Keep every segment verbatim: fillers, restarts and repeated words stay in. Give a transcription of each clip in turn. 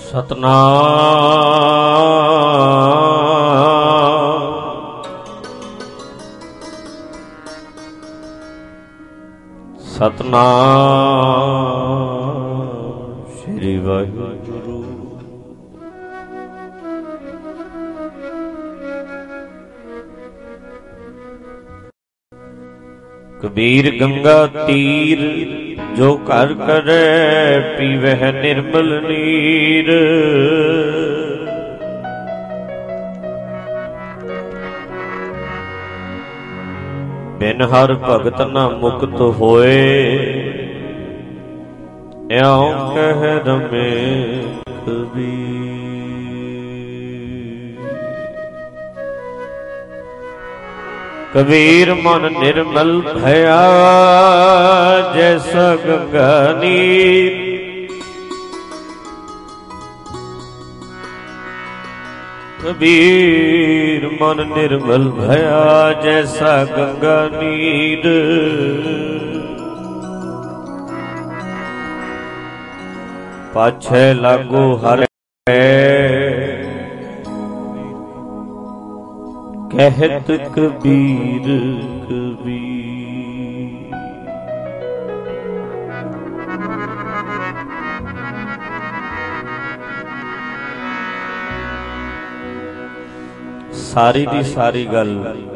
ਸਤਨਾਮ ਸਤਨਾਮ ਸ੍ਰੀ ਵਾਹਿਗੁਰੂ। ਕਬੀਰ ਗੰਗਾ ਤੀਰ ਜੋ ਘਰ ਕਰੈ ਪੀਵਹਿ ਨਿਰਮਲ ਨੀਰ। ਬਿਨ ਹਰ ਭਗਤ ਨ ਮੁਕਤ ਹੋਏ ਇਉ ਕਹਿ ਰਮੇ ਕਬੀਰ। ਕਬੀਰ ਮਨ ਨਿਰਮਲ ਭਇਆ ਜੈਸਾ ਗੰਗਾ ਨੀਰ। ਕਬੀਰ ਮਨ ਨਿਰਮਲ ਭਇਆ ਜੈਸਾ ਗੰਗਾ ਨੀਰ। ਪਾਛੈ ਲਾਗੋ ਹਰਿ ਕਹਿਤ ਕਬੀਰ ਕਬੀਰ। ਸਾਰੀ ਦੀ ਸਾਰੀ ਗੱਲ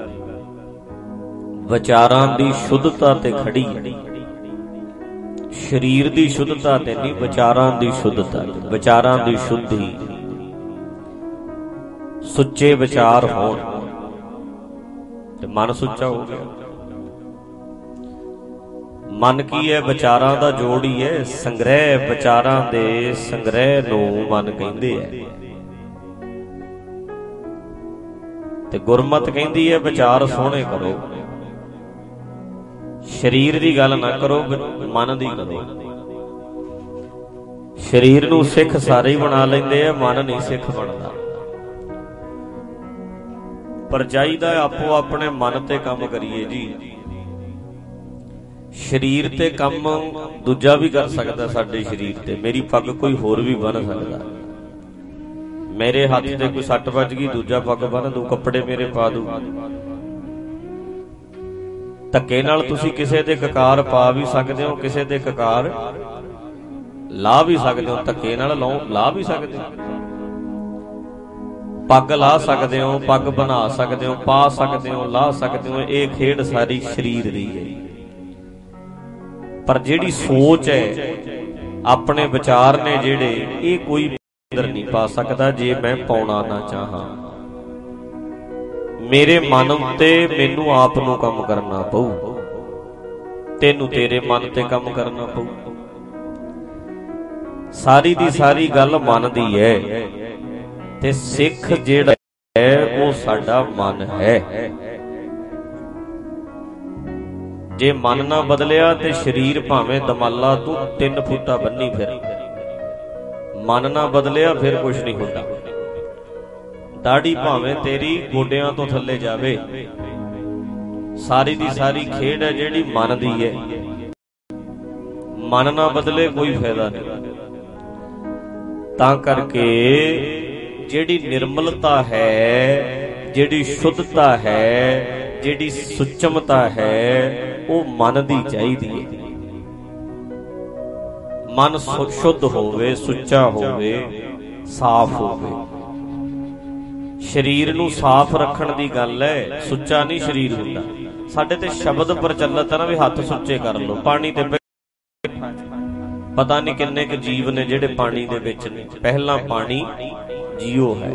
ਵਿਚਾਰਾਂ ਦੀ ਸ਼ੁੱਧਤਾ ਤੇ ਖੜੀ ਹੈ। ਸਰੀਰ ਦੀ ਸ਼ੁੱਧਤਾ ਤੇ ਨਹੀਂ, ਵਿਚਾਰਾਂ ਦੀ ਸ਼ੁੱਧਤਾ। ਵਿਚਾਰਾਂ ਦੀ ਸ਼ੁੱਧੀ, ਸੁੱਚੇ ਵਿਚਾਰ ਹੋਣ ਤੇ ਮਨ ਸੁੱਚਾ ਹੋ ਗਿਆ। ਮਨ ਕੀ ਹੈ? ਵਿਚਾਰਾਂ ਦਾ ਜੋੜ ਹੀ ਹੈ। ਸੰਗ੍ਰਹਿ, ਵਿਚਾਰਾਂ ਦੇ ਸੰਗ੍ਰਹਿ ਨੂੰ ਮਨ ਕਹਿੰਦੇ ਹੈ। ਤੇ ਗੁਰਮਤ ਕਹਿੰਦੀ ਹੈ ਵਿਚਾਰ ਸੋਹਣੇ ਕਰੋ, ਸਰੀਰ ਦੀ ਗੱਲ ਨਾ ਕਰੋ, ਮਨ ਦੀ ਕਰੋ। ਸਰੀਰ ਨੂੰ ਸਿੱਖ ਸਾਰੇ ਹੀ ਬਣਾ ਲੈਂਦੇ ਆ, ਮਨ ਨਹੀਂ ਸਿੱਖ ਬਣਦਾ। ਪਰ ਚਾਹੀਦਾ ਆਪੋ ਆਪਣੇ ਮਨ ਤੇ ਕੰਮ ਕਰੀਏ ਜੀ। ਸਰੀਰ ਤੇ ਕੰਮ ਦੂਜਾ ਵੀ ਕਰ ਸਕਦਾ। ਸਾਡੇ ਸਰੀਰ ਤੇ ਮੇਰੀ ਪੱਗ ਕੋਈ ਹੋਰ ਵੀ ਬੰਨ੍ਹ ਸਕਦਾ। ਮੇਰੇ ਹੱਥ ਤੇ ਕੋਈ ਸੱਟ ਵੱਜ ਗਈ, ਦੂਜਾ ਪੱਗ ਬੰਨ੍ਹ ਦੂ, ਕੱਪੜੇ ਮੇਰੇ ਪਾ ਦੂ। ਧੱਕੇ ਨਾਲ ਤੁਸੀਂ ਕਿਸੇ ਦੇ ਕਕਾਰ ਪਾ ਵੀ ਸਕਦੇ ਹੋ, ਕਿਸੇ ਦੇ ਕਕਾਰ ਲਾ ਵੀ ਸਕਦੇ ਹੋ। ਧੱਕੇ ਨਾਲ ਲਾ ਵੀ ਸਕਦੇ ਹੋ, ਪੱਗ ਲਾ ਸਕਦੇ ਹੋ, ਪੱਗ ਬਣਾ ਸਕਦੇ ਹੋ, ਪਾ ਸਕਦੇ ਹੋ, ਲਾ ਸਕਦੇ ਹੋ। ਇਹ ਖੇਡ ਸਾਰੀ ਸਰੀਰ ਦੀ ਹੈ। ਪਰ ਜਿਹੜੀ ਸੋਚ ਹੈ, ਆਪਣੇ ਵਿਚਾਰ ਨੇ ਜਿਹੜੇ, ਇਹ ਕੋਈ ਅੰਦਰ ਨਹੀਂ ਪਾ ਸਕਦਾ ਜੇ ਮੈਂ ਪਾਉਣਾ ਨਾ ਚਾਹਾਂ। ਮੇਰੇ ਮਨ ਉੱਤੇ ਮੈਨੂੰ ਆਪ ਨੂੰ ਕੰਮ ਕਰਨਾ ਪਊ, ਤੈਨੂੰ ਤੇਰੇ ਮਨ ਤੇ ਕੰਮ ਕਰਨਾ ਪਊ। ਸਾਰੀ ਦੀ ਸਾਰੀ ਗੱਲ ਮਨ ਦੀ ਹੈ ਤੇ ਸਿੱਖ ਜਿਹੜਾ ਹੈ ਉਹ ਸਾਡਾ ਮਨ ਹੈ। ਜੇ ਮਨ ਨਾ ਬਦਲਿਆ ਤੇ ਸਰੀਰ ਭਾਵੇਂ ਦਮਾਲਾ ਤੂੰ ਤਿੰਨ ਫੁੱਟਾ ਬੰਨੀ ਫਿਰ, ਮਨ ਨਾ ਬਦਲਿਆ ਫਿਰ ਕੁਛ ਨਹੀਂ ਹੁੰਦਾ। ਦਾੜੀ ਭਾਵੇਂ ਤੇਰੀ ਗੋਡਿਆਂ ਤੋਂ ਥੱਲੇ ਜਾਵੇ, ਸਾਰੀ ਦੀ ਸਾਰੀ ਖੇਡ ਹੈ ਜਿਹੜੀ ਮਨ ਦੀ ਹੈ। ਮਨ ਨਾ ਬਦਲੇ ਕੋਈ ਫਾਇਦਾ ਨਹੀਂ। ਤਾਂ ਕਰਕੇ ਜਿਹੜੀ ਨਿਰਮਲਤਾ ਹੈ, ਜਿਹੜੀ ਸ਼ੁੱਧਤਾ ਹੈ, ਜਿਹੜੀ ਸੁਚਮਤਾ ਹੈ, ਉਹ ਮਨ ਦੀ ਚਾਹੀਦੀ ਹੈ। ਮਨ ਸ਼ੁੱਧ ਹੋਵੇ, ਸੁੱਚਾ ਹੋਵੇ, ਸਾਫ਼ ਹੋਵੇ। ਸਰੀਰ ਨੂੰ ਸਾਫ਼ ਰੱਖਣ ਦੀ ਗੱਲ ਹੈ, ਸੁੱਚਾ ਨਹੀਂ ਸਰੀਰ ਹੁੰਦਾ। ਸਾਡੇ ਤੇ ਸ਼ਬਦ ਪ੍ਰਚਲਿਤ ਹੈ ਨਾ ਵੀ ਹੱਥ ਸੁੱਚੇ ਕਰ ਲਓ। ਪਾਣੀ ਤੇ ਪਤਾ ਨਹੀਂ ਕਿੰਨੇ ਕੁ ਜੀਵ ਨੇ ਜਿਹੜੇ ਪਾਣੀ ਦੇ ਵਿੱਚ ਨੇ। ਪਹਿਲਾਂ ਪਾਣੀ ਜੀਓ ਹੈ।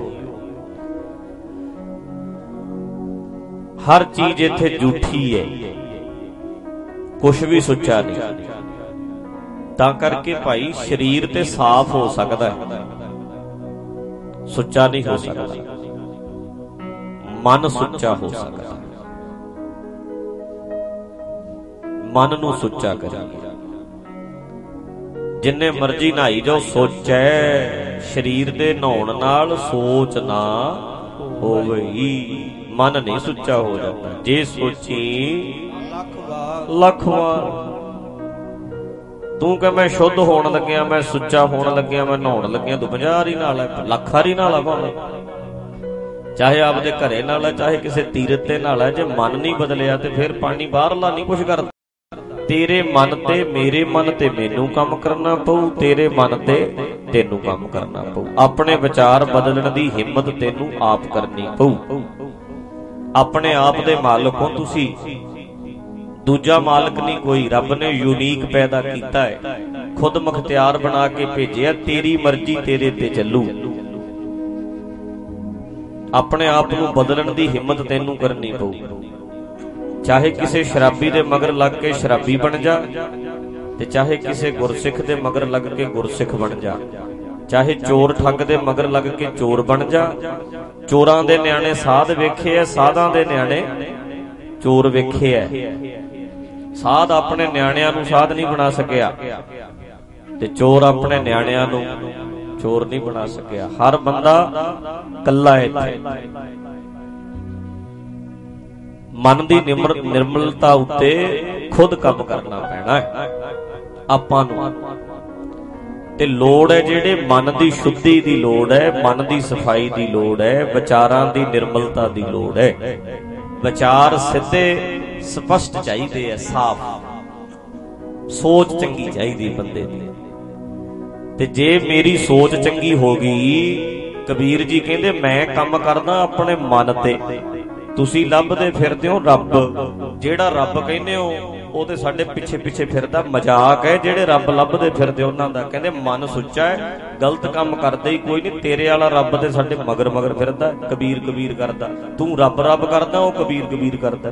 ਹਰ ਚੀਜ਼ ਇੱਥੇ ਝੂਠੀ ਹੈ, ਕੁਛ ਵੀ ਸੁੱਚਾ ਨਹੀਂ। ਤਾਂ ਕਰਕੇ ਭਾਈ ਸਰੀਰ ਤੇ ਸਾਫ਼ ਹੋ ਸਕਦਾ ਹੈ, ਸੁੱਚਾ ਨਹੀਂ ਹੋ ਸਕਦਾ। ਮਨ ਸੁੱਚਾ ਹੋ ਸਕਦਾ। ਮਨ ਨੂੰ ਸੁੱਚਾ ਕਰੀਏ। ਜਿੰਨੇ ਮਰਜ਼ੀ ਨਹਾਈ ਜਾਓ, ਸੋਚੈ ਸਰੀਰ ਦੇ ਨਹਾਉਣ ਨਾਲ ਸੋਚ ਨਾ ਹੋਵਈ। ਮਨ ਨਹੀਂ ਸੁੱਚਾ ਹੋ ਜਾਂਦਾ। ਜੇ ਸੋਚੀ ਲੱਖ ਵਾਰ ਤੂੰ ਕਹ ਮੈਂ ਸ਼ੁੱਧ ਹੋਣ ਲੱਗਿਆ, ਮੈਂ ਸੁੱਚਾ ਹੋਣ ਲੱਗਿਆ, ਮੈਂ ਨਹਾਉਣ ਲੱਗਿਆ, ਤੂੰ ਪੰਜਾਹ ਵਾਰੀ ਨਾਲ ਹੈ, ਲੱਖ ਵਾਰੀ ਨਾਲ ਆ ਭਾਵੇਂ, ਚਾਹੇ ਆਪਦੇ ਘਰੇ ਨਾਲ ਹੈ, ਚਾਹੇ ਕਿਸੇ ਤੀਰਥ ਤੇ ਨਾਲ ਹੈ। ਜੇ ਮਨ ਨਹੀਂ ਬਦਲਿਆ ਤੇ ਫਿਰ ਪਾਣੀ ਬਾਹਰਲਾ ਨਹੀਂ ਕੁਛ ਕਰਦਾ। ਤੇਰੇ ਮਨ ਤੇ ਮੇਰੇ ਮਨ ਤੇ ਮੈਨੂੰ ਕੰਮ ਕਰਨਾ ਪਊ, ਤੇਰੇ ਮਨ ਤੇ ਤੈਨੂੰ ਕੰਮ ਕਰਨਾ ਪਊ। ਆਪਣੇ ਵਿਚਾਰ ਬਦਲਣ ਦੀ ਹਿੰਮਤ ਤੈਨੂੰ ਆਪ ਕਰਨੀ ਪਊ। ਆਪਣੇ ਆਪ ਦੇ ਮਾਲਕ ਹੋ ਤੁਸੀਂ, ਦੂਜਾ ਮਾਲਕ ਨਹੀਂ ਕੋਈ। ਰੱਬ ਨੇ ਯੂਨੀਕ ਪੈਦਾ ਕੀਤਾ ਹੈ, ਖੁਦ ਮੁਖਤਿਆਰ ਬਣਾ ਕੇ ਭੇਜਿਆ। ਤੇਰੀ ਮਰਜ਼ੀ ਤੇਰੇ ਤੇ ਚੱਲੂ। ਆਪਣੇ ਆਪ ਨੂੰ ਬਦਲਣ ਦੀ ਹਿੰਮਤ ਤੈਨੂੰ ਕਰਨੀ ਪਊ। ਚਾਹੇ ਕਿਸੇ ਸ਼ਰਾਬੀ ਦੇ ਮਗਰ ਲੱਗ ਕੇ ਸ਼ਰਾਬੀ ਬਣ ਜਾ, ਤੇ ਚਾਹੇ ਕਿਸੇ ਗੁਰਸਿੱਖ ਦੇ ਮਗਰ ਲੱਗ ਕੇ ਗੁਰਸਿੱਖ ਬਣ ਜਾ। ਚਾਹੇ ਚੋਰ ਠੱਗ ਦੇ ਮਗਰ ਲੱਗ ਕੇ ਚੋਰ ਬਣ ਜਾ। ਚੋਰਾਂ ਦੇ ਨਿਆਣੇ ਸਾਧ ਵੇਖੇ ਐ, ਸਾਧਾਂ ਦੇ ਨਿਆਣੇ ਚੋਰ ਵੇਖੇ ਐ। ਸਾਧ ਆਪਣੇ ਨਿਆਣਿਆਂ ਨੂੰ ਸਾਧ ਨਹੀਂ ਬਣਾ ਸਕਿਆ, ਤੇ ਚੋਰ ਆਪਣੇ ਨਿਆਣਿਆਂ ਨੂੰ ਚੋਰ ਨਹੀਂ ਬਣਾ ਸਕਿਆ। ਹਰ ਬੰਦਾ ਕੱਲਾ ਇੱਥੇ। ਮਨ ਦੀ ਨਿਰਮਲਤਾ ਉੱਤੇ ਖੁਦ ਕੰਮ ਕਰਨਾ ਪੈਣਾ ਹੈ ਆਪਾਂ ਨੂੰ। ਤੇ ਲੋੜ ਹੈ ਜਿਹੜੇ ਮਨ ਦੀ ਸ਼ੁੱਧੀ ਦੀ ਲੋੜ ਹੈ, ਮਨ ਦੀ ਸਫਾਈ ਦੀ ਲੋੜ ਹੈ, ਵਿਚਾਰਾਂ ਦੀ ਨਿਰਮਲਤਾ ਦੀ ਲੋੜ ਹੈ। ਵਿਚਾਰ ਸਿੱਧੇ ਸਪਸ਼ਟ ਚਾਹੀਦੇ ਐ, ਸਾਫ਼ ਸੋਚ ਚੰਗੀ ਚਾਹੀਦੀ ਬੰਦੇ ਦੀ। ਤੇ ਜੇ ਮੇਰੀ ਸੋਚ ਚੰਗੀ ਹੋ ਗਈ, ਕਬੀਰ ਜੀ ਕਹਿੰਦੇ ਮੈਂ ਕੰਮ ਕਰਦਾ ਆਪਣੇ ਮਨ ਤੇ। ਤੁਸੀਂ ਲੱਭਦੇ ਫਿਰਦੇ ਹੋ ਰੱਬ, ਜਿਹੜਾ ਰੱਬ ਕਹਿੰਦੇ ਹੋ ਉਹ ਤੇ ਸਾਡੇ ਪਿੱਛੇ ਪਿੱਛੇ ਫਿਰਦਾ। ਮਜ਼ਾਕ ਹੈ ਜਿਹੜੇ ਰੱਬ ਲੱਭਦੇ ਫਿਰਦੇ ਉਹਨਾਂ ਦਾ। ਕਹਿੰਦੇ ਮਨ ਸੁੱਚਾ ਹੈ, ਗਲਤ ਕੰਮ ਕਰਦੇ ਹੀ ਕੋਈ ਨਹੀਂ। ਤੇਰੇ ਵਾਲਾ ਰੱਬ ਤੇ ਸਾਡੇ ਮਗਰ ਮਗਰ ਫਿਰਦਾ, ਕਬੀਰ ਕਬੀਰ ਕਰਦਾ। ਤੂੰ ਰੱਬ ਰੱਬ ਕਰਦਾ, ਉਹ ਕਬੀਰ ਕਬੀਰ ਕਰਦਾ।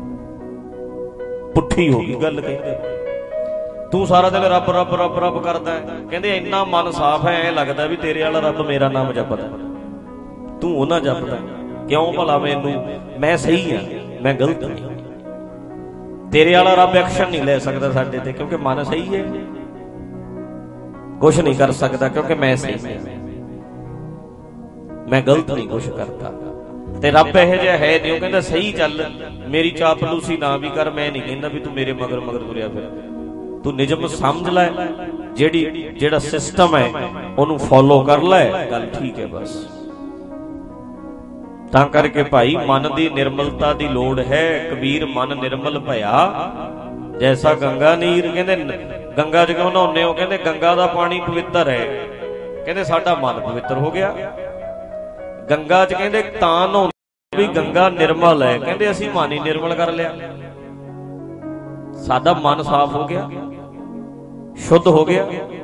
ਪੁੱਠੀ ਹੋ ਗਈ ਗੱਲ। ਕਹਿੰਦੇ ਤੂੰ ਸਾਰਾ ਦਿਨ ਰੱਬ ਰੱਬ ਰੱਬ ਰੱਬ ਕਰਦਾ। ਕਹਿੰਦੇ ਇੰਨਾ ਮਨ ਸਾਫ਼ ਹੈ, ਐ ਲੱਗਦਾ ਵੀ ਤੇਰੇ ਵਾਲਾ ਰੱਬ ਮੇਰਾ ਨਾਮ ਜਪਦਾ, ਤੂੰ ਉਹਨਾਂ ਜਪਦਾ। ਕਿਉਂ ਭਲਾ? ਮੈਨੂੰ ਮੈਂ ਸਹੀ ਹਾਂ, ਮੈਂ ਗਲਤ ਨਹੀਂ। ਤੇਰੇ ਵਾਲਾ ਰੱਬ ਐਕਸ਼ਨ ਨਹੀਂ ਲੈ ਸਕਦਾ ਸਾਡੇ ਤੇ, ਕਿਉਂਕਿ ਮਨ ਸਹੀ ਹੈ। ਕੁਛ ਨਹੀਂ ਕਰ ਸਕਦਾ ਕਿਉਂਕਿ ਮੈਂ ਸਹੀ ਹਾਂ, ਮੈਂ ਗਲਤ ਨਹੀਂ ਕੁਛ ਕਰਦਾ। ਤੇ ਰੱਬ ਇਹੋ ਜਿਹਾ ਹੈ ਨਹੀਂ। ਉਹ ਕਹਿੰਦਾ ਸਹੀ ਚੱਲ, ਮੇਰੀ ਚਾਪਲੂਸੀ ਨਾ ਵੀ ਕਰ। ਮੈਂ ਨਹੀਂ ਕਹਿੰਦਾ ਵੀ ਤੂੰ ਮੇਰੇ ਮਗਰ ਮਗਰ ਤੁਰਿਆ ਫਿਰ। ਤੂੰ ਨਿਯਮ ਸਮਝ ਲੈ, ਜਿਹੜੀ ਜਿਹੜਾ ਸਿਸਟਮ ਹੈ ਉਹਨੂੰ ਫੋਲੋ ਕਰ ਲੈ, ਗੱਲ ਠੀਕ ਹੈ ਬਸ। ਤਾਂ ਕਰਕੇ ਭਾਈ ਮਨ ਦੀ ਨਿਰਮਲਤਾ ਦੀ ਲੋੜ ਹੈ। ਕਬੀਰ ਮਨ ਨਿਰਮਲ ਭਇਆ ਜੈਸਾ ਗੰਗਾ ਨੀਰ। ਕਹਿੰਦੇ ਗੰਗਾ ਚ ਕਿਉਂ ਨਹਾਉਂਦੇ ਹੋ? ਕਹਿੰਦੇ ਗੰਗਾ ਦਾ ਪਾਣੀ ਪਵਿੱਤਰ ਹੈ। ਕਹਿੰਦੇ ਸਾਡਾ ਮਨ ਪਵਿੱਤਰ ਹੋ ਗਿਆ। ਗੰਗਾ ਚ ਕਹਿੰਦੇ ਤਾਂ ਨਹਾਉਂਦੇ ਵੀ ਗੰਗਾ ਨਿਰਮਲ ਹੈ। ਕਹਿੰਦੇ ਅਸੀਂ ਮਨ ਹੀ ਨਿਰਮਲ ਕਰ ਲਿਆ, ਸਾਡਾ ਮਨ ਸਾਫ਼ ਹੋ ਗਿਆ, ਸ਼ੁੱਧ ਹੋ ਗਿਆ।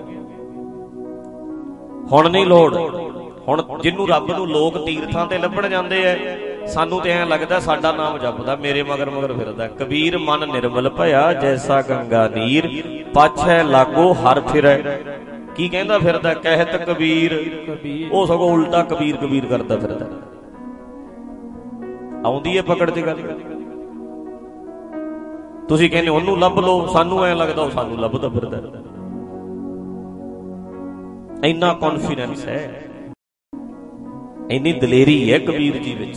ਹੁਣ ਨਹੀਂ ਲੋੜ। ਹੁਣ ਜਿਹਨੂੰ ਰੱਬ ਨੂੰ ਲੋਕ ਤੀਰਥਾਂ ਤੇ ਲੱਭਣ ਜਾਂਦੇ ਐ, ਸਾਨੂੰ ਤੇ ਐਂ ਲੱਗਦਾ ਸਾਡਾ ਨਾਮ ਜਪਦਾ, ਮੇਰੇ ਮਗਰ ਮਗਰ ਫਿਰਦਾ। ਕਬੀਰ ਮਨ ਨਿਰਮਲ ਭਇਆ ਜੈਸਾ ਗੰਗਾ ਨੀਰ, ਪਾਛੈ ਲਾਗੋ ਹਰ ਫਿਰੈ। ਕੀ ਕਹਿੰਦਾ ਫਿਰਦਾ? ਕਹਿਤ ਕਬੀਰ। ਉਹ ਸਗੋਂ ਉਲਟਾ ਕਬੀਰ ਕਬੀਰ ਕਰਦਾ ਫਿਰਦਾ। ਆਉਂਦੀ ਹੈ ਪਕੜ ਚ ਗੱਲ। ਤੁਸੀਂ ਕਹਿੰਦੇ ਉਹਨੂੰ ਲੱਭ ਲਓ, ਸਾਨੂੰ ਐਂ ਲੱਗਦਾ ਉਹ ਸਾਨੂੰ ਲੱਭਦਾ ਫਿਰਦਾ। ਇੰਨਾ ਕੌਨਫੀਡੈਂਸ ਹੈ, ਇੰਨੀ ਦਲੇਰੀ ਹੈ ਕਬੀਰ ਜੀ ਵਿੱਚ।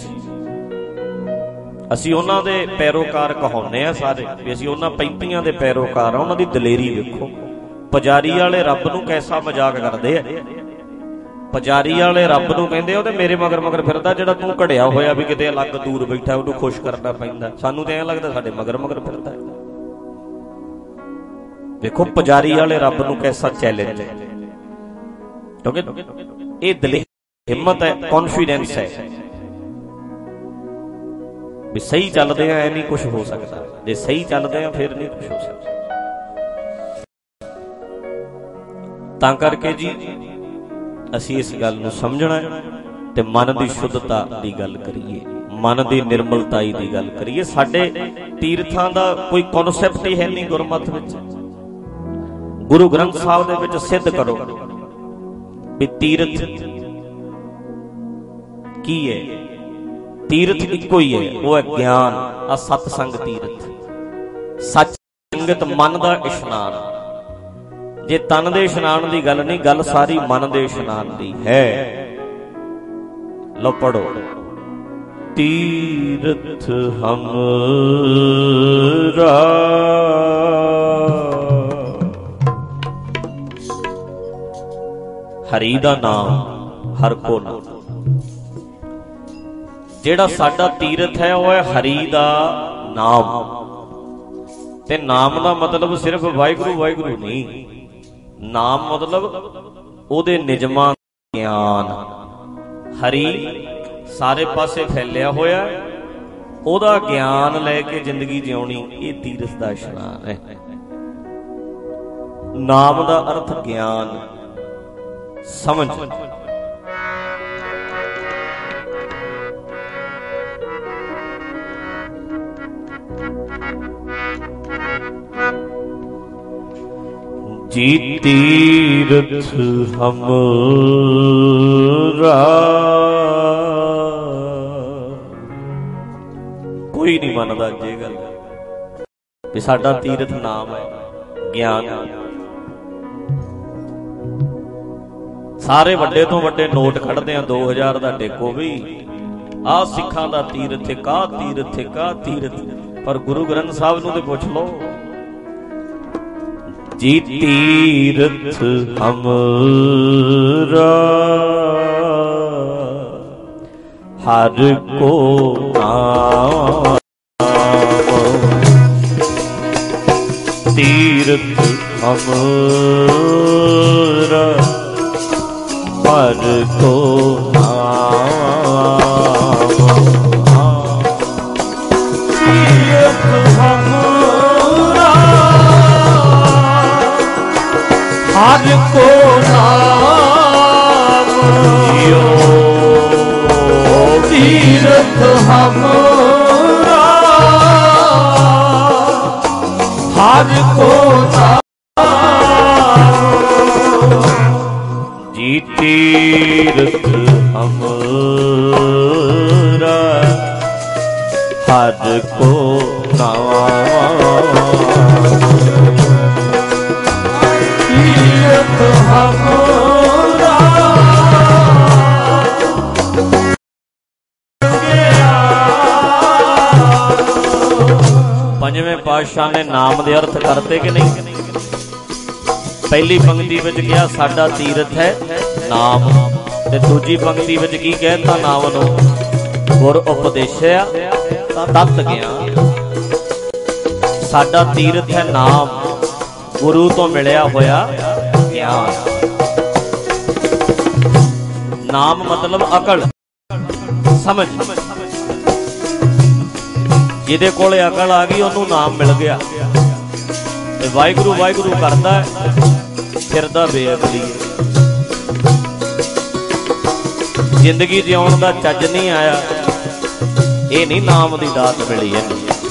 ਅਸੀਂ ਉਹਨਾਂ ਦੇ ਪੈਰੋਕਾਰ ਕਹਾਉਂਦੇ ਆ ਸਾਰੇ ਵੀ ਅਸੀਂ ਉਹਨਾਂ ਪੈਂਤੀਆਂ ਦੇ ਪੈਰੋਕਾਰ ਆ। ਉਹਨਾਂ ਦੀ ਦਲੇਰੀ ਵੇਖੋ। ਪੁਜਾਰੀ ਵਾਲੇ ਰੱਬ ਨੂੰ ਕੈਸਾ ਮਜ਼ਾਕ ਕਰਦੇ ਆ। ਪੁਜਾਰੀ ਵਾਲੇ ਰੱਬ ਨੂੰ ਕਹਿੰਦੇ ਉਹਦੇ ਮੇਰੇ ਮਗਰ ਮਗਰ ਫਿਰਦਾ। ਜਿਹੜਾ ਤੂੰ ਘੜਿਆ ਹੋਇਆ ਵੀ ਕਿਤੇ ਅਲੱਗ ਦੂਰ ਬੈਠਾ, ਉਹਨੂੰ ਖੁਸ਼ ਕਰਨਾ ਪੈਂਦਾ। ਸਾਨੂੰ ਤੇ ਐਂ ਲੱਗਦਾ ਸਾਡੇ ਮਗਰ ਮਗਰ ਫਿਰਦਾ। ਵੇਖੋ ਪੁਜਾਰੀ ਵਾਲੇ ਰੱਬ ਨੂੰ ਕੈਸਾ ਚੈਲੰਜ ਹੈ। ਕਿਉਂਕਿ ਇਹ ਦਲੇਰੀ ਹਿੰਮਤ ਹੈ, ਕੌਨਫੀਡੈਂਸ ਹੈ ਵੀ ਸਹੀ ਚੱਲਦੇ ਆ ਐ ਨਹੀਂ ਕੁਛ ਹੋ ਸਕਦਾ। ਜੇ ਸਹੀ ਚੱਲਦੇ ਆ ਫਿਰ ਨਹੀਂ ਕੁਛ ਹੋ ਸਕਦਾ। ਤਾਂ ਕਰਕੇ ਜੀ ਅਸੀਂ ਇਸ ਗੱਲ ਨੂੰ ਸਮਝਣਾ ਤੇ ਮਨ ਦੀ ਸ਼ੁੱਧਤਾ ਦੀ ਗੱਲ ਕਰੀਏ, ਮਨ ਦੀ ਨਿਰਮਲਤਾਈ ਦੀ ਗੱਲ ਕਰੀਏ। ਸਾਡੇ ਤੀਰਥਾਂ ਦਾ ਕੋਈ ਕਨਸੈਪਟ ਹੀ ਹੈ ਨਹੀਂ ਗੁਰਮਤਿ ਵਿੱਚ। ਗੁਰੂ ਗ੍ਰੰਥ ਸਾਹਿਬ ਦੇ ਵਿੱਚ ਸਿੱਧ ਕਰੋ ਵੀ ਤੀਰਥ ਕੀ ਹੈ। ਤੀਰਥ ਇੱਕੋ ਹੀ ਹੈ, ਉਹ ਹੈ ਗਿਆਨ। ਆ ਸਤ ਸੰਗ ਤੀਰਥ। ਸੱਚ ਸੰਗਤ ਮਨ ਦਾ ਇਸ਼ਨਾਨ। ਜੇ ਤਨ ਦੇ ਇਸ਼ਨਾਨ ਦੀ ਗੱਲ ਨਹੀਂ, ਗੱਲ ਸਾਰੀ ਮਨ ਦੇ ਇਸ਼ਨਾਨ ਦੀ ਹੈ। ਲਓ ਪੜੋ। ਤੀਰਥ ਹਮਰਾ हरि दा नाम हर को नाम। जेड़ा साडा तीरथ है वह है हरि दा नाम। ते नाम दा मतलब सिर्फ वाहिगुरू वाहिगुरू नहीं, नाम मतलब ओदे निजमां ज्ञान। हरि सारे पासे फैलिया होया, ओदा ज्ञान लैके जिंदगी जिउणी, ये तीरथ दा इशनान है। नाम दा अर्थ ज्ञान समझ। जी तीरथ हमरा, कोई नहीं मानदा जे गल भी साडा तीरथ नाम है, ज्ञान। सारे वड्डे तो वड्डे नोट खड़दे हैं, दो हजार का टेको भी आ सिखां दा तीरथ का तीरथ का तीरथ, पर गुरु ग्रंथ साहब नूं ते पुछ लो। जी तीरथ हमरा हर को नाम, तीरथ हमरा हर को नाम, तीरथ हमरा हर को नाम, तीरथ हमरा हर को नाम। जी तीरथ हमरा हर को नाम, तीरथ हमरा पंजवें पातशाह ने नाम दे अर्थ करते कि नहीं? पहली पंक्ति विच कहा साडा तीरथ है नाम, ते दूजी पंक्ति विच की कहता नाम नूं गुर उपदेशिया तत ज्ञान। साडा तीरथ है नाम, गुरु तो मिलिया होया ज्ञान। नाम मतलब अकल समझ, जिहदे कोले अकल आ गई उन्होंने नाम मिल गया। ते वाहिगुरू वाहिगुरू करदा है, फिरदा बेअकली। जिंदगी जिउण दा चज नहीं आया, ये नहीं नाम दी दात मिली है।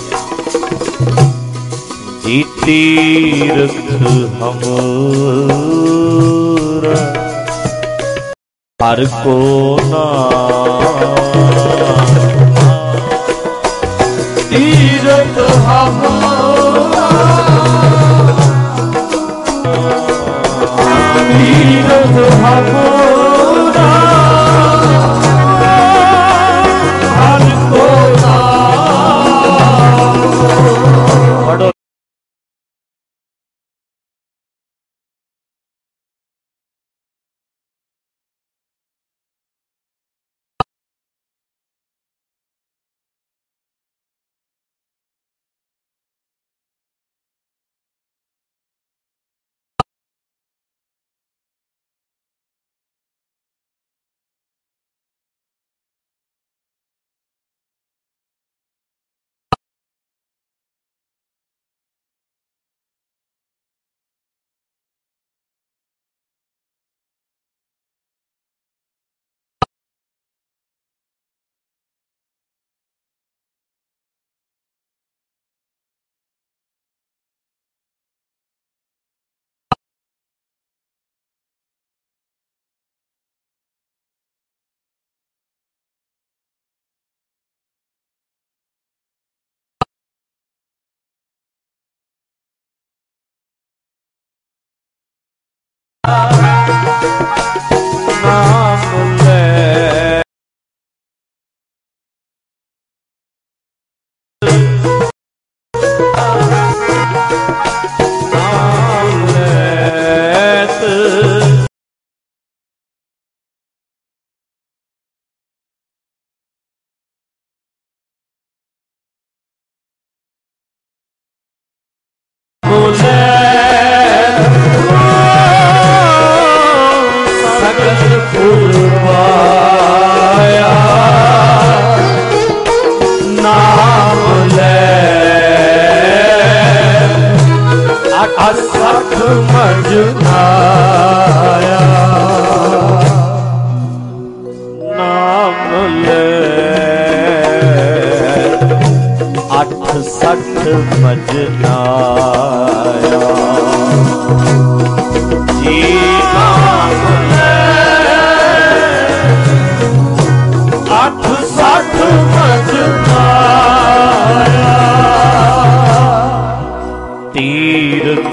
जी तीरथ हमरा हर को नाम, तीरथ हमरा तीरथ हमरा हर को नाम। मुले सकल फूल पाया नाम ले असख मजनाया नाम ले अठ सठ मजनाया जी नाम ले अठ सठ मजनाया तीर्थ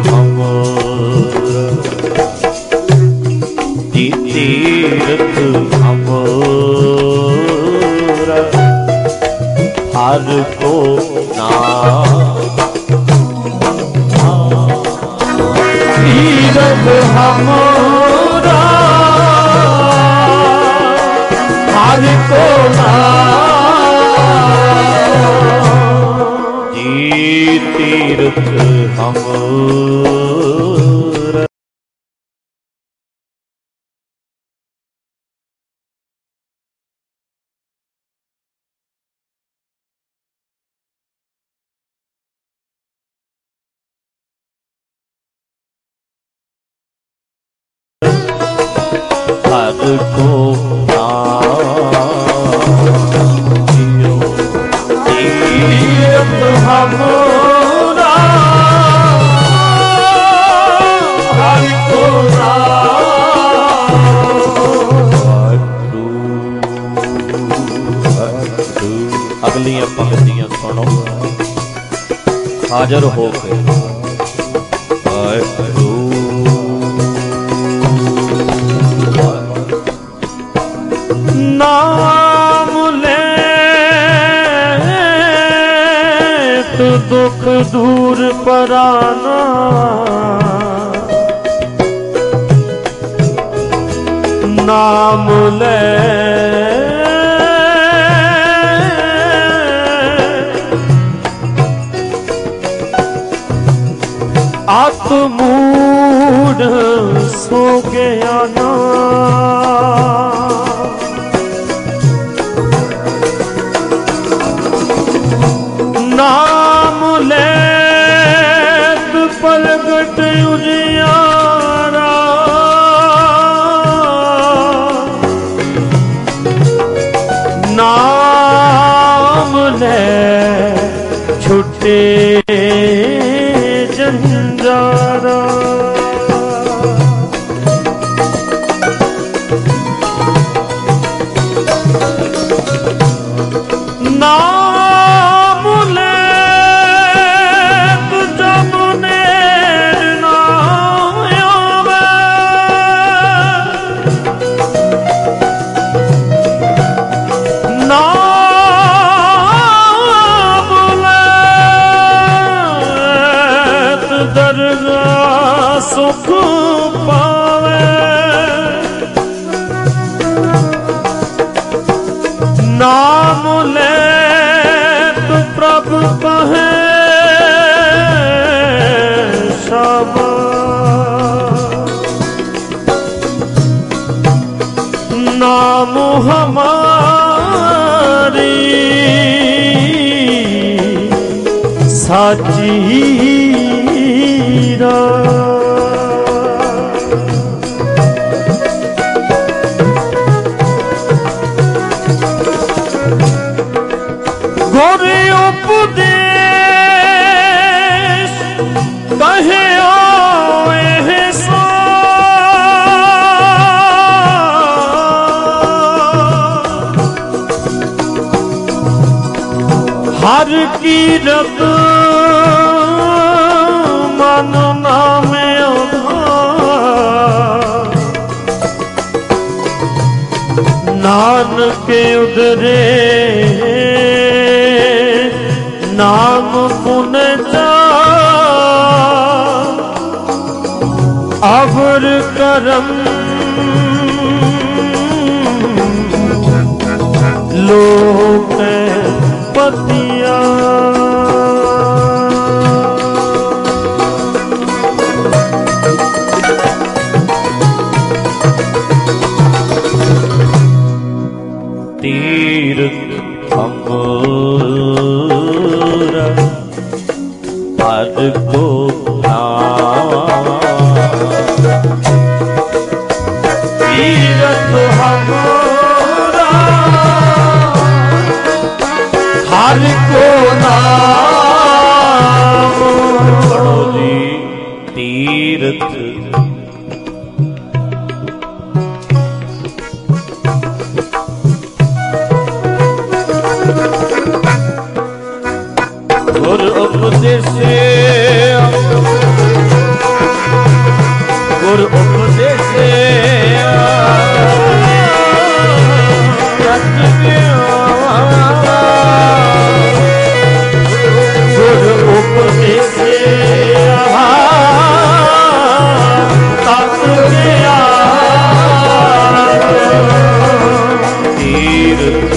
हमर तीर्थ हमर हर को तीर्थ हमरा हर को जी तीर्थ हमर हर को तीर्थ हमरा हर को अगलियां पंक्तियां सुनो हाजिर हो के नाम ले तो दुख दूर पराना नाम ले आत्मूढ़ सो गया ना नाम ले तो पलगट उजियारा नाम ले छुटे जंजारा नाम ले तो जमुने नाम आवे नाम ले तो दरगाह सुख पावे नाम ले तो प्रभु कहे शाबाश नाम हमारी साची गोरे उपदेश कहे आए सो हर की रब मन नाम नानक उदरे नाम पुन जा अवर करम लोक पतिया हर को नाम तीरथ हमारा हर को नाम पढ़ो जी तीरथ गुर उपदेशे गुर उपदेशे गुर उपदेशे तत् तीर्थ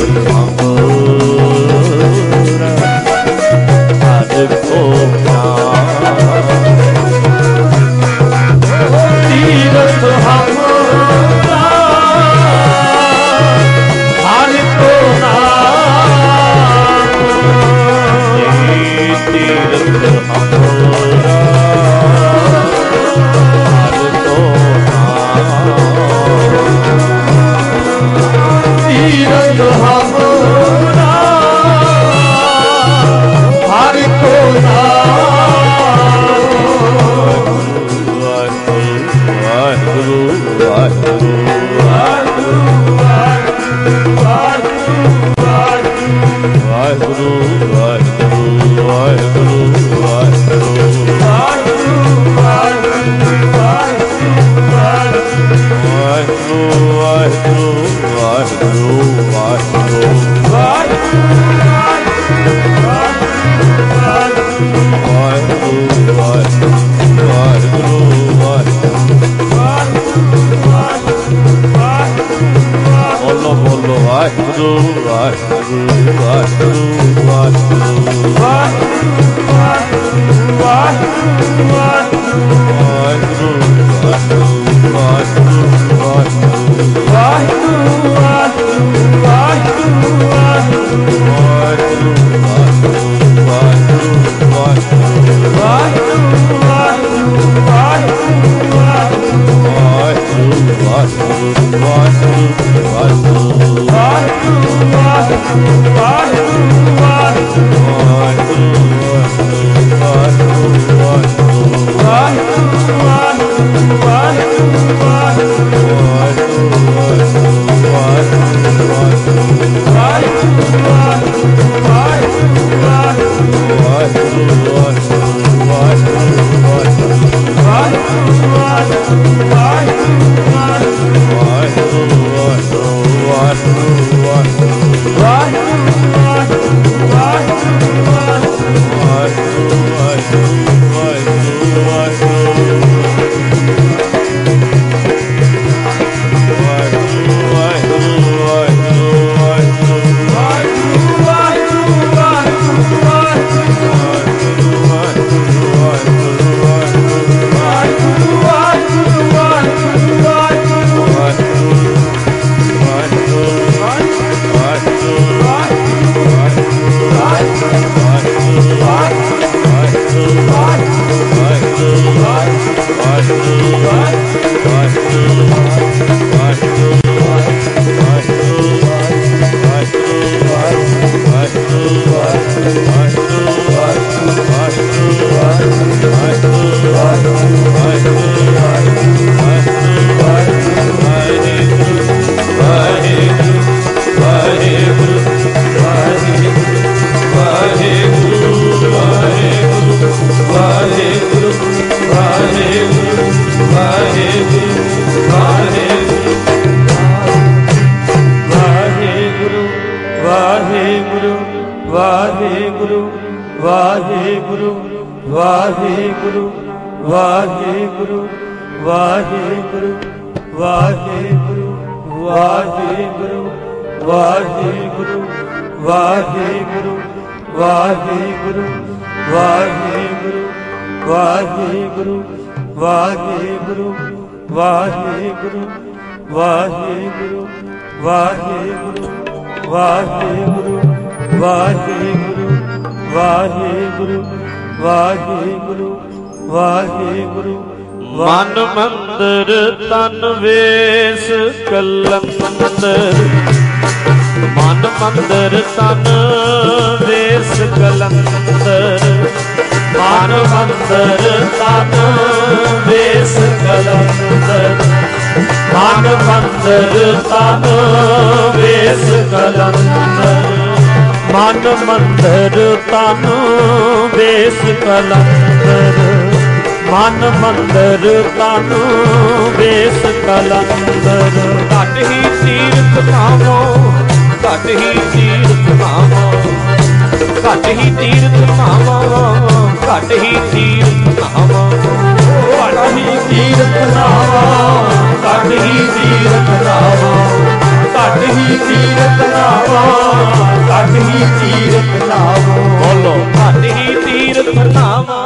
ਵਾਹਿਗੁਰੂ ਵਾਹਿਗੁਰੂ। ਮਨ ਮੰਦਰ ਤਨ ਵੇਸ ਕਲੰਦਰ, ਮਨ ਮੰਦਰ ਤਨ ਵੇਸ ਕਲੰਦਰ, ਮਨ ਮੰਦਰ ਤਨ ਵੇਸ ਕਲੰਦਰ, ਮਨ ਮੰਦਰ ਤਨ ਵੇਸ ਕਲੰਦਰ, ਮਨ ਮੰਦਰ ਤਨ ਵੇਸ ਕਲੰਦਰ, ਮਨ ਮੰਦਰ ਤਨ ਵੇਸ ਕਲੰਦਰ। ਘਟ ਹੀ ਤੀਰਥ ਨਾਮੋ, ਘਟ ਹੀ ਤੀਰਥ ਨਾਮੋ, ਘਟ ਹੀ ਤੀਰਥ ਨਾਮੋ, ਘਟ ਹੀ ਤੀਰਥ ਨਾਮੋ, ਘਟ ਹੀ ਤੀਰਥ ਨਾਮੋ, ਘਟ ਹੀ ਤੀਰਥ ਨਾਮੋ, ਘਟ ਹੀ ਤੀਰਥ ਨਾਮੋ, ਘਟ ਹੀ ਤੀਰਥ ਨਾਮੋ। ਬੋਲੋ ਘਟ ਹੀ ਤੀਰਥ ਨਾਮੋ।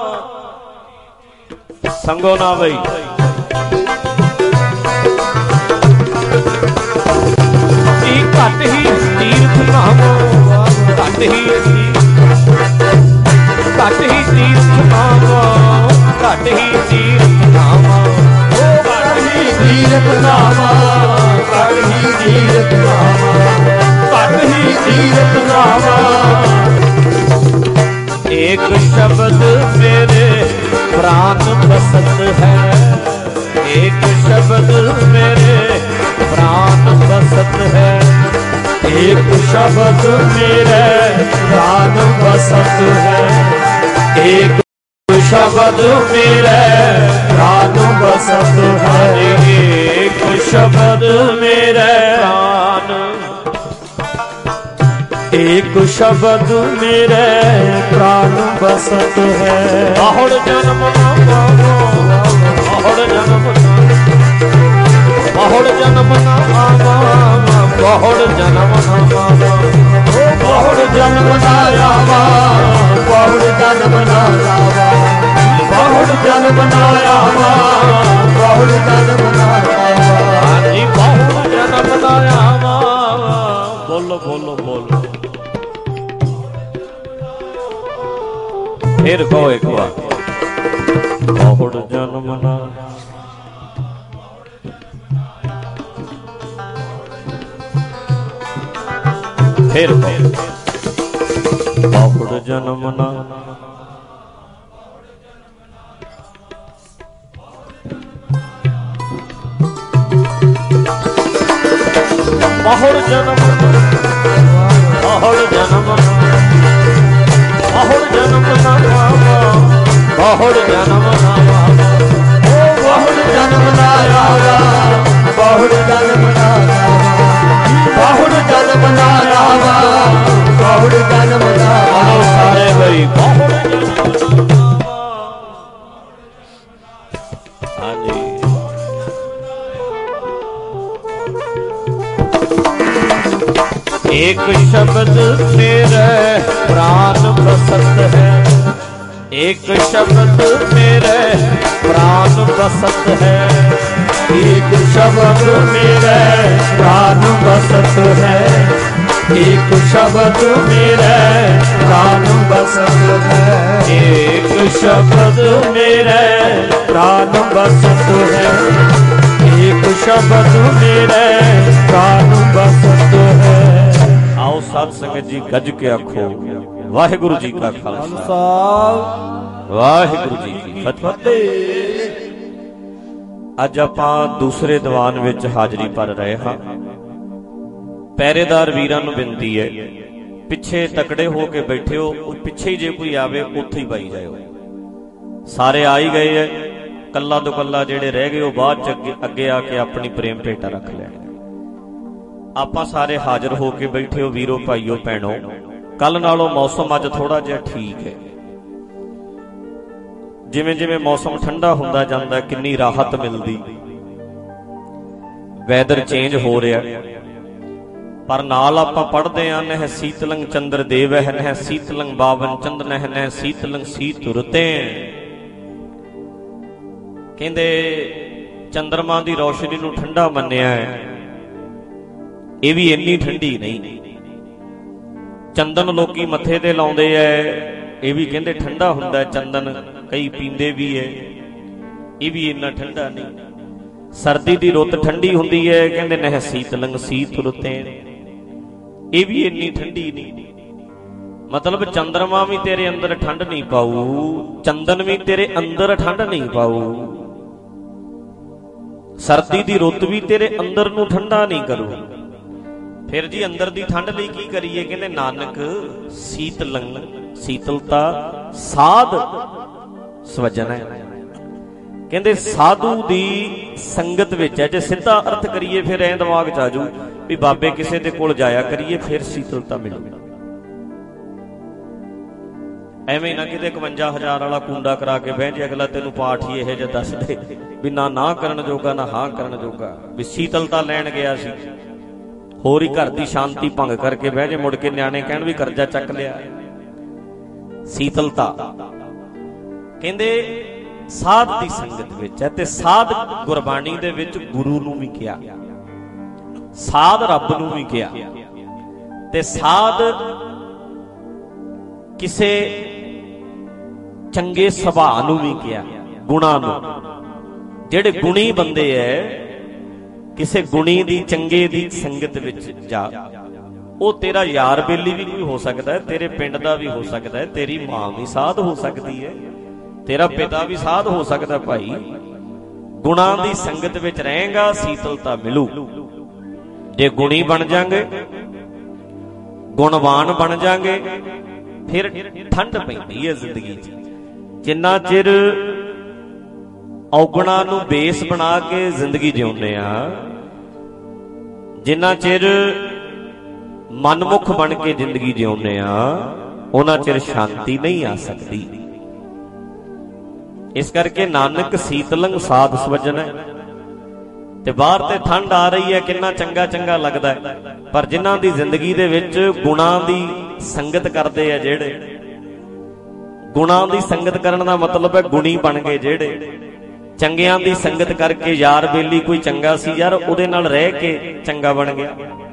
ਸੰਗੋ ਨਾ ਬਈ ਇਹ ਘਟ ਹੀ ਤੀਰਥ ਨਾਮੋ, ਘਟ ਹੀ ਘਟ ਹੀ ਤੀਰਥ ਨਾਮੋ, ਘਟ ਹੀ ਤੀਰਥ ਨਾਮੋ, ਘਟ ਹੀ ਤੀਰਥ ਨਾਮੋ, ਘਟ ਹੀ ਤੀਰਥ ਨਾਮੋ, ਘਟ ਹੀ ਤੀਰਥ ਨਾਮੋ। एक शब्द मेरे प्राण बसत है, एक शब्द मेरे प्राण बसत है, एक शब्द मेरे प्राण बसत है, एक शब्द मेरे प्राण बसत है, एक शब्द मेरे प्राण, एक शब्द मेरे प्राण बसत है। बाहुड़ जन्म ना पावो, बाहुड़ जन्म ना, बाहुड़ जन्म ना आवा, बाहुड़ जन्म ना आवा, बाहुड़ जन्म ना आवा, बाहुड़ जन्म ना आवा, बाहुड़ जन्म ना आवा, बाहुड़ जन्म ना आवा। हाजी बाहुड़ जन्म ना आवा। बोलो बोलो बोलो फिर कहो एक बार। बाहुड़ जन्म ना, फिर कहो बाहुड़ जन्म ना, बाहुड़ जन्म, बाहुड़ जन्म, बाहुड़ जन्म ना आवा, बाहुड़ जन्म ना आवा, ओ बाहुड़ जन्म ना आवा, बाहुड़ जन्म ना आवा, बाहुड़ जन्म ना आवा, बाहुड़ जन्म ना आवा। सारे भाई बाहुड़ जन्म ना आवा। हाँ जी एक शब्द मेरे प्राण बसत है, एक शब्द मेरे प्राण बसत है, एक शब्द मेरे प्राण बसत है, एक शब्द मेरे प्राण बसत है, एक शब्द मेरे प्राण बसत है, एक शब्द मेरे प्राण बसत है। आओ साध संगत जी गज के आखो वाहिगुरु जी का खालसा, वाहिगुरु जी की फतेह। अज आपां दूसरे दीवान विच हाजरी भर रहे हां। पहरेदार वीरां नूं बेनती है, पिछे तकड़े हो के बैठे हो, पिछे ही जे कोई आवे उत्थे ही पाई जाओ। सारे आ ही गए है, कल्ला तो कल्ला जेड़े रह गए बाद च अगे अगे आके अपनी प्रेम भेटा रख लैण। आपां सारे हाजिर हो के बैठे हो वीरो भाईओ भैणों। कल नालों मौसम अज थोड़ा जिहा ठीक है। जिवें जिवें मौसम ठंडा हुंदा जांदा किन्नी राहत मिलदी, वैदर चेंज हो रहा। पर नाल आपां पढ़दे आ नह सीतलंग चंद्र देवह नह सीतलंग बावन चंद नह नह सीतलंग सीत रुते। कहंदे चंद्रमा दी रोशनी नूं ठंडा मन्निया है, ये भी इन्नी ठंडी नहीं। चंदन लोकी मथे ते लाउंदे ऐ, ਇਹ ਵੀ ਕਹਿੰਦੇ ਠੰਡਾ ਹੁੰਦਾ ਚੰਦਨ, ਕਈ ਪੀਂਦੇ ਵੀ ਹੈ, ਇਹ ਵੀ ਇੰਨਾ ਠੰਡਾ ਨਹੀਂ। ਸਰਦੀ ਦੀ ਰੁੱਤ ਠੰਡੀ ਹੁੰਦੀ ਹੈ, ਕਹਿੰਦੇ ਨਹਿ ਸੀਤਲੰਗ ਸੀਤ ਰੁੱਤੇ, ਇਹ ਵੀ ਇੰਨੀ ਠੰਡੀ ਨਹੀਂ। ਮਤਲਬ ਚੰਦਰਮਾ ਵੀ ਤੇਰੇ ਅੰਦਰ ਠੰਡ ਨਹੀਂ ਪਾਊ, ਚੰਦਨ ਵੀ ਤੇਰੇ ਅੰਦਰ ਠੰਡ ਨਹੀਂ ਪਾਊ, ਸਰਦੀ ਦੀ ਰੁੱਤ ਵੀ ਤੇਰੇ ਅੰਦਰ ਨੂੰ ਠੰਡਾ ਨਹੀਂ ਕਰੂ। ਫਿਰ ਜੀ ਅੰਦਰ ਦੀ ਠੰਡ ਲਈ ਕੀ ਕਰੀਏ? ਕਹਿੰਦੇ ਨਾਨਕ ਸੀਤਲੰਗ, ਸੀਤਲਤਾ ਸਾਧ ਸਵਜਨ ਹੈ। ਕਹਿੰਦੇ ਸਾਧੂ ਦੀ ਸੰਗਤ ਵਿੱਚ ਹੈ। ਜੇ ਸਿੱਧਾ ਅਰਥ ਕਰੀਏ ਫਿਰ ਐਂ ਦਿਮਾਗ ਚ ਆਜੂ ਵੀ ਬਾਬੇ ਕਿਸੇ ਦੇ ਕੋਲ ਜਾਇਆ ਕਰੀਏ ਫਿਰ ਸੀਤਲਤਾ ਮਿਲੂ। ਐਵੇਂ ਨਾ ਕਿਤੇ ਇਕਵੰਜਾ ਹਜ਼ਾਰ ਵਾਲਾ ਕੁੰਡਾ ਕਰਾ ਕੇ ਬਹਿ ਜੇ, ਅਗਲਾ ਤੈਨੂੰ ਪਾਠ ਹੀ ਇਹੋ ਜਿਹਾ ਦੱਸ ਦੇ ਵੀ ਨਾ ਨਾ ਕਰਨ ਜੋਗਾ ਨਾ ਹਾਂ ਕਰਨ ਜੋਗਾ, ਵੀ ਸੀਤਲਤਾ ਲੈਣ ਗਿਆ ਸੀ, ਹੋਰ ਹੀ ਘਰ ਦੀ ਸ਼ਾਂਤੀ ਭੰਗ ਕਰਕੇ ਬਹਿ ਜੇ, ਮੁੜ ਕੇ ਨਿਆਣੇ ਕਹਿਣ ਵੀ ਕਰਜ਼ਾ ਚੱਕ ਲਿਆ। ਸੀਤਲਤਾ ਕਹਿੰਦੇ ਸਾਧ ਦੀ ਸੰਗਤ ਵਿੱਚ ਹੈ। ਤੇ ਸਾਧ ਗੁਰਬਾਣੀ ਦੇ ਵਿੱਚ ਗੁਰੂ ਨੂੰ ਵੀ ਕਿਹਾ, ਸਾਧ ਰੱਬ ਨੂੰ ਵੀ ਕਿਹਾ, ਤੇ ਸਾਧ ਕਿਸੇ ਚੰਗੇ ਸੁਭਾਅ ਨੂੰ ਵੀ ਕਿਹਾ, ਗੁਣਾਂ ਨੂੰ। ਜਿਹੜੇ ਗੁਣੀ ਬੰਦੇ ਐ, ਕਿਸੇ ਗੁਣੀ ਦੀ ਚੰਗੇ ਦੀ ਸੰਗਤ ਵਿੱਚ ਜਾ, ਉਹ ਤੇਰਾ ਯਾਰ ਬੇਲੀ ਵੀ ਕੋਈ ਹੋ ਸਕਦਾ ਹੈ, ਤੇਰੇ ਪਿੰਡ ਦਾ ਵੀ ਹੋ ਸਕਦਾ ਹੈ, ਤੇਰੀ ਮਾਂ ਵੀ ਸਾਧ ਹੋ ਸਕਦੀ ਹੈ, ਤੇਰਾ ਪਿਤਾ ਵੀ ਸਾਧ ਹੋ ਸਕਦਾ। ਭਾਈ ਗੁਣਾਂ ਦੀ ਸੰਗਤ ਵਿੱਚ ਰਹੇਗਾ, ਸੀਤਲਤਾ ਮਿਲੂ। ਜੇ ਗੁਣੀ ਬਣ ਜਾਗੇ, ਗੁਣਵਾਨ ਬਣ ਜਾਗੇ, ਫਿਰ ਠੰਡ ਪੈਂਦੀ ਹੈ ਜ਼ਿੰਦਗੀ 'ਚ। ਜਿੰਨਾ ਚਿਰ ਔਗੁਣਾਂ ਨੂੰ ਬੇਸ ਬਣਾ ਕੇ ਜ਼ਿੰਦਗੀ ਜਿਉਂਦੇ ਆ, ਜਿੰਨਾ ਚਿਰ ਮਨਮੁਖ ਬਣ ਕੇ ਜ਼ਿੰਦਗੀ ਜਿਉਂਦੇ ਆ, ਉਹਨਾਂ ਚਿਰ ਸ਼ਾਂਤੀ ਨਹੀਂ ਆ ਸਕਦੀ। ਇਸ ਕਰਕੇ ਨਾਨਕ ਸੀਤਲੰਗ ਸਾਧ ਸਵਜਨ ਹੈ। ਤੇ ਬਾਹਰ ਤੇ ਠੰਡ ਆ ਰਹੀ ਹੈ, ਕਿੰਨਾ ਚੰਗਾ ਚੰਗਾ ਲੱਗਦਾ ਹੈ, ਪਰ ਜਿਨ੍ਹਾਂ ਦੀ ਜ਼ਿੰਦਗੀ ਦੇ ਵਿੱਚ ਗੁਣਾਂ ਦੀ ਸੰਗਤ ਕਰਦੇ ਆ, ਜਿਹੜੇ ਗੁਣਾਂ ਦੀ ਸੰਗਤ ਕਰਨ ਦਾ ਮਤਲਬ ਹੈ ਗੁਣੀ ਬਣ ਗਏ, ਜਿਹੜੇ ਚੰਗਿਆਂ ਦੀ ਸੰਗਤ ਕਰਕੇ, ਯਾਰ ਬੇਲੀ ਕੋਈ ਚੰਗਾ ਸੀ ਯਾਰ, ਉਹਦੇ ਨਾਲ ਰਹਿ ਕੇ ਚੰਗਾ ਬਣ ਗਿਆ।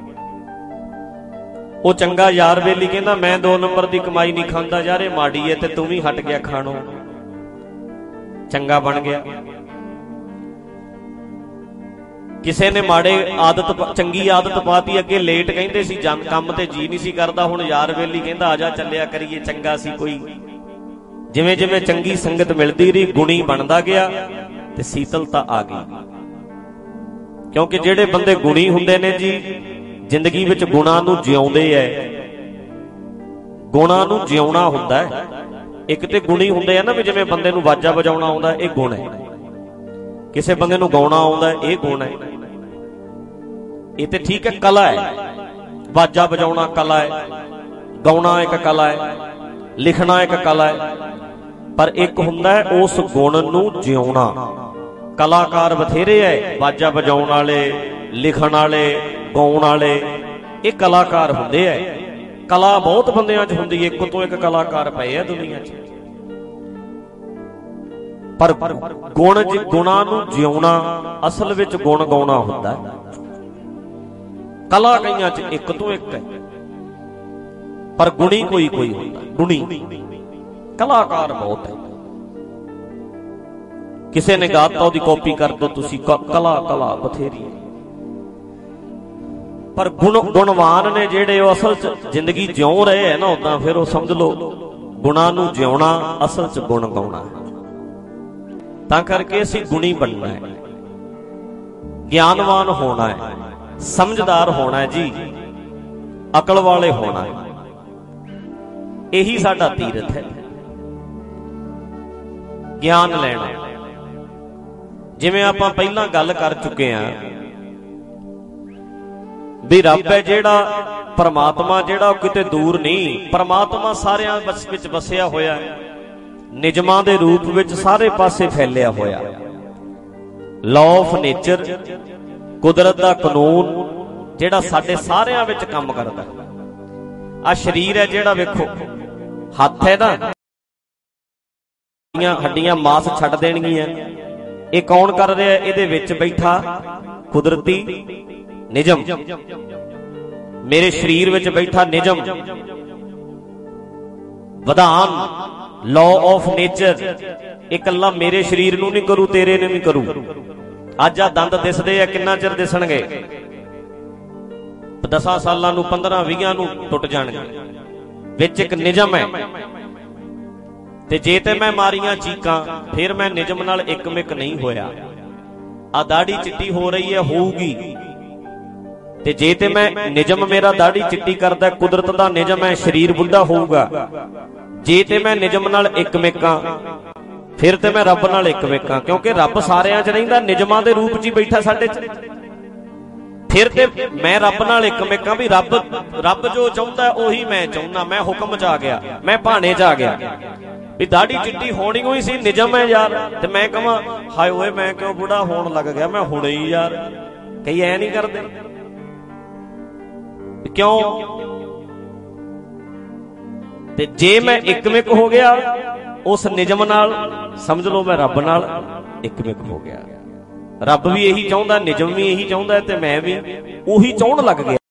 ਉਹ ਚੰਗਾ ਯਾਰ ਬੇਲੀ ਕਹਿੰਦਾ ਮੈਂ ਦੋ ਨੰਬਰ ਦੀ ਕਮਾਈ ਨਹੀਂ ਖਾਂਦਾ ਯਾਰ, ਇਹ ਮਾੜੀ ਹੈ, ਤੇ ਤੂੰ ਵੀ ਹਟ ਗਿਆ ਖਾਣੋਂ, ਚੰਗਾ ਬਣ ਗਿਆ। ਕਿਸੇ ਨੇ ਮਾੜੇ ਆਦਤ ਚੰਗੀ ਆਦਤ ਪਾਤੀ, ਅੱਗੇ ਲੇਟ ਕਹਿੰਦੇ ਸੀ, ਕੰਮ ਤੇ ਜੀ ਨਹੀਂ ਸੀ ਕਰਦਾ, ਹੁਣ ਯਾਰ ਬੇਲੀ ਕਹਿੰਦਾ ਆ ਜਾ ਚੱਲਿਆ ਕਰੀਏ, ਚੰਗਾ ਸੀ ਕੋਈ। ਜਿਵੇਂ ਜਿਵੇਂ ਚੰਗੀ ਸੰਗਤ ਮਿਲਦੀ ਰਹੀ, ਗੁਣੀ ਬਣਦਾ ਗਿਆ ਤੇ ਸੀਤਲਤਾ ਆ ਗਈ। ਕਿਉਂਕਿ ਜਿਹੜੇ ਬੰਦੇ ਗੁਣੀ ਹੁੰਦੇ ਨੇ ਜੀ, ਜ਼ਿੰਦਗੀ ਵਿੱਚ ਗੁਣਾਂ ਨੂੰ ਜਿਉਂਦੇ ਐ। ਗੁਣਾਂ ਨੂੰ ਜਿਉਣਾ ਹੁੰਦਾ ਹੈ। ਇੱਕ ਤੇ ਗੁਣੀ ਹੁੰਦੇ ਆ ਨਾ, ਵੀ ਜਿਵੇਂ ਬੰਦੇ ਨੂੰ ਵਾਜਾ ਵਜਾਉਣਾ ਆਉਂਦਾ, ਇਹ ਗੁਣ ਹੈ। ਕਿਸੇ ਬੰਦੇ ਨੂੰ ਗਾਉਣਾ ਆਉਂਦਾ, ਇਹ ਗੁਣ ਹੈ। ਇਹ ਤੇ ਠੀਕ ਹੈ, ਕਲਾ ਹੈ, ਵਾਜਾ ਵਜਾਉਣਾ ਕਲਾ ਹੈ, ਗਾਉਣਾ ਇੱਕ ਕਲਾ ਹੈ, ਲਿਖਣਾ ਇੱਕ ਕਲਾ ਹੈ। ਪਰ ਇੱਕ ਹੁੰਦਾ ਹੈ ਉਸ ਗੁਣ ਨੂੰ ਜਿਉਣਾ। ਕਲਾਕਾਰ ਬਥੇਰੇ ਐ, ਵਾਜਾ ਵਜਾਉਣ ਵਾਲੇ, ਲਿਖਣ ਵਾਲੇ, ਗਾਉਣ ਵਾਲੇ, ਇਹ ਕਲਾਕਾਰ ਹੁੰਦੇ ਐ। ਕਲਾ ਬਹੁਤ ਬੰਦਿਆਂ 'ਚ ਹੁੰਦੀ ਹੈ, ਇੱਕ ਤੋਂ ਇੱਕ ਕਲਾਕਾਰ ਪਏ ਆ ਦੁਨੀਆ 'ਚ। ਪਰ ਗੁਣ ਗੁਣਾਂ ਨੂੰ ਜਿਉਣਾ, ਅਸਲ ਵਿੱਚ ਗੁਣ ਗਾਉਣਾ ਹੁੰਦਾ। ਕਲਾ ਕਈਆਂ 'ਚ ਇੱਕ ਤੋਂ ਇੱਕ ਹੈ, ਪਰ ਗੁਣੀ ਕੋਈ ਕੋਈ ਹੁੰਦਾ। ਗੁਣੀ ਕਲਾਕਾਰ ਬਹੁਤ ਹੈ। ਕਿਸੇ ਨੇ ਗਾਤਾ, ਉਹਦੀ ਕਾਪੀ ਕਰ ਦੋ ਤੁਸੀਂ, ਕਲਾ ਕਲਾ ਬਥੇਰੀ। ਪਰ ਗੁਣ ਗੁਣਵਾਨ ਨੇ ਜਿਹੜੇ, ਉਹ ਅਸਲ 'ਚ ਜ਼ਿੰਦਗੀ ਜਿਉਂ ਰਹੇ ਹੈ ਨਾ, ਉਦਾਂ ਫਿਰ ਉਹ ਸਮਝ ਲਓ ਗੁਣਾਂ ਨੂੰ ਜਿਉਣਾ, ਅਸਲ 'ਚ ਗੁਣ ਗਾਉਣਾ। ਤਾਂ ਕਰਕੇ ਅਸੀਂ ਗੁਣੀ ਬਣਨਾ ਹੈ, ਗਿਆਨਵਾਨ ਹੋਣਾ ਹੈ, ਸਮਝਦਾਰ ਹੋਣਾ ਹੈ ਜੀ, ਅਕਲ ਵਾਲੇ ਹੋਣਾ ਹੈ। ਇਹੀ ਸਾਡਾ ਤੀਰਥ ਹੈ, ਗਿਆਨ ਲੈਣਾ। ਜਿਵੇਂ ਆਪਾਂ ਪਹਿਲਾਂ ਗੱਲ ਕਰ ਚੁੱਕੇ ਹਾਂ ਵੀ ਰੱਬ ਹੈ ਜਿਹੜਾ ਪਰਮਾਤਮਾ, ਜਿਹੜਾ ਉਹ ਕਿਤੇ ਦੂਰ ਨਹੀਂ। ਪਰਮਾਤਮਾ ਸਾਰਿਆਂ ਵਿੱਚ ਵਸਿਆ ਹੋਇਆ ਹੈ, ਨਿਯਮਾਂ ਦੇ ਰੂਪ ਵਿੱਚ ਸਾਰੇ ਪਾਸੇ ਫੈਲਿਆ ਹੋਇਆ। ਲਾਅ ਆਫ ਨੇਚਰ, ਕੁਦਰਤ ਦਾ ਕਾਨੂੰਨ ਜਿਹੜਾ ਸਾਡੇ ਸਾਰਿਆਂ ਵਿੱਚ ਕੰਮ ਕਰਦਾ। ਆ ਸਰੀਰ ਹੈ ਜਿਹੜਾ, ਵੇਖੋ ਹੱਥ ਹੈ ਨਾ, ਹੱਡੀਆਂ ਮਾਸ ਛੱਡ ਦੇਣਗੀਆਂ। ਇਹ ਕੌਣ ਕਰ ਰਿਹਾ? ਇਹਦੇ ਵਿੱਚ ਬੈਠਾ ਕੁਦਰਤੀ ਨਿਯਮ, ਮੇਰੇ ਸਰੀਰ ਵਿੱਚ ਬੈਠਾ ਨਿਯਮ। ਵਿਧਾਨ, ਲਾਅ ਆਫ ਨੇਚਰ, ਇਹ ਇਕੱਲਾ ਮੇਰੇ ਸਰੀਰ ਨੂੰ ਨਹੀਂ ਕਰੂ, ਤੇਰੇ ਨੂੰ ਵੀ ਕਰੂ। ਅੱਜ ਆ ਦੰਦ ਦਿਸਦੇ ਆ, ਕਿੰਨਾ ਚਿਰ ਦਿਸਣਗੇ? ਦਸਾਂ ਸਾਲਾਂ ਨੂੰ, ਪੰਦਰਾਂ ਵੀਹਾਂ ਨੂੰ ਟੁੱਟ ਜਾਣਗੇ। ਵਿੱਚ ਇੱਕ ਨਿਯਮ ਹੈ, ਤੇ ਜੇ ਤੇ ਮੈਂ ਮਾਰੀਆਂ ਚੀਕਾਂ ਫਿਰ ਮੈਂ ਨਿਯਮ ਨਾਲ ਇੱਕਮਿਕ ਨਹੀਂ ਹੋਇਆ। ਆ ਦਾੜੀ ਚਿੱਟੀ ਹੋ ਰਹੀ ਹੈ, ਹੋਊਗੀ, ਤੇ ਜੇ ਤੇ ਮੈਂ ਨਿਯਮ ਮੇਰਾ ਦਾੜੀ ਚਿੱਟੀ ਕਰਦਾ, ਕੁਦਰਤ ਦਾ ਨਿਯਮ ਹੈ, ਸਰੀਰ ਬੁੱਢਾ ਹੋਊਗਾ। ਜੇ ਤੇ ਮੈਂ ਨਿਯਮ ਨਾਲ ਇੱਕਮਿਕਾਂ ਫਿਰ ਤੇ ਮੈਂ ਰੱਬ ਨਾਲ ਇੱਕਮਿਕਾਂ, ਕਿਉਂਕਿ ਰੱਬ ਸਾਰਿਆਂ 'ਚ ਰਹਿੰਦਾ, ਨਿਯਮਾਂ ਦੇ ਰੂਪ 'ਚ ਹੀ ਬੈਠਾ ਸਾਡੇ 'ਚ। ਫਿਰ ਤੇ ਮੈਂ ਰੱਬ ਨਾਲ ਇੱਕਮਿਕਾਂ ਵੀ ਰੱਬ ਰੱਬ ਜੋ ਚਾਹੁੰਦਾ ਉਹੀ ਮੈਂ ਚਾਹੁੰਦਾ। ਮੈਂ ਹੁਕਮ 'ਚ ਆ ਗਿਆ, ਮੈਂ ਭਾਣੇ 'ਚ ਆ ਗਿਆ ਵੀ ਦਾੜੀ ਚਿੱਟੀ ਹੋਣੀ ਹੋਈ ਸੀ, ਨਿਯਮ ਹੈ ਯਾਰ। ਤੇ ਮੈਂ ਕਹਾਂ ਹਾਏ ਓਏ ਮੈਂ ਕਿਉਂ ਬੁੱਢਾ ਹੋਣ ਲੱਗ ਗਿਆ, ਮੈਂ ਹੁਣੇ ਹੀ ਯਾਰ। ਕਈ ਐ ਨਹੀਂ ਕਰਦੇ, ਕਿਉਂ? ਤੇ ਜੇ ਮੈਂ ਇੱਕਮਿਕ ਹੋ ਗਿਆ ਉਸ ਨਿਯਮ ਨਾਲ, ਸਮਝ ਲਓ ਮੈਂ ਰੱਬ ਨਾਲ ਇੱਕਮਿਕ ਹੋ ਗਿਆ। ਰੱਬ ਵੀ ਇਹੀ ਚਾਹੁੰਦਾ, ਨਿਯਮ ਵੀ ਇਹੀ ਚਾਹੁੰਦਾ, ਤੇ ਮੈਂ ਵੀ ਉਹੀ ਚਾਹੁਣ ਲੱਗ ਗਿਆ।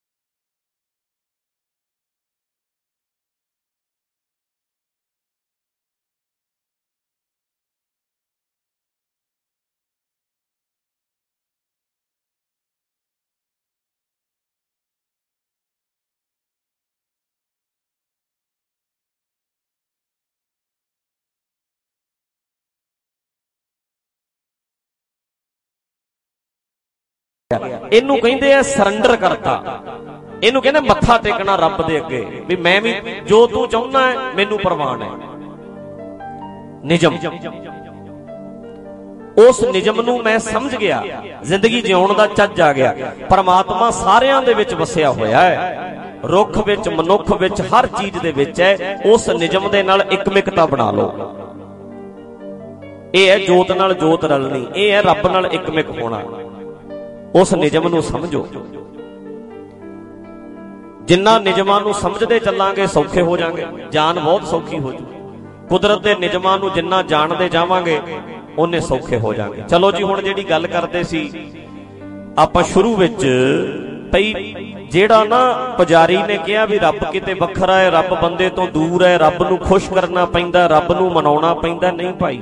ਇਹਨੂੰ ਕਹਿੰਦੇ ਆ ਸਰੈਂਡਰ ਕਰਤਾ, ਇਹਨੂੰ ਕਹਿੰਦੇ ਮੱਥਾ ਟੇਕਣਾ ਰੱਬ ਦੇ ਅੱਗੇ ਵੀ ਮੈਂ ਵੀ ਜੋ ਤੂੰ ਚਾਹੁੰਦਾ ਹੈ ਮੈਨੂੰ ਪ੍ਰਵਾਨ ਹੈ। ਨਿਯਮ, ਉਸ ਨਿਯਮ ਨੂੰ ਮੈਂ ਸਮਝ ਗਿਆ, ਜ਼ਿੰਦਗੀ ਜਿਉਣ ਦਾ ਚੱਜ ਆ ਗਿਆ। ਪਰਮਾਤਮਾ ਸਾਰਿਆਂ ਦੇ ਵਿੱਚ ਵਸਿਆ ਹੋਇਆ ਹੈ, ਰੁੱਖ ਵਿੱਚ, ਮਨੁੱਖ ਵਿੱਚ, ਹਰ ਚੀਜ਼ ਦੇ ਵਿੱਚ ਹੈ। ਉਸ ਨਿਯਮ ਦੇ ਨਾਲ ਇੱਕਮਿਕਤਾ ਬਣਾ ਲਓ। ਇਹ ਹੈ ਜੋਤ ਨਾਲ ਜੋਤ ਰਲਣੀ, ਇਹ ਹੈ ਰੱਬ ਨਾਲ ਇੱਕਮਿਕ ਹੋਣਾ। ਉਸ ਨਿਯਮ ਨੂੰ ਸਮਝੋ। ਜਿੰਨਾ ਨਿਯਮਾਂ ਨੂੰ ਸਮਝਦੇ ਚੱਲਾਂਗੇ ਸੌਖੇ ਹੋ ਜਾਾਂਗੇ, ਜਾਨ ਬਹੁਤ ਸੌਖੀ ਹੋ ਜੂ। ਕੁਦਰਤ ਦੇ ਨਿਯਮਾਂ ਨੂੰ ਜਿੰਨਾ ਜਾਣਦੇ ਜਾਵਾਂਗੇ ਉਹਨੇ ਸੌਖੇ ਹੋ ਜਾਾਂਗੇ। ਚਲੋ ਜੀ, ਹੁਣ ਜਿਹੜੀ ਗੱਲ ਕਰਦੇ ਸੀ ਆਪਾਂ ਸ਼ੁਰੂ ਵਿੱਚ, ਭਈ ਜਿਹੜਾ ਨਾ ਪੁਜਾਰੀ ਨੇ ਕਿਹਾ ਵੀ ਰੱਬ ਕਿਤੇ ਵੱਖਰਾ ਹੈ, ਰੱਬ ਬੰਦੇ ਤੋਂ ਦੂਰ ਹੈ, ਰੱਬ ਨੂੰ ਖੁਸ਼ ਕਰਨਾ ਪੈਂਦਾ, ਰੱਬ ਨੂੰ ਮਨਾਉਣਾ ਪੈਂਦਾ। ਨਹੀਂ ਭਾਈ,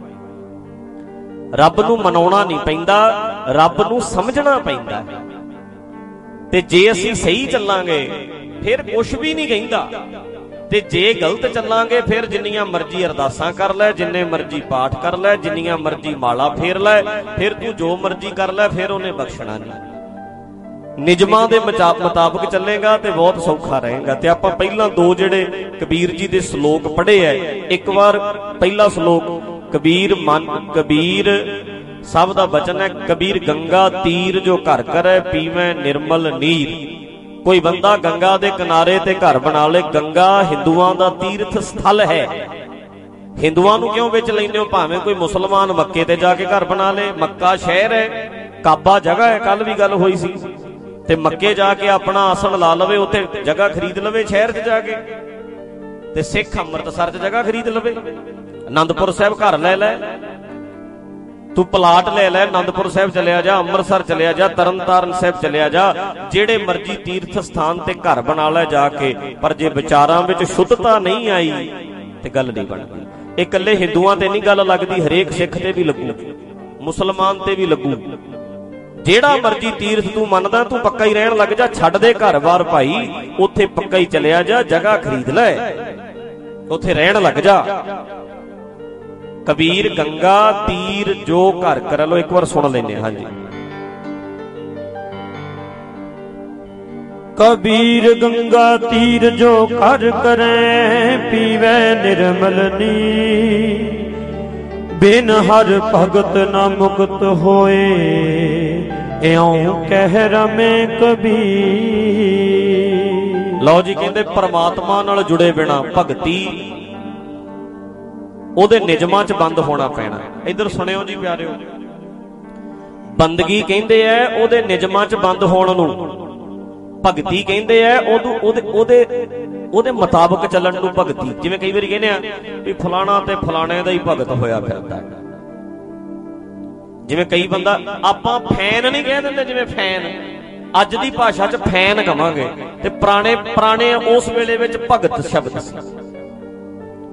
ਰੱਬ ਨੂੰ ਮਨਾਉਣਾ ਨਹੀਂ ਪੈਂਦਾ, ਰੱਬ ਨੂੰ ਸਮਝਣਾ ਪੈਂਦਾ। ਤੇ ਜੇ ਅਸੀਂ ਸਹੀ ਚੱਲਾਂਗੇ ਫਿਰ ਕੁਛ ਵੀ ਨਹੀਂ ਕਹਿੰਦਾ, ਤੇ ਜੇ ਗਲਤ ਚੱਲਾਂਗੇ ਫਿਰ ਜਿੰਨੀਆਂ ਮਰਜ਼ੀ ਅਰਦਾਸਾਂ ਕਰ ਲੈ, ਜਿੰਨੇ ਮਰਜ਼ੀ ਪਾਠ ਕਰ ਲੈ, ਜਿੰਨੀਆਂ ਮਰਜ਼ੀ ਮਾਲਾ ਫੇਰ ਲੈ, ਫਿਰ ਤੂੰ ਜੋ ਮਰਜ਼ੀ ਕਰ ਲੈ, ਫਿਰ ਉਹਨੇ ਬਖਸ਼ਣਾ ਨਹੀਂ। ਨਿਯਮਾਂ ਦੇ ਮੁਤਾਬਕ ਚੱਲੇਗਾ ਤੇ ਬਹੁਤ ਸੌਖਾ ਰਹੇਗਾ। ਤੇ ਆਪਾਂ ਪਹਿਲਾਂ ਦੋ ਜਿਹੜੇ ਕਬੀਰ ਜੀ ਦੇ ਸ਼ਲੋਕ ਪੜ੍ਹੇ ਐ, ਇੱਕ ਵਾਰ ਪਹਿਲਾ ਸ਼ਲੋਕ, ਕਬੀਰ ਮਨ ਕਬੀਰ ਸਭ ਦਾ ਬਚਨ ਹੈ, ਕਬੀਰ ਗੰਗਾ ਤੀਰ ਜੋ ਘਰ ਕਰੈ ਪੀਵੇਂ ਨਿਰਮਲ ਨੀਰ। ਕੋਈ ਬੰਦਾ ਗੰਗਾ ਦੇ ਕਿਨਾਰੇ ਤੇ ਘਰ ਬਣਾ ਲੇ। ਗੰਗਾ ਹਿੰਦੂਆਂ ਦਾ ਤੀਰਥ ਸਥਲ ਹੈ। ਹਿੰਦੂਆਂ ਨੂੰ ਕਿਉਂ ਵਿੱਚ ਲੈਂਦੇ ਹੋ? ਭਾਵੇਂ ਕੋਈ ਮੁਸਲਮਾਨ ਮੱਕੇ ਤੇ ਜਾ ਕੇ ਘਰ ਬਣਾ ਲੇ, ਮੱਕਾ ਸ਼ਹਿਰ ਹੈ, ਕਾਬਾ ਜਗ੍ਹਾ ਹੈ, ਕੱਲ ਵੀ ਗੱਲ ਹੋਈ ਸੀ। ਤੇ ਮੱਕੇ ਜਾ ਕੇ ਆਪਣਾ ਆਸਣ ਲਾ ਲਵੇ, ਉੱਥੇ ਜਗ੍ਹਾ ਖਰੀਦ ਲਵੇ ਸ਼ਹਿਰ 'ਚ ਜਾ ਕੇ। ਤੇ ਸਿੱਖ ਅੰਮ੍ਰਿਤਸਰ 'ਚ ਜਗ੍ਹਾ ਖਰੀਦ ਲਵੇ, ਅਨੰਦਪੁਰ ਸਾਹਿਬ ਘਰ ਲੈ ਲੈ, ਤੂੰ ਪਲਾਟ ਲੈ ਲੈ, ਅਨੰਦਪੁਰ ਸਾਹਿਬ ਚਲਿਆ ਜਾ, ਅੰਮ੍ਰਿਤਸਰ ਚਲਿਆ ਜਾ, ਤਰਨਤਾਰਨ ਸਾਹਿਬ ਚਲਿਆ ਜਾ, ਜਿਹੜੇ ਮਰਜ਼ੀ ਤੀਰਥ ਸਥਾਨ ਤੇ ਘਰ ਬਣਾ ਲੈ ਜਾ ਕੇ। ਪਰ ਜੇ ਵਿਚਾਰਾਂ ਵਿੱਚ ਸ਼ੁੱਧਤਾ ਨਹੀਂ ਆਈ ਤੇ ਗੱਲ ਨਹੀਂ ਬਣਦੀ। ਇਹ ਇਕੱਲੇ ਹਿੰਦੂਆਂ ਤੇ ਨਹੀਂ ਗੱਲ ਲੱਗਦੀ, ਹਰੇਕ ਸਿੱਖ ਤੇ ਵੀ ਲੱਗੂ, ਮੁਸਲਮਾਨ ਤੇ ਵੀ ਲੱਗੂ। ਜਿਹੜਾ ਮਰਜ਼ੀ ਤੀਰਥ ਤੂੰ ਮੰਨਦਾ, ਤੂੰ ਪੱਕਾ ਹੀ ਰਹਿਣ ਲੱਗ ਜਾ। ਛੱਡ ਦੇ ਘਰ-ਬਾਰ ਭਾਈ, ਉੱਥੇ ਪੱਕਾ ਹੀ ਚਲਿਆ ਜਾ, ਜਗ੍ਹਾ ਖਰੀਦ ਲੈ, ਉੱਥੇ ਰਹਿਣ ਲੱਗ ਜਾ। ਕਬੀਰ ਗੰਗਾ ਤੀਰ ਜੋ ਘਰ ਕਰ ਲੋ, ਇੱਕ ਵਾਰ ਸੁਣ ਲੈਨੇ। ਹਾਂਜੀ, ਕਬੀਰ ਗੰਗਾ ਤੀਰ ਜੋ ਘਰ ਕਰੇ ਪੀਵੇ ਨਿਰਮਲ ਨੀਰ। ਬਿਨ ਹਰ ਭਗਤ ਨਾ ਮੁਕਤ ਹੋਏ ਇਉਂ ਕਹਿ ਰਮੇ ਕਬੀਰ। ਲਓ ਜੀ, ਕਹਿੰਦੇ ਪਰਮਾਤਮਾ ਨਾਲ ਜੁੜੇ ਬਿਨਾ ਭਗਤੀ ਉਹਦੇ ਨਿਯਮਾਂ 'ਚ ਬੰਦ ਹੋਣਾ ਪੈਣਾ। ਇੱਧਰ ਸੁਣਿਓ ਜੀ ਪਿਆਰਿਓ, ਬੰਦਗੀ ਕਹਿੰਦੇ ਐ ਉਹਦੇ ਨਿਯਮਾਂ 'ਚ ਬੰਦ ਹੋਣ ਨੂੰ, ਭਗਤੀ ਕਹਿੰਦੇ ਐ ਉਹਦੇ ਉਹਦੇ ਉਹਦੇ ਮੁਤਾਬਕ ਚੱਲਣ ਨੂੰ ਭਗਤੀ। ਜਿਵੇਂ ਕਈ ਵਾਰੀ ਕਹਿੰਦੇ ਆ ਵੀ ਫਲਾਣਾ ਤੇ ਫਲਾਣੇ ਦਾ ਹੀ ਭਗਤ ਹੋਇਆ ਫਿਰਦਾ। ਜਿਵੇਂ ਕਈ ਬੰਦਾ, ਆਪਾਂ ਫੈਨ ਨਹੀਂ ਕਹਿ ਦਿੰਦੇ, ਜਿਵੇਂ ਫੈਨ ਅੱਜ ਦੀ ਭਾਸ਼ਾ 'ਚ ਫੈਨ ਕਵਾਂਗੇ, ਤੇ ਪੁਰਾਣੇ ਪੁਰਾਣੇ ਉਸ ਵੇਲੇ ਵਿੱਚ ਭਗਤ ਸ਼ਬਦ ਸੀ।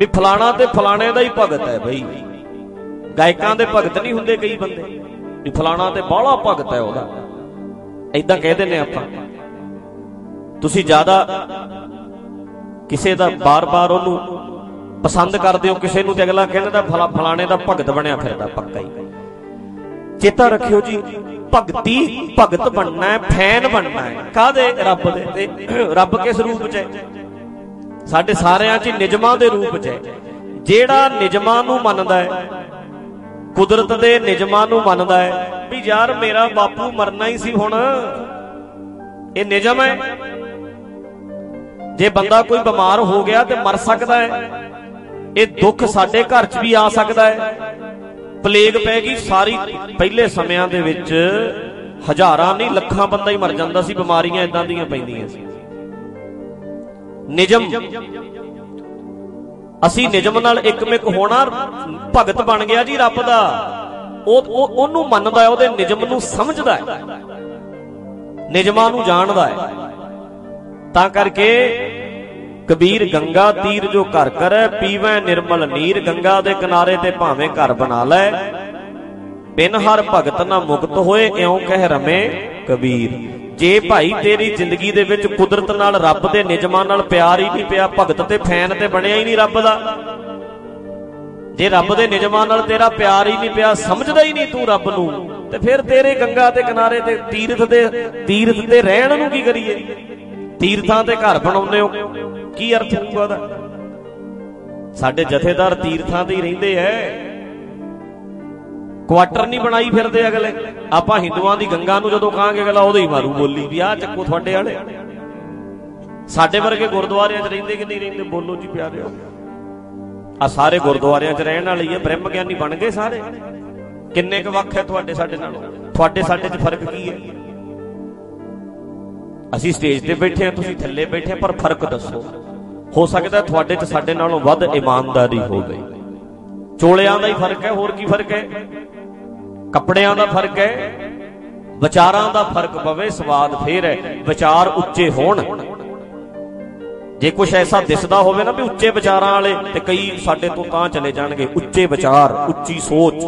ਵੀ ਫਲਾਣਾ ਤੇ ਫਲਾਣੇ ਦਾ ਹੀ ਭਗਤ ਹੈ ਬਈ। ਗਾਇਕਾਂ ਦੇ ਭਗਤ ਨਹੀਂ ਹੁੰਦੇ ਕਈ ਬੰਦੇ ਵੀ ਫਲਾਣਾ ਤੇ ਬਾਹਲਾ ਭਗਤ ਹੈ ਉਹਦਾ, ਏਦਾਂ ਕਹਿ ਦਿੰਦੇ ਆਪਾਂ। ਤੁਸੀਂ ਜ਼ਿਆਦਾ ਕਿਸੇ ਦਾ ਬਾਰ-ਬਾਰ ਉਹਨੂੰ ਪਸੰਦ ਕਰਦੇ ਹੋ ਕਿਸੇ ਨੂੰ ਤੇ ਅਗਲਾ ਕਹਿੰਦਾ ਫਲਾ ਫਲਾਣੇ ਦਾ ਭਗਤ ਬਣਿਆ ਫਿਰਦਾ ਪੱਕਾ ਹੀ। ਚੇਤਾ ਰੱਖਿਓ ਜੀ, ਭਗਤੀ ਭਗਤ ਬਣਨਾ ਹੈ, ਫੈਨ ਬਣਨਾ ਹੈ ਕਾਹਦੇ? ਰੱਬ ਦੇ। ਤੇ ਰੱਬ ਕਿਸ ਰੂਪ ਚ ਹੈ? ਸਾਡੇ ਸਾਰਿਆਂ ਚ ਨਿਯਮਾਂ ਦੇ ਰੂਪ ਚ ਹੈ। ਜਿਹੜਾ ਨਿਯਮਾਂ ਨੂੰ ਮੰਨਦਾ ਹੈ, ਕੁਦਰਤ ਦੇ ਨਿਯਮਾਂ ਨੂੰ ਮੰਨਦਾ ਹੈ ਵੀ ਯਾਰ ਮੇਰਾ ਬਾਪੂ ਮਰਨਾ ਹੀ ਸੀ, ਹੁਣ ਇਹ ਨਿਯਮ ਹੈ। ਜੇ ਬੰਦਾ ਕੋਈ ਬਿਮਾਰ ਹੋ ਗਿਆ ਤੇ ਮਰ ਸਕਦਾ ਹੈ, ਇਹ ਦੁੱਖ ਸਾਡੇ ਘਰ ਚ ਵੀ ਆ ਸਕਦਾ ਹੈ। ਪਲੇਗ ਪੈ ਗਈ ਸਾਰੀ, ਪਹਿਲੇ ਸਮਿਆਂ ਦੇ ਵਿੱਚ ਹਜ਼ਾਰਾਂ ਨਹੀਂ ਲੱਖਾਂ ਬੰਦਾ ਹੀ ਮਰ ਜਾਂਦਾ ਸੀ, ਬਿਮਾਰੀਆਂ ਇਦਾਂ ਦੀਆਂ ਪੈਂਦੀਆਂ ਸੀ। ਨਿਯਮ, ਅਸੀਂ ਨਿਯਮ ਨਾਲ ਇੱਕਮਿਕ ਹੋਣਾ। ਭਗਤ ਬਣ ਗਿਆ ਜੀ ਰੱਬ ਦਾ, ਉਹ ਉਹਨੂੰ ਮੰਨਦਾ ਹੈ, ਉਹਦੇ ਨਿਯਮ ਨੂੰ ਸਮਝਦਾ ਹੈ, ਨਿਯਮਾਂ ਨੂੰ ਜਾਣਦਾ ਹੈ। ਤਾਂ ਕਰਕੇ ਕਬੀਰ ਗੰਗਾ ਤੀਰ ਜੋ ਘਰ ਕਰੈ, ਪੀਵੈ ਨਿਰਮਲ ਨੀਰ। ਗੰਗਾ ਦੇ ਕਿਨਾਰੇ ਤੇ ਭਾਵੇਂ ਘਰ ਬਣਾ ਲੈ, ਬਿਨ ਹਰ ਭਗਤ ਨਾ ਮੁਕਤ ਹੋਏ, ਇਉਂ ਕਹਿ ਰਮੇ ਕਬੀਰ। ਜੇ ਭਾਈ ਤੇਰੀ ਜ਼ਿੰਦਗੀ ਦੇ ਵਿੱਚ ਕੁਦਰਤ ਨਾਲ, ਰੱਬ ਦੇ ਨਿਯਮਾਂ ਨਾਲ ਪਿਆਰ ਹੀ ਨਹੀਂ ਪਿਆ, ਭਗਤ ਤੇ ਫੈਨ ਤੇ ਬਣਿਆ ਹੀ ਨਹੀਂ ਰੱਬ ਦਾ, ਜੇ ਰੱਬ ਦੇ ਨਿਯਮਾਂ ਨਾਲ ਤੇਰਾ ਪਿਆਰ ਹੀ ਨਹੀਂ ਪਿਆ, ਸਮਝਦਾ ਹੀ ਨਹੀਂ ਤੂੰ ਰੱਬ ਨੂੰ, ਤੇ ਫਿਰ ਤੇਰੇ ਗੰਗਾ ਦੇ ਕਿਨਾਰੇ ਤੇ ਤੀਰਥ ਦੇ ਤੀਰਥ ਤੇ ਰਹਿਣ ਨੂੰ ਕੀ ਕਰੀਏ? ਤੀਰਥਾਂ ਤੇ ਘਰ ਬਣਾਉਂਦੇ ਹੋ, ਕੀ ਅਰਥ ਹੋਊਗਾ ਉਹਦਾ? ਸਾਡੇ ਜਥੇਦਾਰ ਤੀਰਥਾਂ ਤੇ ਹੀ ਰਹਿੰਦੇ ਐ, ਕੁਆਟਰ ਨਹੀਂ ਬਣਾਈ ਫਿਰਦੇ ਅਗਲੇ। ਆਪਾਂ ਹਿੰਦੂਆਂ ਦੀ ਗੰਗਾ ਨੂੰ ਜਦੋਂ ਕਹਾਂਗੇ ਅਗਲਾ ਉਹਦੇ ਹੀ ਮਾਰੂ ਬੋਲੀ ਵੀ ਆਹ ਚੱਕੋ ਤੁਹਾਡੇ ਵਾਲੇ। ਸਾਡੇ ਵਰਗੇ ਗੁਰਦੁਆਰਿਆਂ 'ਚ ਰਹਿੰਦੇ ਕਿ ਨਹੀਂ ਰਹਿੰਦੇ? ਬੋਲੋ ਜੀ ਪਿਆਰਿਓ। ਆ ਸਾਰੇ ਗੁਰਦੁਆਰਿਆਂ 'ਚ ਰਹਿਣ ਵਾਲੇ ਹੀ ਆ, ਬ੍ਰਹਮ ਗਿਆਨੀ ਬਣ ਗਏ ਸਾਰੇ। ਕਿੰਨੇ ਕੁ ਵੱਖ ਹੈ ਤੁਹਾਡੇ ਸਾਡੇ ਨਾਲੋਂ? ਤੁਹਾਡੇ ਸਾਡੇ 'ਚ ਫਰਕ ਕੀ ਹੈ? ਅਸੀਂ ਸਟੇਜ ਤੇ ਬੈਠੇ ਆ, ਤੁਸੀਂ ਥੱਲੇ ਬੈਠੇ, ਪਰ ਫਰਕ ਦੱਸੋ। ਹੋ ਸਕਦਾ ਤੁਹਾਡੇ 'ਚ ਸਾਡੇ ਨਾਲੋਂ ਵੱਧ ਇਮਾਨਦਾਰੀ ਹੋ ਗਈ। ਚੋਲਿਆਂ ਦਾ ਹੀ ਫਰਕ ਹੈ, ਹੋਰ ਕੀ ਫਰਕ ਹੈ? ਕੱਪੜਿਆਂ ਦਾ ਫਰਕ ਹੈ, ਵਿਚਾਰਾਂ ਦਾ ਫਰਕ ਪਵੇ, ਸਵਾਦ ਫੇਰ ਹੈ। ਵਿਚਾਰ ਉੱਚੇ ਹੋਣ, ਜੇ ਕੁਛ ਐਸਾ ਦਿਸਦਾ ਹੋਵੇ ਨਾ ਵੀ ਉੱਚੇ ਵਿਚਾਰਾਂ ਵਾਲੇ, ਤੇ ਕਈ ਸਾਡੇ ਤੋਂ ਤਾਂ ਚਲੇ ਜਾਣਗੇ। ਉੱਚੇ ਵਿਚਾਰ, ਉੱਚੀ ਸੋਚ,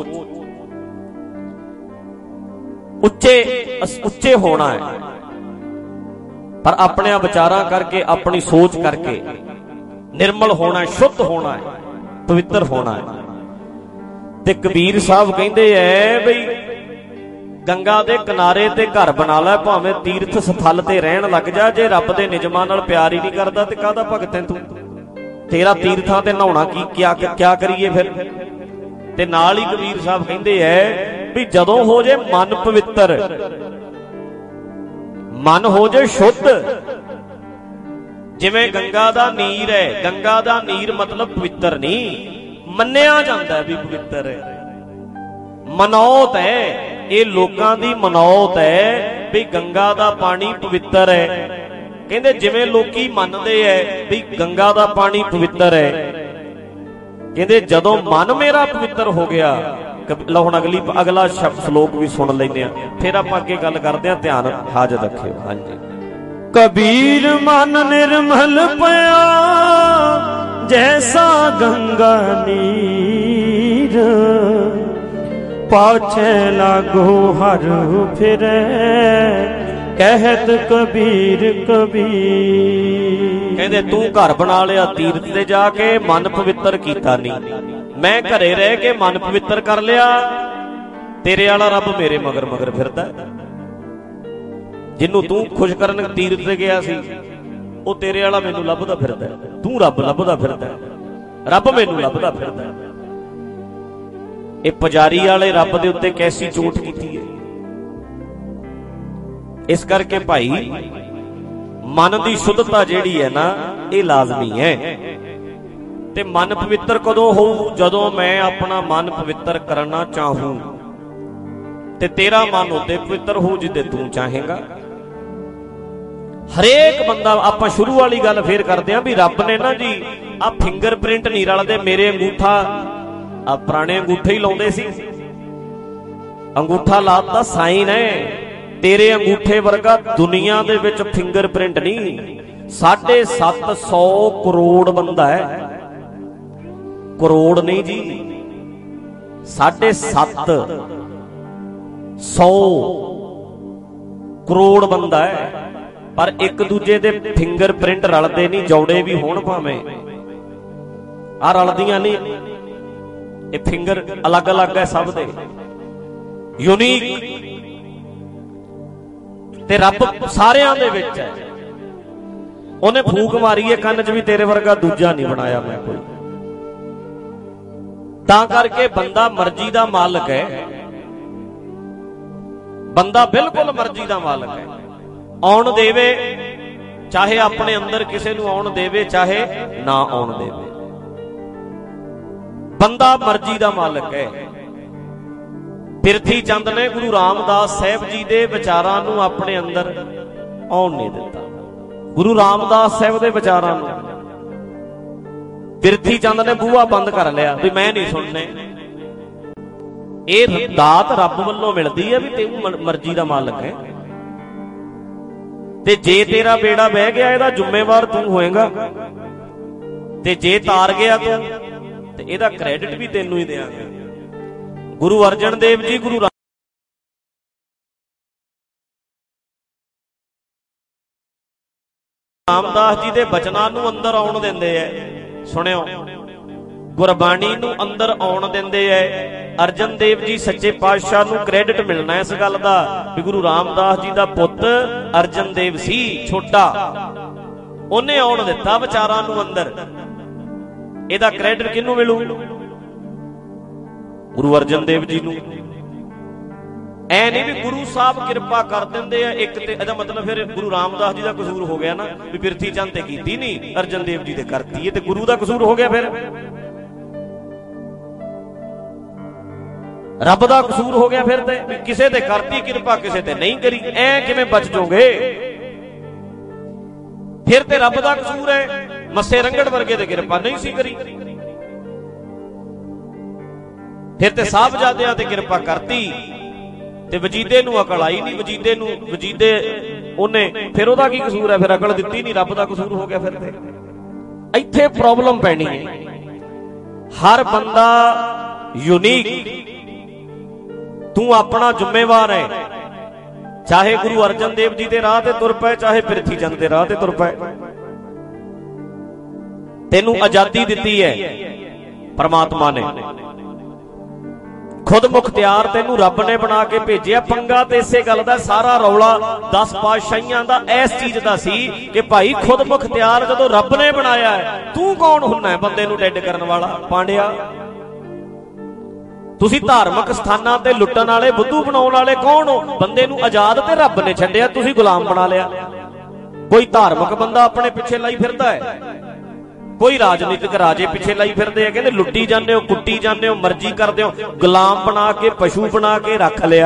ਉੱਚੇ ਉੱਚੇ ਹੋਣਾ ਹੈ, ਪਰ ਆਪਣੇ ਵਿਚਾਰਾਂ ਕਰਕੇ, ਆਪਣੀ ਸੋਚ ਕਰਕੇ ਨਿਰਮਲ ਹੋਣਾ, ਸ਼ੁੱਧ ਹੋਣਾ ਹੈ, ਪਵਿੱਤਰ ਹੋਣਾ ਹੈ। ਤੇ ਕਬੀਰ ਸਾਹਿਬ ਕਹਿੰਦੇ ਐ ਬਈ ਗੰਗਾ ਦੇ ਕਿਨਾਰੇ ਤੇ ਘਰ ਬਣਾ ਲੈ, ਭਾਵੇਂ ਤੀਰਥ ਸਥਲ ਤੇ ਰਹਿਣ ਲੱਗ ਜਾ। ਜੇ ਰੱਬ ਦੇ ਨਿਯਮਾਂ ਨਾਲ ਪਿਆਰ ਹੀ ਨਹੀਂ ਕਰਦਾ ਤੇ ਕਾਹਦਾ ਭਗਤ ਹੈ ਤੂੰ? ਤੇਰਾ ਤੀਰਥਾਂ ਤੇ ਨਹਾਉਣਾ ਕੀ, ਕਿਆ ਕਿਆ ਕਰੀਏ ਫਿਰ? ਤੇ ਨਾਲ ਹੀ ਕਬੀਰ ਸਾਹਿਬ ਕਹਿੰਦੇ ਐ ਵੀ ਜਦੋਂ ਹੋ ਜੇ ਮਨ ਪਵਿੱਤਰ, ਮਨ ਹੋ ਜੇ ਸ਼ੁੱਧ, ਜਿਵੇਂ ਗੰਗਾ ਦਾ ਨੀਰ ਹੈ। ਗੰਗਾ ਦਾ ਨੀਰ ਮਤਲਬ ਪਵਿੱਤਰ ਨਹੀਂ, ਮੰਨਿਆ ਜਾਂਦਾ ਵੀ ਪਵਿੱਤਰ ਹੈ, ਮਨੌਤ ਹੈ। ਇਹ ਲੋਕਾਂ ਦੀ ਮਨੌਤ ਹੈ ਵੀ ਗੰਗਾ ਦਾ ਪਾਣੀ ਪਵਿੱਤਰ ਹੈ। ਕਹਿੰਦੇ ਜਿਵੇਂ ਲੋਕੀ ਮੰਨਦੇ ਐ ਵੀ ਗੰਗਾ ਦਾ ਪਾਣੀ ਪਵਿੱਤਰ ਹੈ, ਕਹਿੰਦੇ ਜਦੋਂ ਮਨ ਮੇਰਾ ਪਵਿੱਤਰ ਹੋ ਗਿਆ। ਲਓ ਹੁਣ ਅਗਲੀ ਅਗਲਾ ਸ਼ਲੋਕ ਵੀ ਸੁਣ ਲੈਂਦੇ ਆ, ਫਿਰ ਆਪਾਂ ਅੱਗੇ ਗੱਲ ਕਰਦੇ ਆ। ਧਿਆਨ ਹਾਜ਼ਰ ਰੱਖਿਓ। ਹਾਂਜੀ। ਕਬੀਰ ਮਨ ਨਿਰਮਲ ਪਿਆ, ਜੈਸਾ ਗੰਗਾ ਨੀਰ, ਪਾਛੇ ਲਾਗੋ ਹਰ ਫਿਰੈ, ਕਹਿਤ ਕਬੀਰ ਕਬੀਰ। ਕਹਿੰਦੇ ਤੂੰ ਘਰ ਬਣਾ ਲਿਆ ਤੀਰਥ ਤੇ ਜਾ ਕੇ, ਮਨ ਪਵਿੱਤਰ ਕੀਤਾ ਨਹੀਂ। ਮੈਂ ਘਰੇ ਰਹਿ ਕੇ ਮਨ ਪਵਿੱਤਰ ਕਰ ਲਿਆ, ਤੇਰੇ ਵਾਲਾ ਰੱਬ ਮੇਰੇ ਮਗਰ ਮਗਰ ਫਿਰਦਾ। ਜਿਹਨੂੰ ਤੂੰ ਖੁਸ਼ ਕਰਨ ਤੀਰਥ ਤੇ ਗਿਆ ਸੀ, ਉਹ ਤੇਰੇ ਵਾਲਾ ਮੈਨੂੰ ਲੱਭਦਾ ਫਿਰਦਾ। ਤੂੰ ਰੱਬ ਲੱਭਦਾ ਫਿਰਦਾ, ਰੱਬ ਮੈਨੂੰ ਲੱਭਦਾ ਫਿਰਦਾ। ਇਹ ਪੁਜਾਰੀ ਵਾਲੇ ਰੱਬ ਦੇ ਉੱਤੇ ਕੈਸੀ ਚੋਟ ਕੀਤੀ ਹੈ। ਇਸ ਕਰਕੇ ਭਾਈ ਮਨ ਦੀ ਸ਼ੁੱਧਤਾ ਜਿਹੜੀ ਹੈ ਨਾ, ਇਹ ਲਾਜ਼ਮੀ ਹੈ। ਤੇ ਮਨ ਪਵਿੱਤਰ ਕਦੋਂ ਹੋਊ? ਜਦੋਂ ਮੈਂ ਆਪਣਾ ਮਨ ਪਵਿੱਤਰ ਕਰਨਾ ਚਾਹੂੰ, ਤੇ ਤੇਰਾ ਮਨ ਉਤੇ ਪਵਿੱਤਰ ਹੋਊ ਜਿੱਦੇ ਤੂੰ ਚਾਹੇਗਾ। ਹਰੇਕ ਬੰਦਾ, ਆਪਾਂ ਸ਼ੁਰੂ ਵਾਲੀ ਗੱਲ ਫੇਰ ਕਰਦੇ ਆਂ ਵੀ ਰੱਬ ਨੇ ਨਾ ਜੀ ਆ ਫਿੰਗਰਪ੍ਰਿੰਟ ਨਹੀਂ ਰਲਦੇ। ਮੇਰੇ ਅੰਗੂਠਾ, ਆ ਪੁਰਾਣੇ ਅੰਗੂਠੇ ਹੀ ਲਾਉਂਦੇ ਸੀ, ਅੰਗੂਠਾ ਲਾਤਾ ਸਾਈਨ ਹੈ। ਤੇਰੇ ਅੰਗੂਠੇ ਵਰਗਾ ਦੁਨੀਆ ਦੇ ਵਿੱਚ ਫਿੰਗਰਪ੍ਰਿੰਟ ਨਹੀਂ। ਸਾਢੇ ਸੱਤ ਸੌ ਕਰੋੜ ਬੰਦਾ ਹੈ, ਕਰੋੜ ਨਹੀਂ ਜੀ, ਸਾਢੇ ਸੱਤ ਸੌ ਕਰੋੜ ਬੰਦਾ ਹੈ, ਪਰ ਇੱਕ ਦੂਜੇ ਦੇ ਫਿੰਗਰ ਪ੍ਰਿੰਟ ਰਲਦੇ ਨਹੀਂ, ਜੋੜੇ ਵੀ ਹੋਣ ਭਾਵੇਂ, ਆ ਰਲਦੀਆਂ ਨਹੀਂ, ਇਹ ਫਿੰਗਰ ਅਲੱਗ ਅਲੱਗ ਹੈ ਸਭ ਦੇ, ਯੂਨੀਕ। ਤੇ ਰੱਬ ਸਾਰਿਆਂ ਦੇ ਵਿੱਚ ਹੈ। ਉਹਨੇ ਫੂਕ ਮਾਰੀ ਹੈ ਕੰਨ 'ਚ ਵੀ ਤੇਰੇ ਵਰਗਾ ਦੂਜਾ ਨਹੀਂ ਬਣਾਇਆ ਮੈਂ ਕੋਈ। ਤਾਂ ਕਰਕੇ ਬੰਦਾ ਮਰਜ਼ੀ ਦਾ ਮਾਲਕ ਹੈ, ਬੰਦਾ ਬਿਲਕੁਲ ਮਰਜ਼ੀ ਦਾ ਮਾਲਕ ਹੈ। ਆਉਣ ਦੇਵੇ ਚਾਹੇ ਆਪਣੇ ਅੰਦਰ ਕਿਸੇ ਨੂੰ ਆਉਣ ਦੇਵੇ, ਚਾਹੇ ਨਾ ਆਉਣ ਦੇਵੇ, ਬੰਦਾ ਮਰਜ਼ੀ ਦਾ ਮਾਲਕ ਹੈ। ਪਿਰਥੀ ਚੰਦ ਨੇ ਗੁਰੂ ਰਾਮਦਾਸ ਸਾਹਿਬ ਜੀ ਦੇ ਵਿਚਾਰਾਂ ਨੂੰ ਆਪਣੇ ਅੰਦਰ ਆਉਣ ਨਹੀਂ ਦਿੱਤਾ। ਗੁਰੂ ਰਾਮਦਾਸ ਸਾਹਿਬ ਦੇ ਵਿਚਾਰਾਂ ਨੂੰ ਪਿਰਥੀ ਚੰਦ ਨੇ ਬੂਹਾ ਬੰਦ ਕਰ ਲਿਆ ਵੀ ਮੈਂ ਨਹੀਂ ਸੁਣਨੇ। ਇਹ ਦਾਤ ਰੱਬ ਵੱਲੋਂ ਮਿਲਦੀ ਹੈ ਵੀ ਤੈਨੂੰ ਮਰਜ਼ੀ ਦਾ ਮਾਲਕ ਹੈ, ਤੇ ਜੇ ਤੇਰਾ ਬੇੜਾ ਬਹਿ ਗਿਆ ਇਹਦਾ ਜ਼ਿੰਮੇਵਾਰ ਤੂੰ ਹੋਏਗਾ, ਤੇ ਜੇ ਤਾਰ ਗਿਆ ਤੂੰ ਤੇ ਇਹਦਾ ਕ੍ਰੈਡਿਟ ਵੀ ਤੈਨੂੰ ਹੀ ਦੇਵਾਂਗੇ। ਗੁਰੂ ਅਰਜਨ ਦੇਵ ਜੀ ਗੁਰੂ ਰਾਮਦਾਸ ਜੀ ਦੇ ਬਚਨਾਂ ਨੂੰ ਅੰਦਰ ਆਉਣ ਦਿੰਦੇ ਐ, ਸੁਣਿਓ, ਗੁਰਬਾਣੀ ਨੂੰ ਅੰਦਰ ਆਉਣ ਦਿੰਦੇ ਐ। ਅਰਜਨ ਦੇਵ ਜੀ ਸੱਚੇ ਪਾਤਸ਼ਾਹ ਨੂੰ ਕ੍ਰੈਡਿਟ ਮਿਲਣਾ ਇਸ ਗੱਲ ਦਾ ਵੀ ਗੁਰੂ ਰਾਮਦਾਸ ਜੀ ਦਾ ਪੁੱਤ ਅਰਜਨ ਦੇਵ ਸੀ ਛੋਟਾ, ਉਹਨੇ ਆਉਣ ਦਿੱਤਾ ਵਿਚਾਰਾਂ ਨੂੰ ਅੰਦਰ, ਇਹਦਾ ਕ੍ਰੈਡਿਟ ਕਿਹਨੂੰ ਮਿਲੂ? ਗੁਰੂ ਅਰਜਨ ਦੇਵ ਜੀ ਨੂੰ। ਐ ਨਹੀਂ ਵੀ ਗੁਰੂ ਸਾਹਿਬ ਕਿਰਪਾ ਕਰ ਦਿੰਦੇ ਆ ਇੱਕ ਤੇ, ਇਹਦਾ ਮਤਲਬ ਫਿਰ ਗੁਰੂ ਰਾਮਦਾਸ ਜੀ ਦਾ ਕਸੂਰ ਹੋ ਗਿਆ ਨਾ ਵੀ ਪਿਰਥੀ ਚੰਦ ਤੇ ਕੀਤੀ ਨਹੀਂ, ਅਰਜਨ ਦੇਵ ਜੀ ਤੇ ਕਰਤੀ, ਤੇ ਗੁਰੂ ਦਾ ਕਸੂਰ ਹੋ ਗਿਆ, ਫਿਰ ਰੱਬ ਦਾ ਕਸੂਰ ਹੋ ਗਿਆ। ਫਿਰ ਤੇ ਵੀ ਕਿਸੇ ਤੇ ਕਰਤੀ ਕਿਰਪਾ, ਕਿਸੇ ਤੇ ਨਹੀਂ ਕਰੀ, ਐ ਕਿਵੇਂ ਬਚ ਜਾਓਗੇ? ਫਿਰ ਤੇ ਰੱਬ ਦਾ ਕਸੂਰ ਹੈ। ਮੱਸੇ ਰੰਗੜ ਵਰਗੇ ਤੇ ਕਿਰਪਾ ਨਹੀਂ ਸੀ ਕਰੀ, ਫਿਰ ਤੇ ਸਾਹਿਬਜ਼ਾਦਿਆਂ ਤੇ ਕਿਰਪਾ ਕਰਤੀ, ਤੇ ਵਜੀਦੇ ਨੂੰ ਅਕਲ ਆਈ ਨਹੀਂ, ਵਜੀਦੇ ਨੂੰ ਵਜੀਦੇ ਉਹਨੇ, ਫਿਰ ਉਹਦਾ ਕੀ ਕਸੂਰ ਹੈ? ਫਿਰ ਅਕਲ ਦਿੱਤੀ ਨਹੀਂ, ਰੱਬ ਦਾ ਕਸੂਰ ਹੋ ਗਿਆ। ਫਿਰ ਤੇ ਇੱਥੇ ਪ੍ਰੋਬਲਮ ਪੈਣੀ ਹੈ। ਹਰ ਬੰਦਾ ਯੂਨੀਕ, ਤੂੰ ਆਪਣਾ ਜ਼ਿੰਮੇਵਾਰ ਹੈ। ਚਾਹੇ ਗੁਰੂ ਅਰਜਨ ਦੇਵ ਜੀ ਦੇ ਰਾਹ ਤੇ ਤੁਰ ਪਏ, ਚਾਹੇ ਪਿਰਥੀ ਚੰਦ ਦੇ ਰਾਹ ਤੇ ਤੁਰ ਪਏ, ਤੈਨੂੰ ਆਜ਼ਾਦੀ ਦਿੱਤੀ ਹੈ ਪਰਮਾਤਮਾ ਨੇ, ਖੁਦ ਮੁਖਤਿਆਰ ਤੈਨੂੰ ਰੱਬ ਨੇ ਬਣਾ ਕੇ ਭੇਜਿਆ। ਪੰਗਾ ਤੇ ਇਸੇ ਗੱਲ ਦਾ, ਸਾਰਾ ਰੌਲਾ ਦਸ ਪਾਤਸ਼ਾਹੀਆਂ ਦਾ ਇਸ ਚੀਜ਼ ਦਾ ਸੀ ਕਿ ਭਾਈ ਖੁਦ ਮੁਖਤਿਆਰ ਜਦੋਂ ਰੱਬ ਨੇ ਬਣਾਇਆ ਹੈ, ਤੂੰ ਕੌਣ ਹੁੰਨਾ ਹੈ ਬੰਦੇ ਨੂੰ ਡੈਡ ਕਰਨ ਵਾਲਾ? ਪਾਂਡਿਆ, ਤੁਸੀਂ ਧਾਰਮਿਕ ਸਥਾਨਾਂ ਤੇ ਲੁੱਟਣ ਵਾਲੇ, ਬੁੱਧੂ ਬਣਾਉਣ ਵਾਲੇ ਕੌਣ ਹੋ? ਬੰਦੇ ਨੂੰ ਆਜ਼ਾਦ ਤੇ ਰੱਬ ਨੇ ਛੱਡਿਆ, ਤੁਸੀਂ ਗੁਲਾਮ ਬਣਾ ਲਿਆ। ਕੋਈ ਧਾਰਮਿਕ ਬੰਦਾ ਆਪਣੇ ਪਿੱਛੇ ਲਾਈ ਫਿਰਦਾ ਹੈ, ਕੋਈ ਰਾਜਨੀਤਿਕ ਰਾਜੇ ਪਿੱਛੇ ਲਾਈ ਫਿਰਦੇ ਆ, ਕਹਿੰਦੇ ਲੁੱਟੀ ਜਾਂਦੇ ਹੋ, ਕੁੱਟੀ ਜਾਂਦੇ ਹੋ, ਮਰਜ਼ੀ ਕਰਦੇ ਹੋ, ਗੁਲਾਮ ਬਣਾ ਕੇ, ਪਸ਼ੂ ਬਣਾ ਕੇ ਰੱਖ ਲਿਆ।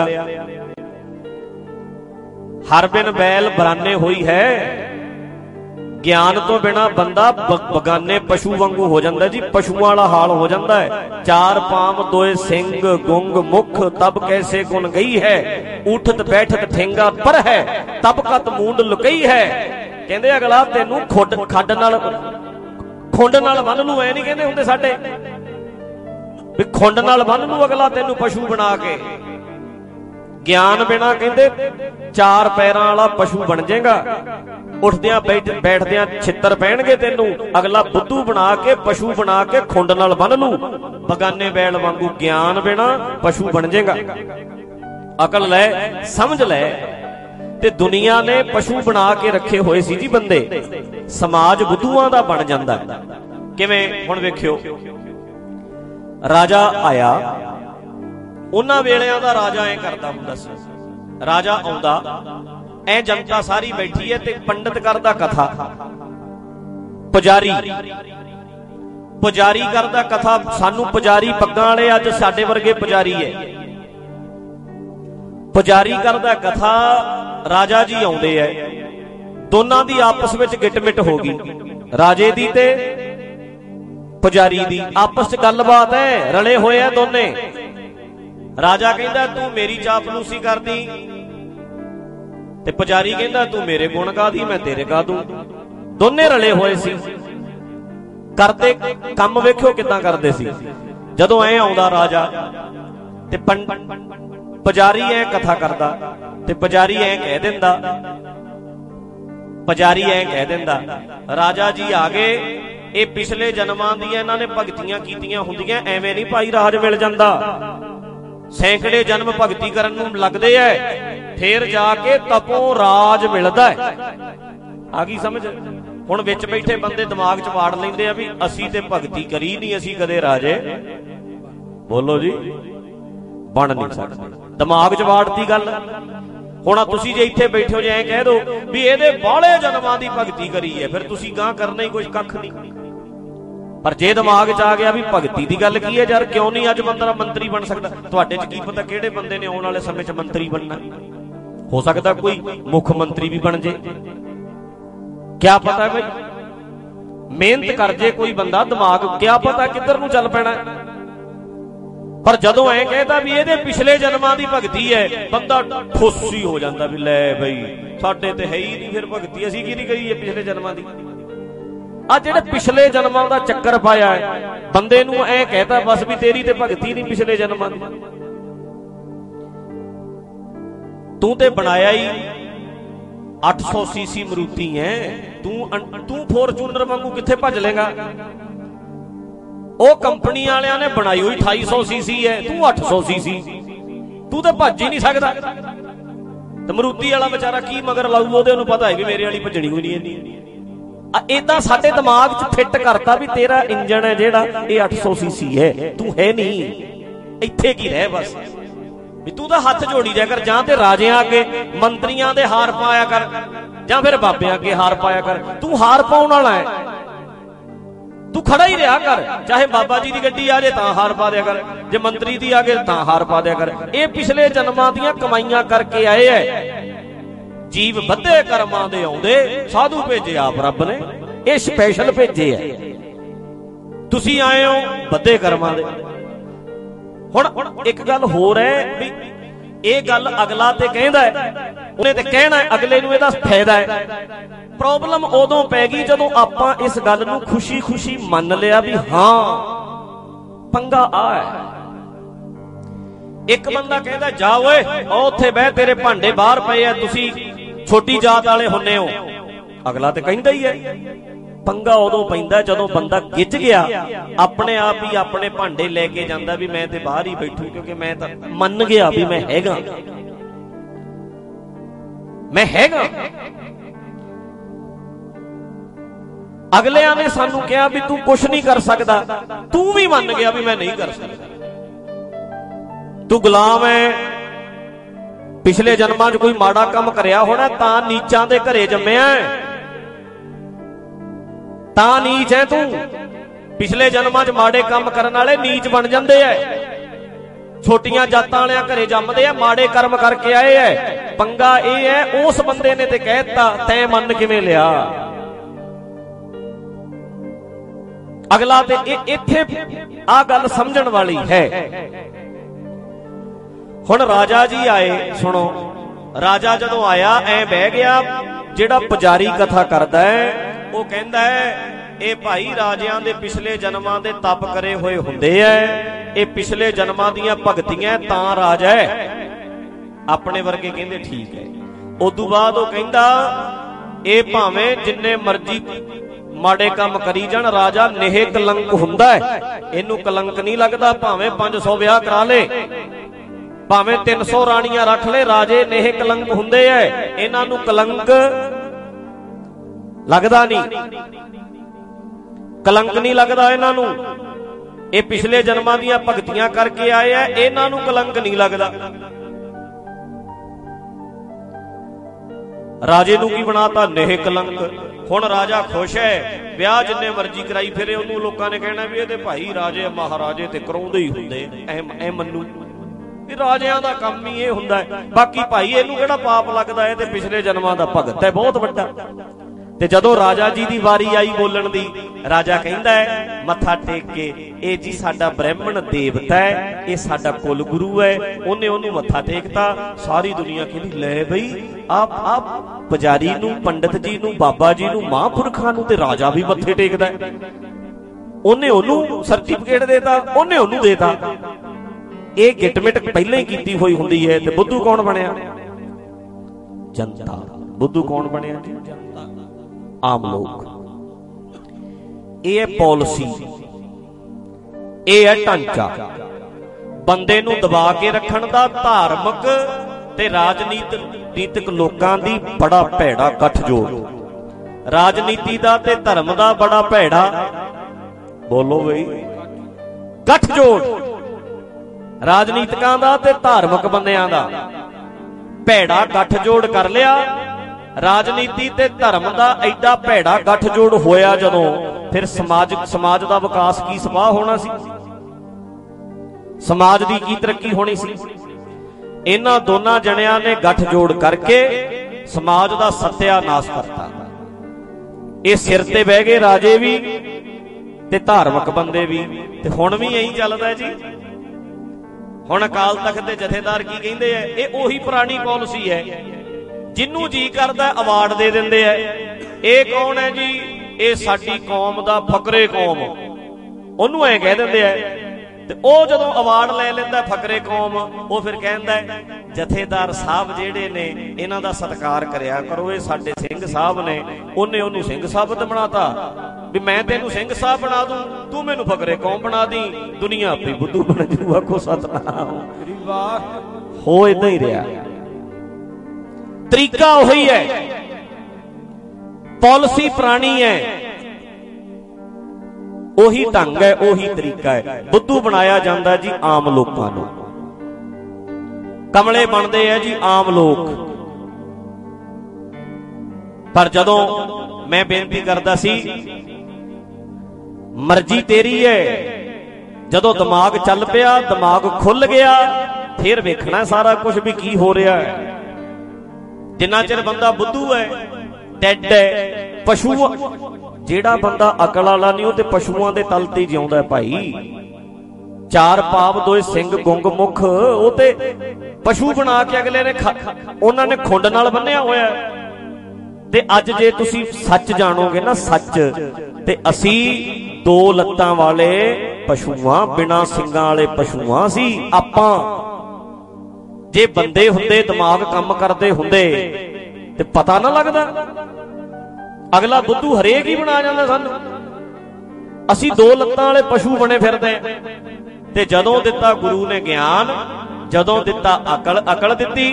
ਹਰ ਬਿਨ ਬੈਲ ਬਰਾਨੇ ਹੋਈ ਹੈ। ਗਿਆਨ ਤੋਂ ਬਿਨਾ ਬੰਦਾ ਬਗਾਨੇ ਪਸ਼ੂ ਵਾਂਗੂ ਹੋ ਜਾਂਦਾ ਜੀ, ਪਸ਼ੂਆਂ ਵਾਲਾ ਹਾਲ ਹੋ ਜਾਂਦਾ ਹੈ। ਚਾਰ ਪਾਮ ਦੋਏ ਸਿੰਘ ਗੁੰਗ ਮੁਖ, ਤਬ ਕੈਸੇ ਗੁਣ ਗਈ ਹੈ, ਉਠਤ ਬੈਠਤ ਠੇਂਗਾ ਪਰ ਹੈ, ਤਬ ਕਤ ਮੂੰਡ ਲੁਕਈ ਹੈ। ਕਹਿੰਦੇ ਅਗਲਾ ਤੈਨੂੰ ਖੁੱਡ ਖੱਡ ਨਾਲ ਖੁੰਡ ਨਾਲ ਬੰਨ ਲੂ, ਐ ਨਹੀਂ ਕਹਿੰਦੇ ਹੁੰਦੇ ਸਾਡੇ ਵੀ ਖੁੰਡ ਨਾਲ ਬੰਨ ਲੂ ਅਗਲਾ ਤੈਨੂੰ ਪਸ਼ੂ ਬਣਾ ਕੇ। ਗਿਆਨ ਬਿਨਾ ਕਹਿੰਦੇ ਚਾਰ ਪੈਰਾਂ ਵਾਲਾ ਪਸ਼ੂ ਬਣ ਜਾਏਗਾ, ਉੱਠਦਿਆਂ ਬੈਠਦਿਆਂ ਛਿੱਤਰ ਪੈਣਗੇ ਤੈਨੂੰ, ਅਗਲਾ ਬੁੱਧੂ ਬਣਾ ਕੇ, ਪਸ਼ੂ ਬਣਾ ਕੇ ਖੁੰਡ ਨਾਲ ਬੰਨ ਲੂ ਬਗਾਨੇ ਬੈਲ ਵਾਂਗੂ। ਗਿਆਨ ਬਿਨਾ ਪਸ਼ੂ ਬਣ ਜਾਏਗਾ। ਅਕਲ ਲੈ, ਸਮਝ ਲੈ। ਤੇ ਦੁਨੀਆ ਨੇ ਪਸ਼ੂ ਬਣਾ ਕੇ ਰੱਖੇ ਹੋਏ ਸੀ ਜੀ ਬੰਦੇ, ਸਮਾਜ ਬੁੱਧੂਆਂ ਦਾ ਬਣ ਜਾਂਦਾ। ਕਿਵੇਂ? ਹੁਣ ਵੇਖਿਓ, ਰਾਜਾ ਆਇਆ, ਉਹਨਾਂ ਵੇਲਿਆਂ ਦਾ ਰਾਜਾ ਐ ਕਰਦਾ ਹੁੰਦਾ ਸੀ। ਰਾਜਾ ਆਉਂਦਾ, ਐ ਜਨਤਾ ਸਾਰੀ ਬੈਠੀ ਹੈ ਤੇ ਪੰਡਤ ਕਰਦਾ ਕਥਾ, ਪੁਜਾਰੀ ਪੁਜਾਰੀ ਕਰਦਾ ਕਥਾ। ਸਾਨੂੰ ਪੁਜਾਰੀ ਪੱਗਾਂ ਵਾਲੇ, ਅੱਜ ਸਾਡੇ ਵਰਗੇ ਪੁਜਾਰੀ ਹੈ। ਪੁਜਾਰੀ ਕਰਦਾ ਕਥਾ, ਰਾਜਾ ਜੀ ਆਉਂਦੇ ਐ, ਦੋਨਾਂ ਦੀ ਆਪਸ ਵਿੱਚ ਗਿੱਟ-ਮਿੱਟ ਹੋ ਗਈ, ਰਾਜੇ ਦੀ ਤੇ ਪੁਜਾਰੀ ਦੀ ਆਪਸ ਚ ਗੱਲਬਾਤ ਹੈ, ਰਲੇ ਹੋਏ ਆ ਦੋਨੇ। ਰਾਜਾ ਕਹਿੰਦਾ ਤੂੰ ਮੇਰੀ ਚਾਪਲੂਸੀ ਕਰਦੀ, ਤੇ ਪੁਜਾਰੀ ਕਹਿੰਦਾ ਤੂੰ ਮੇਰੇ ਗੁਣ ਗਾਦੀ, ਮੈਂ ਤੇਰੇ ਗਾ ਦੂੰ। ਦੋਨੇ ਰਲੇ ਹੋਏ ਸੀ। ਕਰਦੇ ਕੰਮ ਵੇਖਿਓ ਕਿੱਦਾਂ ਕਰਦੇ ਸੀ। ਜਦੋਂ ਐ ਆਉਂਦਾ ਰਾਜਾ ਤੇ ਪੁਜਾਰੀ ਐ ਕਥਾ ਕਰਦਾ ਤੇ ਪੁਜਾਰੀ ਐ ਕਹਿ ਦਿੰਦਾ ਪੁਜਾਰੀ ਐ ਕਹਿ ਦਿੰਦਾ ਰਾਜਾ ਜੀ ਆ ਗਏ, ਇਹ ਪਿਛਲੇ ਜਨਮਾਂ ਦੀਆਂ ਇਹਨਾਂ ਨੇ ਭਗਤੀਆਂ ਕੀਤੀਆਂ ਹੁੰਦੀਆਂ, ਐਵੇਂ ਨਹੀਂ ਭਾਈ ਰਾਜ ਮਿਲ ਜਾਂਦਾ। ਸੈਂਕੜੇ ਜਨਮ ਭਗਤੀ ਕਰਨ ਨੂੰ ਲੱਗਦੇ ਐ, ਫੇਰ ਜਾ ਕੇ ਤਪੋਂ ਰਾਜ ਮਿਲਦਾ ਹੈ। ਆ ਗਈ ਸਮਝ? ਹੁਣ ਵਿੱਚ ਬੈਠੇ ਬੰਦੇ ਦਿਮਾਗ 'ਚ ਵਾੜ ਲੈਂਦੇ ਆ ਵੀ ਅਸੀਂ ਤੇ ਭਗਤੀ ਕਰੀ ਨਹੀਂ, ਅਸੀਂ ਕਦੇ ਰਾਜੇ ਬੋਲੋ ਜੀ ਬਣ ਨਹੀਂ ਸਕਦੇ। ਦਿਮਾਗ 'ਚ ਵਾੜਤੀ ਗੱਲ। ਹੁਣ ਤੁਸੀਂ ਜੇ ਇੱਥੇ ਬੈਠੇ ਹੋ ਜੇ ਐਂ ਕਹਿ ਦੋ ਵੀ ਇਹਦੇ ਬਾਹਲੇ ਜਨਮਾਂ ਦੀ ਭਗਤੀ ਕਰੀ ਹੈ, ਫਿਰ ਤੁਸੀਂ ਗਾਂ ਕਰਨਾ ਹੀ ਕੁਝ ਕੱਖ ਨਹੀਂ। ਪਰ ਜੇ ਦਿਮਾਗ 'ਚ ਆ ਗਿਆ ਵੀ ਭਗਤੀ ਦੀ ਗੱਲ ਕੀ ਹੈ ਯਾਰ, ਕਿਉਂ ਨਹੀਂ ਅੱਜ ਬੰਦਾ ਮੰਤਰੀ ਬਣ ਸਕਦਾ? ਤੁਹਾਡੇ 'ਚ ਕੀ ਪਤਾ ਕਿਹੜੇ ਬੰਦੇ ਨੇ ਆਉਣ ਵਾਲੇ ਸਮੇਂ 'ਚ ਮੰਤਰੀ ਬਣਨਾ। ਹੋ ਸਕਦਾ ਕੋਈ ਮੁੱਖ ਮੰਤਰੀ ਵੀ ਬਣ ਜੇ, ਕਿਆ ਪਤਾ ਬਈ। ਮਿਹਨਤ ਕਰ ਜੇ ਕੋਈ ਬੰਦਾ, ਦਿਮਾਗ ਕਿਆ ਪਤਾ ਕਿੱਧਰ ਨੂੰ ਚੱਲ ਪੈਣਾ। ਪਰ ਜਦੋਂ ਐ ਕਹਿੰਦਾ ਵੀ ਇਹਦੇ ਪਿਛਲੇ ਜਨਮਾਂ ਦੀ ਭਗਤੀ ਹੈ, ਬੰਦਾ ਠੋਸੀ ਹੋ ਜਾਂਦਾ ਵੀ ਲੈ ਬਈ ਸਾਡੇ ਤੇ ਹੈ ਹੀ ਨਹੀਂ ਫਿਰ ਭਗਤੀ, ਅਸੀਂ ਕੀ ਨਹੀਂ ਕਰੀਏ ਪਿਛਲੇ ਜਨਮਾਂ ਦੀ। ਆ ਜਿਹੜੇ ਪਿਛਲੇ ਜਨਮਾਂ ਦਾ ਚੱਕਰ ਪਾਇਆ ਹੈ ਬੰਦੇ ਨੂੰ, ਐ ਕਹਿਤਾ ਬਸ ਵੀ ਤੇਰੀ ਤੇ ਭਗਤੀ ਨਹੀਂ ਪਿਛਲੇ ਜਨਮਾਂ ਦੀ। ਤੂੰ ਤੇ ਬਣਾਇਆ ਹੀ ਅੱਠ ਸੌ ਸੀਸੀ ਮਰੂਤੀ ਐ, ਤੂੰ ਤੂੰ ਫੋਰਚੂਨਰ ਵਾਂਗੂ ਕਿੱਥੇ ਭੱਜ ਲੇਗਾ? ਉਹ ਕੰਪਨੀ ਵਾਲਿਆਂ ਨੇ ਬਣਾਈ ਹੋਈ ਅਠਾਈ ਸੌ ਸੀਸੀ ਐ, ਤੂੰ ਅੱਠ ਸੌ ਸੀਸੀ, ਤੂੰ ਤੇ ਭੱਜ ਹੀ ਨਹੀਂ ਸਕਦਾ। ਤੇ ਮਰੂਤੀ ਵਾਲਾ ਵਿਚਾਰਾ ਕੀ ਮਗਰ ਲਾਊ? ਉਹਦੇ ਨੂੰ ਪਤਾ ਹੈ ਵੀ ਮੇਰੇ ਵਾਲੀ ਭੱਜਣੀ ਹੋਈ ਨਹੀਂ ਇੰਨੀ। ਏਦਾਂ ਸਾਡੇ ਦਿਮਾਗ 'ਚ ਫਿੱਟ ਕਰਤਾ ਵੀ ਤੇਰਾ ਇੰਜਣ ਹੈ ਜਿਹੜਾ ਇਹ ਅੱਠ ਸੌ ਸੀਸੀ ਹੈ, ਤੂੰ ਹੈ ਨਹੀਂ, ਇੱਥੇ ਕੀ ਰਹਿ ਬਸ ਵੀ ਤੂੰ ਤਾਂ ਹੱਥ ਜੋੜੀ ਜਾ ਕਰ, ਜਾਂ ਤੇ ਰਾਜਿਆਂ ਅੱਗੇ ਮੰਤਰੀਆਂ ਦੇ ਹਾਰ ਪਾਇਆ ਕਰ, ਜਾਂ ਫਿਰ ਬਾਬਿਆਂ ਅੱਗੇ ਹਾਰ ਪਾਇਆ ਕਰ। ਤੂੰ ਹਾਰ ਪਾਉਣ ਵਾਲਾ ਹੈ, ਤੂੰ ਖੜਾ ਹੀ ਰਿਹਾ ਕਰ। ਚਾਹੇ ਬਾਬਾ ਜੀ ਦੀ ਗੱਡੀ ਆ ਜੇ ਤਾਂ ਹਾਰ ਪਾ ਦਿਆ ਕਰ, ਜੇ ਮੰਤਰੀ ਦੀ ਆ ਗਏ ਤਾਂ ਹਾਰ ਪਾ ਦਿਆ ਕਰ। ਇਹ ਪਿਛਲੇ ਜਨਮਾਂ ਦੀਆਂ ਕਮਾਈਆਂ ਕਰਕੇ ਆਏ ਐ। ਜੀਵ ਵੱਧੇ ਕਰਮਾਂ ਦੇ ਆਉਂਦੇ, ਸਾਧੂ ਭੇਜੇ ਆਪ ਰੱਬ ਨੇ, ਇਹ ਸਪੈਸ਼ਲ ਭੇਜੇ ਐ। ਤੁਸੀਂ ਆਏ ਹੋ ਵੱਧੇ ਕਰਮਾਂ ਦੇ। ਹੁਣ ਇੱਕ ਗੱਲ ਹੋਰ ਹੈ ਵੀ ਇਹ ਗੱਲ ਅਗਲਾ ਤੇ ਕਹਿੰਦਾ ਹੈ, ਉਹਨੇ ਤੇ ਕਹਿਣਾ ਹੈ, ਅਗਲੇ ਨੂੰ ਇਹਦਾ ਫਾਇਦਾ ਹੈ। ਪ੍ਰੋਬਲਮ ਉਦੋਂ ਪੈ ਗਈ ਜਦੋਂ ਆਪਾਂ ਇਸ ਗੱਲ ਨੂੰ ਖੁਸ਼ੀ ਖੁਸ਼ੀ ਮੰਨ ਲਿਆ ਵੀ ਹਾਂ ਪੰਗਾ ਆ ਹੈ। ਇੱਕ ਬੰਦਾ ਕਹਿੰਦਾ ਜਾ ਓਏ ਉੱਥੇ ਬਹਿ, ਤੇਰੇ ਭਾਂਡੇ ਬਾਹਰ ਪਏ ਆ, ਤੁਸੀਂ ਛੋਟੀ ਜਾਤ ਵਾਲੇ ਹੁੰਨੇ ਹੋ। ਅਗਲਾ ਤੇ ਕਹਿੰਦਾ ਹੀ ਹੈ। ਪੰਗਾ ਉਦੋਂ ਪੈਂਦਾ ਜਦੋਂ ਬੰਦਾ ਗਿੱਜ ਗਿਆ, ਆਪਣੇ ਆਪ ਹੀ ਆਪਣੇ ਭਾਂਡੇ ਲੈ ਕੇ ਜਾਂਦਾ ਵੀ ਮੈਂ ਤੇ ਬਾਹਰ ਹੀ ਬੈਠੂ, ਕਿਉਂਕਿ ਮੈਂ ਤਾਂ ਮੰਨ ਗਿਆ ਵੀ ਮੈਂ ਹੈਗਾ ਮੈਂ ਹੈਗਾ ਅਗਲਿਆਂ ਨੇ ਸਾਨੂੰ ਕਿਹਾ ਵੀ ਤੂੰ ਕੁਛ ਨਹੀਂ ਕਰ ਸਕਦਾ, ਤੂੰ ਵੀ ਮੰਨ ਗਿਆ ਵੀ ਮੈਂ ਨਹੀਂ ਕਰ ਸਕਦਾ। ਤੂੰ ਗੁਲਾਮ ਹੈ, ਪਿਛਲੇ ਜਨਮਾਂ 'ਚ ਕੋਈ ਮਾੜਾ ਕੰਮ ਕਰਿਆ ਹੋਣਾ ਤਾਂ ਨੀਚਾਂ ਦੇ ਘਰੇ ਜੰਮਿਆ, ਤਾਂ ਨੀਚ ਹੈ ਤੂੰ। ਪਿਛਲੇ ਜਨਮਾਂ 'ਚ ਮਾੜੇ ਕੰਮ ਕਰਨ ਵਾਲੇ ਨੀਚ ਬਣ ਜਾਂਦੇ ਐ। ਛੋਟੀਆਂ ਜਾਤਾਂ ਵਾਲਿਆਂ ਘਰੇ ਜੰਮਦੇ ਆ, ਮਾੜੇ ਕਰਮ ਕਰਕੇ ਆਏ ਐ। ਪੰਗਾ ਇਹ ਹੈ ਉਸ ਬੰਦੇ ਨੇ ਤੇ ਕਹਿ ਦਿੱਤਾ, ਤੈਂ ਮੰਨ ਕਿਵੇਂ ਲਿਆ? ਅਗਲਾ ਤੇ ਇੱਥੇ ਆ ਗੱਲ ਸਮਝਣ ਵਾਲੀ ਹੈ। ਹੁਣ ਰਾਜਾ ਜੀ ਆਏ, ਸੁਣੋ। ਰਾਜਾ ਜਦੋਂ ਆਇਆ ਐ ਬਹਿ ਗਿਆ, ਜਿਹੜਾ ਪੁਜਾਰੀ ਕਥਾ ਕਰਦਾ ਹੈ ਉਹ ਕਹਿੰਦਾ ਹੈ ਇਹ ਭਾਈ ਰਾਜਿਆਂ ਦੇ ਪਿਛਲੇ ਜਨਮਾਂ ਦੇ ਤਪ ਕਰੇ ਹੋਏ ਹੁੰਦੇ ਐ, ਇਹ ਪਿਛਲੇ ਜਨਮਾਂ ਦੀਆਂ ਭਗਤੀਆਂ ਤਾਂ ਰਾਜ ਹੈ। ਆਪਣੇ ਵਰਗੇ ਕਹਿੰਦੇ ਠੀਕ ਹੈ। ਉਦੋਂ ਬਾਅਦ ਉਹ ਕਹਿੰਦਾ ਇਹ ਭਾਵੇਂ ਜਿੰਨੇ ਮਰਜ਼ੀ ਮਾੜੇ ਕੰਮ ਕਰੀ ਜਾਣ, ਰਾਜਾ ਨੇਹ ਕਲੰਕ ਹੁੰਦਾ ਹੈ, ਇਹਨੂੰ ਕਲੰਕ ਨਹੀਂ ਲੱਗਦਾ। ਭਾਵੇਂ ਪੰਜ ਸੌ ਵਿਆਹ ਕਰਾ ਲੇ, ਭਾਵੇਂ ਤਿੰਨ ਸੌ ਰਾਣੀਆਂ ਰੱਖ ਲੈ, ਰਾਜੇ ਨੇਹ ਕਲੰਕ ਹੁੰਦੇ ਐ, ਇਹਨਾਂ ਨੂੰ ਕਲੰਕ ਲੱਗਦਾ ਨਹੀਂ, ਕਲੰਕ ਨਹੀਂ ਲੱਗਦਾ ਇਹਨਾਂ ਨੂੰ। ਇਹ ਪਿਛਲੇ ਜਨਮਾਂ ਦੀਆਂ ਭਗਤੀਆਂ ਕਰਕੇ ਆਏ ਐ, ਇਹਨਾਂ ਨੂੰ ਕਲੰਕ ਨਹੀਂ ਲੱਗਦਾ। ਰਾਜੇ ਨੂੰ ਕੀ ਬਣਾਤਾ? ਨੇਹ ਕਲੰਕ। ਹੁਣ ਰਾਜਾ ਖੁਸ਼ ਹੈ, ਵਿਆਹ ਜਿੰਨੇ ਮਰਜ਼ੀ ਕਰਾਈ ਫਿਰੇ, ਉਹਨੂੰ ਲੋਕਾਂ ਨੇ ਕਹਿਣਾ ਵੀ ਇਹਦੇ ਭਾਈ ਰਾਜੇ ਮਹਾਰਾਜੇ ਤੇ ਕਰਾਉਂਦੇ ਹੀ ਹੁੰਦੇ ਐ। ਐ ਮੰਨੂ ਵੀ ਰਾਜਿਆਂ ਦਾ ਕੰਮ ਹੀ ਇਹ ਹੁੰਦਾ ਹੈ। ਬਾਕੀ ਭਾਈ ਇਹਨੂੰ ਕਿਹੜਾ ਪਾਪ ਲੱਗਦਾ, ਇਹ ਤੇ ਪਿਛਲੇ ਜਨਮਾਂ ਦਾ ਭਗਤ ਹੈ ਬਹੁਤ ਵੱਡਾ। ਤੇ ਜਦੋਂ ਰਾਜਾ ਜੀ ਦੀ ਵਾਰੀ ਆਈ ਬੋਲਣ ਦੀ, ਰਾਜਾ ਕਹਿੰਦਾ ਹੈ ਮੱਥਾ ਟੇਕ ਕੇ, ਇਹ ਜੀ ਸਾਡਾ ਬ੍ਰਾਹਮਣ ਦੇਵਤਾ ਹੈ, ਇਹ ਸਾਡਾ ਕੁਲ ਗੁਰੂ ਹੈ। ਉਹਨੇ ਉਹਨੂੰ ਮੱਥਾ ਟੇਕਤਾ। ਸਾਰੀ ਦੁਨੀਆ ਕਹਿੰਦੀ ਲੈ ਬਈ ਆਪ ਆਪ ਪੁਜਾਰੀ ਨੂੰ, ਪੰਡਤ ਜੀ ਨੂੰ, ਬਾਬਾ ਜੀ ਨੂੰ, ਮਹਾਂਪੁਰਖਾਂ ਨੂੰ ਤੇ ਰਾਜਾ ਵੀ ਮੱਥੇ ਟੇਕਦਾ ਹੈ। ਉਹਨੇ ਉਹਨੂੰ ਸਰਟੀਫਿਕੇਟ ਦੇਤਾ, ਉਹਨੇ ਉਹਨੂੰ ਦੇਤਾ। ਇਹ ਗਿਟਮਿਟ ਪਹਿਲਾਂ ਹੀ ਕੀਤੀ ਹੋਈ ਹੁੰਦੀ ਹੈ। ਤੇ ਬੁੱਧੂ ਕੌਣ ਬਣਿਆ? ਜਨਤਾ। ਬੁੱਧੂ ਕੌਣ ਬਣਿਆ ਜੀ? ਆਮ ਲੋਕ। ਇਹ ਹੈ ਪਾਲਿਸੀ, ਇਹ ਹੈ ਢਾਂਚਾ ਬੰਦੇ ਨੂੰ ਦਬਾ ਕੇ ਰੱਖਣ ਦਾ। ਧਾਰਮਿਕ ਤੇ ਰਾਜਨੀਤਿਕ ਲੋਕਾਂ ਦੀ ਬੜਾ ਭੈੜਾ ਗੱਠਜੋੜ, ਰਾਜਨੀਤੀ ਦਾ ਤੇ ਧਰਮ ਦਾ ਬੜਾ ਭੈੜਾ, ਬੋਲੋ ਬਈ, ਗੱਠਜੋੜ ਰਾਜਨੀਤਿਕਾਂ ਦਾ ਤੇ ਧਾਰਮਿਕ ਬੰਦਿਆਂ ਦਾ ਭੈੜਾ ਗੱਠਜੋੜ ਕਰ ਲਿਆ। ਰਾਜਨੀਤੀ ਤੇ ਧਰਮ ਦਾ ਐਡਾ ਭੈੜਾ ਗੱਠਜੋੜ ਹੋਇਆ ਜਦੋਂ, ਫਿਰ ਸਮਾਜਿਕ ਸਮਾਜ ਦਾ ਵਿਕਾਸ ਕੀ ਸਵਾਹ ਹੋਣਾ ਸੀ? ਸਮਾਜ ਦੀ ਕੀ ਤਰੱਕੀ ਹੋਣੀ ਸੀ? ਇਹਨਾਂ ਦੋਨਾਂ ਜਣਿਆਂ ਨੇ ਗੱਠਜੋੜ ਕਰਕੇ ਸਮਾਜ ਦਾ ਸੱਤਿਆਨਾਸ਼ ਕਰਤਾ। ਇਹ ਸਿਰ ਤੇ ਬਹਿ ਗਏ ਰਾਜੇ ਵੀ ਤੇ ਧਾਰਮਿਕ ਬੰਦੇ ਵੀ। ਤੇ ਹੁਣ ਵੀ ਇਹੀ ਚੱਲਦਾ ਜੀ। ਹੁਣ ਅਕਾਲ ਤਖਤ ਦੇ ਜਥੇਦਾਰ ਕੀ ਕਹਿੰਦੇ ਆ? ਇਹ ਉਹੀ ਪੁਰਾਣੀ ਪਾਲਿਸੀ ਹੈ, ਜਿਹਨੂੰ ਜੀ ਕਰਦਾ ਅਵਾਰਡ ਦੇ ਦਿੰਦੇ ਆ। ਇਹ ਕੌਣ ਹੈ ਜੀ? ਇਹ ਸਾਡੀ ਕੌਮ ਦਾ ਫਕਰੇ ਕੌਮ, ਉਹਨੂੰ ਐ ਕਹਿ ਦਿੰਦੇ ਆ। ਤੇ ਉਹ ਜਦੋਂ ਅਵਾਰਡ ਲੈ ਲੈਂਦਾ ਫਕਰੇ ਕੌਮ, ਉਹ ਫਿਰ ਕਹਿੰਦਾ ਜਥੇਦਾਰ ਸਾਹਿਬ ਜਿਹੜੇ ਨੇ ਇਹਨਾਂ ਦਾ ਸਤਿਕਾਰ ਕਰਿਆ ਕਰੋ, ਇਹ ਸਾਡੇ ਸਿੰਘ ਸਾਹਿਬ ਨੇ। ਉਹਨੇ ਉਹਨੂੰ ਸਿੰਘ ਸਾਬਤ ਬਣਾਤਾ ਵੀ ਮੈਂ ਤੈਨੂੰ ਸਿੰਘ ਸਾਹਿਬ ਬਣਾ ਦੂੰ, ਤੂੰ ਮੈਨੂੰ ਫਕਰੇ ਕੌਮ ਬਣਾ ਦੀ, ਦੁਨੀਆ ਆਪੇ ਬੁੱਧੂ ਬਣ ਜੂ। ਆਖੋ ਸਤਨਾਮ। ਹੋ ਏਦਾਂ ਹੀ ਰਿਹਾ। ਤਰੀਕਾ ਉਹੀ ਹੈ, ਪਾਲਿਸੀ ਪੁਰਾਣੀ ਹੈ, ਉਹੀ ਢੰਗ ਹੈ, ਉਹੀ ਤਰੀਕਾ ਹੈ। ਬੁੱਧੂ ਬਣਾਇਆ ਜਾਂਦਾ ਜੀ ਆਮ ਲੋਕਾਂ ਨੂੰ, ਕਮਲੇ ਬਣਦੇ ਆ ਜੀ ਆਮ ਲੋਕ। ਪਰ ਜਦੋਂ ਮੈਂ ਬੇਨਤੀ ਕਰਦਾ ਸੀ ਮਰਜ਼ੀ ਤੇਰੀ ਹੈ, ਜਦੋਂ ਦਿਮਾਗ ਚੱਲ ਪਿਆ, ਦਿਮਾਗ ਖੁੱਲ ਗਿਆ, ਫਿਰ ਵੇਖਣਾ ਸਾਰਾ ਕੁਝ ਵੀ ਕੀ ਹੋ ਰਿਹਾ ਹੈ। ਜਿੰਨਾ ਚਿਰ ਬੰਦਾ ਬੁੱਧੂ ਹੈ, ਡੈਡ ਹੈ, ਪਸ਼ੂ, ਜਿਹੜਾ ਬੰਦਾ ਅਕਲ ਵਾਲਾ ਨਹੀਂ ਉਹ ਤੇ ਪਸ਼ੂਆਂ ਦੇ ਤਲ ਤੇ ਜਿਉਂਦਾ ਭਾਈ। ਚਾਰ ਪਾਪ ਦੋਏ ਸਿੰਘ ਗੁੰਗ ਮੁਖ, ਉਹ ਤੇ ਪਸ਼ੂ ਬਣਾ ਕੇ ਅਗਲੇ ਨੇ ਉਹਨਾਂ ਨੇ ਖੁੰਡ ਨਾਲ ਬੰਨਿਆ ਹੋਇਆ। ਤੇ ਅੱਜ ਜੇ ਤੁਸੀਂ ਸੱਚ ਜਾਣੋਗੇ ਨਾ, ਸੱਚ, ਤੇ ਅਸੀਂ ਦੋ ਲੱਤਾਂ ਵਾਲੇ ਪਸ਼ੂਆਂ, ਬਿਨਾਂ ਸਿੰਘਾਂ ਵਾਲੇ ਪਸ਼ੂਆਂ ਸੀ ਆਪਾਂ। ਜੇ ਬੰਦੇ ਹੁੰਦੇ, ਦਿਮਾਗ ਕੰਮ ਕਰਦੇ ਹੁੰਦੇ ਤੇ ਪਤਾ ਨਾ ਲੱਗਦਾ। ਅਗਲਾ ਬੁੱਧੂ ਹਰੇਕ ਹੀ ਬਣਾ ਜਾਂਦਾ ਸਾਨੂੰ। ਅਸੀਂ ਦੋ ਲੱਤਾਂ ਵਾਲੇ ਪਸ਼ੂ ਬਣੇ ਫਿਰਦੇ ਆ। ਤੇ ਜਦੋਂ ਦਿੱਤਾ ਗੁਰੂ ਨੇ ਗਿਆਨ, ਜਦੋਂ ਦਿੱਤਾ ਅਕਲ, ਅਕਲ ਦਿੱਤੀ,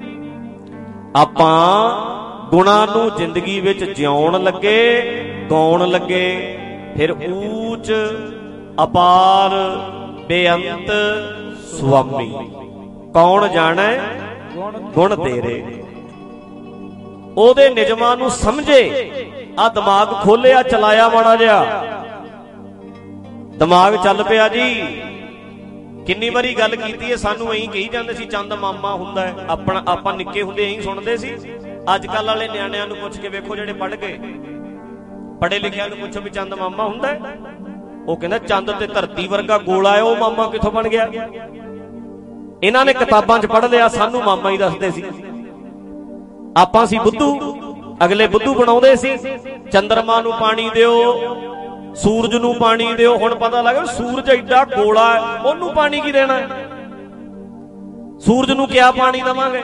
ਆਪਾਂ ਗੁਣਾਂ ਨੂੰ ਜ਼ਿੰਦਗੀ ਵਿੱਚ ਜਿਉਣ ਲੱਗੇ, ਗਾਉਣ ਲੱਗੇ। ਫਿਰ ਊਚ ਅਪਾਰ ਬੇਅੰਤ ਸੁਆਮੀ, ਕੌਣ ਜਾਣੈ ਗੁਣ ਤੇਰੇ। ਉਹਦੇ ਨਿਯਮਾਂ ਨੂੰ ਸਮਝੇ। ਆ ਦਿਮਾਗ ਖੋਲਿਆ, ਚਲਾਇਆ ਮਾੜਾ ਜਿਹਾ, ਦਿਮਾਗ ਚੱਲ ਪਿਆ ਜੀ। ਕਿੰਨੀ ਵਾਰੀ ਗੱਲ ਕੀਤੀ ਹੈ, ਸਾਨੂੰ ਇਹੀ ਕਹੀ ਜਾਂਦੇ ਸੀ ਚੰਦ ਮਾਮਾ ਹੁੰਦਾ ਹੈ ਆਪਣਾ। ਆਪਾਂ ਨਿੱਕੇ ਹੁੰਦੇ ਇਹੀ ਸੁਣਦੇ ਸੀ। ਅੱਜ ਕੱਲ ਵਾਲੇ ਨਿਆਣਿਆਂ ਨੂੰ ਪੁੱਛ ਕੇ ਵੇਖੋ, ਜਿਹੜੇ ਪੜ੍ਹ ਗਏ, ਪੜ੍ਹੇ ਲਿਖਿਆਂ ਨੂੰ ਪੁੱਛੋ ਵੀ ਚੰਦ ਮਾਮਾ ਹੁੰਦਾ ਹੈ, ਉਹ ਕਹਿੰਦਾ ਚੰਦ ਤੇ ਧਰਤੀ ਵਰਗਾ ਗੋਲਾ ਹੈ, ਉਹ ਮਾਮਾ ਕਿੱਥੋਂ ਬਣ ਗਿਆ? ਇਹਨਾਂ ਨੇ ਕਿਤਾਬਾਂ 'ਚ ਪੜ੍ਹ ਲਿਆ, ਸਾਨੂੰ ਮਾਮਾ ਹੀ ਦੱਸਦੇ ਸੀ। ਆਪਾਂ ਸੀ ਬੁੱਧੂ, ਅਗਲੇ ਬੁੱਧੂ ਬਣਾਉਂਦੇ ਸੀ। ਚੰਦਰਮਾ ਨੂੰ ਪਾਣੀ ਦਿਓ, ਸੂਰਜ ਨੂੰ ਪਾਣੀ ਦਿਓ। ਹੁਣ ਪਤਾ ਲੱਗਾ ਸੂਰਜ ਐਡਾ ਗੋਲਾ ਹੈ, ਉਹਨੂੰ ਪਾਣੀ ਕੀ ਦੇਣਾ? ਸੂਰਜ ਨੂੰ ਕਿਆ ਪਾਣੀ ਦੇਵਾਂਗੇ?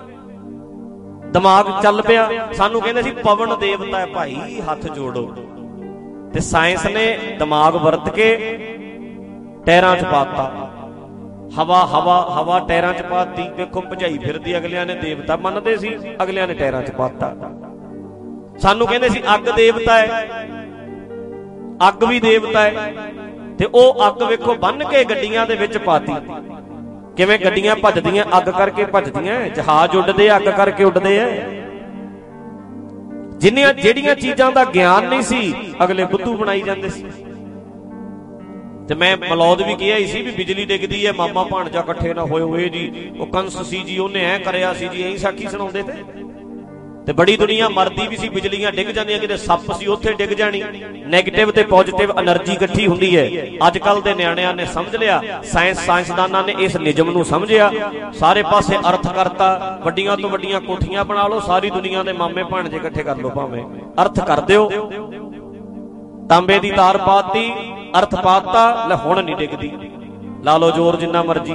ਦਿਮਾਗ ਚੱਲ ਪਿਆ। ਸਾਨੂੰ ਕਹਿੰਦੇ ਸੀ ਪਵਨ ਦੇਵਤਾ ਹੈ ਭਾਈ, ਹੱਥ ਜੋੜੋ। ਤੇ ਸਾਇੰਸ ਨੇ ਦਿਮਾਗ ਵਰਤ ਕੇ ਟਾਇਰਾਂ 'ਚ ਪਾਤਾ। ਹਵਾ ਹਵਾ ਹਵਾ ਟਾਇਰਾਂ 'ਚ ਪਾਤੀ। ਵੇਖੋ ਭਜਾਈ ਫਿਰਦੀ। ਅਗਲਿਆਂ ਨੇ ਦੇਵਤਾ ਮੰਨਦੇ ਸੀ, ਅਗਲਿਆਂ ਨੇ ਟਾਇਰਾਂ 'ਚ ਪਾਤਾ। ਸਾਨੂੰ ਕਹਿੰਦੇ ਸੀ ਅੱਗ ਦੇਵਤਾ ਹੈ, ਅੱਗ ਵੀ ਦੇਵਤਾ ਹੈ। ਤੇ ਉਹ ਅੱਗ ਵੇਖੋ ਬੰਨ ਕੇ ਗੱਡੀਆਂ ਦੇ ਵਿੱਚ ਪਾਤੀ। ਕਿਵੇਂ ਗੱਡੀਆਂ ਭੱਜਦੀਆਂ? ਅੱਗ ਕਰਕੇ ਭੱਜਦੀਆਂ। ਜਹਾਜ਼ ਉੱਡਦੇ ਅੱਗ ਕਰਕੇ ਉੱਡਦੇ ਐ। ਜਿੰਨੀਆਂ ਜਿਹੜੀਆਂ ਚੀਜ਼ਾਂ ਦਾ ਗਿਆਨ ਨਹੀਂ ਸੀ, ਅਗਲੇ ਬੁੱਧੂ ਬਣਾਈ ਜਾਂਦੇ ਸੀ। ਤੇ ਮੈਂ ਮਲੌਦ ਵੀ ਕਿਹਾ ਹੀ ਸੀ ਵੀ ਬਿਜਲੀ ਡਿੱਗਦੀ ਹੈ, ਮਾਮਾ ਭਾਣਜਾ ਇਕੱਠੇ ਨਾ ਹੋਏ ਹੋਏ ਜੀ, ਉਹ ਕੰਸ ਸੀ ਜੀ, ਉਹਨੇ ਐ ਕਰਿਆ ਸੀ ਜੀ, ਐਂ ਸਾਖੀ ਸੁਣਾਉਂਦੇ ਤੇ ਤੇ ਬੜੀ ਦੁਨੀਆ ਮਰਦੀ ਵੀ ਸੀ। ਬਿਜਲੀਆਂ ਡਿੱਗ ਜਾਂਦੀਆਂ, ਕਿਤੇ ਸੱਪ ਸੀ ਉੱਥੇ ਡਿੱਗ ਜਾਣੀ। ਨੈਗੇਟਿਵ ਤੇ ਪੋਜ਼ਿਟਿਵ એનર્ਜੀ ਇਕੱਠੀ ਹੁੰਦੀ ਹੈ। ਅੱਜ ਕੱਲ ਦੇ ਨਿਆਣਿਆਂ ਨੇ ਸਮਝ ਲਿਆ, ਸਾਇੰਸ ਸਾਇੰਸਦਾਨਾਂ ਨੇ ਇਸ ਨਿਯਮ ਨੂੰ ਸਮਝਿਆ, ਸਾਰੇ ਪਾਸੇ ਅਰਥ ਕਰਤਾ। ਵੱਡੀਆਂ ਤੋਂ ਵੱਡੀਆਂ ਕੋਠੀਆਂ ਬਣਾ ਲਓ, ਸਾਰੀ ਦੁਨੀਆ ਦੇ ਮਾਮੇ ਭਾਣਜੇ ਇਕੱਠੇ ਕਰ ਲਓ, ਭਾਵੇਂ ਅਰਥ ਕਰ ਦਿਓ। ਤਾਂਬੇ ਦੀ ਤਾਰ ਪਾਤੀ, ਅਰਥ ਪਾਤਾ, ਲੈ ਹੁਣ ਨਹੀਂ ਡਿੱਗਦੀ, ਲਾ ਲਓ ਜ਼ੋਰ ਜਿੰਨਾ ਮਰਜੀ।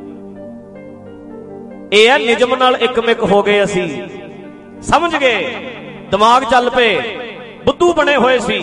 ਇਹ ਹੈ ਨਿਜਮ ਨਾਲ ਇੱਕਮਿਕ ਹੋ ਗਏ, ਅਸੀਂ ਸਮਝ ਗਏ, ਦਿਮਾਗ ਚੱਲ ਪਏ, ਬੁੱਧੂ ਬਣੇ ਹੋਏ ਸੀ।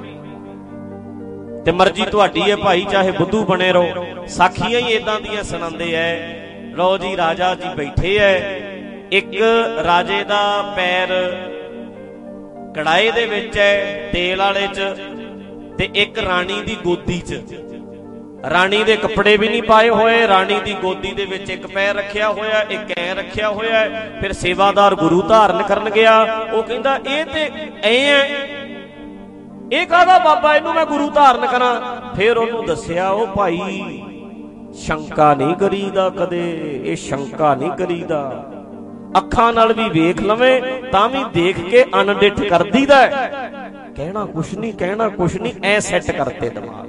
ਤੇ ਮਰਜ਼ੀ ਤੁਹਾਡੀ ਹੈ ਭਾਈ, ਚਾਹੇ ਬੁੱਧੂ ਬਣੇ ਰਹੋ। ਸਾਖੀਆਂ ਹੀ ਇਦਾਂ ਦੀਆਂ ਸੁਣਾਉਂਦੇ ਐ। ਲਓ ਜੀ, ਰਾਜਾ ਜੀ ਬੈਠੇ ਐ, ਇੱਕ ਰਾਜੇ ਦਾ ਪੈਰ ਕੜਾਏ ਦੇ ਵਿੱਚ ਹੈ, ਤੇਲ ਵਾਲੇ ਚ, ਤੇ ਇੱਕ ਰਾਣੀ ਦੀ ਗੋਦੀ ਚ। ਰਾਣੀ ਦੇ ਕੱਪੜੇ ਵੀ ਨਹੀਂ ਪਾਏ ਹੋਏ, ਰਾਣੀ ਦੀ ਗੋਦੀ ਦੇ ਵਿੱਚ ਇੱਕ ਪੈਰ ਰੱਖਿਆ ਹੋਇਆ, ਇੱਕ ਐ ਰੱਖਿਆ ਹੋਇਆ। ਫਿਰ ਸੇਵਾਦਾਰ ਗੁਰੂ ਧਾਰਨ ਕਰਨ ਗਿਆ, ਉਹ ਕਹਿੰਦਾ ਇਹ ਤੇ ਐ ਹੈ, ਇਹ ਕਾਹਦਾ ਬਾਬਾ, ਇਹਨੂੰ ਮੈਂ ਗੁਰੂ ਧਾਰਨ ਕਰਾਂ। ਫਿਰ ਉਹਨੂੰ ਦੱਸਿਆ, ਉਹ ਭਾਈ ਸ਼ੰਕਾ ਨਹੀਂ ਕਰੀਦਾ ਕਦੇ, ਇਹ ਸ਼ੰਕਾ ਨਹੀਂ ਕਰੀਦਾ, ਅੱਖਾਂ ਨਾਲ ਵੀ ਵੇਖ ਲਵੇਂ ਤਾਂ ਵੀ ਦੇਖ ਕੇ ਅਣਡਿੱਠ ਕਰ ਦੀਦਾ, ਕਹਿਣਾ ਕੁਛ ਨਹੀਂ, ਕਹਿਣਾ ਕੁਛ ਨਹੀਂ, ਐ ਸੈੱਟ ਕਰਤੇ ਦਿਮਾਗ।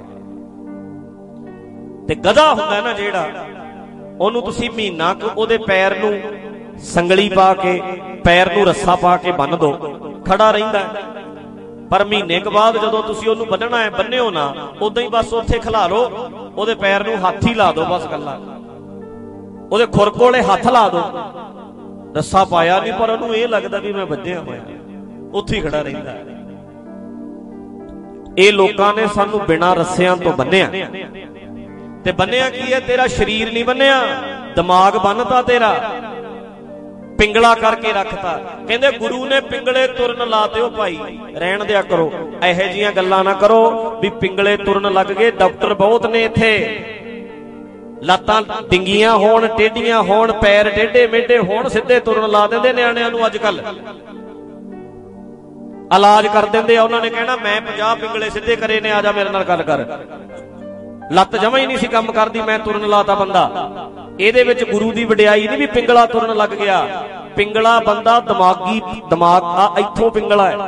ਤੇ ਗਧਾ ਹੁੰਦਾ ਨਾ ਜਿਹੜਾ, ਉਹਨੂੰ ਤੁਸੀਂ ਮਹੀਨਾ ਕੁ ਉਹਦੇ ਪੈਰ ਨੂੰ ਸੰਗਲੀ ਪਾ ਕੇ, ਪੈਰ ਨੂੰ ਰੱਸਾ ਪਾ ਕੇ ਬੰਨ ਦੋ, ਖੜਾ ਰਹਿੰਦਾ। ਪਰ ਮਹੀਨੇ ਕੁ ਬਾਅਦ ਜਦੋਂ ਤੁਸੀਂ ਉਹਨੂੰ ਬੰਨਣਾ ਹੈ, ਬੰਨਿਓ ਨਾ, ਉਦਾਂ ਹੀ ਬਸ ਉੱਥੇ ਖਿਲਾ ਲਓ, ਉਹਦੇ ਪੈਰ ਨੂੰ ਹੱਥ ਹੀ ਲਾ ਦੋ, ਬਸ ਗੱਲਾਂ, ਉਹਦੇ ਖੁਰ ਕੋਲੇ ਹੱਥ ਲਾ ਦੋ, ਰੱਸਾ ਪਾਇਆ ਨਹੀਂ, ਪਰ ਉਹਨੂੰ ਇਹ ਲੱਗਦਾ ਵੀ ਮੈਂ ਵੱਜਿਆ ਹੋਇਆ, ਉੱਥੇ ਹੀ ਖੜਾ ਰਹਿੰਦਾ। ਇਹ ਲੋਕਾਂ ਨੇ ਸਾਨੂੰ ਬਿਨਾਂ ਰੱਸਿਆਂ ਤੋਂ ਬੰਨਿਆ। ਤੇ ਬੰਨਿਆ ਕੀ ਹੈ? ਤੇਰਾ ਸਰੀਰ ਨਹੀਂ ਬੰਨਿਆ, ਦਿਮਾਗ ਬੰਨਤਾ ਤੇਰਾ, ਪਿੰਗਲਾ ਕਰਕੇ ਰੱਖਤਾ। ਕਹਿੰਦੇ ਗੁਰੂ ਨੇ ਪਿੰਗਲੇ ਤੁਰਨ ਲਾ ਦਿਓ ਭਾਈ, ਰਹਿਣ ਦਿਆ ਕਰੋ, ਇਹੋ ਜਿਹੀਆਂ ਗੱਲਾਂ ਨਾ ਕਰੋ ਵੀ ਪਿੰਗਲੇ ਤੁਰਨ ਲੱਗ ਗਏ। ਡਾਕਟਰ ਬਹੁਤ ਨੇ ਇੱਥੇ, ਲੱਤਾਂ ਡਿੰਗੀਆਂ ਹੋਣ, ਟੇਢੀਆਂ ਹੋਣ, ਪੈਰ ਟੇਢੇ ਮੇਢੇ ਹੋਣ, ਸਿੱਧੇ ਤੁਰਨ ਲਾ ਦਿੰਦੇ ਨਿਆਣਿਆਂ ਨੂੰ। ਅੱਜ ਕੱਲ ਇਲਾਜ ਕਰ ਦਿੰਦੇ ਆ, ਉਹਨਾਂ ਨੇ ਕਹਿਣਾ ਮੈਂ ਪੰਜਾਹ ਪਿੰਗਲੇ ਸਿੱਧੇ ਕਰੇ ਨੇ, ਆ ਜਾ ਮੇਰੇ ਨਾਲ ਗੱਲ ਕਰ। ਲੱਤ ਜਮਾ ਹੀ ਨਹੀਂ ਸੀ ਕੰਮ ਕਰਦੀ, ਮੈਂ ਤੁਰਨ ਲਾਤਾ ਬੰਦਾ। ਇਹਦੇ ਵਿੱਚ ਗੁਰੂ ਦੀ ਵਡਿਆਈ ਨਹੀਂ ਵੀ ਪਿੰਗਲਾ ਤੁਰਨ ਲੱਗ ਗਿਆ। ਪਿੰਗਲਾ ਬੰਦਾ ਦਿਮਾਗੀ, ਦਿਮਾਗ ਆ ਇੱਥੋਂ ਪਿੰਗਲਾ ਹੈ।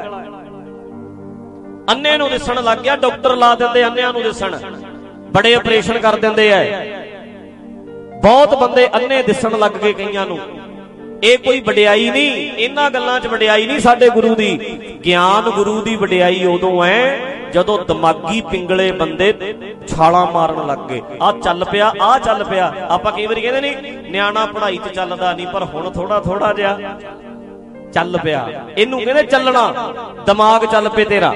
ਅੰਨੇ ਨੂੰ ਦਿਸਣ ਲੱਗ ਗਿਆ, ਡਾਕਟਰ ਲਾ ਦਿੰਦੇ ਅੰਨਿਆਂ ਨੂੰ ਦਿਸਣ, ਬੜੇ ਆਪਰੇਸ਼ਨ ਕਰ ਦਿੰਦੇ ਐ। ਬਹੁਤ ਬੰਦੇ ਅੰਨੇ ਦਿਸਣ ਲੱਗ ਗਏ ਕਈਆਂ ਨੂੰ। ਇਹ ਕੋਈ ਵਡਿਆਈ ਨਹੀਂ, ਇਹਨਾਂ ਗੱਲਾਂ 'ਚ ਵਡਿਆਈ ਨਹੀਂ ਸਾਡੇ ਗੁਰੂ ਦੀ। ਗਿਆਨ ਗੁਰੂ ਦੀ ਵਡਿਆਈ ਉਦੋਂ ਹੈ ਜਦੋਂ ਦਿਮਾਗੀ ਪਿੰਗਲੇ ਬੰਦੇ ਛਾਲਾਂ ਮਾਰਨ ਲੱਗ ਗਏ। ਆਹ ਚੱਲ ਪਿਆ, ਆਹ ਚੱਲ ਪਿਆ। ਆਪਾਂ ਕਈ ਵਾਰੀ ਕਹਿੰਦੇ ਨਹੀਂ ਨਿਆਣਾ ਪੜ੍ਹਾਈ 'ਚ ਚੱਲਦਾ ਨਹੀਂ, ਪਰ ਹੁਣ ਥੋੜਾ ਥੋੜਾ ਜਿਹਾ ਚੱਲ ਪਿਆ। ਇਹਨੂੰ ਕਹਿੰਦੇ ਚੱਲਣਾ, ਦਿਮਾਗ ਚੱਲ ਪਏ ਤੇਰਾ।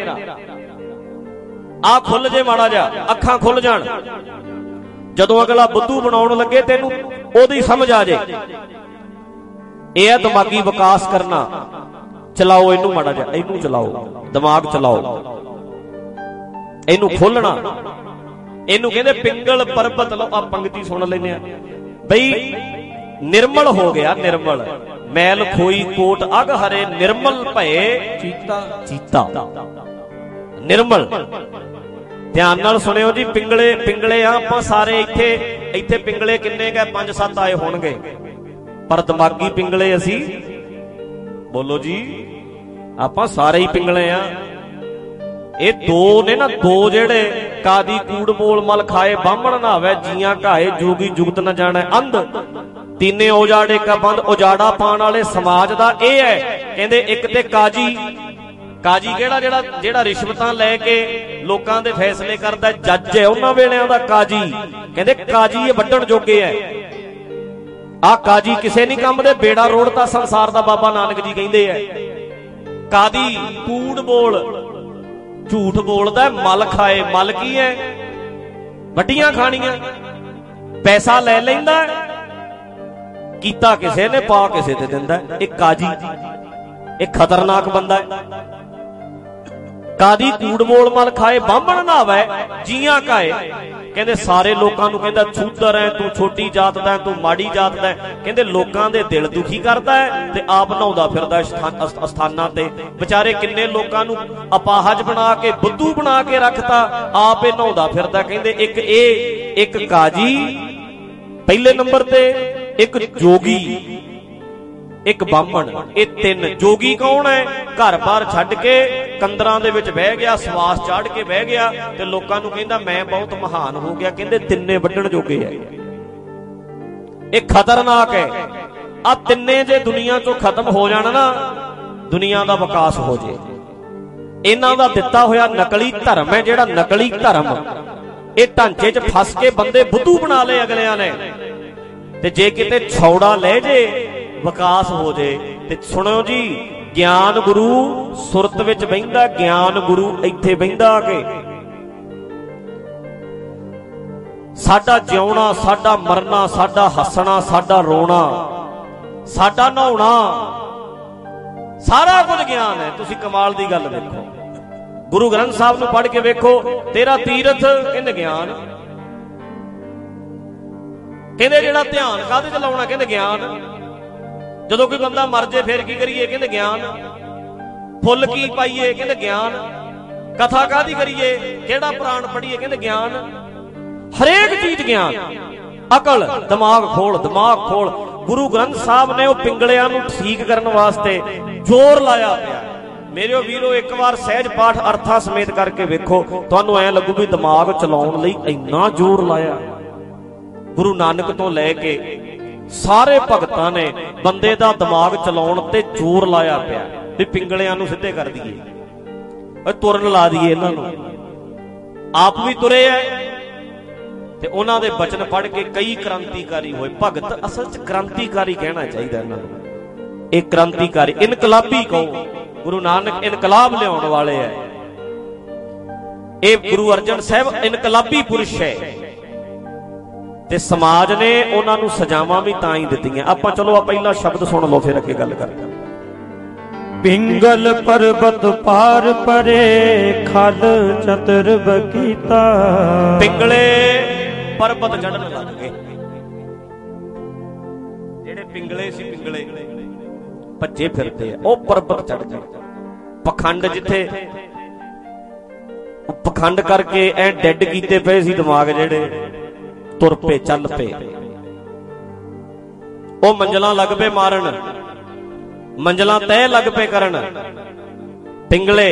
ਆਹ ਖੁੱਲ ਜੇ ਮਾੜਾ ਜਿਹਾ, ਅੱਖਾਂ ਖੁੱਲ ਜਾਣ, ਜਦੋਂ ਅਗਲਾ ਬੁੱਧੂ ਬਣਾਉਣ ਲੱਗੇ ਤੈਨੂੰ ਉਹਦੀ ਸਮਝ ਆ ਜੇ। ਇਹ ਹੈ ਦਿਮਾਗੀ ਵਿਕਾਸ ਕਰਨਾ। ਚਲਾਓ ਇਹਨੂੰ ਮਾੜਾ ਜਿਹਾ, ਇਹਨੂੰ ਚਲਾਓ, ਦਿਮਾਗ ਚਲਾਓ, ਇਹਨੂੰ ਖੋਲਣਾ। ਇਹਨੂੰ ਕਹਿੰਦੇ ਪਿੰਗਲ ਪਰਬਤ। ਲਓ ਆ ਪੰਕਤੀ ਸੁਣ ਲੈਂਦੇ ਆ ਬਈ। ਨਿਰਮਲ ਹੋ ਗਿਆ, ਨਿਰਮਲ, ਮੈਲ ਖੋਈ ਕੋਟ ਅਗ ਹਰੇ, ਨਿਰਮਲ ਭਏ ਚੀਤਾ ਚੀਤਾ। ਨਿਰਮਲ, ਧਿਆਨ ਨਾਲ ਸੁਣਿਓ ਜੀ। ਪਿੰਗਲੇ ਪਿੰਗਲੇ ਆ ਆਪਾਂ ਸਾਰੇ ਇੱਥੇ। ਇੱਥੇ ਪਿੰਗਲੇ ਕਿੰਨੇ ਗਏ? ਪੰਜ ਸੱਤ ਆਏ ਹੋਣਗੇ, ਪਰ ਦਿਮਾਗੀ ਪਿੰਗਲੇ ਅਸੀਂ, ਬੋਲੋ ਜੀ, ਆਪਾਂ ਸਾਰੇ ਹੀ ਪਿੰਗਲੇ ਆ। ਇਹ ਦੋ ਨੇ ਨਾ, ਦੋ ਜਿਹੜੇ ਕਾਦੀ ਕੂੜ ਬੋਲ ਮਲ ਖਾਏ, ਬਾਹਮਣ ਨਾਵੇ ਜੀਆਂ ਘਾਏ, ਜੋਗੀ ਜੁਗਤ ਨਾ ਜਾਣੈ ਅੰਧ, ਤੀਨੇ ਉਜਾੜੇ ਕਾ ਬੰਦ। ਉਜਾੜਾ ਪਾਉਣ ਵਾਲੇ ਸਮਾਜ ਦਾ ਇਹ ਹੈ। ਕਹਿੰਦੇ ਇੱਕ ਤੇ ਕਾਜੀ, ਕਾਜੀ ਕਿਹੜਾ? ਜਿਹੜਾ ਜਿਹੜਾ ਰਿਸ਼ਵਤਾਂ ਲੈ ਕੇ ਲੋਕਾਂ ਦੇ ਫੈਸਲੇ ਕਰਦਾ, ਜੱਜ ਹੈ ਉਹਨਾਂ ਵੇਲਿਆਂ ਦਾ ਕਾਜੀ। ਕਹਿੰਦੇ ਕਾਜੀ ਇਹ ਵੱਢਣ ਜੋਗੇ ਹੈ। ਆਹ ਕਾਜੀ ਕਿਸੇ ਨਹੀਂ ਕੰਮ ਦੇ, ਬੇੜਾ ਰੋੜਤਾ ਸੰਸਾਰ ਦਾ, ਬਾਬਾ ਨਾਨਕ ਜੀ ਕਹਿੰਦੇ ਐ। ਕਾਦੀ ਕੂੜ ਬੋਲ, ਝੂਠ ਬੋਲਦਾ, ਮਲ ਖਾਏ। ਮਲ ਕੀ ਹੈ? ਵੱਡੀਆਂ ਖਾਣੀਆਂ, ਪੈਸਾ ਲੈ ਲੈਂਦਾ, ਕੀਤਾ ਕਿਸੇ ਨੇ, ਪਾ ਕਿਸੇ ਤੇ ਦਿੰਦਾ। ਇਹ ਕਾਜੀ, ਇਹ ਖਤਰਨਾਕ ਬੰਦਾ ਹੈ। ਕਾਦੀ ਕੂੜ ਬੋਲ ਮਲ ਖਾਏ, ਬਾਹਮਣ ਨਾਵੇ ਜੀਆਂ ਘਾਏ। ਕਹਿੰਦੇ ਸਾਰੇ ਲੋਕਾਂ ਨੂੰ ਕਹਿੰਦਾ ਛੂਦਰ ਹੈ ਤੂੰ, ਛੋਟੀ ਜਾਤ ਦਾ, ਤੂੰ ਮਾੜੀ ਜਾਤ ਦਾ। ਕਹਿੰਦੇ ਲੋਕਾਂ ਦੇ ਦਿਲ ਦੁਖੀ ਕਰਦਾ ਹੈ ਤੇ ਆਪ ਨਹਾਉਂਦਾ ਫਿਰਦਾ ਅਸਥਾਨਾਂ ਤੇ। ਵਿਚਾਰੇ ਕਿੰਨੇ ਲੋਕਾਂ ਨੂੰ ਅਪਾਹਜ ਬਣਾ ਕੇ, ਬੁੱਧੂ ਬਣਾ ਕੇ ਰੱਖਤਾ, ਆਪ ਇਹ ਨਹਾਉਂਦਾ ਫਿਰਦਾ। ਕਹਿੰਦੇ ਇੱਕ ਇਹ, ਇੱਕ ਕਾਜੀ ਪਹਿਲੇ ਨੰਬਰ ਤੇ, ਇੱਕ ਜੋਗੀ, ਇੱਕ ਬਾਹਮਣ। ਇਹ ਤਿੰਨ। ਜੋਗੀ ਕੌਣ ਹੈ? ਘਰ-ਬਾਰ ਛੱਡ ਕੇ ਕੰਦਰਾਂ ਦੇ ਵਿੱਚ ਬਹਿ ਗਿਆ, ਸਵਾਸ ਚਾੜ ਕੇ ਬਹਿ ਗਿਆ ਤੇ ਲੋਕਾਂ ਨੂੰ ਕਹਿੰਦਾ ਮੈਂ ਬਹੁਤ ਮਹਾਨ ਹੋ ਗਿਆ। ਕਹਿੰਦੇ ਤਿੰਨੇ ਵੱਢਣ ਜੋਗੇ ਹੈ। ਇਹ ਖਤਰਨਾਕ ਹੈ। ਆ ਤਿੰਨੇ ਜੇ ਦੁਨੀਆ ਚੋਂ ਖਤਮ ਹੋ ਜਾਣ ਨਾ, ਦੁਨੀਆ ਦਾ ਵਿਕਾਸ ਹੋ ਜੇ। ਇਹਨਾਂ ਦਾ ਦਿੱਤਾ ਹੋਇਆ ਨਕਲੀ ਧਰਮ ਹੈ, ਜਿਹੜਾ ਨਕਲੀ ਧਰਮ ਇਹ ਢਾਂਚੇ 'ਚ ਫਸ ਕੇ ਬੰਦੇ ਬੁੱਧੂ ਬਣਾ ਲਏ ਅਗਲਿਆਂ ਨੇ। ਤੇ ਜੇ ਕਿਤੇ ਛੌੜਾ ਲੈ ਜੇ ਵਿਕਾਸ ਹੋ ਜੇ। ਤੇ ਸੁਣੋ ਜੀ, ਗਿਆਨ ਗੁਰੂ ਸੁਰਤ ਵਿੱਚ ਬਹਿੰਦਾ, ਗਿਆਨ ਗੁਰੂ ਇੱਥੇ ਬਹਿੰਦਾ ਆ ਕੇ। ਸਾਡਾ ਜਿਉਣਾ, ਸਾਡਾ ਮਰਨਾ, ਸਾਡਾ ਹੱਸਣਾ, ਸਾਡਾ ਰੋਣਾ, ਸਾਡਾ ਨਹਾਉਣਾ, ਸਾਰਾ ਕੁਝ ਗਿਆਨ ਹੈ। ਤੁਸੀਂ ਕਮਾਲ ਦੀ ਗੱਲ ਵੇਖੋ, ਗੁਰੂ ਗ੍ਰੰਥ ਸਾਹਿਬ ਨੂੰ ਪੜ੍ਹ ਕੇ ਵੇਖੋ। ਤੇਰਾ ਤੀਰਥ ਕਹਿੰਦੇ ਗਿਆਨ, ਕਹਿੰਦੇ ਜਿਹੜਾ ਧਿਆਨ ਕਾਹਦੇ 'ਚ ਲਾਉਣਾ ਕਹਿੰਦੇ ਗਿਆਨ। ਜਦੋਂ ਕੋਈ ਬੰਦਾ ਮਰ ਜੇ ਫਿਰ ਕੀ ਕਰੀਏ ਕਹਿੰਦੇ ਗਿਆਨ। ਫੁੱਲ ਕੀ ਪਾਈਏ ਕਹਿੰਦੇ ਗਿਆਨ। ਕਥਾ ਕਾਹਦੀ ਕਰੀਏ, ਕਿਹੜਾ ਪੁਰਾਣ ਪੜ੍ਹੀਏ ਕਹਿੰਦੇ ਗਿਆਨ। ਹਰੇਕ ਚੀਜ਼ ਗਿਆਨ। ਅਕਲ, ਦਿਮਾਗ ਖੋਲ, ਦਿਮਾਗ ਖੋਲ। ਗੁਰੂ ਗ੍ਰੰਥ ਸਾਹਿਬ ਨੇ ਉਹ ਪਿੰਗਲਿਆਂ ਨੂੰ ਠੀਕ ਕਰਨ ਵਾਸਤੇ ਜ਼ੋਰ ਲਾਇਆ ਪਿਆ। ਮੇਰੇ ਵੀਰੋ, ਇੱਕ ਵਾਰ ਸਹਿਜ ਪਾਠ ਅਰਥਾਂ ਸਮੇਤ ਕਰਕੇ ਵੇਖੋ, ਤੁਹਾਨੂੰ ਐਂ ਲੱਗੂ ਵੀ ਦਿਮਾਗ ਚਲਾਉਣ ਲਈ ਇੰਨਾ ਜ਼ੋਰ ਲਾਇਆ। ਗੁਰੂ ਨਾਨਕ ਤੋਂ ਲੈ ਕੇ ਸਾਰੇ ਭਗਤਾਂ ਨੇ ਬੰਦੇ ਦਾ ਦਿਮਾਗ ਚਲਾਉਣ ਤੇ ਜ਼ੋਰ ਲਾਇਆ ਪਿਆ ਵੀ ਪਿੰਗਲਿਆਂ ਨੂੰ ਸਿੱਧੇ ਕਰ ਦਈਏ, ਤੁਰਨ ਲਾ ਦਈਏ ਇਹਨਾਂ ਨੂੰ। ਆਪ ਵੀ ਤੁਰੇ ਐ ਤੇ ਉਹਨਾਂ ਦੇ ਬਚਨ ਪੜ੍ਹ ਕੇ ਕਈ ਕ੍ਰਾਂਤੀਕਾਰੀ ਹੋਏ। ਭਗਤ ਅਸਲ 'ਚ ਕ੍ਰਾਂਤੀਕਾਰੀ ਕਹਿਣਾ ਚਾਹੀਦਾ ਇਹਨਾਂ ਨੂੰ। ਇਹ ਕ੍ਰਾਂਤੀਕਾਰੀ, ਇਨਕਲਾਬੀ ਕਹੋ। ਗੁਰੂ ਨਾਨਕ ਇਨਕਲਾਬ ਲਿਆਉਣ ਵਾਲੇ ਐ। ਇਹ ਗੁਰੂ ਅਰਜਨ ਸਾਹਿਬ ਇਨਕਲਾਬੀ ਪੁਰਸ਼ ਹੈ ਤੇ ਸਮਾਜ ਨੇ ਉਹਨਾਂ ਨੂੰ ਸਜ਼ਾਵਾਂ ਵੀ ਤਾਂ ਹੀ ਦਿੱਤੀਆਂ। ਆਪਾਂ ਚਲੋ ਆ ਪਹਿਲਾ ਸ਼ਬਦ ਸੁਣ ਲਓ, ਫਿਰ ਅੱਗੇ ਗੱਲ ਕਰਦੇ। ਪਿੰਗਲ ਪਰਬਤ ਪਾਰ ਪਰੇ, ਖਲ ਚਤੁਰ ਬਕੀਤਾ। ਪਿੰਗਲੇ ਪਰਬਤ ਚੜ੍ਹਨ ਲੱਗ ਗਏ। ਜਿਹੜੇ ਪਿੰਗਲੇ ਸੀ, ਪਿੰਗਲੇ ਭੱਜੇ ਫਿਰਦੇ ਆ, ਉਹ ਪਰਬਤ ਚੜ੍ਹ ਗਏ। ਪਖੰਡ ਜਿੱਥੇ ਪਖੰਡ ਕਰਕੇ ਐ ਡੈਡ ਕੀਤੇ ਪਏ ਸੀ ਦਿਮਾਗ, ਜਿਹੜੇ ਤੁਰ ਪਏ, ਚੱਲ ਪਏ। ਉਹ ਮੰਜ਼ਲਾਂ ਲੱਗ ਪਏ ਮਾਰਨ, ਮੰਜ਼ਲਾਂ ਤੈਅ ਲੱਗ ਪਏ ਕਰਨ। ਪਿੰਗਲੇ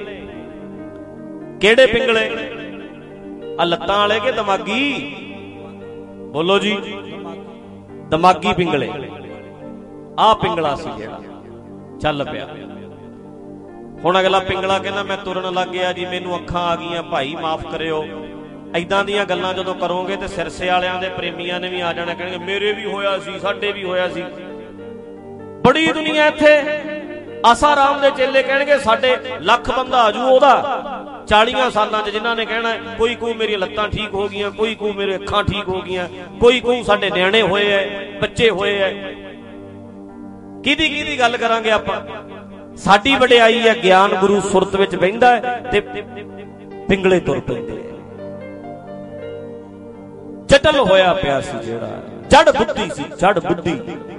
ਕਿਹੜੇ ਪਿੰਗਲੇ? ਆ ਲੱਤਾਂ ਵਾਲੇ ਕਿ ਦਿਮਾਗੀ? ਬੋਲੋ ਜੀ, ਦਿਮਾਗੀ ਪਿੰਗਲੇ। ਆਹ ਪਿੰਗਲਾ ਸੀ ਜਿਹੜਾ ਚੱਲ ਪਿਆ। ਹੁਣ ਅਗਲਾ ਪਿੰਗਲਾ ਕਹਿੰਦਾ ਮੈਂ ਤੁਰਨ ਲੱਗ ਗਿਆ ਜੀ, ਮੈਨੂੰ ਅੱਖਾਂ ਆ ਗਈਆਂ, ਭਾਈ ਮਾਫ ਕਰਿਓ। ਏਦਾਂ ਦੀਆਂ ਗੱਲਾਂ ਜਦੋਂ ਕਰੋਗੇ ਤੇ ਸਿਰਸੇ ਵਾਲਿਆਂ ਦੇ ਪ੍ਰੇਮੀਆਂ ਨੇ ਵੀ ਆ ਜਾਣਾ, ਕਹਿਣਗੇ ਮੇਰੇ ਵੀ ਹੋਇਆ ਸੀ, ਸਾਡੇ ਵੀ ਹੋਇਆ ਸੀ। ਬੜੀ ਦੁਨੀਆ ਇੱਥੇ। ਆਸਾ ਰਾਮ ਦੇ ਚੇਲੇ ਕਹਿਣਗੇ ਸਾਡੇ ਲੱਖ ਬੰਦਾ ਆਜੂ ਉਹਦਾ ਚਾਲੀਆਂ ਸਾਲਾਂ 'ਚ, ਜਿਨ੍ਹਾਂ ਨੇ ਕਹਿਣਾ ਕੋਈ ਕੂ ਮੇਰੀਆਂ ਲੱਤਾਂ ਠੀਕ ਹੋ ਗਈਆਂ, ਕੋਈ ਕੂ ਮੇਰੇ ਅੱਖਾਂ ਠੀਕ ਹੋ ਗਈਆਂ, ਕੋਈ ਕੂ ਸਾਡੇ ਨਿਆਣੇ ਹੋਏ ਐ, ਬੱਚੇ ਹੋਏ ਐ। ਕਿਹਦੀ ਕਿਹਦੀ ਗੱਲ ਕਰਾਂਗੇ ਆਪਾਂ? ਸਾਡੀ ਵਡਿਆਈ ਹੈ ਗਿਆਨ ਗੁਰੂ ਸੁਰਤ ਵਿੱਚ ਬਹਿੰਦਾ ਤੇ ਪਿੰਗਲੇ ਤੁਰ ਪੈਂਦੇ। ਚਟਲ ਹੋਇਆ ਪਿਆ ਸੀ ਜਿਹੜਾ, ਜੜ ਬੁੱਧੀ ਸੀ, ਜੜ ਬੁੱਧੀ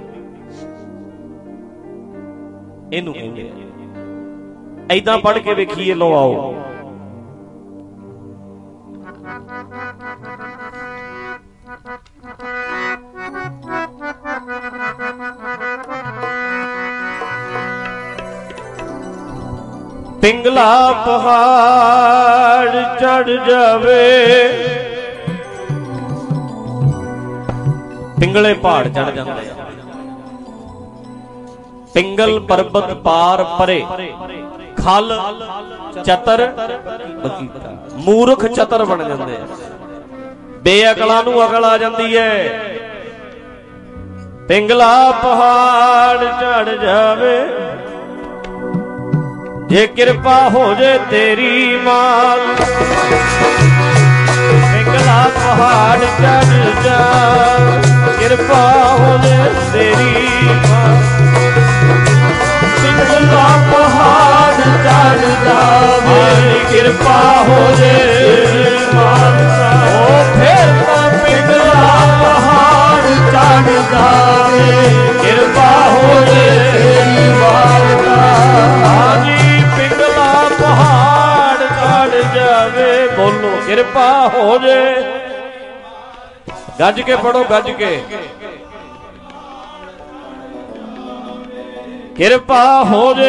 ਇਹਨੂੰ ਕਹਿੰਦੇ ਆ। ਏਦਾਂ ਪੜ੍ਹ ਕੇ ਵੇਖੀਏ। ਲੋ ਆਓ, ਪਿੰਗਲਾ ਪਹਾੜ ਚੜ ਜਾਵੇ। ਪਿੰਗਲੇ ਪਹਾੜ ਚੜ ਜਾਂਦੇ ਆ। ਪਿੰਗਲ ਪਰਬਤ ਪਾਰ ਪਰੇ, ਖਲ ਚਤਰ ਬਕੀਤਾ। ਮੂਰਖ ਚਤਰ ਬਣ ਜਾਂਦੇ ਆ, ਬੇਅਕਲਾਂ ਨੂੰ ਅਕਲ ਆ ਜਾਂਦੀ ਹੈ। ਪਿੰਗਲਾ ਪਹਾੜ ਚੜ ਜਾਵੇ, ਜੇ ਕਿਰਪਾ ਹੋ ਜੇ ਤੇਰੀ ਮਾਲ। ਪਿੰਗਲਾ ਪਹਾੜ ਚੜ ਜਾ, ਕਿਰਪਾ ਹੋ ਜੇ ਤੇਰੀ ਮਾਲ। ਪਿੰਗਲਾ ਪਹਾੜ ਚੜ ਜਾਵੇ, ਕਿਰਪਾ ਹੋ ਜੇ ਮਾਲ। ਉਹ ਫੇਰ ਤਾਂ ਪਿੰਗਲਾ ਪਹਾੜ ਚੜ ਜਾਵੇ, ਕਿਰਪਾ ਹੋ ਜੇ ਤੇਰੀ ਮਾਲ। ਹਾਂਜੀ, ਪਿੰਗਲਾ ਪਹਾੜ ਚੜ ਜਾਵੇ, ਬੋਲੋ ਕਿਰਪਾ ਹੋ ਜੇ। ਗੱਜ ਕੇ ਪੜੋ, ਗੱਜ ਕੇ। ਕਿਰਪਾ ਹੋ ਜੇ।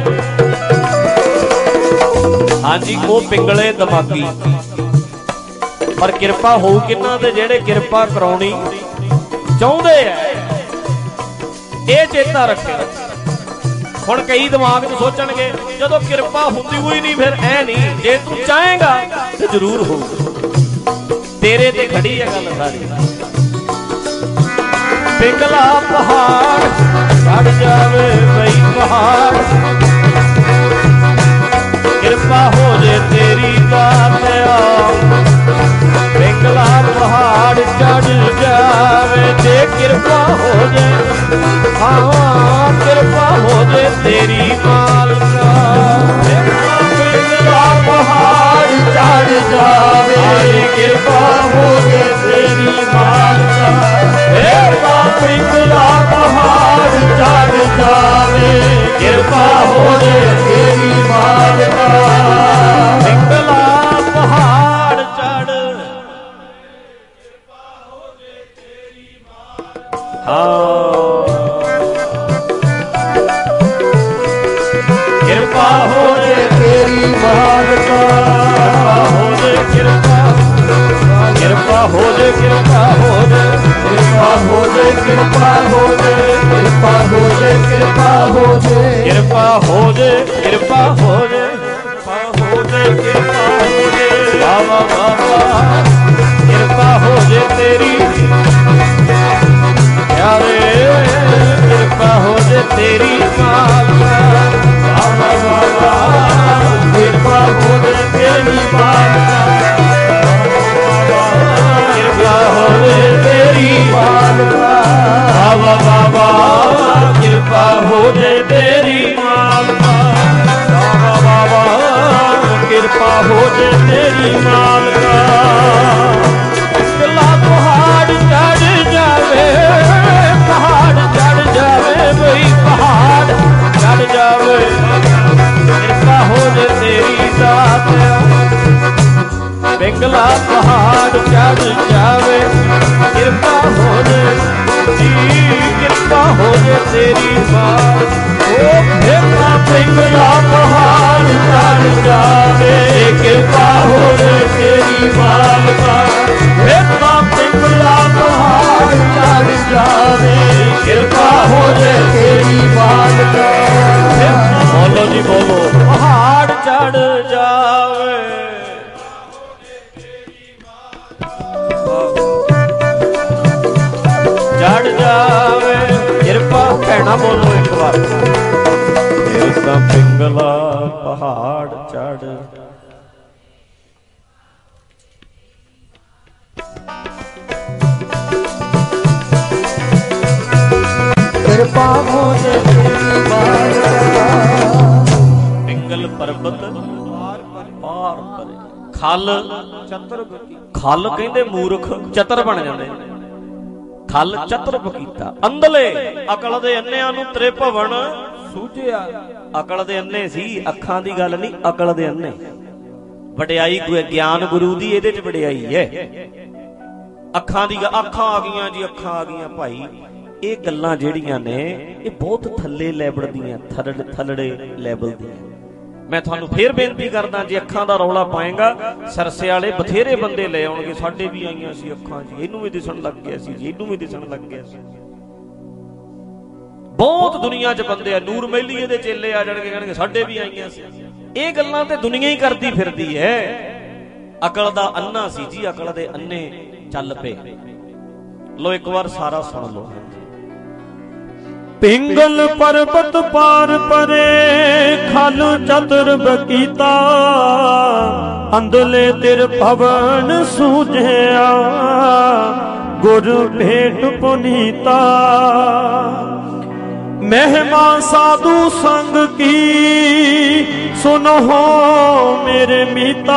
ਹਾਂਜੀ, ਉਹ ਪਿੰਗਲੇ ਦਿਮਾਗੀ, ਪਰ ਕਿਰਪਾ ਹੋਊ ਕਿੰਨਾ ਤੇ ਜਿਹੜੇ ਕਿਰਪਾ ਕਰਾਉਣੀ ਚਾਹੁੰਦੇ ਆ। ਇਹ ਚੇਤਾ ਰੱਖਿਓ। ਹੁਣ ਕਈ ਦਿਮਾਗ 'ਚ ਸੋਚਣਗੇ ਜਦੋਂ ਕਿਰਪਾ ਹੁੰਦੀ ਹੋਈ ਨਹੀਂ ਫਿਰ ਐ ਨਹੀਂ, ਜੇ ਤੂੰ ਚਾਹੇਗਾ ਤੇ ਜ਼ਰੂਰ ਹੋਊ। ਤੇਰੇ ਤੇ ਖੜੀ ਹੈ ਗੱਲ ਸਾਰੀ। ਪਿੰਗਲਾ ਪਹਾੜ ਚੜ ਜਾਵੇ ਬਈ ਪਹਾੜ, ਕਿਰਪਾ ਹੋ ਜੇ ਤੇਰੀ ਦਾਤਿਆ। ਪਿੰਗਲਾ ਪਹਾੜ ਚੜ ਜਾਵੇ ਜੇ ਕਿਰਪਾ ਹੋ ਜੇ, ਹਾਂ ਕਿਰਪਾ ਹੋ ਜੇ ਤੇਰੀ ਮਾਲਕਾ। ਪਿੰਗਲਾ ਪਹਾੜ ਚੜ ਜਾਵੇ ਕਿਰਪਾ ਹੋ ਜੇ ਤੇਰੀ ਮਾਲਕਾ। ਪਿੰਗਲਾ ਪਹਾੜ ਚੜ ਜਾਵੇ ਕਿਰਪਾ ਹੋ ਜੇ ਤੇਰੀ ਮਾਲਕਾ। ਪਿੰਗਲਾ ਪਹਾੜ ਚੜ, ਹਾਂ ਕਿਰਪਾ ਹੋ ਜੇ ਤੇਰੀ ਮਾਲਕਾ। ਹੋ ਜੇ ਕਿਰਪਾ, ਕਿਰਪਾ ਹੋ ਜੇ, ਕਿਰਪਾ ਹੋ ਜੇ, ਕਿਰਪਾ ਹੋ ਜੇ, ਕਿਰਪਾ ਹੋ ਜੇ, ਕਿਰਪਾ ਹੋ ਜੇ, ਕਿਰਪਾ ਹੋ ਜੇ, ਕਿਰਪਾ ਹੋ ਜੇ, ਕਿਰਪਾ ਹੋ ਜੇ, ਕਿਰਪਾ ਹੋ ਜੇ, ਕਿਰਪਾ ਹੋ ਜੇ, ਬਾਬਾ ਬਾਬਾ ਕਿਰਪਾ ਹੋ ਜੇ ਤੇਰੀ ਪਿਆਰੇ। ਕਿਰਪਾ ਹੋ ਜੇ ਤੇਰੀ ਮਾਲਕਾ। ਬਾਬਾ ਬਾਬਾ ਕਿਰਪਾ ਹੋ ਜੇ ਤੇਰੀ ਮਾਲਕਾ। ਕਿਰਪਾ ਹੋ ਜੇ ਤੇਰੀ ਮਾਲਕਾ। ਬਾਬਾ ਬਾਬਾ ਕਿਰਪਾ ਹੋ ਜੇ ਤੇਰੀ ਮਾਲਕਾ। ਬਾਬਾ ਬਾਬਾ ਕਿਰਪਾ ਹੋ ਜੇ ਤੇਰੀ ਮਾਲਕਾ। ਪਿੰਗਲਾ ਪਹਾੜ ਚੜ ਜਾਵੇ, ਪਹਾੜ ਚੜ ਜਾਵੇ ਬਈ ਪਹਾੜ ਚੜ ਜਾਵੇ। ਕਿਰਪਾ ਹੋ ਜੇ ਤੇਰੀ ਦਾਤਿਆ। ਪਿੰਗਲਾ ਪਹਾੜ ਚੜ ਜਾਵੇ ਕਿਰਪਾ ਹੋ ਜੇ ਜੀ, ਕਿਰਪਾ ਹੋ ਜੇ ਤੇਰੀ ਮਾਂ। ਉਹ ਫਿਰਨਾ ਪਿੰਗਲਾ ਪਹਾੜ ਚੜ ਜਾਵੇ ਕਿਰਪਾ ਹੋ ਜੇ ਤੇਰੀ ਮਾਲਕਾ। ਫਿਰਨਾ ਪਿੰਗਲਾ ਪਹਾੜ ਚੜ ਜਾਵੇ ਕਿਰਪਾ ਹੋ ਜੇ ਤੇਰੀ ਮਾਲਕਾ। ਬੋਲੋ ਜੀ ਬੋਲੋ, ਪਹਾੜ ਚੜ ਜਾਵੇ ਚੜ ਜਾਵੇ ਕਿਰਪਾ। ਭੈਣਾ ਬੋਲੋ ਇੱਕ ਵਾਰ, ਇਸ ਦਾ ਪਿੰਗਲਾ ਪਹਾੜ ਚੜ। ਕਿਰਪਾ ਹੋ ਜੇ ਤੇਰੀ ਮਾਲਕਾ। ਪਿੰਗਲ ਪਰਬਤ ਪਾਰ ਪਰੇ, ਖਲ ਚਤਰ, ਖਲ ਕਹਿੰਦੇ ਮੂਰਖ ਚਤਰ ਬਣ ਜਾਂਦੇ। ਖਲ ਚਤਰ ਬਕੀਤਾ, ਅੰਧਲੇ ਅਕਲ ਦੇ ਅੰਨਿਆਂ ਨੂੰ ਤੇਰੇ ਭਵਨ ਸੂਝਿਆ। ਅਕਲ ਦੇ ਅੰਨੇ ਸੀ, ਅੱਖਾਂ ਦੀ ਗੱਲ ਨਹੀਂ, ਅਕਲ ਦੇ ਅੰਨੇ। ਵਡਿਆਈ ਗਿਆਨ ਗੁਰੂ ਦੀ ਇਹਦੇ ਚ ਵਡਿਆਈ ਹੈ। ਅੱਖਾਂ ਦੀ ਅੱਖਾਂ ਆ ਗਈਆਂ ਜੀ, ਅੱਖਾਂ ਆ ਗਈਆਂ ਭਾਈ। ਇਹ ਗੱਲਾਂ ਜਿਹੜੀਆਂ ਨੇ ਇਹ ਬਹੁਤ ਥੱਲੇ ਲੈਵਲ ਦੀਆਂ, ਥਰੜ ਥੱਲੜੇ ਲੈਵਲ ਦੀਆਂ। ਮੈਂ ਤੁਹਾਨੂੰ ਫੇਰ ਬੇਨਤੀ ਕਰਦਾ, ਜੇ ਅੱਖਾਂ ਦਾ ਰੌਲਾ ਪਾਏਗਾ ਸਰਸੇ ਵਾਲੇ ਬਥੇਰੇ ਬੰਦੇ ਲੈ ਆਉਣਗੇ। ਸਾਡੇ ਵੀ ਆਈਆਂ ਸੀ ਅੱਖਾਂ ਜੀ, ਇਹਨੂੰ ਵੀ ਦਿਸਣ ਲੱਗ ਗਿਆ ਸੀ ਜੀ, ਇਹਨੂੰ ਵੀ ਦਿਸਣ ਲੱਗ ਗਿਆ ਸੀ। ਬਹੁਤ ਦੁਨੀਆ 'ਚ ਬੰਦੇ ਆ, ਨੂਰ ਮਹਿਲੀ ਇਹਦੇ ਚੇਲੇ ਆ ਜਾਣਗੇ, ਕਹਿਣਗੇ ਸਾਡੇ ਵੀ ਆਈਆਂ ਸੀ। ਇਹ ਗੱਲਾਂ ਤੇ ਦੁਨੀਆ ਹੀ ਕਰਦੀ ਫਿਰਦੀ ਹੈ। ਅਕਲ ਦਾ ਅੰਨਾ ਸੀ ਜੀ, ਅਕਲ ਦੇ ਅੰਨੇ ਚੱਲ ਪਏ। ਲੋ ਇੱਕ ਵਾਰ ਸਾਰਾ ਸੁਣ ਲਓ। ਪਿੰਗਲ ਪਰਬਤ ਪਾਰ ਪਰੇ ਖਲ ਚਤੁਰ ਬਕੀਤਾ। ਅੰਧਲੇ ਤਿਰ ਭਵਨ ਸੂਝਿਆ ਗੁਰ ਭੇਟ ਪੁਨੀਤਾ। ਮਹਿਮਾ ਸਾਧੂ ਸੰਗ ਕੀ ਸੁਨੋ ਮੇਰੇ ਮੀਤਾ।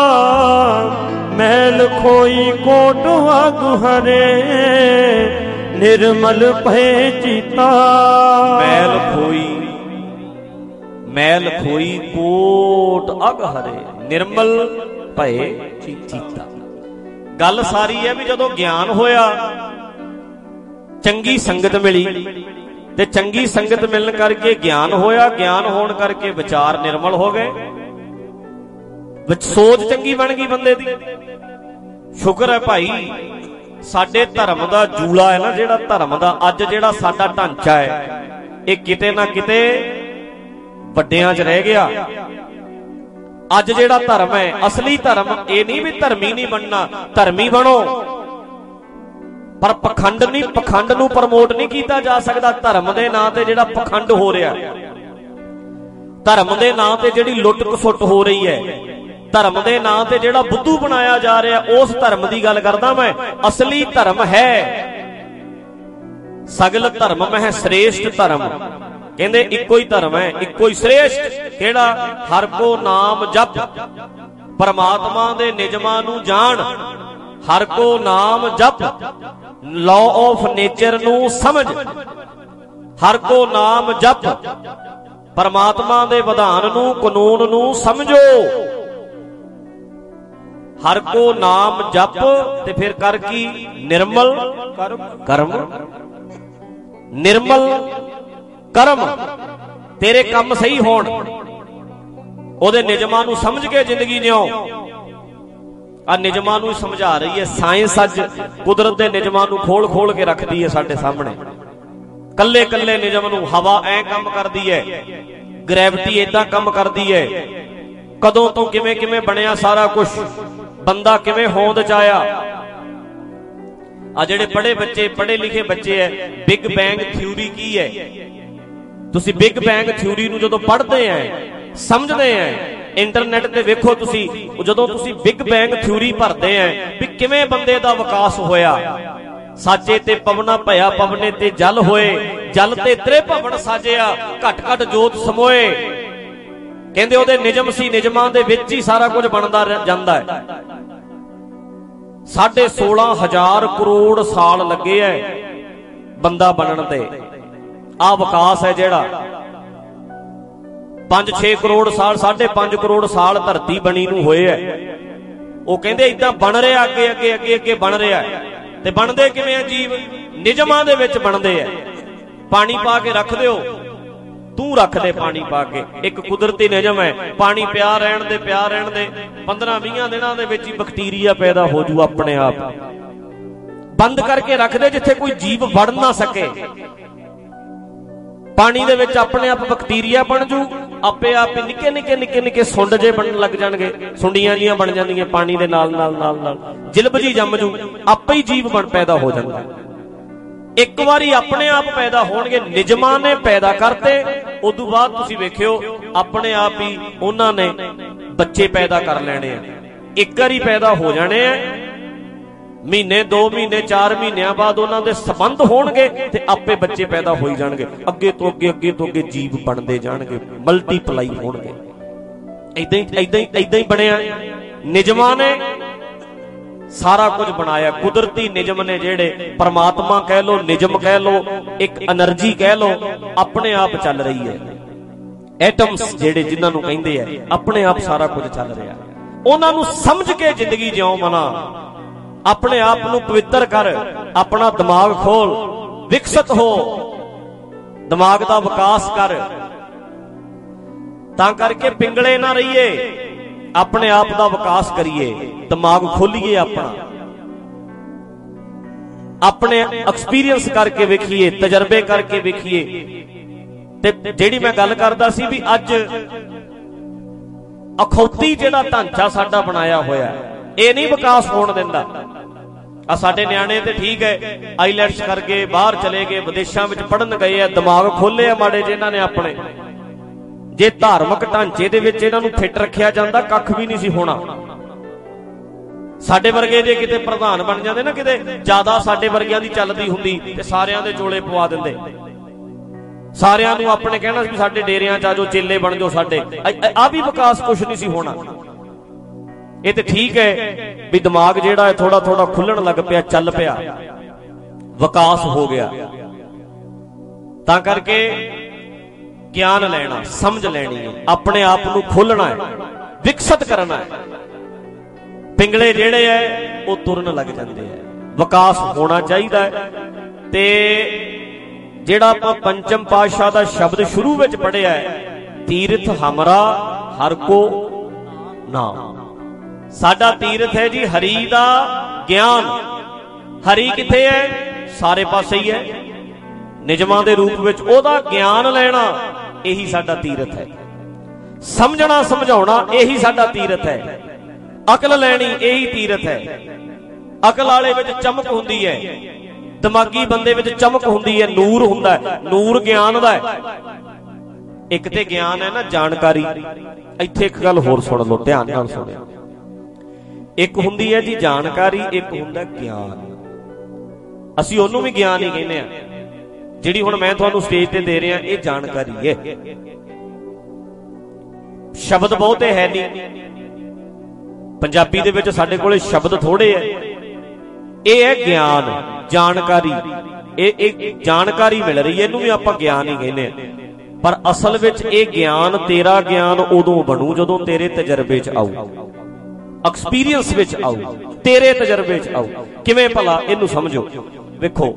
ਮੈਲ ਖੋਈ ਕੋਟ ਅਗ ਹਰੇ ਨਿਰਮਲ ਭਏ ਚੀਤਾ। ਮੈਲ ਖੋਈ, ਮੈਲ ਖੋਈ ਕੋਟ ਅਗ ਹਰੇ ਨਿਰਮਲ ਭਏ ਚੀਤਾ। ਗੱਲ ਸਾਰੀ ਹੈ ਵੀ ਜਦੋਂ ਗਿਆਨ ਹੋਇਆ, ਚੰਗੀ ਸੰਗਤ ਮਿਲੀ ਤੇ ਚੰਗੀ ਸੰਗਤ ਮਿਲਣ ਕਰਕੇ ਗਿਆਨ ਹੋਇਆ। ਗਿਆਨ ਹੋਣ ਕਰਕੇ ਵਿਚਾਰ ਨਿਰਮਲ ਹੋ ਗਏ, ਵਿੱਚ ਸੋਚ ਚੰਗੀ ਬਣ ਗਈ ਬੰਦੇ ਦੀ। ਸ਼ੁਕਰ ਹੈ ਭਾਈ, ਸਾਡੇ ਧਰਮ ਦਾ ਜੂਲਾ ਹੈ ਨਾ, ਜਿਹੜਾ ਧਰਮ ਦਾ ਅੱਜ ਜਿਹੜਾ ਸਾਡਾ ਢਾਂਚਾ ਹੈ, ਇਹ ਕਿਤੇ ਨਾ ਕਿਤੇ ਵੱਡਿਆਂ 'ਚ ਰਹਿ ਗਿਆ। ਅੱਜ ਜਿਹੜਾ ਧਰਮ ਹੈ, ਅਸਲੀ ਧਰਮ ਇਹ ਨਹੀਂ ਵੀ ਧਰਮੀ ਨਹੀਂ ਬਣਨਾ, ਧਰਮੀ ਬਣੋ, ਪਰ ਪਖੰਡ ਨਹੀਂ, ਪਖੰਡ ਨੂੰ ਪ੍ਰਮੋਟ ਨਹੀਂ ਕੀਤਾ ਜਾ ਸਕਦਾ। ਧਰਮ ਦੇ ਨਾਂ ਤੇ ਜਿਹੜਾ ਪਖੰਡ ਹੋ ਰਿਹਾ, ਧਰਮ ਦੇ ਨਾਂ ਤੇ ਜਿਹੜੀ ਲੁੱਟ ਖਸੁੱਟ ਹੋ ਰਹੀ ਹੈ, ਧਰਮ ਦੇ ਨਾਂ ਤੇ ਜਿਹੜਾ ਬੁੱਧੂ ਬਣਾਇਆ ਜਾ ਰਿਹਾ, ਉਸ ਧਰਮ ਦੀ ਗੱਲ ਕਰਦਾ ਮੈਂ। ਅਸਲੀ ਧਰਮ ਹੈ ਸਗਲ ਧਰਮ ਮਹਿ ਸ੍ਰੇਸ਼ਟ ਧਰਮ। ਕਹਿੰਦੇ ਇੱਕੋ ਹੀ ਧਰਮ ਹੈ, ਇੱਕੋ ਹੀ ਸ੍ਰੇਸ਼ਟ। ਕਿਹੜਾ? ਹਰ ਕੋ ਨਾਮ ਜਪ, ਪਰਮਾਤਮਾ ਦੇ ਨਿਯਮਾਂ ਨੂੰ ਜਾਣ, ਹਰ ਕੋ ਨਾਮ ਜਪ, ਲਾਅ ਆਫ ਨੇਚਰ ਨੂੰ ਸਮਝ, ਹਰ ਕੋ ਨਾਮ ਜਪ, ਪਰਮਾਤਮਾ ਦੇ ਵਿਧਾਨ ਨੂੰ, ਕਾਨੂੰਨ ਨੂੰ ਸਮਝੋ। ਹਰ ਕੋ ਨਾਮ ਜਪ ਤੇ ਫਿਰ ਕਰ ਕੀ? ਨਿਰਮਲ ਕਰਮ। ਨਿਰਮਲ ਕਰਮ, ਤੇਰੇ ਕੰਮ ਸਹੀ ਹੋਣ, ਉਹਦੇ ਨਿਯਮਾਂ ਨੂੰ ਸਮਝ ਕੇ ਜ਼ਿੰਦਗੀ ਜਿਉ। ਆ ਨਿਯਮਾਂ ਨੂੰ ਸਮਝਾ ਰਹੀ ਹੈ ਸਾਇੰਸ। ਅੱਜ ਕੁਦਰਤ ਦੇ ਨਿਯਮਾਂ ਨੂੰ ਖੋਲ ਖੋਲ ਕੇ ਰੱਖਦੀ ਹੈ ਸਾਡੇ ਸਾਹਮਣੇ। ਕੱਲੇ ਕੱਲੇ ਨਿਯਮ ਨੂੰ, ਹਵਾ ਐ ਕੰਮ ਕਰਦੀ ਹੈ, ਗ੍ਰੈਵਿਟੀ ਏਦਾਂ ਕੰਮ ਕਰਦੀ ਹੈ, ਕਦੋਂ ਤੋਂ ਕਿਵੇਂ ਕਿਵੇਂ ਬਣਿਆ ਸਾਰਾ ਕੁਝ, ਬੰਦਾ ਕਿਵੇਂ ਹੋਂਦ ਚ ਆਇਆ। ਆ ਜਿਹੜੇ ਪੜ੍ਹੇ ਬੱਚੇ, ਪੜ੍ਹੇ ਲਿਖੇ ਬੱਚੇ ਐ, ਬਿਗ ਬੈਂਗ ਥਿਊਰੀ ਕੀ ਹੈ? ਤੁਸੀਂ ਬਿਗ ਬੈਂਗ ਥਿਊਰੀ ਨੂੰ ਜਦੋਂ ਪੜ੍ਹਦੇ ਐ, ਸਮਝਦੇ ਐ, ਇੰਟਰਨੈਟ ਤੇ ਵੇਖੋ ਤੁਸੀਂ, ਜਦੋਂ ਤੁਸੀਂ ਬਿਗ ਬੈਂਗ ਥਿਊਰੀ ਭਰਦੇ ਐ ਵੀ ਕਿਵੇਂ ਬੰਦੇ ਦਾ ਵਿਕਾਸ ਹੋਇਆ। ਸਾਚੇ ਤੇ ਪਵਨਾ ਭਇਆ, ਪਵਨੇ ਤੇ ਜਲ ਹੋਏ, ਜਲ ਤੇ ਤ੍ਰਿਭਵਨ ਸਾਜਿਆ, ਘਟ ਘਟ ਜੋਤ ਸਮੋਏ। ਕਹਿੰਦੇ ਉਹਦੇ ਨਿਯਮ ਸੀ, ਨਿਯਮਾਂ ਦੇ ਵਿੱਚ ਹੀ ਸਾਰਾ ਕੁਝ ਬਣਦਾ ਜਾਂਦਾ ਹੈ। ਸਾਢੇ ਸੋਲਾਂ ਹਜ਼ਾਰ ਕਰੋੜ ਸਾਲ ਲੱਗੇ ਐ ਬੰਦਾ ਬਣਨ ਤੇ। ਆਹ ਵਿਕਾਸ ਹੈ ਜਿਹੜਾ ਪੰਜ ਛੇ ਕਰੋੜ ਸਾਲ, ਸਾਢੇ ਪੰਜ ਕਰੋੜ ਸਾਲ ਧਰਤੀ ਬਣੀ ਨੂੰ ਹੋਏ ਐ। ਉਹ ਕਹਿੰਦੇ ਏਦਾਂ ਬਣ ਰਿਹਾ, ਅੱਗੇ ਅੱਗੇ ਅੱਗੇ ਅੱਗੇ ਬਣ ਰਿਹਾ। ਤੇ ਬਣਦੇ ਕਿਵੇਂ ਆ ਜੀਵ? ਨਿਯਮਾਂ ਦੇ ਵਿੱਚ ਬਣਦੇ ਐ। ਪਾਣੀ ਪਾ ਕੇ ਰੱਖ ਦਿਓ, ਤੂੰ ਰੱਖ ਦੇ ਪਾਣੀ ਪਾ ਕੇ, ਇੱਕ ਕੁਦਰਤੀ ਨਿਯਮ ਹੈ। ਪਾਣੀ ਪਿਆ ਰਹਿਣ ਦੇ, ਪਿਆ ਰਹਿਣ ਦੇ, ਪੰਦਰਾਂ ਵੀਹਾਂ ਦਿਨਾਂ ਦੇ ਵਿੱਚ ਹੀ ਬੈਕਟੀਰੀਆ ਪੈਦਾ ਹੋ ਜੂ ਆਪਣੇ ਆਪ। ਬੰਦ ਕਰਕੇ ਰੱਖ ਦੇ ਜਿੱਥੇ ਕੋਈ ਜੀਵ ਵੜ ਨਾ ਸਕੇ। ਪਾਣੀ ਦੇ ਵਿੱਚ ਆਪਣੇ ਆਪ ਬੈਕਟੀਰੀਆ ਬਣ ਜੂ, ਆਪੇ ਆਪ ਨਿੱਕੇ ਨਿੱਕੇ ਨਿੱਕੇ ਨਿੱਕੇ ਸੁੰਡ ਜੇ ਬਣਨ ਲੱਗ ਜਾਣਗੇ, ਸੁੰਡੀਆਂ ਜੀਆਂ ਬਣ ਜਾਂਦੀਆਂ ਪਾਣੀ ਦੇ ਨਾਲ ਨਾਲ ਨਾਲ ਨਾਲ, ਜਿਲਬ ਜੀ ਜੰਮ ਜੂ, ਆਪੇ ਹੀ ਜੀਵ ਬਣ ਪੈਦਾ ਹੋ ਜਾਂਦਾ। ਇੱਕ ਵਾਰੀ ਆਪਣੇ ਆਪ ਪੈਦਾ ਹੋਣਗੇ, ਨਿਯਮਾਂ ਨੇ ਪੈਦਾ ਕਰਤੇ, ਉਦੋਂ ਬਾਅਦ ਤੁਸੀਂ ਵੇਖਿਓ ਆਪਣੇ ਆਪ ਹੀ ਉਹਨਾਂ ਨੇ ਬੱਚੇ ਪੈਦਾ ਕਰ ਲੈਣੇ ਆ। ਇੱਕ ਵਾਰੀ ਪੈਦਾ ਹੋ ਜਾਣੇ ਆ, ਮਹੀਨੇ ਦੋ ਮਹੀਨੇ ਚਾਰ ਮਹੀਨਿਆਂ ਬਾਅਦ ਉਹਨਾਂ ਦੇ ਸੰਬੰਧ ਹੋਣਗੇ ਤੇ ਆਪੇ ਬੱਚੇ ਪੈਦਾ ਹੋਈ ਜਾਣਗੇ। ਅੱਗੇ ਤੋਂ ਅੱਗੇ ਅੱਗੇ ਤੋਂ ਅੱਗੇ ਜੀਵ ਬਣਦੇ ਜਾਣਗੇ, ਮਲਟੀਪਲਾਈ ਹੋਣਗੇ। ਏਦਾਂ ਹੀ ਏਦਾਂ ਹੀ ਏਦਾਂ ਹੀ ਬਣਿਆ। ਨਿਯਮਾਂ ਨੇ ਸਾਰਾ ਕੁਝ ਬਣਾਇਆ, ਕੁਦਰਤੀ ਨਿਯਮ ਨੇ ਜਿਹੜੇ, ਪਰਮਾਤਮਾ ਕਹਿ ਲੋ, ਨਿਯਮ ਕਹਿ ਲੋ, ਇੱਕ એનર્ਜੀ ਕਹਿ ਲੋ, ਆਪਣੇ ਆਪ ਚੱਲ ਰਹੀ ਹੈ। ਐਟਮਸ ਜਿਹੜੇ ਜਿਨ੍ਹਾਂ ਨੂੰ ਕਹਿੰਦੇ ਆ, ਆਪਣੇ ਆਪ ਸਾਰਾ ਕੁਝ ਚੱਲ ਰਿਹਾ। ਉਹਨਾਂ ਨੂੰ ਸਮਝ ਕੇ ਜ਼ਿੰਦਗੀ ਜਿਉ ਮਨਾ, ਆਪਣੇ ਆਪ ਨੂੰ ਪਵਿੱਤਰ ਕਰ, ਆਪਣਾ ਦਿਮਾਗ ਖੋਲ, ਵਿਕਸਿਤ ਹੋ, ਦਿਮਾਗ ਦਾ ਵਿਕਾਸ ਕਰ। ਤਾਂ ਕਰਕੇ ਪਿੰਗਲੇ ਨਾ ਰਹੀਏ, ਆਪਣੇ ਆਪ ਦਾ ਵਿਕਾਸ ਕਰੀਏ, ਦਿਮਾਗ ਖੋਲੀਏ ਆਪਣਾ, ਆਪਣੇ ਐਕਸਪੀਰੀਅੰਸ ਕਰਕੇ ਵੇਖੀਏ, ਤਜਰਬੇ ਕਰਕੇ ਵੇਖੀਏ। ਤੇ ਜਿਹੜੀ ਮੈਂ ਗੱਲ ਕਰਦਾ ਸੀ ਵੀ ਅੱਜ ਅਖੌਤੀ ਜਿਹੜਾ ਢਾਂਚਾ ਸਾਡਾ ਬਣਾਇਆ ਹੋਇਆ, ਇਹ ਨਹੀਂ ਵਿਕਾਸ ਹੋਣ ਦਿੰਦਾ। ਆ ਸਾਡੇ ਨਿਆਣੇ ਤੇ ਠੀਕ ਹੈ, ਆਈਲੈਟਸ ਕਰਕੇ ਬਾਹਰ ਚਲੇ ਗਏ, ਵਿਦੇਸ਼ਾਂ ਵਿੱਚ ਪੜ੍ਹਨ ਗਏ ਆ, ਦਿਮਾਗ ਖੋਲੇ ਆ ਮਾੜੇ ਜਿਹੇ ਇਹਨਾਂ ਨੇ ਆਪਣੇ। ਜੇ ਧਾਰਮਿਕ ਢਾਂਚੇ ਦੇ ਵਿੱਚ ਇਹਨਾਂ ਨੂੰ ਫਿੱਟ ਰੱਖਿਆ ਜਾਂਦਾ, ਕੱਖ ਵੀ ਨਹੀਂ ਸੀ ਹੋਣਾ। ਸਾਡੇ ਵਰਗੇ ਜੇ ਕਿਤੇ ਪ੍ਰਧਾਨ ਬਣ ਜਾਂਦੇ ਨਾ, ਕਿਤੇ ਜ਼ਿਆਦਾ ਸਾਡੇ ਵਰਗਿਆਂ ਦੀ ਚੱਲਦੀ ਹੁੰਦੀ ਤੇ ਸਾਰਿਆਂ ਦੇ ਚੋਲੇ ਪਵਾ ਦਿੰਦੇ, ਸਾਰਿਆਂ ਨੂੰ ਆਪਣੇ ਕਹਿਣਾ ਵੀ ਸਾਡੇ ਡੇਰਿਆਂ ਚ ਆ ਜਾਓ, ਚੇਲੇ ਬਣ ਜਾਓ ਸਾਡੇ। ਆ ਵੀ ਵਿਕਾਸ ਕੁਛ ਨਹੀਂ ਸੀ ਹੋਣਾ। ਇਹ ਤੇ ਠੀਕ ਹੈ ਵੀ ਦਿਮਾਗ ਜਿਹੜਾ ਹੈ ਥੋੜਾ ਥੋੜਾ ਖੁੱਲਣ ਲੱਗ ਪਿਆ, ਚੱਲ ਪਿਆ, ਵਿਕਾਸ ਹੋ ਗਿਆ। ਤਾਂ ਕਰਕੇ ਗਿਆਨ ਲੈਣਾ, ਸਮਝ ਲੈਣੀ ਹੈ, ਆਪਣੇ ਆਪ ਨੂੰ ਖੋਲਣਾ ਹੈ, ਵਿਕਸਿਤ ਕਰਨਾ ਹੈ। ਪਿੰਗਲੇ ਜਿਹੜੇ ਐ ਉਹ ਤੁਰਨ ਲੱਗ ਜਾਂਦੇ ਐ। ਵਿਕਾਸ ਹੋਣਾ ਚਾਹੀਦਾ ਹੈ। ਤੇ ਜਿਹੜਾ ਆਪਾਂ ਪੰਚਮ ਪਾਤਸ਼ਾਹ ਦਾ ਸ਼ਬਦ ਸ਼ੁਰੂ ਵਿੱਚ ਪੜ੍ਹਿਆ ਹੈ, ਤੀਰਥ ਹਮਰਾ ਹਰ ਕੋ ਨਾਮ। ਸਾਡਾ ਤੀਰਥ ਹੈ ਜੀ ਹਰੀ ਦਾ ਗਿਆਨ। ਹਰੀ ਕਿੱਥੇ ਹੈ? ਸਾਰੇ ਪਾਸੇ ਹੀ ਹੈ, ਨਿਯਮਾਂ ਦੇ ਰੂਪ ਵਿੱਚ। ਉਹਦਾ ਗਿਆਨ ਲੈਣਾ, ਇਹੀ ਸਾਡਾ ਤੀਰਥ ਹੈ। ਸਮਝਣਾ ਸਮਝਾਉਣਾ ਇਹੀ ਸਾਡਾ ਤੀਰਥ ਹੈ। ਅਕਲ ਲੈਣੀ ਇਹੀ ਤੀਰਥ ਹੈ। ਅਕਲ ਵਾਲੇ ਵਿੱਚ ਚਮਕ ਹੁੰਦੀ ਹੈ, ਦਿਮਾਗੀ ਬੰਦੇ ਵਿੱਚ ਚਮਕ ਹੁੰਦੀ ਹੈ, ਨੂਰ ਹੁੰਦਾ ਹੈ, ਨੂਰ ਗਿਆਨ ਦਾ ਹੈ। ਇੱਕ ਤੇ ਗਿਆਨ ਹੈ ਨਾ ਜਾਣਕਾਰੀ। ਇੱਥੇ ਇੱਕ ਗੱਲ ਹੋਰ ਸੁਣ ਲਓ, ਧਿਆਨ ਨਾਲ ਸੁਣਿਓ। ਇੱਕ ਹੁੰਦੀ ਹੈ ਜੀ ਜਾਣਕਾਰੀ, ਇੱਕ ਹੁੰਦਾ ਗਿਆਨ। ਅਸੀਂ ਉਹਨੂੰ ਵੀ ਗਿਆਨ ਹੀ ਕਹਿੰਦੇ ਆ। ਜਿਹੜੀ ਹੁਣ ਮੈਂ ਤੁਹਾਨੂੰ ਸਟੇਜ ਤੇ ਦੇ ਰਿਹਾ ਇਹ ਜਾਣਕਾਰੀ ਹੈ। ਸ਼ਬਦ ਬਹੁਤੇ ਹੈ ਨਹੀਂ ਪੰਜਾਬੀ ਦੇ ਵਿੱਚ, ਸਾਡੇ ਕੋਲੇ ਸ਼ਬਦ ਥੋੜੇ ਹੈ। ਇਹ ਹੈ ਗਿਆਨ, ਜਾਣਕਾਰੀ। ਇਹ ਇੱਕ ਜਾਣਕਾਰੀ ਮਿਲ ਰਹੀ ਹੈ, ਇਹਨੂੰ ਵੀ ਆਪਾਂ ਗਿਆਨ ਹੀ ਕਹਿੰਦੇ ਆ। ਪਰ ਅਸਲ ਵਿੱਚ ਇਹ ਗਿਆਨ, ਤੇਰਾ ਗਿਆਨ ਉਦੋਂ ਬਣੂ ਜਦੋਂ ਤੇਰੇ ਤਜਰਬੇ 'ਚ ਆਊ, ਐਕਸਪੀਰੀਅੰਸ ਵਿੱਚ ਆਊ, ਤੇਰੇ ਤਜਰਬੇ 'ਚ ਆਊ। ਕਿਵੇਂ ਭਲਾ? ਇਹਨੂੰ ਸਮਝੋ। ਵੇਖੋ,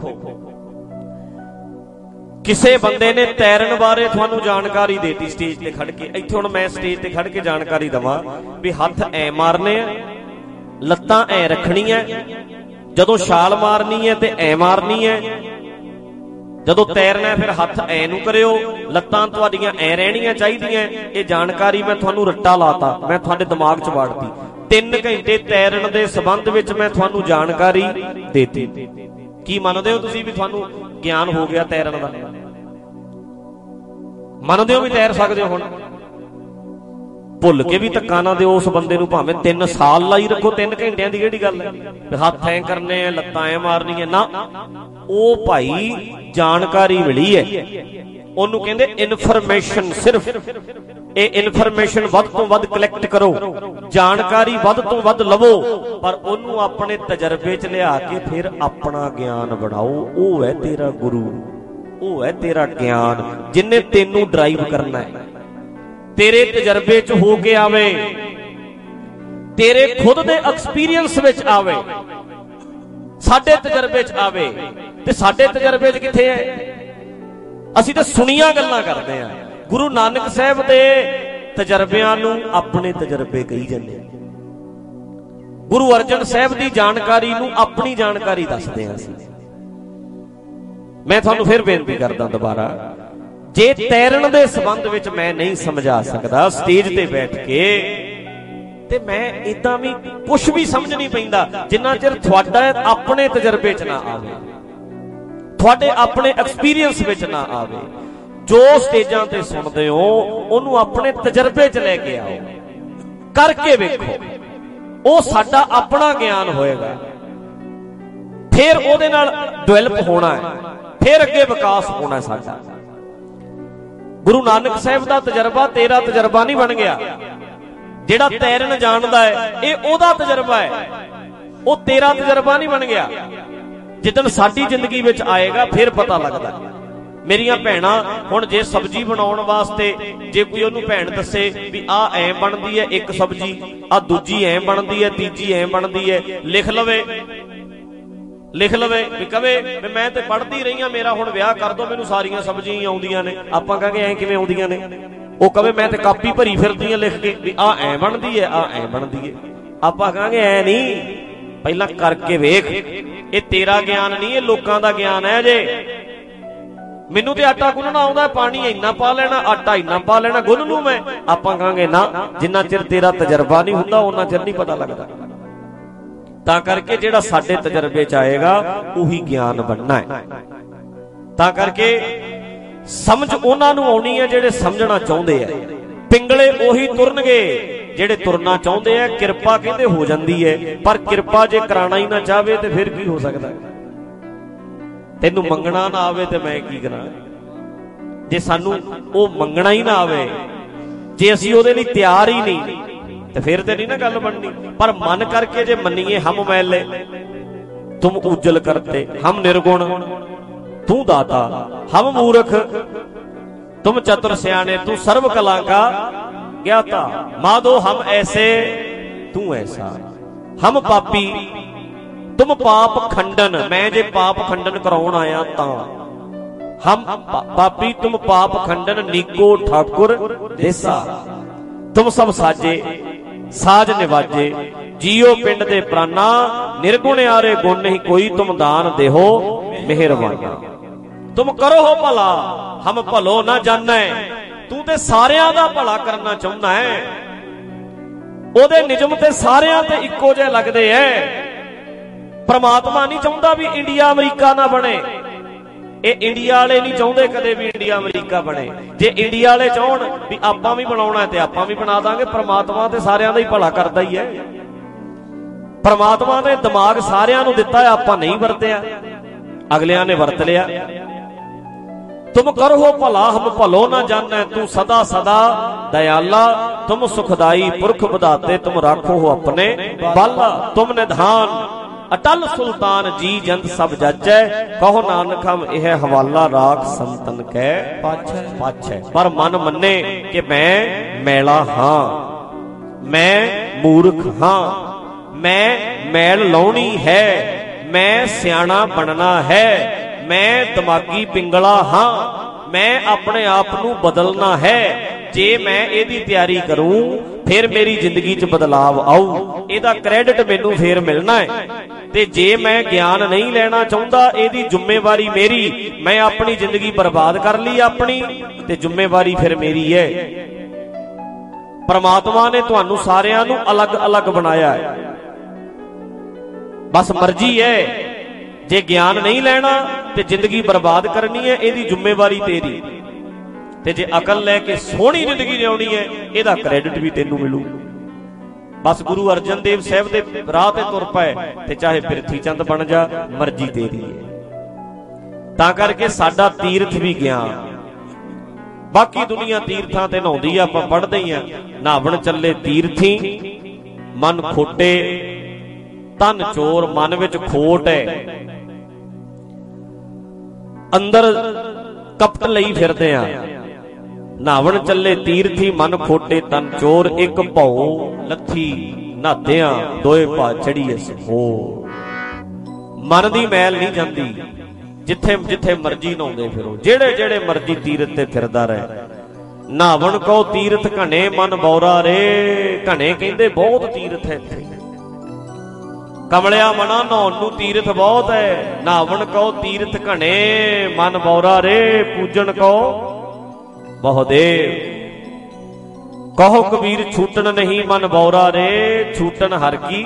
ਕਿਸੇ ਬੰਦੇ ਨੇ ਤੈਰਨ ਬਾਰੇ ਤੁਹਾਨੂੰ ਜਾਣਕਾਰੀ ਦੇਤੀ ਸਟੇਜ ਤੇ ਖੜ ਕੇ। ਇੱਥੇ ਹੁਣ ਮੈਂ ਸਟੇਜ ਤੇ ਖੜ ਕੇ ਜਾਣਕਾਰੀ ਦਵਾਂ ਵੀ ਹੱਥ ਐ ਮਾਰਨੇ ਆ, ਲੱਤਾਂ ਐ ਰੱਖਣੀਆਂ, ਜਦੋਂ ਛਾਲ ਮਾਰਨੀ ਹੈ ਤੇ ਐ ਮਾਰਨੀ ਹੈ, ਜਦੋਂ ਤੈਰਨਾ ਫਿਰ ਹੱਥ ਐ ਨੂੰ ਕਰਿਓ, ਲੱਤਾਂ ਤੁਹਾਡੀਆਂ ਐ ਰਹਿਣੀਆਂ ਚਾਹੀਦੀਆਂ। ਇਹ ਜਾਣਕਾਰੀ ਮੈਂ ਤੁਹਾਨੂੰ ਰੱਟਾ ਲਾਤਾ, ਮੈਂ ਤੁਹਾਡੇ ਦਿਮਾਗ 'ਚ ਵਾੜਤੀ। ਤਿੰਨ ਘੰਟੇ ਤੈਰਨ ਦੇ ਸੰਬੰਧ ਵਿੱਚ ਮੈਂ ਤੁਹਾਨੂੰ ਜਾਣਕਾਰੀ ਦੇਤੀ। ਕੀ ਮੰਨਦੇ ਹੋ ਤੁਸੀਂ ਵੀ ਤੁਹਾਨੂੰ ਗਿਆਨ ਹੋ ਗਿਆ ਤੈਰਨ ਦਾ? ਮੰਨਦੇ ਹੋ ਵੀ ਤੈਰ ਸਕਦੇ ਹੋ? ਹੁਣ ਭੁੱਲ ਕੇ ਵੀ ਧੱਕਾ ਨਾ ਦਿਓ ਉਸ ਬੰਦੇ ਨੂੰ, ਭਾਵੇਂ ਤਿੰਨ ਸਾਲ ਲਾਈ ਰੱਖੋ। ਤਿੰਨ ਘੰਟਿਆਂ ਦੀ ਕਿਹੜੀ ਗੱਲ ਹੈ? ਹੱਥ ਐ ਕਰਨੇ ਆ, ਲੱਤਾਂ ਐ ਮਾਰਨੀਆਂ ਨਾ। ਉਹ ਭਾਈ ਜਾਣਕਾਰੀ ਮਿਲੀ ਹੈ, ਉਹਨੂੰ ਕਹਿੰਦੇ ਇਨਫੋਰਮੇਸ਼ਨ। ਸਿਰਫ ਇਹ ਇਨਫੋਰਮੇਸ਼ਨ ਵੱਧ ਤੋਂ ਵੱਧ ਕਲੈਕਟ ਕਰੋ, ਜਾਣਕਾਰੀ ਵੱਧ ਤੋਂ ਵੱਧ ਲਵੋ, ਪਰ ਉਹਨੂੰ ਆਪਣੇ ਤਜਰਬੇ 'ਚ ਲਿਆ ਕੇ ਫਿਰ ਆਪਣਾ ਗਿਆਨ ਬਣਾਓ। ਉਹ ਹੈ ਤੇਰਾ ਗੁਰੂ, ਉਹ ਹੈ ਤੇਰਾ ਗਿਆਨ, ਜਿਹਨੇ ਤੈਨੂੰ ਡਰਾਈਵ ਕਰਨਾ ਹੈ, ਤੇਰੇ ਤਜਰਬੇ 'ਚ ਹੋ ਕੇ ਆਵੇ, ਤੇਰੇ ਖੁਦ ਦੇ ਐਕਸਪੀਰੀਅੰਸ ਵਿੱਚ ਆਵੇ, ਸਾਡੇ ਤਜਰਬੇ 'ਚ ਆਵੇ। ਤੇ ਸਾਡੇ ਤਜਰਬੇ 'ਚ ਕਿੱਥੇ ਹੈ? ਅਸੀਂ ਤਾਂ ਸੁਣੀਆਂ ਗੱਲਾਂ ਕਰਦੇ ਆ। ਗੁਰੂ ਨਾਨਕ ਸਾਹਿਬ ਦੇ ਤਜਰਬਿਆਂ ਨੂੰ ਆਪਣੇ ਤਜਰਬੇ ਕਹੀ ਜਾਂਦੇ। ਗੁਰੂ ਅਰਜਨ ਸਾਹਿਬ ਦੀ ਜਾਣਕਾਰੀ ਨੂੰ ਆਪਣੀ ਜਾਣਕਾਰੀ ਦੱਸਦੇ ਆ ਅਸੀਂ। ਮੈਂ ਤੁਹਾਨੂੰ ਫਿਰ ਬੇਨਤੀ ਕਰਦਾ ਦੁਬਾਰਾ, ਜੇ ਤੈਰਨ ਦੇ ਸੰਬੰਧ ਵਿੱਚ ਮੈਂ ਨਹੀਂ ਸਮਝਾ ਸਕਦਾ ਸਟੇਜ ਤੇ ਬੈਠ ਕੇ, ਤੇ ਮੈਂ ਇਦਾਂ ਵੀ ਕੁਝ ਵੀ ਸਮਝ ਨਹੀਂ ਪੈਂਦਾ ਜਿੰਨਾ ਚਿਰ ਤੁਹਾਡਾ ਆਪਣੇ ਤਜਰਬੇ 'ਚ ਨਾ ਆਵੇ, ਤੁਹਾਡੇ ਆਪਣੇ ਐਕਸਪੀਰੀਅੰਸ ਵਿੱਚ ਨਾ ਆਵੇ। ਜੋ ਸਟੇਜਾਂ ਤੇ ਸੁਣਦੇ ਹੋ ਉਹਨੂੰ ਆਪਣੇ ਤਜਰਬੇ 'ਚ ਲੈ ਕੇ ਆਓ, ਕਰਕੇ ਵੇਖੋ। ਉਹ ਸਾਡਾ ਆਪਣਾ ਗਿਆਨ ਹੋਏਗਾ, ਫਿਰ ਉਹਦੇ ਨਾਲ ਡਿਵੈਲਪ ਹੋਣਾ ਹੈ, ਫਿਰ ਅੱਗੇ ਵਿਕਾਸ ਹੋਣਾ ਸਾਡਾ। ਗੁਰੂ ਨਾਨਕ ਸਾਹਿਬ ਦਾ ਤਜਰਬਾ ਤੇਰਾ ਤਜਰਬਾ ਨਹੀਂ ਬਣ ਗਿਆ। ਜਿਹੜਾ ਤੈਰਨ ਜਾਣਦਾ ਹੈ ਇਹ ਉਹਦਾ ਤਜਰਬਾ ਹੈ, ਉਹ ਤੇਰਾ ਤਜਰਬਾ ਨਹੀਂ ਬਣ ਗਿਆ। ਜਿੱਦਣ ਸਾਡੀ ਜ਼ਿੰਦਗੀ ਵਿੱਚ ਆਏਗਾ ਫਿਰ ਪਤਾ ਲੱਗਦਾ। ਮੇਰੀਆਂ ਭੈਣਾਂ, ਹੁਣ ਜੇ ਸਬਜ਼ੀ ਬਣਾਉਣ ਵਾਸਤੇ ਜੇ ਕੋਈ ਉਹਨੂੰ ਭੈਣ ਦੱਸੇ ਵੀ ਆਹ ਐਂ ਬਣਦੀ ਹੈ ਇੱਕ ਸਬਜ਼ੀ, ਆਹ ਦੂਜੀ ਐਂ ਬਣਦੀ ਹੈ, ਤੀਜੀ ਐਂ ਬਣਦੀ ਹੈ, ਲਿਖ ਲਵੇ ਲਿਖ ਲਵੇ ਵੀ ਕਵੇ ਵੀ ਮੈਂ ਤੇ ਪੜ੍ਹਦੀ ਰਹੀ ਹਾਂ, ਮੇਰਾ ਹੁਣ ਵਿਆਹ ਕਰ ਦੋ, ਮੈਨੂੰ ਸਾਰੀਆਂ ਸਬਜ਼ੀਆਂ ਹੀ ਆਉਂਦੀਆਂ ਨੇ। ਆਪਾਂ ਕਹਾਂਗੇ ਐਂ ਕਿਵੇਂ ਆਉਂਦੀਆਂ ਨੇ? ਉਹ ਕਵੇ ਮੈਂ ਤੇ ਕਾਪੀ ਭਰੀ ਫਿਰਦੀ ਹਾਂ ਲਿਖ ਕੇ ਵੀ ਆਹ ਐਂ ਬਣਦੀ ਹੈ, ਆਹ ਐਂ ਬਣਦੀ ਹੈ। ਆਪਾਂ ਕਹਾਂਗੇ ਐ ਨਹੀਂ, ਪਹਿਲਾਂ ਕਰਕੇ ਵੇਖ। ਇਹ ਤੇਰਾ ਗਿਆਨ ਨਹੀਂ, ਇਹ ਲੋਕਾਂ ਦਾ ਗਿਆਨ ਹੈ। ਜੇ ਮੈਨੂੰ ਤੇ ਆਟਾ ਗੁੰਨਣਾ ਆਉਂਦਾ, ਪਾਣੀ ਇੰਨਾ ਪਾ ਲੈਣਾ, ਆਟਾ ਇੰਨਾ ਪਾ ਲੈਣਾ, ਗੁੰਨ ਲੂ ਮੈਂ। ਆਪਾਂ ਕਹਾਂਗੇ ਨਾ, ਜਿੰਨਾ ਚਿਰ ਤੇਰਾ ਤਜਰਬਾ ਨਹੀਂ ਹੁੰਦਾ ਉਹਨਾਂ ਚਿਰ ਨਹੀਂ ਪਤਾ ਲੱਗਦਾ। ਤਾਂ ਕਰਕੇ ਜਿਹੜਾ ਸਾਡੇ ਤਜਰਬੇ 'ਚ ਆਏਗਾ ਉਹੀ ਗਿਆਨ ਬਣਨਾ ਹੈ। ਤਾਂ ਕਰਕੇ ਸਮਝ ਉਹਨਾਂ ਨੂੰ ਆਉਣੀ ਹੈ ਜਿਹੜੇ ਸਮਝਣਾ ਚਾਹੁੰਦੇ ਆ। ਪਿੰਗਲੇ ਉਹੀ ਤੁਰਨਗੇ ਜਿਹੜੇ ਤੁਰਨਾ ਚਾਹੁੰਦੇ ਆ। ਕਿਰਪਾ ਕਹਿੰਦੇ ਹੋ ਜਾਂਦੀ ਹੈ, ਪਰ ਕਿਰਪਾ ਜੇ ਕਰਾਣਾ ਹੀ ਨਾ ਚਾਹਵੇ ਤੇ ਫਿਰ ਕੀ ਹੋ ਸਕਦਾ? ਤੈਨੂੰ ਮੰਗਣਾ ਨਾ ਆਵੇ ਤੇ ਮੈਂ ਕੀ ਕਰਾਂ? ਜੇ ਸਾਨੂੰ ਉਹ ਮੰਗਣਾ ਹੀ ਨਾ ਆਵੇ, ਜੇ ਅਸੀਂ ਉਹਦੇ ਲਈ ਤਿਆਰ ਹੀ ਨਹੀਂ, ਤੇ ਫਿਰ ਤੇ ਨਹੀਂ ਨਾ ਗੱਲ ਬਣਨੀ। ਪਰ ਮਨ ਕਰਕੇ ਜੇ ਮੰਨੀਏ, ਹਮ ਮੈਲੇ ਤੁਮ ਉਜਲ ਕਰਤੇ, ਹਮ ਨਿਰਗੁਣ ਤੂੰ ਦਾਤਾ, ਹਮ ਮੂਰਖ तुम चतुर सियाने, तू सर्व कला का ज्ञाता, माधो हम ऐसे तू ऐसा, हम पापी तुम पाप खंडन, मैं जे पाप खंडन कराउण आया तां, हम पा, पापी तुम पाप खंडन, नीको ठाकुर देसा, तुम सब साजे साज निवाजे, जियो पिंड दे प्राणा, निर्गुण आरे गुण नहीं कोई, तुम दान देहो मेहरबाना, तुम करो हो भला हम भलो ना जाने, ਤੂੰ ਤੇ ਸਾਰਿਆਂ ਦਾ ਭਲਾ ਕਰਨਾ ਚਾਹੁੰਦਾ ਹੈ। ਉਹਦੇ ਨਿਯਮ ਤੇ ਸਾਰਿਆਂ ਤੇ ਇੱਕੋ ਜਿਹੇ ਲੱਗਦੇ ਐ। ਪ੍ਰਮਾਤਮਾ ਨਹੀਂ ਚਾਹੁੰਦਾ ਵੀ ਇੰਡੀਆ ਅਮਰੀਕਾ ਨਾ ਬਣੇ। ਇਹ ਇੰਡੀਆ ਵਾਲੇ ਨਹੀਂ ਚਾਹੁੰਦੇ ਕਦੇ ਵੀ ਇੰਡੀਆ ਅਮਰੀਕਾ ਬਣੇ। ਜੇ ਇੰਡੀਆ ਵਾਲੇ ਚਾਹਣ ਵੀ ਆਪਾਂ ਵੀ ਬਣਾਉਣਾ ਤੇ ਆਪਾਂ ਵੀ ਬਣਾ ਦਾਂਗੇ। ਪ੍ਰਮਾਤਮਾ ਤੇ ਸਾਰਿਆਂ ਦਾ ਹੀ ਭਲਾ ਕਰਦਾ ਹੀ ਹੈ। ਪ੍ਰਮਾਤਮਾ ਨੇ ਦਿਮਾਗ ਸਾਰਿਆਂ ਨੂੰ ਦਿੱਤਾ ਹੈ, ਆਪਾਂ ਨਹੀਂ ਵਰਤਿਆ, ਅਗਲਿਆਂ ਨੇ ਵਰਤ ਲਿਆ। तुम करो भला हम भलो ना जाने, तू सदा सदा दयाला, तुम सुखदाई पुरख बधाते, तुम राखो हो अपने बाला। तुम निधान अटल सुल्तान जी जंत सब जजै, कहो नानक हम यह हवाला राख संतन कै पाछै। पर मन मन्ने कि मैं मैला हाँ, मैं मूर्ख हाँ, मैं मैल लाउणी है, मैं सियाणा बनना है, मैं दिमागी पिंगला हाँ, मैं अपने आप नू बदलना है। जे मैं इहदी तैयारी करूं फिर मेरी जिंदगी च बदलाव आऊ, इहदा क्रेडिट मैनू फिर मिलना है। ते जे मैं ज्ञान नहीं लेना चाहता, इहदी जिम्मेवारी मेरी, मैं अपनी जिंदगी बर्बाद कर ली अपनी, ते जिम्मेवारी फिर मेरी है। परमात्मा ने तुहानू सारियां नू अलग अलग बनाया है, बस मर्जी है। जे ज्ञान नहीं लेना ते जिंदगी बर्बाद करनी है, इहदी जिम्मेवारी तेरी। ते जे अकल लैके सोहनी जिंदगी जिउणी है, इहदा क्रेडिट भी तेनू मिलू। बस गुरु अर्जन देव साहब दे राह ते तुर पए ते चाहे पिरथी चंद बन जा, मर्जी तेरी है। तां करके साडा तीर्थ भी ज्ञान। बाकी दुनिया तीर्थां ते नहाउंदी आ, आपां पढ़दे ही आ, नहावण चले तीर्थी मन खोटे तन चोर, मन विच खोट है, अंदर कपट लई फिरदे आ। नहावण चले तीर्थी मन खोटे तन चोर, एक भौ लथी नहातियां दोए भा चढ़ी अस हो। मन दी मैल नहीं जांदी, जिथे जिथे मर्जी नहाउंदे फिरो, जेड़े जेड़े मर्जी तीरथ ते फिरदा रहे। नहावण कहो तीरथ घने मन बौरा रे, घने कहंदे बहुत तीरथ है इत्थे। कमलिया मना नहाउण नूं तीरथ बहुत है, नहावण कहो तीरथ घने मन बौरा रे, पूजन कहो बहुदेव। कहो कबीर छूटन नहीं मन बौरा रे, छूटन हर की।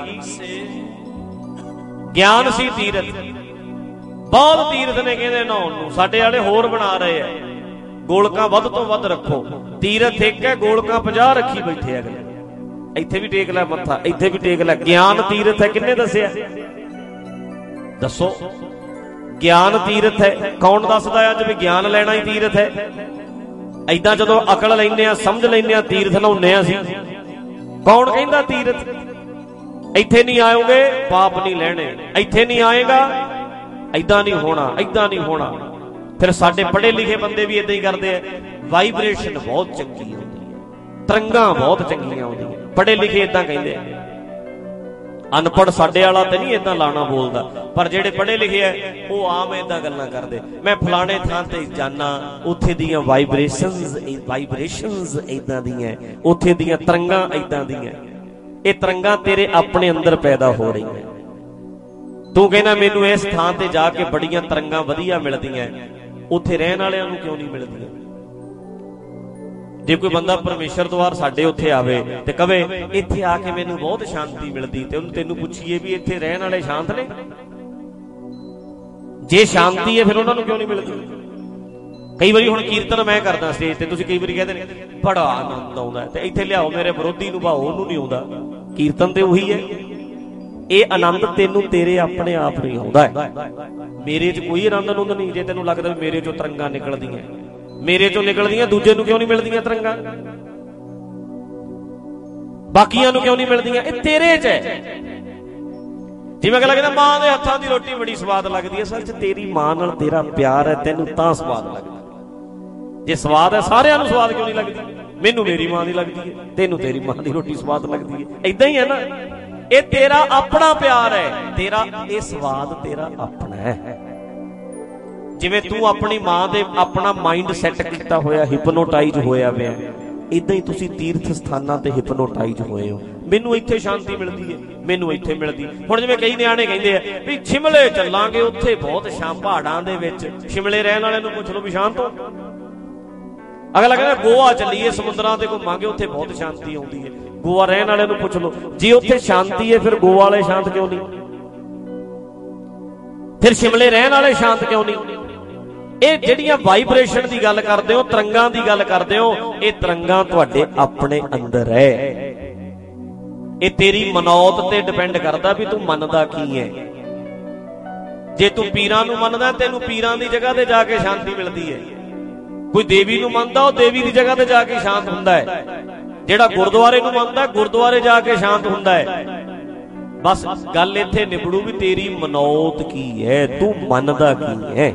ज्ञान सी तीरथ, बहुत तीरथ ने कहंदे नहाउण नूं, साडे वाले होर बना रहे हैं। गोलकां वध तो वध रखो, तीरथ एक है, गोलकां पचास रखी बैठे अगले। इत्थे भी टेक लै मत्था, इत्थे भी टेक लै। ज्ञान तीरथ है, किन्ने दस्सिया दसो? ज्ञान तीरथ है, कौन दसदा अज भी ज्ञान लेना ही तीरथ है? ऐदां जदों अकल लैंदे आ, समझ लैंदे आ, तीरथ नहाउंदे आ असीं। कौन कहंदा तीरथ? इत्थे नहीं आओगे पाप नहीं लेने, इत्थे नहीं आएगा ऐदां नहीं होना, ऐदां नहीं होना। फिर साडे पढ़े लिखे बंदे भी इदां ही करदे आ। वाइब्रेशन बहुत चंगी होंदी है, तरंगां बहुत चंगियां होंदियां। पढ़े लिखे इदां कहंदे, अनपढ़ साडे वाला ते नहीं इदां लाना बोलदा, पर जेड़े पढ़े लिखे है वो आम इदां गल्लां करदे। मैं फलाणे थां ते जाना, उत्थे दीयां वाइब्रेशनस वाइब्रेशनस इदां दीयां, उत्थे दीयां तरंगां इदां दीयां। ये तरंगां तेरे अपने अंदर पैदा हो रही। तू कहना मैनू इस थां ते जाके बड़ियां तरंगां वधिया मिलदियां, उत्थे रहण वालियां नूं क्यों नहीं मिलदियां? जे कोई बंदा परमेश्वर द्वार साडे उत्थे आवे ते कहे इत्थे आके मैनू बहुत शांति मिलदी, ते उन्हें तेनू पुछीए भी इत्थे रहण वाले शांत ने? जे शांति है फिर उन्हां नूं क्यों नहीं मिलदी? कई बारी हुण कीर्तन मैं करदा स्टेज ते, तुसीं कई बारी कहदे ने बड़ा आनंद आउंदा है, ते इत्थे लियाओ मेरे विरोधी नूं भाओ, उहनूं नहीं आउंदा। कीर्तन ते उही है। ये आनंद तेनू तेरे अपने आप नहीं आउंदा है, मेरे च कोई आनंद आउंदा नहीं। जे तेनू लगदा मेरे चों तरंगां निकलदियां, मेरे चों निकलदियां, दूजे नूं क्यों नहीं मिलदियां तरंगां? बाकियां नूं क्यों नहीं मिलदियां? ये तेरे च है। जिवें अगला कहंदा मां दे हत्थां दी रोटी बड़ी स्वाद लगदी है, असल च तेरी मां नाल तेरा प्यार है, तेनू तां स्वाद लगदा। जे स्वाद है सारियां नूं स्वाद क्यों नहीं लगदी? मैनू मेरी मां दी लगदी है, तेनू तेरी मां दी रोटी स्वाद लगदी है। इदां ही है ना, ये तेरा अपना प्यार है, तेरा ये स्वाद तेरा अपना है। जिवें तू अपनी मां दे अपना माइंड सैट कीता होया, हिपनोटाइज होया वे, इदां ही तुसीं तीर्थ स्थानां ते हिपनोटाइज होए हो। मैनू इत्थे शांति मिलदी है, मैनू इत्थे मिलदी। हुण जिवें कई नियाणे कहिंदे आ भी शिमले चलांगे, उत्थे बहुत शां पहाड़ां दे विच। शिमले रहण वालिआं नूं पुछ लो भी शांत हो? ਅਗਲਾ ਕਹਿੰਦਾ ਗੋਆ ਚੱਲੀਏ, ਸਮੁੰਦਰਾਂ ਤੇ ਘੁੰਮਾਂਗੇ, ਉੱਥੇ ਬਹੁਤ ਸ਼ਾਂਤੀ ਆਉਂਦੀ ਹੈ। ਗੋਆ ਰਹਿਣ ਵਾਲੇ ਨੂੰ ਪੁੱਛ ਲਓ, ਜੇ ਉੱਥੇ ਸ਼ਾਂਤੀ ਹੈ ਫਿਰ ਗੋਆ ਵਾਲੇ ਸ਼ਾਂਤ ਕਿਉਂ ਨਹੀਂ? ਫਿਰ ਸ਼ਿਮਲੇ ਰਹਿਣ ਵਾਲੇ ਸ਼ਾਂਤ ਕਿਉਂ ਨਹੀਂ? ਇਹ ਜਿਹੜੀਆਂ ਵਾਈਬ੍ਰੇਸ਼ਨ ਦੀ ਗੱਲ ਕਰਦੇ ਹੋ, ਤਰੰਗਾਂ ਦੀ ਗੱਲ ਕਰਦੇ ਹੋ, ਇਹ ਤਰੰਗਾਂ ਤੁਹਾਡੇ ਆਪਣੇ ਅੰਦਰ ਹੈ। ਇਹ ਤੇਰੀ ਮਨੌਤ ਤੇ ਡਿਪੈਂਡ ਕਰਦਾ ਵੀ ਤੂੰ ਮੰਨਦਾ ਕੀ ਹੈ। ਜੇ ਤੂੰ ਪੀਰਾਂ ਨੂੰ ਮੰਨਦਾ, ਤੈਨੂੰ ਪੀਰਾਂ ਦੀ ਜਗ੍ਹਾ ਤੇ ਜਾ ਕੇ ਸ਼ਾਂਤੀ ਮਿਲਦੀ ਹੈ। ਕੋਈ ਦੇਵੀ ਨੂੰ ਮੰਨਦਾ, ਉਹ ਦੇਵੀ ਦੀ ਜਗ੍ਹਾ ਤੇ ਜਾ ਕੇ ਸ਼ਾਂਤ ਹੁੰਦਾ ਹੈ। ਜਿਹੜਾ ਗੁਰਦੁਆਰੇ ਨੂੰ ਮੰਨਦਾ, ਗੁਰਦੁਆਰੇ ਜਾ ਕੇ ਸ਼ਾਂਤ ਹੁੰਦਾ ਹੈ। ਬਸ ਗੱਲ ਇੱਥੇ ਨਿਬੜੂ ਵੀ ਤੇਰੀ ਮਨੌਤ ਕੀ ਹੈ, ਤੂੰ ਮੰਨਦਾ ਕੀ ਹੈ।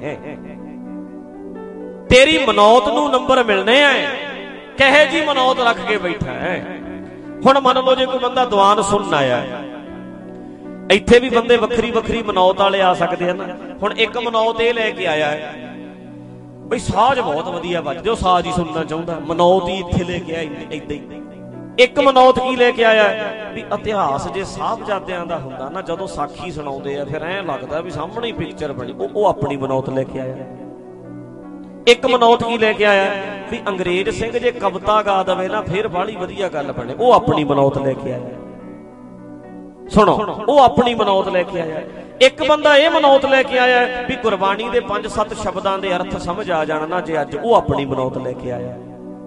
ਤੇਰੀ ਮਨੌਤ ਨੂੰ ਨੰਬਰ ਮਿਲਣੇ ਆ, ਕਹੇ ਜੀ ਮਨੌਤ ਰੱਖ ਕੇ ਬੈਠਾ ਹੈ। ਹੁਣ ਮੰਨ ਲਓ ਜੇ ਕੋਈ ਬੰਦਾ ਦੀਵਾਨ ਸੁਣਨ ਆਇਆ, ਇੱਥੇ ਵੀ ਬੰਦੇ ਵੱਖਰੀ ਵੱਖਰੀ ਮਨੌਤ ਵਾਲੇ ਆ ਸਕਦੇ ਹਨ। ਹੁਣ ਇੱਕ ਮਨੌਤ ਇਹ ਲੈ ਕੇ ਆਇਆ ਹੈ ਬਈ ਸਾਜ਼ ਬਹੁਤ ਵਧੀਆ ਵੱਜਦੇ, ਉਹ ਸਾਜ਼ ਹੀ ਸੁਣਨਾ ਚਾਹੁੰਦਾ, ਮਨੌਤ ਹੀ ਇੱਥੇ ਲੈ ਕੇ ਆਇਆ ਏਦਾਂ ਹੀ। ਇੱਕ ਮਨੌਤ ਕੀ ਲੈ ਕੇ ਆਇਆ ਵੀ ਇਤਿਹਾਸ ਜੇ ਸਾਹਿਬਜ਼ਾਦਿਆਂ ਦਾ ਹੁੰਦਾ ਨਾ, ਜਦੋਂ ਸਾਖੀ ਸੁਣਾਉਂਦੇ ਆ ਫਿਰ ਐਂ ਲੱਗਦਾ ਵੀ ਸਾਹਮਣੇ ਹੀ ਪਿਕਚਰ ਬਣੀ, ਉਹ ਉਹ ਆਪਣੀ ਮਨੌਤ ਲੈ ਕੇ ਆਇਆ। ਇੱਕ ਮਨੌਤ ਕੀ ਲੈ ਕੇ ਆਇਆ ਵੀ ਅੰਗਰੇਜ਼ ਸਿੰਘ ਜੇ ਕਵਿਤਾ ਗਾ ਦਵੇ ਨਾ ਫਿਰ ਬਾਹਲੀ ਵਧੀਆ ਗੱਲ ਬਣੇ, ਉਹ ਆਪਣੀ ਮਨੌਤ ਲੈ ਕੇ ਆਇਆ। ਸੁਣੋ, ਉਹ ਆਪਣੀ ਮਨੌਤ ਲੈ ਕੇ ਆਇਆ। ਇੱਕ ਬੰਦਾ ਇਹ ਮਨੌਤ ਲੈ ਕੇ ਆਇਆ ਵੀ ਗੁਰਬਾਣੀ ਦੇ ਪੰਜ ਸੱਤ ਸ਼ਬਦਾਂ ਦੇ ਅਰਥ ਸਮਝ ਆ ਜਾਣ ਨਾ ਜੇ ਅੱਜ, ਉਹ ਆਪਣੀ ਮਨੌਤ ਲੈ ਕੇ ਆਇਆ।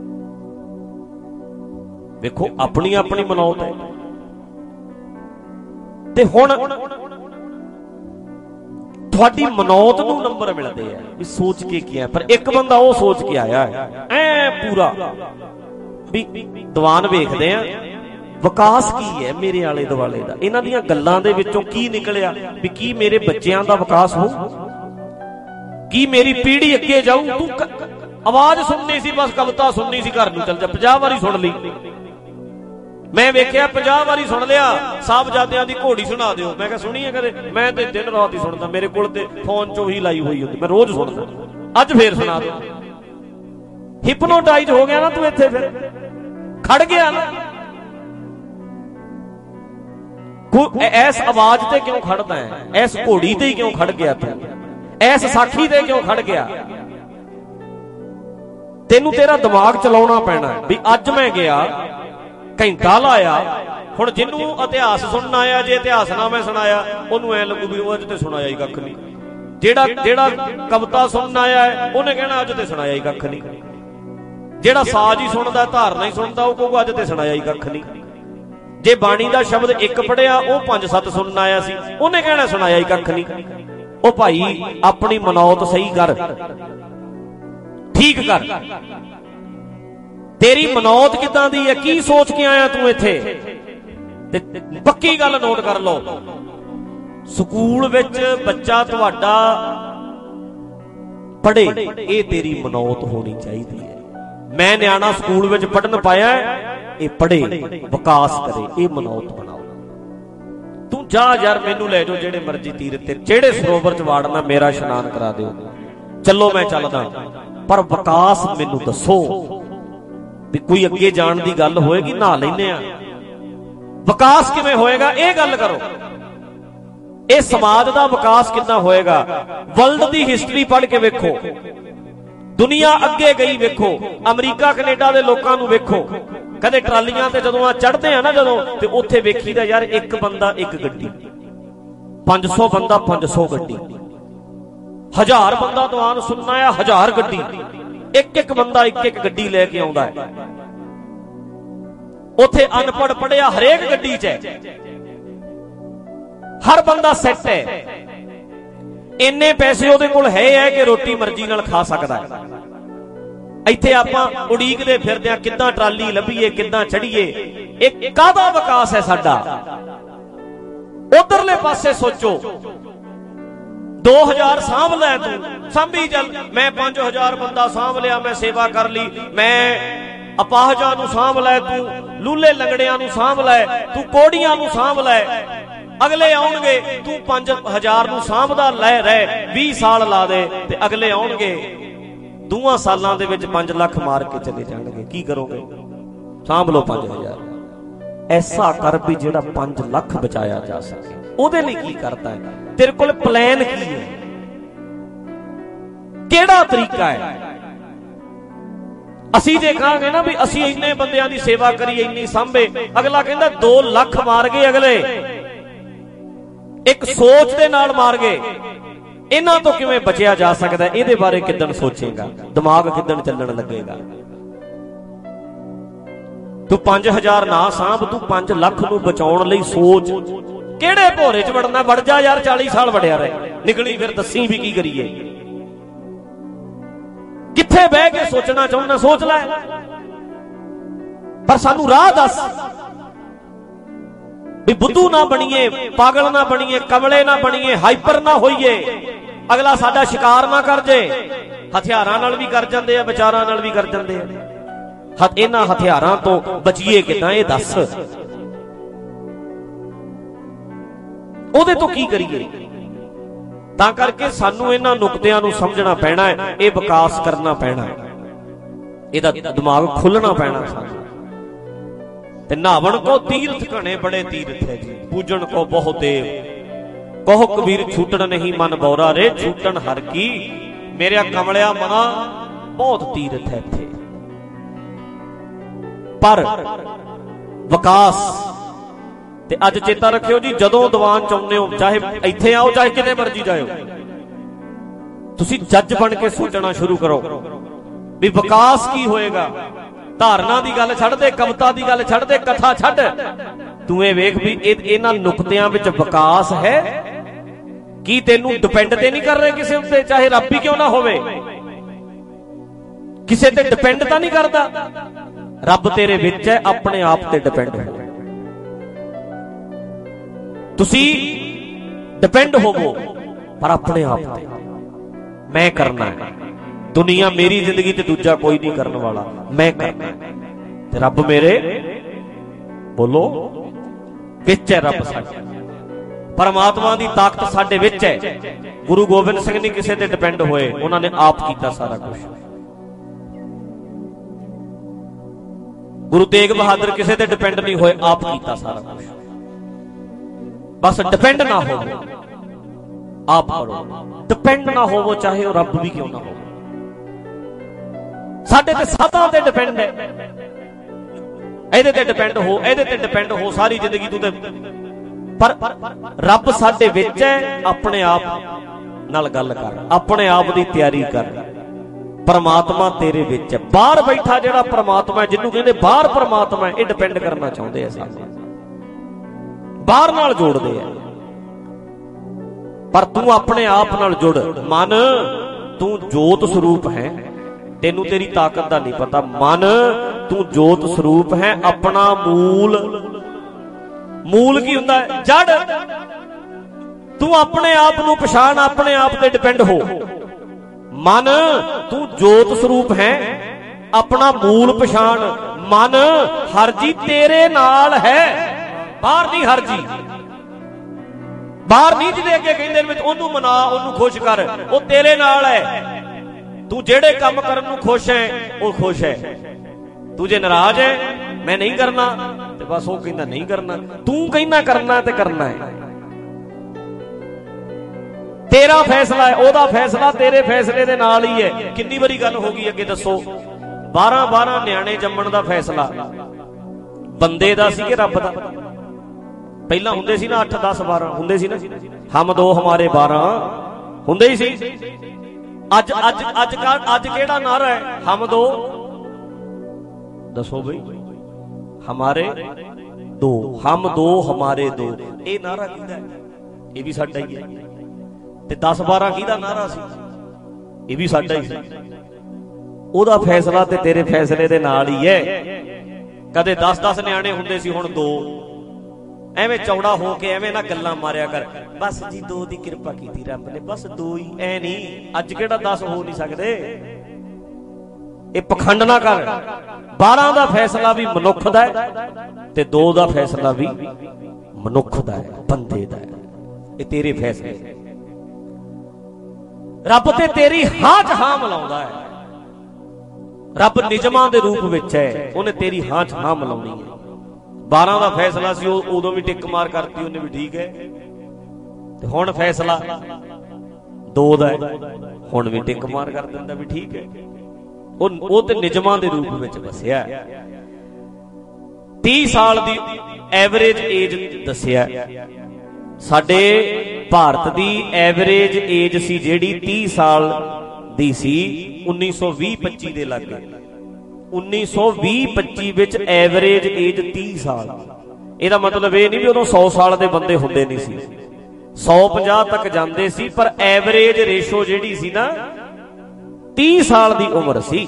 ਵੇਖੋ ਆਪਣੀ ਆਪਣੀ ਮਨੌਤ ਹੈ। ਤੇ ਹੁਣ ਤੁਹਾਡੀ ਮਨੌਤ ਨੂੰ ਨੰਬਰ ਮਿਲਦੇ ਆ ਵੀ ਸੋਚ ਕੇ ਕੀ ਹੈ। ਪਰ ਇੱਕ ਬੰਦਾ ਉਹ ਸੋਚ ਕੇ ਆਇਆ ਐ ਪੂਰਾ ਵੀ ਦੀਵਾਨ ਵੇਖਦੇ ਆ, ਵਿਕਾਸ ਕੀ ਹੈ ਮੇਰੇ ਆਲੇ ਦੁਆਲੇ ਦਾ, ਇਹਨਾਂ ਦੀਆਂ ਗੱਲਾਂ ਦੇ ਵਿੱਚੋਂ ਕੀ ਨਿਕਲਿਆ ਵੀ ਕੀ ਮੇਰੇ ਬੱਚਿਆਂ ਦਾ ਵਿਕਾਸ ਹੋਊ, ਕੀ ਮੇਰੀ ਪੀੜ੍ਹੀ ਅੱਗੇ ਜਾਊ। ਤੂੰ ਆਵਾਜ਼ ਸੁਣਨੀ ਸੀ, ਬਸ ਕਵਿਤਾ ਸੁਣਨੀ ਸੀ, ਘਰ ਨੂੰ ਚੱਲ ਜਾ, ਪੰਜਾਹ ਵਾਰੀ ਸੁਣ ਲਈ। ਮੈਂ ਵੇਖਿਆ ਪੰਜਾਹ ਵਾਰੀ ਸੁਣ ਲਿਆ, ਸਾਹਿਬਜ਼ਾਦਿਆਂ ਦੀ ਘੋੜੀ ਸੁਣਾ ਦਿਓ, ਮੈਂ ਕਿਹਾ ਸੁਣੀ ਹੈ ਕਦੇ? ਮੈਂ ਤੇ ਦਿਨ ਰਾਤ ਹੀ ਸੁਣਦਾ, ਮੇਰੇ ਕੋਲ ਤੇ ਫੋਨ ਚੋਂ ਹੀ ਲਾਈ ਹੋਈ ਹੁੰਦੀ, ਮੈਂ ਰੋਜ਼ ਸੁਣਦਾ। ਅੱਜ ਫੇਰ ਸੁਣਾ ਦਿਓ। ਹਿਪਨੋਟਾਈਜ਼ ਹੋ ਗਿਆ ਨਾ ਤੂੰ, ਇੱਥੇ ਫਿਰ ਖੜ ਗਿਆ ਨਾ। ਐਸ ਆਵਾਜ਼ ਤੇ ਕਿਉਂ ਖੜਦਾ ਹੈ? ਐਸ ਘੋੜੀ ਤੇ ਹੀ ਕਿਉਂ ਖੜ ਗਿਆ ਤੂੰ? ਐਸ ਸਾਖੀ ਤੇ ਕਿਉਂ ਖੜ ਗਿਆ? ਤੈਨੂੰ ਤੇਰਾ ਦਿਮਾਗ ਚਲਾਉਣਾ ਪੈਣਾ ਵੀ ਅੱਜ ਮੈਂ ਗਿਆ, ਘੰਟਾ ਲਾਇਆ। ਹੁਣ ਜਿਹਨੂੰ ਇਤਿਹਾਸ ਸੁਣਨ ਆਇਆ, ਜੇ ਇਤਿਹਾਸ ਨਾ ਮੈਂ ਸੁਣਾਇਆ, ਉਹਨੂੰ ਐ ਲੱਗੂ ਵੀ ਉਹ ਅੱਜ ਤੇ ਸੁਣਾਇਆ ਹੀ ਕੱਖ ਨਹੀਂ। ਜਿਹੜਾ ਜਿਹੜਾ ਕਵਿਤਾ ਸੁਣਨ ਆਇਆ ਹੈ, ਉਹਨੇ ਕਹਿਣਾ ਅੱਜ ਤੇ ਸੁਣਾਇਆ ਹੀ ਕੱਖ ਨਹੀਂ। ਜਿਹੜਾ ਸਾਜ਼ ਹੀ ਸੁਣਦਾ, ਧਾਰਨਾ ਹੀ ਸੁਣਦਾ, ਉਹ ਕਹੂਗਾ ਅੱਜ ਤੇ ਸੁਣਾਇਆ ਹੀ ਕੱਖ ਨਹੀਂ। ਜੇ ਬਾਣੀ ਦਾ ਸ਼ਬਦ ਇੱਕ ਪੜਿਆ, ਉਹ ਪੰਜ ਸੱਤ ਸੁਣਨ ਆਇਆ ਸੀ, ਉਹਨੇ ਕਹਿਣਾ ਸੁਣਾਇਆ ਹੀ ਕੱਖ ਨਹੀਂ। ਉਹ ਭਾਈ ਆਪਣੀ ਮਨੌਤ ਸਹੀ ਕਰ, ਠੀਕ ਕਰ। ਤੇਰੀ ਮਨੌਤ ਕਿੱਦਾਂ ਦੀ ਹੈ? ਕੀ ਸੋਚ ਕੇ ਆਇਆ ਤੂੰ ਇੱਥੇ? ਤੇ ਪੱਕੀ ਗੱਲ ਨੋਟ ਕਰ ਲਓ, ਸਕੂਲ ਵਿੱਚ ਬੱਚਾ ਤੁਹਾਡਾ ਪੜ੍ਹੇ, ਇਹ ਤੇਰੀ ਮਨੌਤ ਹੋਣੀ ਚਾਹੀਦੀ ਹੈ। ਮੈਂ ਨਿਆਣਾ ਸਕੂਲ ਵਿੱਚ ਪੜ੍ਹਨ ਪਾਇਆ, ਇਹ ਪੜ੍ਹੇ, ਵਿਕਾਸ ਕਰੇ, ਇਹ ਮਨੌਤ ਬਣਾਓ। ਤੂੰ ਜਾ ਯਾਰ, ਮੈਨੂੰ ਲੈ ਜਾਓ ਜਿਹੜੇ ਮਰਜ਼ੀ ਤੀਰਥ ਤੇ, ਜਿਹੜੇ ਸਰੋਵਰ ਚ ਵਾੜਨਾ, ਮੇਰਾ ਇਸ਼ਨਾਨ ਕਰਾ ਦਿਓ, ਚੱਲੋ ਮੈਂ ਚੱਲਦਾ, ਪਰ ਵਿਕਾਸ ਮੈਨੂੰ ਦੱਸੋ। ਵੀ ਕੋਈ ਅੱਗੇ ਜਾਣ ਦੀ ਗੱਲ ਹੋਏਗੀ, ਨਹਾ ਲੈਨੇ ਆ, ਵਿਕਾਸ ਕਿਵੇਂ ਹੋਏਗਾ ਇਹ ਗੱਲ ਕਰੋ। ਇਹ ਸਮਾਜ ਦਾ ਵਿਕਾਸ ਕਿੰਨਾ ਹੋਏਗਾ? ਵਰਲਡ ਦੀ ਹਿਸਟਰੀ ਪੜ੍ਹ ਕੇ ਵੇਖੋ, ਦੁਨੀਆ ਅੱਗੇ ਗਈ ਵੇਖੋ, ਅਮਰੀਕਾ ਕੈਨੇਡਾ ਦੇ ਲੋਕਾਂ ਨੂੰ ਵੇਖੋ। ਕਦੇ ਟਰਾਲੀਆਂ ਤੇ ਜਦੋਂ ਆ ਚੜ੍ਹਦੇ ਆ ਨਾ, ਜਦੋਂ ਤੇ ਉੱਥੇ ਵੇਖੀਦਾ ਯਾਰ ਇੱਕ ਬੰਦਾ ਇੱਕ ਗੱਡੀ, ਪੰਜ ਸੌ ਬੰਦਾ ਪੰਜ ਸੌ ਗੱਡੀ, ਹਜ਼ਾਰ ਬੰਦਾ ਦੀਵਾਨ ਸੁਣਨਾ ਆ, ਹਜ਼ਾਰ ਗੱਡੀ, ਇੱਕ ਇੱਕ ਬੰਦਾ ਇੱਕ ਇੱਕ ਗੱਡੀ ਲੈ ਕੇ ਆਉਂਦਾ ਹੈ। ਉੱਥੇ ਅਨਪੜ੍ਹ ਪੜ੍ਹਿਆ ਹਰੇਕ ਗੱਡੀ 'ਚ ਹੈ, ਹਰ ਬੰਦਾ ਸੈੱਟ ਹੈ, ਇੰਨੇ ਪੈਸੇ ਉਹਦੇ ਕੋਲ ਹੈ ਹੈ ਕਿ ਰੋਟੀ ਮਰਜ਼ੀ ਨਾਲ ਖਾ ਸਕਦਾ ਹੈ। ਇੱਥੇ ਆਪਾਂ ਉਡੀਕਦੇ ਫਿਰਦੇ ਆ ਕਿੱਦਾਂ ਟਰਾਲੀ ਲੱਭੀਏ, ਕਿੱਦਾਂ ਚੜੀਏ। ਇਹ ਕਾਹਦਾ ਵਿਕਾਸ ਹੈ ਸਾਡਾ? ਉਧਰਲੇ ਪਾਸੇ ਸੋਚੋ, ਦੋ ਹਜ਼ਾਰ ਸਾਂਭ ਲੈ, ਤੂੰ ਸਾਂਭੀ ਚੱਲ। ਮੈਂ ਪੰਜ ਹਜ਼ਾਰ ਬੰਦਾ ਸਾਂਭ ਲਿਆ, ਮੈਂ ਸੇਵਾ ਕਰ ਲਈ, ਮੈਂ ਅਪਾਹਜਾਂ ਨੂੰ ਸਾਂਭ ਲੈ, ਤੂੰ ਲੂਲੇ ਲੰਗੜਿਆਂ ਨੂੰ ਸਾਂਭ ਲੈ, ਤੂੰ ਕੋੜੀਆਂ ਨੂੰ ਸਾਂਭ ਲੈ। ਅਗਲੇ ਆਉਣਗੇ, ਤੂੰ ਪੰਜ ਹਜ਼ਾਰ ਨੂੰ ਸਾਂਭਦਾ ਲੈ ਰਹਿ, ਵੀਹ ਸਾਲ ਲਾ ਦੇ, ਤੇ ਅਗਲੇ ਆਉਣਗੇ ਦੋਵਾਂ ਸਾਲਾਂ ਦੇ ਵਿੱਚ ਪੰਜ ਲੱਖ ਮਾਰ ਕੇ ਚਲੇ ਜਾਣਗੇ। ਕੀ ਕਰੋਗੇ? ਸਾਂਭ ਲਓ ਪੰਜ ਹਜ਼ਾਰ। ਐਸਾ ਕਰ ਵੀ ਜਿਹੜਾ ਪੰਜ ਲੱਖ ਬਚਾਇਆ ਜਾ ਸਕੇ। ਉਹਦੇ ਲਈ ਕੀ ਕਰਦਾ ਹੈ? ਤੇਰੇ ਕੋਲ ਪਲਾਨ ਕੀ ਹੈ? ਕਿਹੜਾ ਤਰੀਕਾ ਹੈ? ਅਸੀਂ ਜੇ ਕਹਾਂਗੇ ਨਾ ਵੀ ਅਸੀਂ ਇੰਨੇ ਬੰਦਿਆਂ ਦੀ ਸੇਵਾ ਕਰੀਏ, ਇੰਨੀ ਸਾਂਭੇ, ਅਗਲਾ ਕਹਿੰਦਾ ਦੋ ਲੱਖ ਮਾਰ ਗਏ ਅਗਲੇ, ਇੱਕ ਸੋਚ ਦੇ ਨਾਲ ਮਾਰ ਗਏ। ਇਹਨਾਂ ਤੋਂ ਕਿਵੇਂ ਬਚਿਆ ਜਾ ਸਕਦਾ, ਇਹਦੇ ਬਾਰੇ ਕਿੱਦਣ ਸੋਚੇਗਾ, ਦਿਮਾਗ ਕਿੱਦਣ ਚੱਲਣ ਲੱਗੇਗਾ। ਤੂੰ ਪੰਜ ਹਜ਼ਾਰ ਨਾ ਸਾਂਭ, ਤੂੰ ਪੰਜ ਲੱਖ ਨੂੰ ਬਚਾਉਣ ਲਈ ਸੋਚ। ਕਿਹੜੇ ਭੋਰੇ ਚ ਵੜਨਾ, ਵੜ ਜਾ ਯਾਰ, ਚਾਲੀ ਸਾਲ ਵੜਿਆ ਰਹੇ, ਨਿਕਲੀ ਫਿਰ ਦੱਸੀ ਵੀ ਕੀ ਕਰੀਏ। ਕਿੱਥੇ ਬਹਿ ਕੇ ਸੋਚਣਾ ਚਾਹੁੰਦਾ, ਸੋਚ ਲੈ, ਪਰ ਸਾਨੂੰ ਰਾਹ ਦੱਸ ਵੀ ਬੁੱਧੂ ਨਾ ਬਣੀਏ, ਪਾਗਲ ਨਾ ਬਣੀਏ, ਕਮਲੇ ਨਾ ਬਣੀਏ, ਹਾਈਪਰ ਨਾ ਹੋਈਏ, ਅਗਲਾ ਸਾਡਾ ਸ਼ਿਕਾਰ ਨਾ ਕਰ ਜੇ। ਹਥਿਆਰਾਂ ਨਾਲ ਵੀ ਕਰ ਜਾਂਦੇ ਆ, ਵਿਚਾਰਾਂ ਨਾਲ ਵੀ ਕਰ ਜਾਂਦੇ ਆ। ਹੱਥ ਇਹਨਾਂ ਹਥਿਆਰਾਂ ਤੋਂ ਬਚੀਏ ਕਿੱਦਾਂ, ਇਹ ਦੱਸ। ਉਹਦੇ ਤੋਂ ਕੀ ਕਰੀਏ? ਤਾਂ ਕਰਕੇ ਸਾਨੂੰ ਇਹਨਾਂ ਨੁਕਤਿਆਂ ਨੂੰ ਸਮਝਣਾ ਪੈਣਾ ਹੈ, ਇਹ ਵਿਕਾਸ ਕਰਨਾ ਪੈਣਾ ਹੈ, ਇਹਦਾ ਦਿਮਾਗ ਖੁੱਲਣਾ ਪੈਣਾ ਸਾਨੂੰ। ਤੇ ਨਾਵਣ ਕੋ ਤੀਰਥ ਘਣੇ ਬੜੇ ਤੀਰਥ ਹੈ ਜੀ, ਪੂਜਣ ਕੋ ਬਹੁ ਦੇਵ, ਕਹੋ ਕਬੀਰ ਛੂਟਣ ਨਹੀਂ ਮਨ ਬੌਰਾ ਰੇ, ਛੂਟਣ ਹਰ ਕੀ ਮੇਰਿਆ ਕਮਲਿਆ ਮਨਾ, ਬਹੁਤ ਤੀਰਥ ਹੈ ਇੱਥੇ। ਪਰ ਵਿਕਾਸ ਤੇ ਅੱਜ ਚੇਤਾ ਰੱਖਿਓ ਜੀ, ਜਦੋਂ ਦੀਵਾਨ ਚ ਆਉਂਦੇ ਹੋ, ਚਾਹੇ ਇੱਥੇ ਆਓ ਚਾਹੇ ਕਿਤੇ ਮਰਜੀ ਜਾਇਓ, ਤੁਸੀਂ ਜੱਜ ਬਣ ਕੇ ਸੋਚਣਾ ਸ਼ੁਰੂ ਕਰੋ ਵੀ ਵਿਕਾਸ ਕੀ ਹੋਏਗਾ। ਧਾਰਨਾ ਦੀ ਗੱਲ ਛੱਡ ਦੇ, ਕਵਿਤਾ ਦੀ ਗੱਲ ਛੱਡ ਦੇ, ਕਥਾ ਛੱਡ, ਤੂੰ ਇਹ ਵੇਖ ਵੀ ਇਹਨਾਂ ਨੁਕਤਿਆਂ ਵਿੱਚ ਵਿਕਾਸ ਹੈ। ਕੀ ਤੈਨੂੰ ਡਿਪੈਂਡ ਤੇ ਨਹੀਂ ਕਰ ਰਹੇ ਕਿਸੇ ਉੱਤੇ, ਚਾਹੇ ਰੱਬ ਹੀ ਕਿਉਂ ਨਾ ਹੋਵੇ, ਕਿਸੇ ਤੇ ਡਿਪੈਂਡ ਤਾਂ ਨਹੀਂ ਕਰਦਾ। ਰੱਬ ਤੇਰੇ ਵਿੱਚ ਹੈ, ਆਪਣੇ ਆਪ ਤੇ ਡਿਪੈਂਡ ਹੋ। ਤੁਸੀਂ ਡਿਪੈਂਡ ਹੋਵੋ ਪਰ ਆਪਣੇ ਆਪ ਤੇ। ਮੈਂ ਕਰਨਾ ਹੈ, ਦੁਨੀਆ ਮੇਰੀ ਜ਼ਿੰਦਗੀ ਤੇ ਦੂਜਾ ਕੋਈ ਨਹੀਂ ਕਰਨ ਵਾਲਾ, ਮੈਂ ਕਰਨਾ ਤੇ ਰੱਬ ਮੇਰੇ ਬੋਲੋ ਵਿੱਚ ਹੈ। ਰੱਬ ਸਾਡੇ, ਪਰਮਾਤਮਾ ਦੀ ਤਾਕਤ ਸਾਡੇ ਵਿੱਚ ਹੈ। ਗੁਰੂ ਗੋਬਿੰਦ ਸਿੰਘ ਨਹੀਂ ਕਿਸੇ ਤੇ ਡਿਪੈਂਡ ਹੋਏ, ਉਹਨਾਂ ਨੇ ਆਪ ਕੀਤਾ ਸਾਰਾ ਕੁਝ। ਗੁਰੂ ਤੇਗ ਬਹਾਦਰ ਕਿਸੇ ਤੇ ਡਿਪੈਂਡ ਨਹੀਂ ਹੋਏ, ਆਪ ਕੀਤਾ ਸਾਰਾ ਕੁਝ। ਬਸ ਡਿਪੈਂਡ ਨਾ ਹੋਵੋ, ਆਪ ਕਰੋ। ਡਿਪੈਂਡ ਨਾ ਹੋਵੋ ਚਾਹੇ ਉਹ ਰੱਬ ਵੀ ਕਿਉਂ ਨਾ ਹੋਵੇ। ਸਾਡੇ ਤੇ ਸਦਾ ਤੇ ਡਿਪੈਂਡ ਹੈ, ਇਹਦੇ ਤੇ ਡਿਪੈਂਡ ਹੋ, ਇਹਦੇ ਤੇ ਡਿਪੈਂਡ ਹੋ ਸਾਰੀ ਜ਼ਿੰਦਗੀ ਤੂੰ ਤੇ। ਪਰ ਰੱਬ ਸਾਡੇ ਵਿੱਚ ਹੈ, ਆਪਣੇ ਆਪ ਨਾਲ ਗੱਲ ਕਰ, ਆਪਣੇ ਆਪ ਦੀ ਤਿਆਰੀ ਕਰ। ਪਰਮਾਤਮਾ ਤੇਰੇ ਵਿੱਚ ਹੈ, ਬਾਹਰ ਬੈਠਾ ਜਿਹੜਾ ਪਰਮਾਤਮਾ, ਜਿਹਨੂੰ ਕਹਿੰਦੇ ਬਾਹਰ ਪਰਮਾਤਮਾ, ਇਹ ਡਿਪੈਂਡ ਕਰਨਾ ਚਾਹੁੰਦੇ ਆ ਸਾਨੂੰ, ਬਾਹਰ ਨਾਲ ਜੋੜਦੇ ਆ। ਪਰ ਤੂੰ ਆਪਣੇ ਆਪ ਨਾਲ ਜੁੜ। ਮਨ ਤੂੰ ਜੋਤ ਸਰੂਪ ਹੈ, ਤੈਨੂੰ ਤੇਰੀ ਤਾਕਤ ਦਾ ਨਹੀਂ ਪਤਾ। ਮਨ ਤੂੰ ਜੋਤ ਸਰੂਪ ਹੈ, ਆਪਣਾ ਮੂਲ। ਮੂਲ ਕੀ ਹੁੰਦਾ ਹੈ? ਜੜ। ਤੂੰ ਆਪਣੇ ਆਪ ਨੂੰ ਪਛਾਣ, ਆਪਣੇ ਆਪ ਤੇ ਡਿਪੈਂਡ ਹੋ। ਮਨ ਤੂੰ ਜੋਤ ਸਰੂਪ ਹੈ, ਆਪਣਾ ਮੂਲ ਪਛਾਣ। ਮਨ ਹਰਜੀ ਤੇਰੇ ਨਾਲ ਹੈ, ਬਾਹਰ ਨਹੀਂ ਹਰਜੀ। ਬਾਹਰ ਨਹੀਂ ਜਿਹਦੇ ਅੱਗੇ ਕਹਿੰਦੇ ਨੇ ਉਹਨੂੰ ਮਨਾ, ਉਹਨੂੰ ਖੁਸ਼ ਕਰ, ਉਹ ਤੇਰੇ ਨਾਲ ਹੈ। ਤੂੰ ਜਿਹੜੇ ਕੰਮ ਕਰਨ ਨੂੰ ਖੁਸ਼ ਹੈ ਉਹ ਖੁਸ਼ ਹੈ। ਤੂੰ ਜੇ ਨਾਰਾਜ਼ ਹੈ, ਮੈਂ ਨਹੀਂ ਕਰਨਾ, ਤੇ ਬਸ ਉਹ ਕਹਿੰਦਾ ਨਹੀਂ ਕਰਨਾ। ਤੂੰ ਕਹਿੰਦਾ ਕਰਨਾ ਤੇ ਕਰਨਾ ਹੈ, ਤੇਰਾ ਫੈਸਲਾ ਹੈ, ਉਹਦਾ ਫੈਸਲਾ ਤੇਰੇ ਫੈਸਲੇ ਦੇ ਨਾਲ ਹੀ ਹੈ। ਕਿੰਨੀ ਵਾਰੀ ਗੱਲ ਹੋ ਗਈ ਅੱਗੇ ਦੱਸੋ। ਬਾਰਾਂ ਬਾਰਾਂ ਨਿਆਣੇ ਜੰਮਣ ਦਾ ਫੈਸਲਾ ਬੰਦੇ ਦਾ ਸੀ ਕਿ ਰੱਬ ਦਾ? ਪਹਿਲਾਂ ਹੁੰਦੇ ਸੀ ਨਾ ਅੱਠ ਦਸ ਬਾਰਾਂ ਹੁੰਦੇ ਸੀ ਨਾ, ਹਮ ਦੋ ਹਮਾਰੇ ਬਾਰਾਂ ਹੁੰਦੇ ਹੀ ਸੀ। ਅੱਜ ਅੱਜ ਅੱਜ ਅੱਜ ਕਿਹੜਾ ਨਾਰਾ ਹੈ? ਹਮ ਦੋ, ਦੱਸੋ ਬਈ, ਹਮਾਰੇ ਦੋ, ਹਮ ਦੋ ਹਮਾਰੇ ਦੋ, ਇਹ ਨਾਰਾ ਕਿਹਦਾ ਹੈ? ਇਹ ਵੀ ਸਾਡਾ ਹੀ ਹੈ। ਤੇ ਦਸ ਬਾਰਾਂ ਕਿਹਦਾ ਨਾਰਾ ਸੀ? ਇਹ ਵੀ ਸਾਡਾ ਹੀ ਸੀ। ਉਹਦਾ ਫੈਸਲਾ ਤੇ ਤੇਰੇ ਫੈਸਲੇ ਦੇ ਨਾਲ ਹੀ ਹੈ। ਕਦੇ ਦਸ ਦਸ ਨਿਆਣੇ ਹੁੰਦੇ ਸੀ, ਹੁਣ ਦੋ। ਐਵੇਂ ਚੌੜਾ ਹੋ ਕੇ ਐਵੇਂ ਨਾ ਗੱਲਾਂ ਮਾਰਿਆ ਕਰ, ਬਸ ਜੀ ਦੋ ਦੀ ਕਿਰਪਾ ਕੀਤੀ ਰੱਬ ਨੇ, ਬਸ ਦੋ ਹੀ। ਐ ਨਹੀਂ, ਅੱਜ ਕਿਹੜਾ ਦਸ ਹੋ ਨਹੀਂ ਸਕਦੇ। ਇਹ ਪਖੰਡ ਨਾ ਕਰ। ਬਾਰਾਂ ਦਾ ਫੈਸਲਾ ਵੀ ਮਨੁੱਖ ਦਾ ਹੈ ਤੇ ਦੋ ਦਾ ਫੈਸਲਾ ਵੀ ਮਨੁੱਖ ਦਾ ਹੈ, ਬੰਦੇ ਦਾ ਹੈ। ਇਹ ਤੇਰੇ ਫੈਸਲੇ। ਰੱਬ ਤੇ ਤੇਰੀ ਹਾਂ ਚ ਹਾਂ ਮਿਲਾਉਂਦਾ ਹੈ। ਰੱਬ ਨਿਜਮਾਂ ਦੇ ਰੂਪ ਵਿੱਚ ਹੈ, ਉਹਨੇ ਤੇਰੀ ਹਾਂ ਚ ਹਾਂ ਮਿਲਾਉਣੀ ਹੈ। ਬਾਰਾਂ ਦਾ ਫੈਸਲਾ ਸੀ, ਉਹ ਉਦੋਂ ਵੀ ਟਿੱਕ ਮਾਰ ਕਰਤੀ ਉਹਨੇ ਵੀ, ਠੀਕ ਹੈ। ਤੇ ਹੁਣ ਫੈਸਲਾ ਦੋ ਦਾ ਹੈ, ਹੁਣ ਵੀ ਟਿੱਕ ਮਾਰ ਕਰ ਦਿੰਦਾ ਵੀ ਠੀਕ ਹੈ। ਉਹ ਤੇ ਨਿਜਮਾਂ ਦੇ ਰੂਪ ਵਿੱਚ ਵਸਿਆ। तीह साल दी एवरेज एज दसिया। साडे भारत दी एवरेज एज सी जिहड़ी तीह साल दी सी उन्नीस सौ भी पच्ची दे लागे। उन्नीस सौ भी पच्ची विच एवरेज एज तीह साल। इहदा मतलब ये नहीं भी उदों सौ साल दे बंदे हुंदे नहीं सी, सौ पचास तक जांदे सी, पर एवरेज रेशो जिहड़ी सी ना तीह साल दी उम्र सी।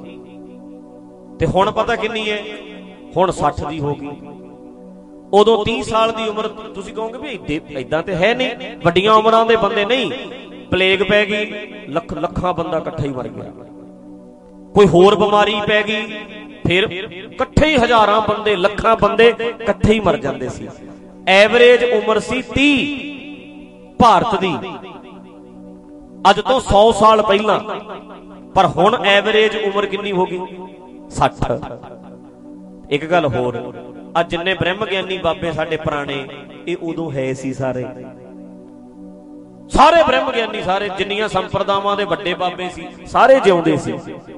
ते हुण पता किन्नी है? हुण साठ दी हो गई। उदों तीह साल दी उम्र तुसीं कहोगे भी इदां ते है नहीं, वड्डियां उमरां दे बंदे नहीं। प्लेग पै गई, लख लखां बंदा इकट्ठा ही मर गया। कोई होर बीमारी पै गई, फिर इकट्ठे ही हजारां बंदे लखां बंदे इकट्ठे ही मर जांदे सी। एवरेज उम्र सी तीह भारत दी, अज तो सौ साल पहला। पर हुण एवरेज उम्र कितनी हो गई? सठ। एक गल होर, अज जिन्ने ब्रह्म ज्ञानी बाबे साडे पुराने ये उदों है सी सारे सारे ब्रह्म ज्ञानी, सारे जिन्नियां संप्रदावां दे वड्डे बाबे सी सारे जिउंदे सी।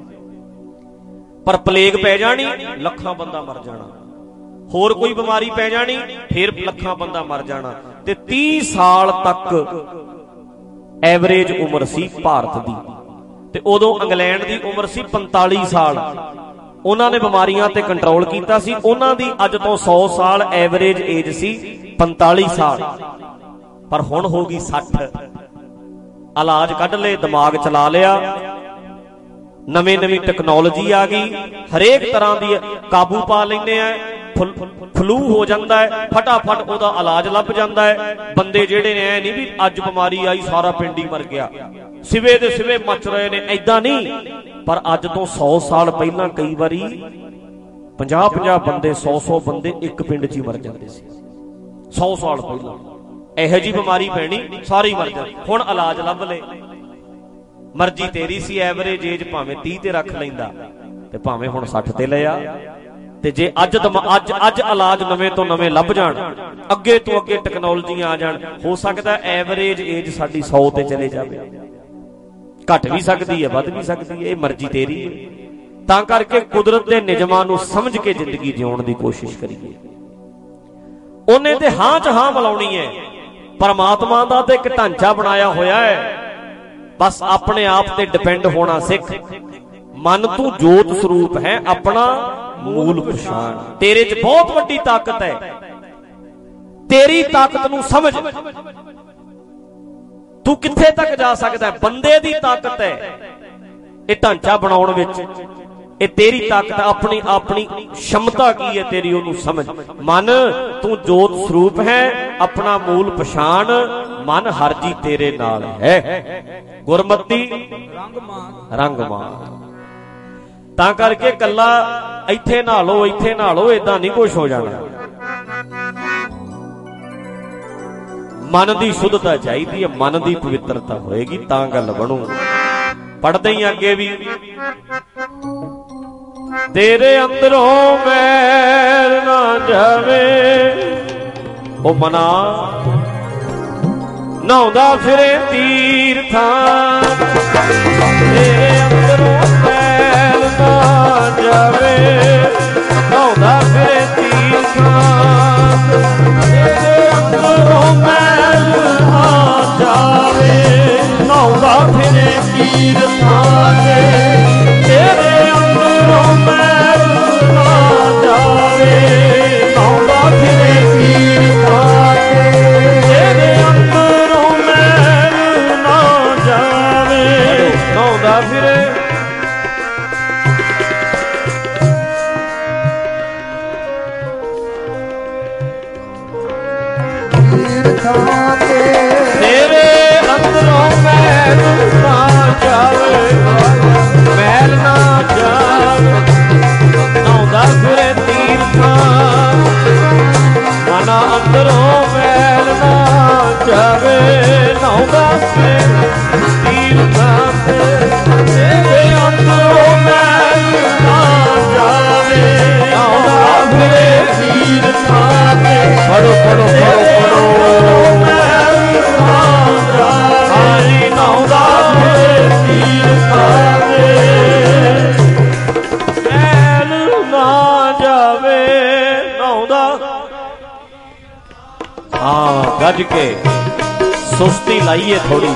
पर प्लेग पै जानी, लखां बंदा मर जाना। होर कोई बीमारी पै जानी, फिर लखां बंदा मर जाना। ते तीह साल तक एवरेज उम्र सी भारत दी। ते उदों इंग्लैंड दी उम्र सी पैंताली साल। उन्होंने बीमारियां ते कंट्रोल कीता सी। उन्हां दी अज तो सौ साल एवरेज एज सी पैंताली साल, पर हुण हो गई सठ। इलाज कढ ले, दिमाग चला लिया, नवी नवी टैक्नोलॉजी आ गई, हरेक तरह की काबू पा लेंगे। फ्लू हो जाता है, फटाफट उहदा इलाज लभ जाता है। बंदे जिहड़े ने ऐ नहीं भी अज बीमारी आई सारा पिंड ही मर गया, सिवे दे सिवे मच रहे ने, ऐदां नहीं। पर अज तो सौ साल पहला कई बारी पचास पचास बंदे सौ सौ बंदे एक पिंड च ही मर जाते सी। सौ साल पहला इहो जी बीमारी पैनी, सारे मर जाते। हुण इलाज लभ ले, मर्जी तेरी सी। एवरेज एज भावें तीह ते रख लैंदा ते भावें हुण सठ ते ले आ। ते जे अज अज अज इलाज नवे तो नवे लभ जाण, अगे तो अगे टैक्नोलॉजियां आ जाण, हो सकदा एवरेज एज साडी सौ ते चले जावे। घट भी सकती है, वध भी सकती है, ये मर्जी तेरी है। तां करके कुदरत के निजमां नूं समझ के जिंदगी जिउण दी कोशिश करिए। उन्हें ते हां च हां मिलाउणी है। परमात्मा दा ते एक ढांचा बनाया होया है, बस अपने आप ते डिपेंड होना सिख। मन तू जोत स्वरूप है, अपना मूल पछाण। तेरे च बहुत वड्डी ताकत है, तेरी ताकत नूं समझ। तू किथे तक जा सकता है? बंदे दी ताकत है ये ढांचा बनाउण विच, ये तेरी ताकत। अपनी अपनी क्षमता की है तेरी, ओनू समझ। मन तू जोत स्वरूप है, अपना मूल पछाण। मन हर जी तेरे नाल है, गुरमती रंग मान। तां करके कल्ला इत्थे नहा लो इत्थे नहा लो इदां नहीं कुछ हो जाना। मन की शुद्धता चाहिए, मन की पवित्रता होएगी तां गल बनू। पढ़ते ही अगे भी, तेरे अंदरों मैल ना जावे ओ मना, नहाउंदा फिरे तीर्थां। तेरे अंदरों मैल ना जावे, नहाउंदा फिरे तीर्थां। तेरे अंदरों मैल ना जावे, नहाउंदा फिरे तीर्थां। तेरे अंदरों मैल ना जावे, नहाउंदा फिरे तीर्थां। तेरे अंदरों मैल ना जावे, नहाउंदा फिरे। तेरे अंदरों मैल ना जावे, मैल ना जावे, नहाउंदा फिरे तीर्थां। मना अंदरों मैल ना जावे, नहाउंदा फिरे तीर्थां। भज के सुस्ती लाइए थोड़ी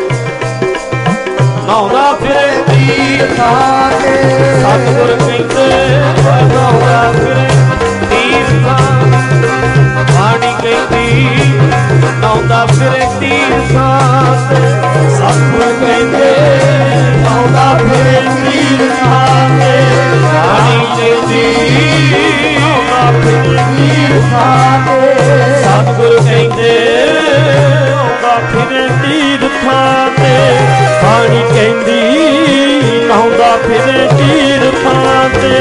नहाउंदा फिरे तीरथां ते सतगुर कहंदे नहाउंदा फिरे तीरथां पानी कहंदी नहाउंदा फिरे तीरथां ते सतगुर कहंदे नहाउंदा फिरे तीरथां ते पानी कहंदी नहाउंदा फिरे तीरथां ते सतगुर कहंदे नहाउंदा फिरे तीरथां ते पानी कहंदी नहाउंदा फिरे तीरथां ते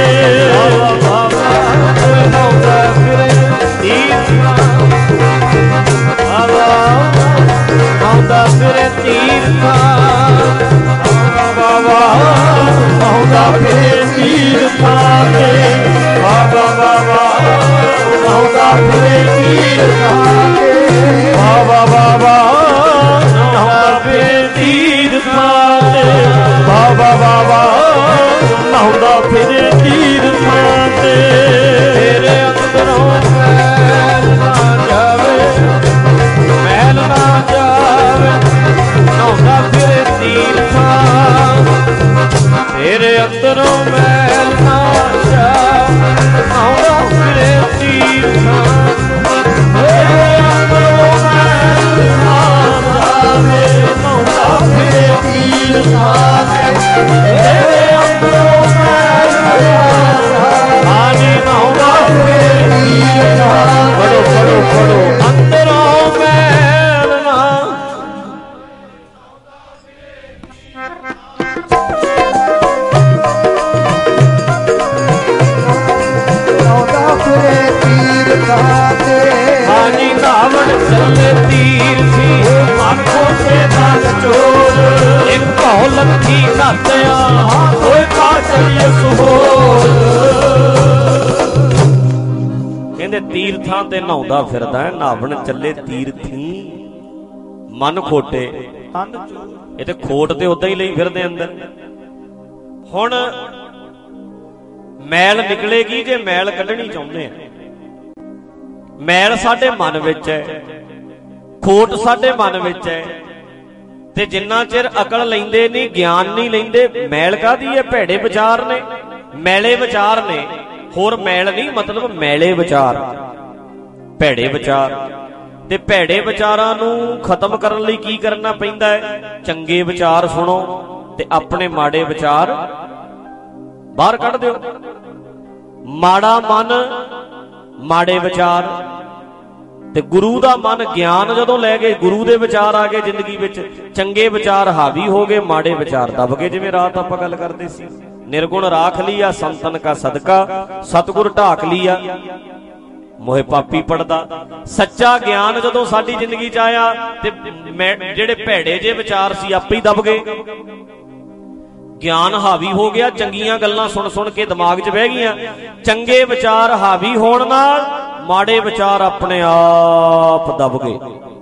नहाउंदा फिरे तीरथां नहाउंदा फिरे तीरथां नहाउंदा फिरे तीरथां ते बाबा बाबा नहाउंदा फिरे तीरथां ते बाबा बाबा नहाउंदा फिरे तीरथां ते बाबा बाबा नहाउंदा फिरे तीरथां ते तेरे अंदरों मैल ना जावे मैल ना जावे नहाउंदा फिरे तीरथां तेरे अंदरों मैल ना जावे नहाउंदा फिरे तीरथां तेरे अंदरों मैल ना जावे नहाउंदा फिरे तीरथां तेरे अंदरों मैल ना जावे नहाउंदा फिरे तीरथां पढ़ो पढ़ो पढ़ो अंदरों मैल ना हानी नावण चले तीरथी आंखों से दस चोर एक भौ लखी नातिया होए का चलिए सुहोर कहंदे तीरथां ते नहाउंदा फिरदा नावण चले तीरथी मन खोटे ਇਹ ਤੇ ਖੋਟ ਤੇ ਉਦਾਂ ਹੀ ਲਈ ਫਿਰਦੇ ਅੰਦਰ। ਹੁਣ ਮੈਲ ਨਿਕਲੇਗੀ ਜੇ ਮੈਲ ਕੱਢਣੀ ਚਾਹੁੰਦੇ ਆ। ਮੈਲ ਸਾਡੇ ਮਨ ਵਿੱਚ ਹੈ, ਖੋਟ ਸਾਡੇ ਮਨ ਵਿੱਚ ਹੈ, ਤੇ ਜਿੰਨਾ ਚਿਰ ਅਕਲ ਲੈਂਦੇ ਨਹੀਂ, ਗਿਆਨ ਨਹੀਂ ਲੈਂਦੇ, ਮੈਲ ਕਾਹਦੀ ਹੈ? ਭੈੜੇ ਵਿਚਾਰ ਨੇ, ਮੈਲੇ ਵਿਚਾਰ ਨੇ। ਹੋਰ ਮੈਲ ਨਹੀਂ, ਮਤਲਬ ਮੈਲੇ ਵਿਚਾਰ, ਭੈੜੇ ਵਿਚਾਰ। ਤੇ ਭੈੜੇ ਵਿਚਾਰਾਂ ਨੂੰ ਖਤਮ ਕਰਨ ਲਈ ਕੀ ਕਰਨਾ ਪੈਂਦਾ ਹੈ? ਚੰਗੇ ਵਿਚਾਰ ਸੁਣੋ ਤੇ ਆਪਣੇ ਮਾੜੇ ਵਿਚਾਰ ਬਾਹਰ ਕੱਢ ਦਿਓ। ਮਾੜਾ ਮਨ, ਮਾੜੇ ਵਿਚਾਰ, ਤੇ ਗੁਰੂ ਦਾ ਮਨ ਗਿਆਨ ਜਦੋਂ ਲੈ ਗਏ, ਗੁਰੂ ਦੇ ਵਿਚਾਰ ਆ ਗਏ ਜ਼ਿੰਦਗੀ ਵਿੱਚ, ਚੰਗੇ ਵਿਚਾਰ ਹਾਵੀ ਹੋ ਗਏ, ਮਾੜੇ ਵਿਚਾਰ ਦਬ ਗਏ। ਜਿਵੇਂ ਰਾਤ ਆਪਾਂ ਗੱਲ ਕਰਦੇ ਸੀ, ਨਿਰਗੁਣ ਰਾਖ ਲਿਆ ਸੰਤਨ ਕਾ ਸਦਕਾ, ਸਤਿਗੁਰ ਢਾਕ ਲਿਆ ਮੋਹਿ ਪਾਪੀ ਪੜਦਾ। ਸੱਚਾ ਗਿਆਨ ਜਦੋਂ ਸਾਡੀ ਜ਼ਿੰਦਗੀ ਚ ਆਇਆ ਤੇ ਜਿਹੜੇ ਭੈੜੇ ਜੇ ਵਿਚਾਰ ਸੀ ਆਪੇ ਹੀ ਦਬ ਗਏ। ਗਿਆਨ ਹਾਵੀ ਹੋ ਗਿਆ, ਚੰਗੀਆਂ ਗੱਲਾਂ ਸੁਣ ਸੁਣ ਕੇ ਦਿਮਾਗ 'ਚ ਬਹਿ ਗਈਆਂ। ਚੰਗੇ ਵਿਚਾਰ ਹਾਵੀ ਹੋਣ ਨਾਲ ਮਾੜੇ ਵਿਚਾਰ ਆਪਣੇ ਆਪ ਦਬ ਗਏ,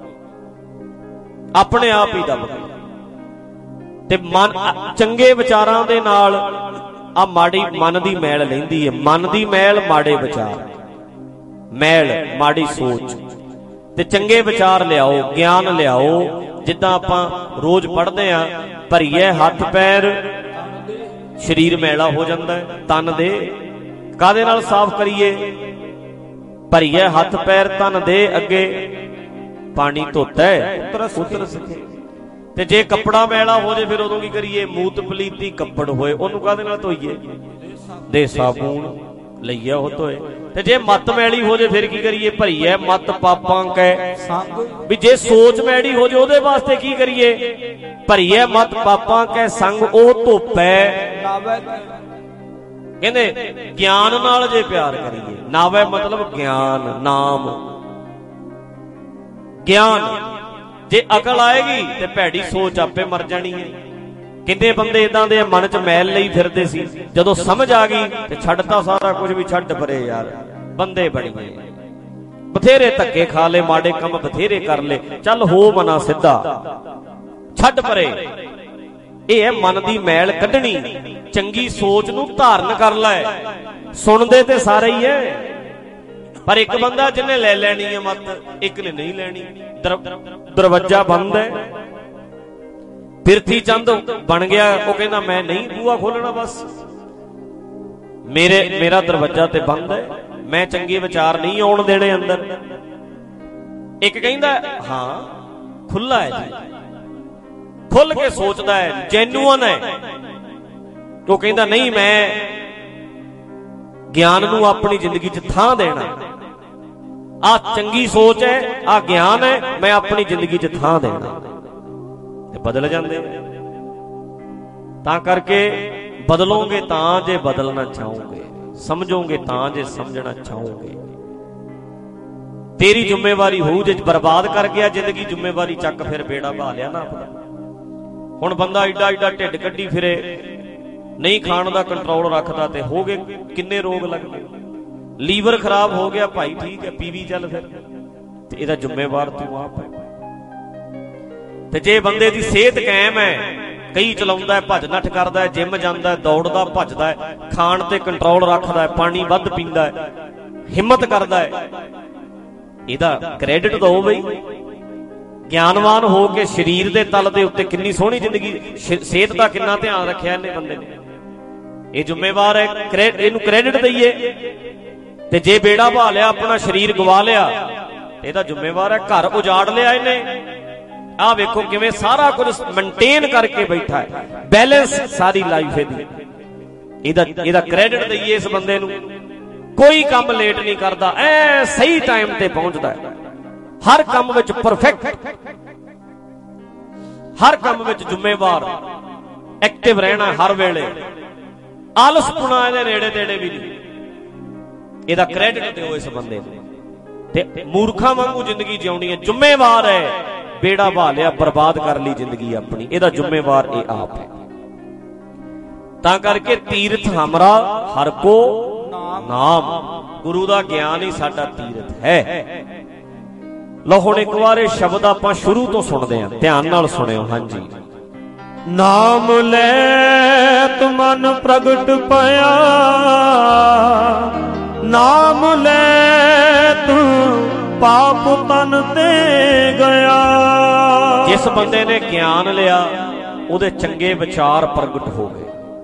ਆਪਣੇ ਆਪ ਹੀ ਦਬ ਗਏ। ਤੇ ਮਨ ਚੰਗੇ ਵਿਚਾਰਾਂ ਦੇ ਨਾਲ ਆ ਮਾੜੀ ਮਨ ਦੀ ਮੈਲ ਲੈਂਦੀ ਹੈ। ਮਨ ਦੀ ਮੈਲ ਮਾੜੇ ਵਿਚਾਰ, ਮੈਲ ਮਾੜੀ ਸੋਚ, ਤੇ ਚੰਗੇ ਵਿਚਾਰ ਲਿਆਓ, ਗਿਆਨ ਲਿਆਓ। ਜਿੱਦਾਂ ਆਪਾਂ ਰੋਜ਼ ਪੜ੍ਹਦੇ ਆ, ਭਰੀਏ ਹੱਥ ਪੈਰ, ਸਰੀਰ ਮੈਲਾ ਹੋ ਜਾਂਦਾ ਹੈ। ਤਨ ਦੇ ਕਾਹਦੇ ਨਾਲ ਸਾਫ਼ ਕਰੀਏ? ਭਰੀਏ ਹੱਥ ਪੈਰ ਤਨ ਦੇ ਅੱਗੇ ਪਾਣੀ ਧੋਤਾ ਉਤਰ ਸਕੇ। ਤੇ ਜੇ ਕੱਪੜਾ ਮੈਲਾ ਹੋ ਜੇ ਫਿਰ ਉਦੋਂ ਕੀ ਕਰੀਏ? ਮੂਤ ਪਲੀਤੀ ਕੱਪੜ ਹੋਏ ਉਹਨੂੰ ਕਾਹਦੇ ਨਾਲ ਧੋਈਏ? ਦੇ ਸਾਬੂਨ ਲਈਆ ਉਹ ਧੋਏ। ਤੇ ਜੇ ਮੱਤ ਮੈਲੀ ਹੋ ਜੇ ਫਿਰ ਕੀ ਕਰੀਏ? ਭਰੀਏ ਮੱਤ ਪਾਪਾਂ ਕੈ ਸੰਗ। ਵੀ ਜੇ ਸੋਚ ਮੈਲੀ ਹੋ ਜੇ ਉਹਦੇ ਵਾਸਤੇ ਕੀ ਕਰੀਏ? ਭਰੀਏ ਮੱਤ ਪਾਪਾਂ ਕੈ ਸੰਗ, ਉਹ ਧੋਪੈ ਕਹਿੰਦੇ ਗਿਆਨ ਨਾਲ ਜੇ ਪਿਆਰ ਕਰੀਏ। ਨਾਵੇ ਮਤਲਬ ਗਿਆਨ, ਨਾਮ, ਗਿਆਨ। ਜੇ ਅਕਲ ਆਏਗੀ ਤੇ ਭੈੜੀ ਸੋਚ ਆਪੇ ਮਰ ਜਾਣੀ ਹੈ। ਕਿੰਨੇ ਬੰਦੇ ਇਦਾਂ ਦੇ ਮਨ 'ਚ ਮੈਲ ਲਈ ਫਿਰਦੇ ਸੀ, ਜਦੋਂ ਸਮਝ ਆ ਗਈ ਤੇ ਛੱਡਤਾ ਸਾਰਾ ਕੁਝ। ਵੀ ਛੱਡ ਪਰੇ ਯਾਰ, ਬੰਦੇ ਬਣ ਗਏ, ਬਥੇਰੇ ਧੱਕੇ ਖਾ ਲਏ, ਮਾੜੇ ਕੰਮ ਬਥੇਰੇ ਕਰ ਲਏ, ਚੱਲ ਹੋ ਮਨਾ ਸਿੱਧਾ, ਛੱਡ ਪਰੇ। ਇਹ ਹੈ ਮਨ ਦੀ ਮੈਲ ਕੱਢਣੀ। ਚੰਗੀ ਸੋਚ ਨੂੰ ਧਾਰਨ ਕਰ ਲੈ। ਸੁਣਦੇ ਤੇ ਸਾਰੇ ਹੀ ਹੈ, ਪਰ ਇੱਕ ਬੰਦਾ ਜਿਹਨੇ ਲੈ ਲੈਣੀ ਹੈ ਮੱਤ, ਇੱਕ ਨੇ ਨਹੀਂ ਲੈਣੀ। दरवाजा बंद है। पिरथी चंद बन गया, वो कहना मैं नहीं बूहा खोलना, बस मेरे मेरा दरवाजा ते बंद है, मैं चंगे विचार नहीं आउण देने अंदर। एक कहंदा हाँ खुला है जी, खुल के सोचता है, जेन्युइन है। वो कहंदा नहीं, मैं ज्ञान नूं अपनी जिंदगी च थां देना, आ चंगी सोच है, आ ज्ञान है, मैं अपनी जिंदगी च थां देना। ते बदल जांदे। तां करके बदलोगे तां जे बदलना चाहोगे, समझोगे तां जे समझना चाहोगे। तेरी जिम्मेवारी होऊ, जे बर्बाद कर गया जिंदगी, जिम्मेवारी चक फिर बेड़ा भा लिया ना अपना। हुण बंदा ईडा ईडा ढिड कड्डी फिरे, नहीं खाण दा कंट्रोल रखदा, ते हो गए किन्ने रोग लग गए। लीवर खराब हो गया भाई, ठीक है पीवी चल फिर, ते इहदा जिम्मेवार तू आप है। ते जे बंदे दी सेहत कायम है, कई चलाउंदा है, भज नठ करदा है, जिम जांदा है, दौड़दा भजदा है, खाण ते कंट्रोल रखदा है, पानी वध पींदा है, हिम्मत करदा है, इहदा क्रेडिट दो बई। ज्ञानवान हो के शरीर दे तल दे उत्ते किन्नी सोहनी जिंदगी, सेहत दा किन्ना ध्यान रखिया इन्ने बंदे ने। ये जिम्मेवार है, इहनूं क्रेडिट दईए। ते जे बेड़ा भा लिया, अपना शरीर गवा लिया, इहदा जिम्मेवार है। घर उजाड़ लिया इन्ने, आ वेखो किवें सारा कुछ मेनटेन करके बैठा है, बैलेंस सारी लाइफ इहदी। इहदा इहदा क्रेडिट दईए इस बंदे नूं। कोई काम लेट नहीं करता, ऐ सही टाइम ते पहुंचता है, हर काम विच परफेक्ट, हर काम विच जिम्मेवार, एक्टिव रहना हर वेले, आलसपुना इहदे नेड़े तेड़े भी नहीं। इहदा क्रेडिट दिओ इस बंदे नूं। ते मूर्खां वांगू जिंदगी जिउणी है, जिम्मेवार है, बेड़ा भा लिया, बर्बाद कर ली जिंदगी अपनी, इहदा जिम्मेवार ये आप है। तां करके तीर्थ हमरा हर को नाम, गुरु दा ज्ञान ही साडा तीर्थ है। लो हुण एक बार शब्द आपां शुरू तो सुनदे हां, ध्यान नाल सुणिओ। हां जी। नाम लैत मन प्रगट पया, नाम लैत पाप तन ते गया। जिस बंदे ने ज्ञान लिया, उहदे चंगे विचार प्रगट हो गए।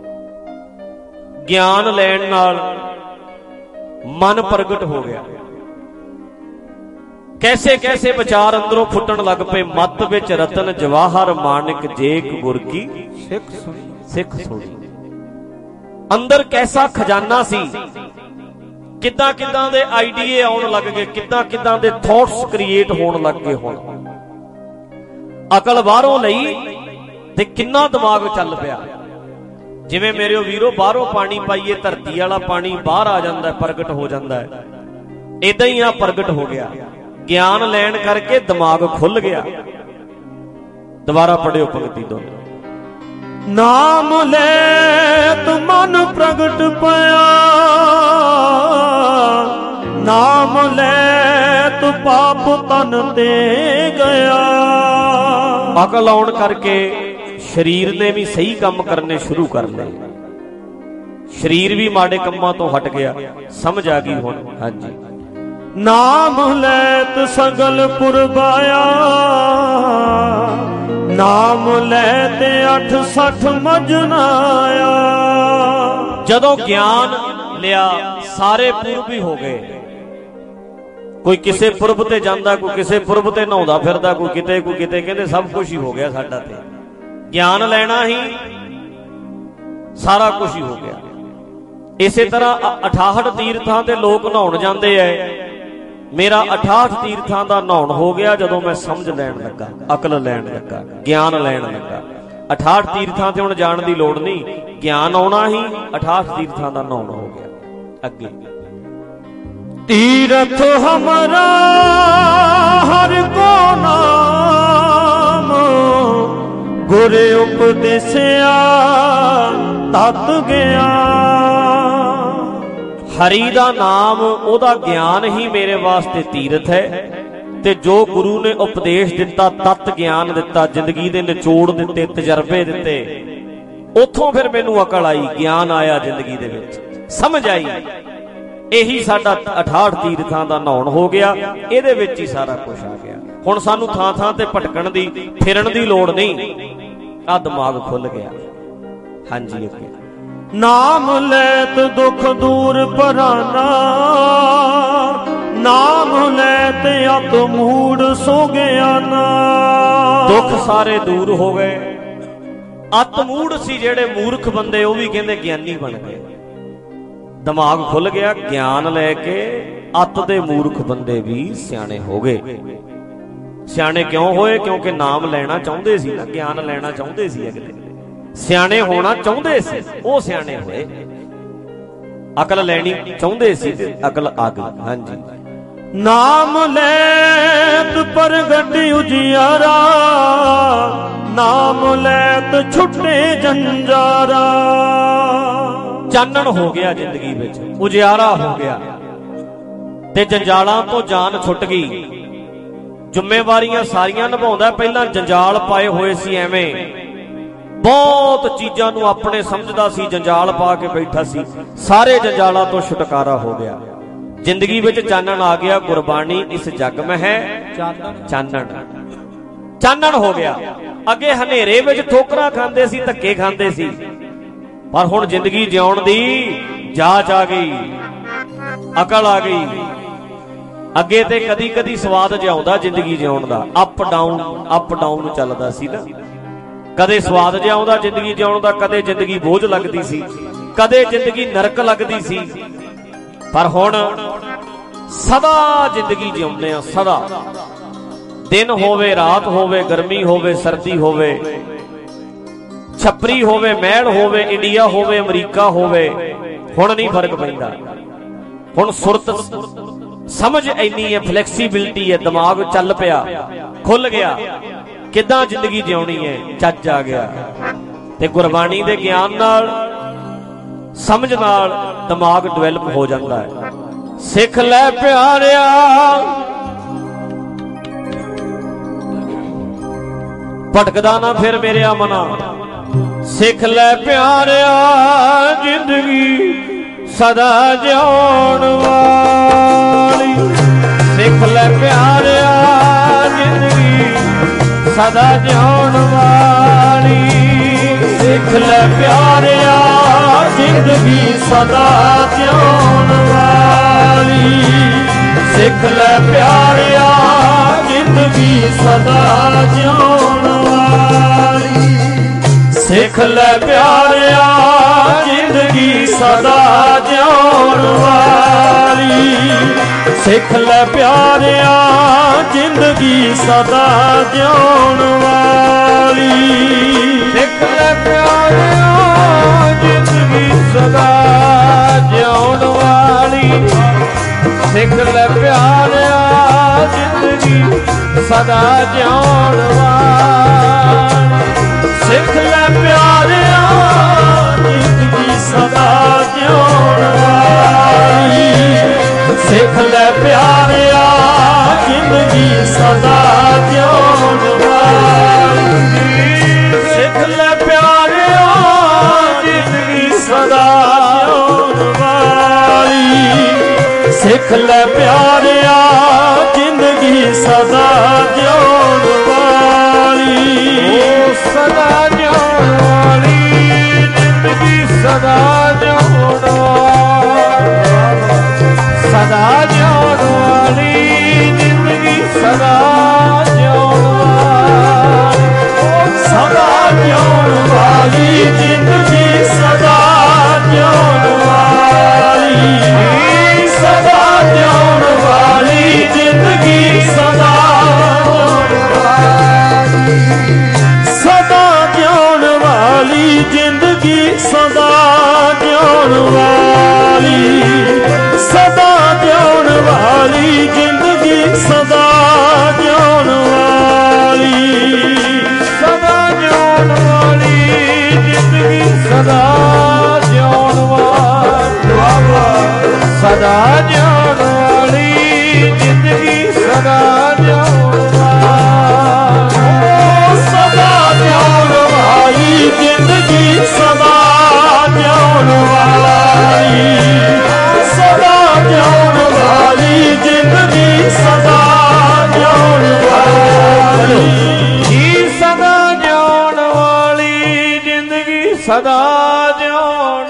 ज्ञान लैण नाल मन प्रगट हो गया। कैसे कैसे विचार अंदरों फुटन लग पे, मत विच रतन जवाहर माणिक जेक गुर की सिख सुनी, सिख सुनी। अंदर कैसा खजाना सी, किदां किदां दे आइडिये आउण लग गए, किदां किदां दे थॉट्स क्रिएट होण लग गए। हुण अकल बाहरों लई ते किन्ना दिमाग चल पिया। जिवें मेरे वीरो बाहरों पानी पाइए, धरती वाला पानी बाहर आ जाता है, प्रगट हो जाता है, इदां ही आ प्रगट हो गया। ज्ञान लैण करके दिमाग खुल गया। दोबारा पढ़ियो पंक्ति दो। नाम लैत मन प्रगट पया, नाम लैत पाप तन ते गया। अकल आउण करके शरीर ने भी सही काम करने शुरू कर ले, शरीर भी माड़े कम्मां तो हट गया, समझ आ गई हुण। हां जी। नाम लैत सगल पुरबाया, नाम लैते अठ सठ मजनाया। जदों ज्ञान लिया, सारे पुरब ही हो गए। कोई किसे पुरब ते जांदा, कोई किसे पुरब ते नहाउंदा फिरदा, कोई किते कोई किते, कहंदे सब कुछ ही हो गया साडा। ते ज्ञान लेना ही सारा कुछ ही हो गया। इसे तरह अठाहठ तीर्थां ते लोग नहाउण जांदे ऐ। मेरा अठाहठ तीर्थां दा नहाउण हो गया जदों मैं समझ लैण लगा, अकल लैण लगा, ज्ञान लैण लगा। अठाहठ तीर्थां ते हुण जाण दी लोड़ नहीं, ज्ञान आउणा ही अठाहठ तीर्थां दा नहाउण हो गया। अगे तीरथ हमरा हर को नाम, गुर उपदेसिया तत गया। हरि दा नाम, ओदा ज्ञान ही मेरे वास्ते तीरथ है। ते जो गुरु ने उपदेश दिता, तत ज्ञान दिता, जिंदगी दे निचोड़ दिते, तजर्बे दिते, उथों फिर मैनू अकल आई, ज्ञान आया जिंदगी दे विच, समझ आई। यही साडा अठाहठ तीर्थां दा नहाउण हो गया, इहदे विच ही सारा कुछ आ गया। हुण सानू थां थां ते भटकण दी फिरन दी लोड़ नहीं, आ दिमाग खुल गया। हाँ जी अगे नाम लैत दुख दूर पराना, नाम लैत अत मूड सो गया ना। दुख सारे दूर हो गए, अत मूड सी जेड़े मूर्ख बंदे वो भी कहंदे ज्ञानी बन गए। दिमाग खुल गया, ज्ञान लैके अत दे मूर्ख बंदे भी सियाणे हो गए। सियाणे क्यों होए? क्योंकि नाम लेना चाहते सी ना, ज्ञान लेना चाहते सी, अगले सियाणे होना चाहते सी, वो सियाणे होए। अकल लैनी चाहते सी ते अकल आ गई। हाँ जी नाम लैत प्रगट उजियारा, नाम लैत छुटे जंजारा। चानण हो गया जिंदगी विच, उजियारा हो गया ते जंजालां तो जान छुट गई। जिम्मेवारियां सारियां निभाउंदा, पहलां जंजाल पाए होए सी, एवें बहुत चीजां नूं अपने समझदा सी, जंजाल पा के बैठा सी। सारे जंजालां तो छुटकारा हो गया, जिंदगी विच चानण आ गया। गुरबाणी इस जग में है चानण, चानण हो गया। अगे हनेरे विच ठोकरां खांदे सी, धक्के खांदे सी, पर हुण जिंदगी जिउण दी जाच आ गई, अकल आ गई। अगे ते कदी कदी स्वाद जिउंदा जिंदगी जिउण दा, अप डाउन अप डाउन चलदा सी ना। कदे स्वाद जिउंदा जिंदगी जिउण दा, कदे जिंदगी बोझ लगदी सी, कदे जिंदगी नरक लगदी सी। पर हुण सदा जिंदगी जिउंदे आ, सदा। दिन होवे रात होवे, गर्मी होवे सर्दी होवे, छपरी होवे महल होवे, इंडिया होवे अमरीका होवे, हुण नहीं फर्क पैंदा। हुण सुरत समझ इन्नी है, फ्लैक्सीबिलिटी है, दिमाग चल पिया, खुल गया, किदां जिंदगी जिउणी है, चज आ गया। ते गुरबाणी दे ज्ञान नाल समझ नाल दिमाग डिवेलप हो जाता है। सिख लै प्यारिया भटकदा ना फिर मेरे मना, सिख लै प्यारिया जिंदगी सदा जिउण वाली। सिख लै प्यारिया जिंदगी सदा जिउण वाली। सिख लै प्यारिया जिंदगी सदा जिउण वाली। सिख लै प्यारिया जिंदगी सदा जिउण वाली। सिख लै प्यारिया जिंदगी सदा जिउण वाली। सिख लै प्यारिया जिंदगी सदा जिउण वाली। सिख लै प्यारिया जिंदगी सदा जिउण वाली। सिख लै प्यारिया जिंदगी सदा जिउण वाली। सिख लै प्यारिया जिंदगी सदा जिउण वाली। सिख लै प्यारिया जिंदगी सदा जिउण वाली। सिख लै प्यारिया जिंदगी सदा जिउण वाली। सिख लै प्यारिया जिंदगी सदा जिउण वाली। सदा जिउण वाली जिंदगी सदा जिउण वाली। सदा जिउण वाली जिंदगी सदा जिउण वाली। सदा जिउण वाली जिंदगी सदा जिउण वाली। सदा जिउण वाली जिंदगी सदा जिउण वाली। सदा जिउण वाली जिंदगी सदा जिउण वाली। सदा जिउण वाली जिंदगी सदा जिउण वाली। सदा जिउण वाली जिंदगी सदा जिउण वाली। सदा जिउण वाली जिंदगी सदा जिउण वाली। सदा जिउण वाली जिंदगी सदा जिउण वाली। ਜਿਉਣ।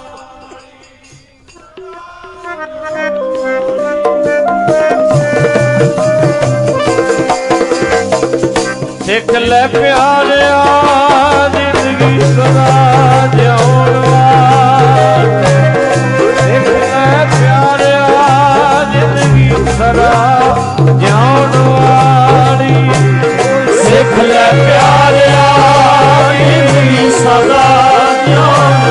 ਸਿੱਖ ਲੈ ਪਿਆਰਿਆ ਜ਼ਿੰਦਗੀ ਸਦਾ ਜਿਉਣ ਵਾਲੀ। ਸਿੱਖ ਲੈ ਪਿਆਰਿਆ ਜ਼ਿੰਦਗੀ ਸਦਾ ਜਿਉਣ ਵਾਲੀ। ਸਿੱਖ ਲੈ ਪਿਆਰਿਆ ਜ਼ਿੰਦਗੀ ਸਦਾ ਜਿਉਣ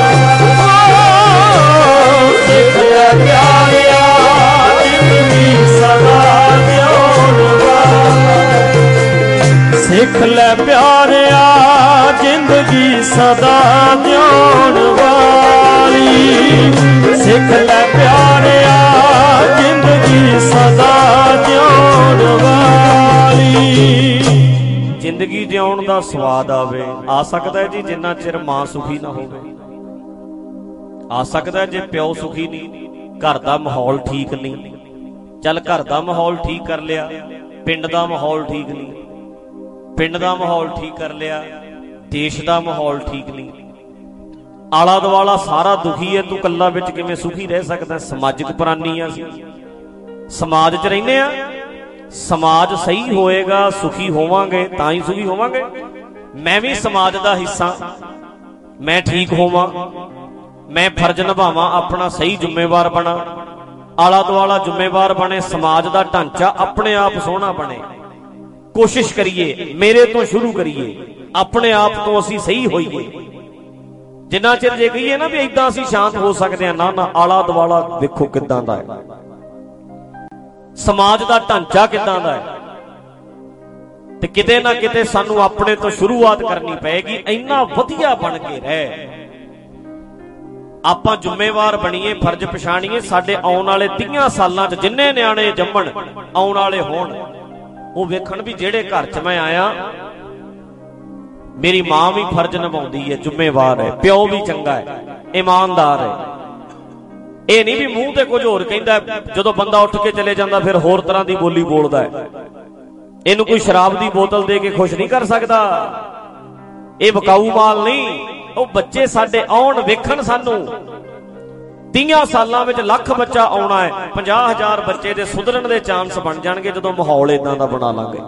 ਵਾਲੀ। ਸਿੱਖ ਲੈ ਪਿਆਰਿਆ ਜ਼ਿੰਦਗੀ ਸਦਾ ਜਿਉਣ ਵਾਲੀ। ਸਿੱਖ ਲੈ ਪਿਆਰਿਆ ਜ਼ਿੰਦਗੀ ਸਦਾ ਜਿਉਣ ਵਾਲੀ। ਸਿੱਖ ਲੈ ਪਿਆਰਿਆ ਜ਼ਿੰਦਗੀ ਸਦਾ ਜਿਉਣ ਵਾਲੀ। ਜ਼ਿੰਦਗੀ ਜਿਉਣ ਦਾ ਸਵਾਦ ਆਵੇ, ਆ ਸਕਦਾ ਜੀ ਜਿੰਨਾ ਚਿਰ ਮਾਂ ਸੁਖੀ ਨਾ ਹੋਵੇ। ਆ ਸਕਦਾ ਜੇ ਪਿਓ ਸੁਖੀ ਨਹੀਂ, ਘਰ ਦਾ ਮਾਹੌਲ ਠੀਕ ਨਹੀਂ। ਚੱਲ ਘਰ ਦਾ ਮਾਹੌਲ ਠੀਕ ਕਰ ਲਿਆ, ਪਿੰਡ ਦਾ ਮਾਹੌਲ ਠੀਕ ਨਹੀਂ। ਪਿੰਡ ਦਾ ਮਾਹੌਲ ਠੀਕ ਕਰ ਲਿਆ, ਦੇਸ਼ ਦਾ ਮਾਹੌਲ ਠੀਕ ਨਹੀਂ। ਆਲਾ ਦੁਆਲਾ ਸਾਰਾ ਦੁਖੀ ਹੈ, ਤੂੰ ਕੱਲਾ ਵਿੱਚ ਕਿਵੇਂ ਸੁਖੀ ਰਹਿ ਸਕਦਾ? ਸਮਾਜਿਕ ਪ੍ਰਾਣੀ ਆ ਅਸੀਂ, ਸਮਾਜ 'ਚ ਰਹਿੰਦੇ ਆ। ਸਮਾਜ ਸਹੀ ਹੋਏਗਾ, ਸੁਖੀ ਹੋਵਾਂਗੇ ਤਾਂ ਹੀ ਸੁਖੀ ਹੋਵਾਂਗੇ। ਮੈਂ ਵੀ ਸਮਾਜ ਦਾ ਹਿੱਸਾ, ਮੈਂ ਠੀਕ ਹੋਵਾਂ, ਮੈਂ ਫਰਜ਼ ਨਿਭਾਵਾਂ, ਆਪਣਾ ਸਹੀ ਜ਼ਿੰਮੇਵਾਰ ਬਣਾ, ਆਲਾ ਦੁਆਲਾ ਜ਼ਿੰਮੇਵਾਰ ਬਣੇ, ਸਮਾਜ ਦਾ ਢਾਂਚਾ ਆਪਣੇ ਆਪ ਸੋਹਣਾ ਬਣੇ। ਕੋਸ਼ਿਸ਼ ਕਰੀਏ, ਮੇਰੇ ਤੋਂ ਸ਼ੁਰੂ ਕਰੀਏ, ਆਪਣੇ ਆਪ ਤੋਂ ਅਸੀਂ ਸਹੀ ਹੋਈਏ। ਜਿੰਨਾ ਚਿਰ ਜੇ ਕਹੀਏ ਨਾ ਵੀ ਏਦਾਂ ਅਸੀਂ ਸ਼ਾਂਤ ਹੋ ਸਕਦੇ ਹਾਂ, ਨਾ ਨਾ, ਆਲਾ ਦੁਆਲਾ ਵੇਖੋ ਕਿੱਦਾਂ ਦਾ ਹੈ, ਸਮਾਜ ਦਾ ਢਾਂਚਾ ਕਿੱਦਾਂ ਦਾ ਹੈ। ਤੇ ਕਿਤੇ ਨਾ ਕਿਤੇ ਸਾਨੂੰ ਆਪਣੇ ਤੋਂ ਸ਼ੁਰੂਆਤ ਕਰਨੀ ਪਏਗੀ। ਇੰਨਾ ਵਧੀਆ ਬਣ ਕੇ ਰਹਿ, ਆਪਾਂ ਜ਼ਿੰਮੇਵਾਰ ਬਣੀਏ, ਫਰਜ਼ ਪਛਾਣੀਏ। ਸਾਡੇ ਆਉਣ ਵਾਲੇ ਤੀਹਾਂ ਸਾਲਾਂ 'ਚ ਜਿੰਨੇ ਨਿਆਣੇ ਜੰਮਣ, ਆਉਣ ਵਾਲੇ ਹੋਣ, ਉਹ ਵੇਖਣ ਵੀ ਜਿਹੜੇ ਘਰ 'ਚ ਮੈਂ ਆਇਆ ਮੇਰੀ ਮਾਂ ਵੀ ਫਰਜ਼ ਨਿਭਾਉਂਦੀ ਹੈ, ਜ਼ਿੰਮੇਵਾਰ ਹੈ, ਪਿਓ ਵੀ ਚੰਗਾ ਹੈ, ਇਮਾਨਦਾਰ ਹੈ। ਇਹ ਨਹੀਂ ਵੀ ਮੂੰਹ ਤੇ ਕੁਝ ਹੋਰ ਕਹਿੰਦਾ, ਜਦੋਂ ਬੰਦਾ ਉੱਠ ਕੇ ਚਲੇ ਜਾਂਦਾ ਫਿਰ ਹੋਰ ਤਰ੍ਹਾਂ ਦੀ ਬੋਲੀ ਬੋਲਦਾ ਹੈ। ਇਹਨੂੰ ਕੋਈ ਸ਼ਰਾਬ ਦੀ ਬੋਤਲ ਦੇ ਕੇ ਖੁਸ਼ ਨਹੀਂ ਕਰ ਸਕਦਾ। ਇਹ ਵਿਕਾਊ ਮਾਲ ਨਹੀਂ। ਉਹ ਬੱਚੇ ਸਾਡੇ ਆਉਣ, ਵੇਖਣ ਸਾਨੂੰ। ਤੀਹਾਂ ਸਾਲਾਂ ਵਿੱਚ ਲੱਖ ਬੱਚਾ ਆਉਣਾ ਹੈ, ਪੰਜਾਹ ਹਜ਼ਾਰ ਬੱਚੇ ਦੇ ਸੁਧਰਨ ਦੇ ਚਾਂਸ ਬਣ ਜਾਣਗੇ ਜਦੋਂ ਮਾਹੌਲ ਇਦਾਂ ਦਾ ਬਣਾ ਲਾਂਗੇ।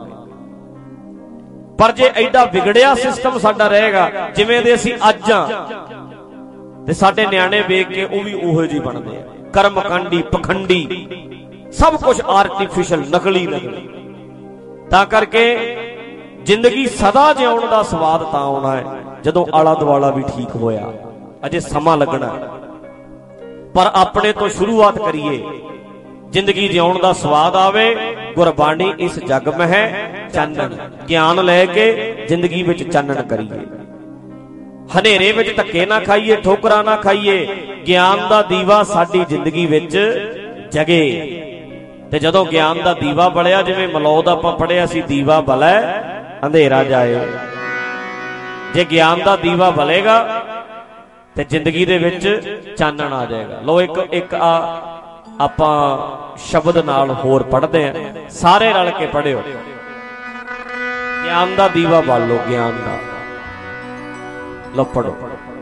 ਪਰ ਜੇ ਐਡਾ ਵਿਗੜਿਆ ਸਿਸਟਮ ਸਾਡਾ ਰਹੇਗਾ ਜਿਵੇਂ ਦੇ ਅਸੀਂ ਅੱਜ ਆ, ਤੇ ਸਾਡੇ ਨਿਆਣੇ ਵੇਖ ਕੇ ਉਹ ਵੀ ਉਹੋ ਜਿਹੇ ਬਣਦੇ ਆ, ਕਰਮਕਾਂਡੀ, ਪਖੰਡੀ, ਸਭ ਕੁਝ ਆਰਟੀਫਿਸ਼ਲ, ਨਕਲੀ ਨਕਲੀ। ਤਾਂ ਕਰਕੇ ਜ਼ਿੰਦਗੀ ਸਦਾ ਜਿਉਣ ਦਾ ਸਵਾਦ ਤਾਂ ਆਉਣਾ ਹੈ ਜਦੋਂ ਆਲਾ ਦੁਆਲਾ ਵੀ ਠੀਕ ਹੋਇਆ। ਅਜੇ ਸਮਾਂ ਲੱਗਣਾ, ਪਰ ਆਪਣੇ ਤੋਂ ਸ਼ੁਰੂਆਤ ਕਰੀਏ। ਜ਼ਿੰਦਗੀ ਜਿਉਣ ਦਾ ਸਵਾਦ ਆਵੇ। ਗੁਰਬਾਣੀ ਇਸ ਜਗ ਮਹਿ ਚਾਨਣ, ਗਿਆਨ ਲੈ ਕੇ ਜ਼ਿੰਦਗੀ ਵਿੱਚ ਚਾਨਣ ਕਰੀਏ। ਹਨੇਰੇ ਵਿੱਚ ਧੱਕੇ ਨਾ ਖਾਈਏ, ਠੋਕਰਾਂ ਨਾ ਖਾਈਏ। ਗਿਆਨ ਦਾ ਦੀਵਾ ਸਾਡੀ ਜ਼ਿੰਦਗੀ ਵਿੱਚ ਜਗੇ। ਤੇ ਜਦੋਂ ਗਿਆਨ ਦਾ ਦੀਵਾ ਬਲਿਆ, ਜਿਵੇਂ ਮਲੌਦ ਆਪਾਂ ਪੜ੍ਹਿਆ ਸੀ, ਦੀਵਾ ਬਲੈ ਅੰਧੇਰਾ ਜਾਏ। ਜੇ ਗਿਆਨ ਦਾ ਦੀਵਾ ਬਲੇਗਾ ਤੇ ਜ਼ਿੰਦਗੀ ਦੇ ਵਿੱਚ ਚਾਨਣ ਆ ਜਾਏਗਾ। ਲੋ ਇੱਕ ਇੱਕ ਆ ਆਪਾਂ ਸ਼ਬਦ ਨਾਲ ਹੋਰ ਪੜ੍ਹਦੇ ਆ, ਸਾਰੇ ਰਲ ਕੇ ਪੜ੍ਹਿਓ। ਗਿਆਨ ਦਾ ਦੀਵਾ ਬਾਲ ਲੋ, ਗਿਆਨ ਦਾ। ਲੋ ਪੜੋ।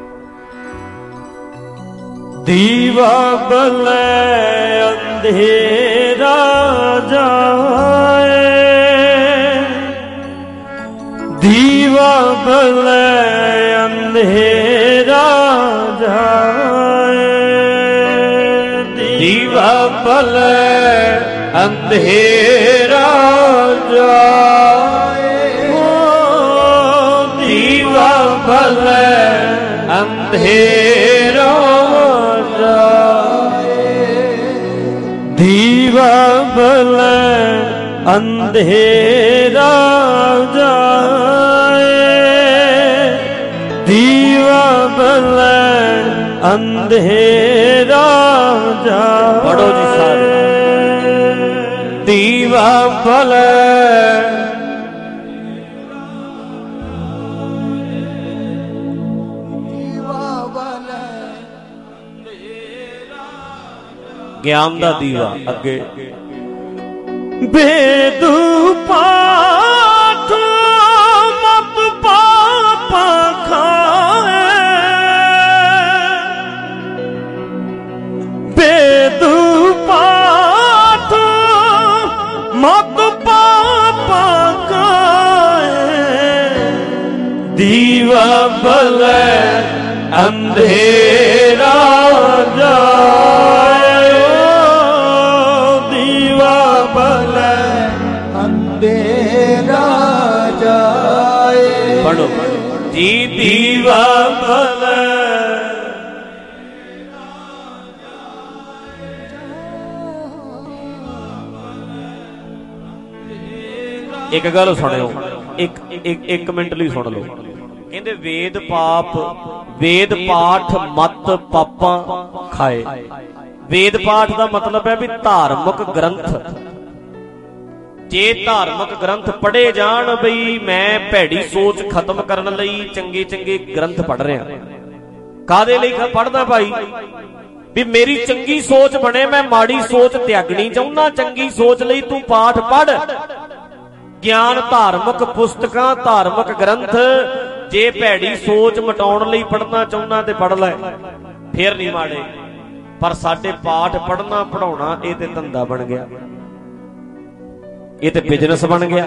ਦੀਵਾ ਬਲੇ ਅੰਧੇਰਾ ਜਾਏ, ਦੀਵਾ ਬਲੇ ਅੰਧੇਰਾ ਜਾਏ, ਦੀਵਾ ਬਲੇ ਅੰਧੇਰਾ ਜਾਏ, ਦੀਵਾ ਬਲੇ ਅੰਧੇਰਾ ਜਾਏ, ਦੀਵਾ ਬਲੇ ਅੰਧੇਰਾ ਜਾਏ, ਦੀਵਾ ਬਲੇ ਅੰਧੇਰਾ ਜਾਏ। ਪੜੋ ਜੀ ਸਾਰੇ। ਦੀਵਾ ਬਲੇ ਗਿਆਨ ਦਾ ਦੀਵਾ। ਅੱਗੇ ਬੇਦ ਪਾਠ ਮਤ ਪਾਪਾ ਖਾਏ, ਦੀਵਾ ਬਲੇ ਅੰਧੇਰਾ ਜਾਏ, ਦੀਵਾ ਬਲੇ ਅੰਧੇਰਾ ਜਾਏ। ਪੜੋ ਜੀ ਦੀਵਾ ਬਲੇ। ਇੱਕ ਗੱਲ ਸੁਣਿਓ, ਇੱਕ ਇੱਕ ਇੱਕ ਮਿੰਟ ਲਈ ਸੁਣ ਲਓ। ਕਹਿੰਦੇ ਵੇਦ ਪਾਪ, ਵੇਦ ਪਾਠ ਮਤ ਪਾਪਾਂ ਖਾਏ। ਵੇਦ ਪਾਠ ਦਾ ਮਤਲਬ ਹੈ ਵੀ ਧਾਰਮਿਕ ਗ੍ਰੰਥ। ਜੇ ਧਾਰਮਿਕ ਗ੍ਰੰਥ ਪੜ੍ਹੇ ਜਾਣ, ਬਈ ਮੈਂ ਭੈੜੀ ਸੋਚ ਖਤਮ ਕਰਨ ਲਈ ਚੰਗੇ ਚੰਗੇ ਗ੍ਰੰਥ ਪੜ੍ਹ ਰਿਹਾ। ਕਾਹਦੇ ਲਈ ਪੜ੍ਹਦਾ ਭਾਈ? ਵੀ ਮੇਰੀ ਚੰਗੀ ਸੋਚ ਬਣੇ, ਮੈਂ ਮਾੜੀ ਸੋਚ ਤਿਆਗਣੀ ਚਾਹੁੰਦਾ। ਚੰਗੀ ਸੋਚ ਲਈ ਤੂੰ ਪਾਠ ਪੜ੍ਹ, ਗਿਆਨ, ਧਾਰਮਿਕ ਪੁਸਤਕਾਂ, ਧਾਰਮਿਕ ਗ੍ਰੰਥ। ਜੇ ਭੈੜੀ ਸੋਚ ਮਿਟਾਉਣ ਲਈ ਪੜ੍ਹਨਾ ਚਾਹੁੰਦਾ ਤੇ ਪੜ੍ਹ ਲੈ, ਫੇਰ ਨਹੀਂ ਮਾੜੇ। ਪਰ ਸਾਡੇ ਪਾਠ ਪੜ੍ਹਨਾ ਪੜ੍ਹਾਉਣਾ ਇਹ ਤੇ ਧੰਦਾ ਬਣ ਗਿਆ, ਇਹ ਤੇ ਬਿਜ਼ਨਸ ਬਣ ਗਿਆ।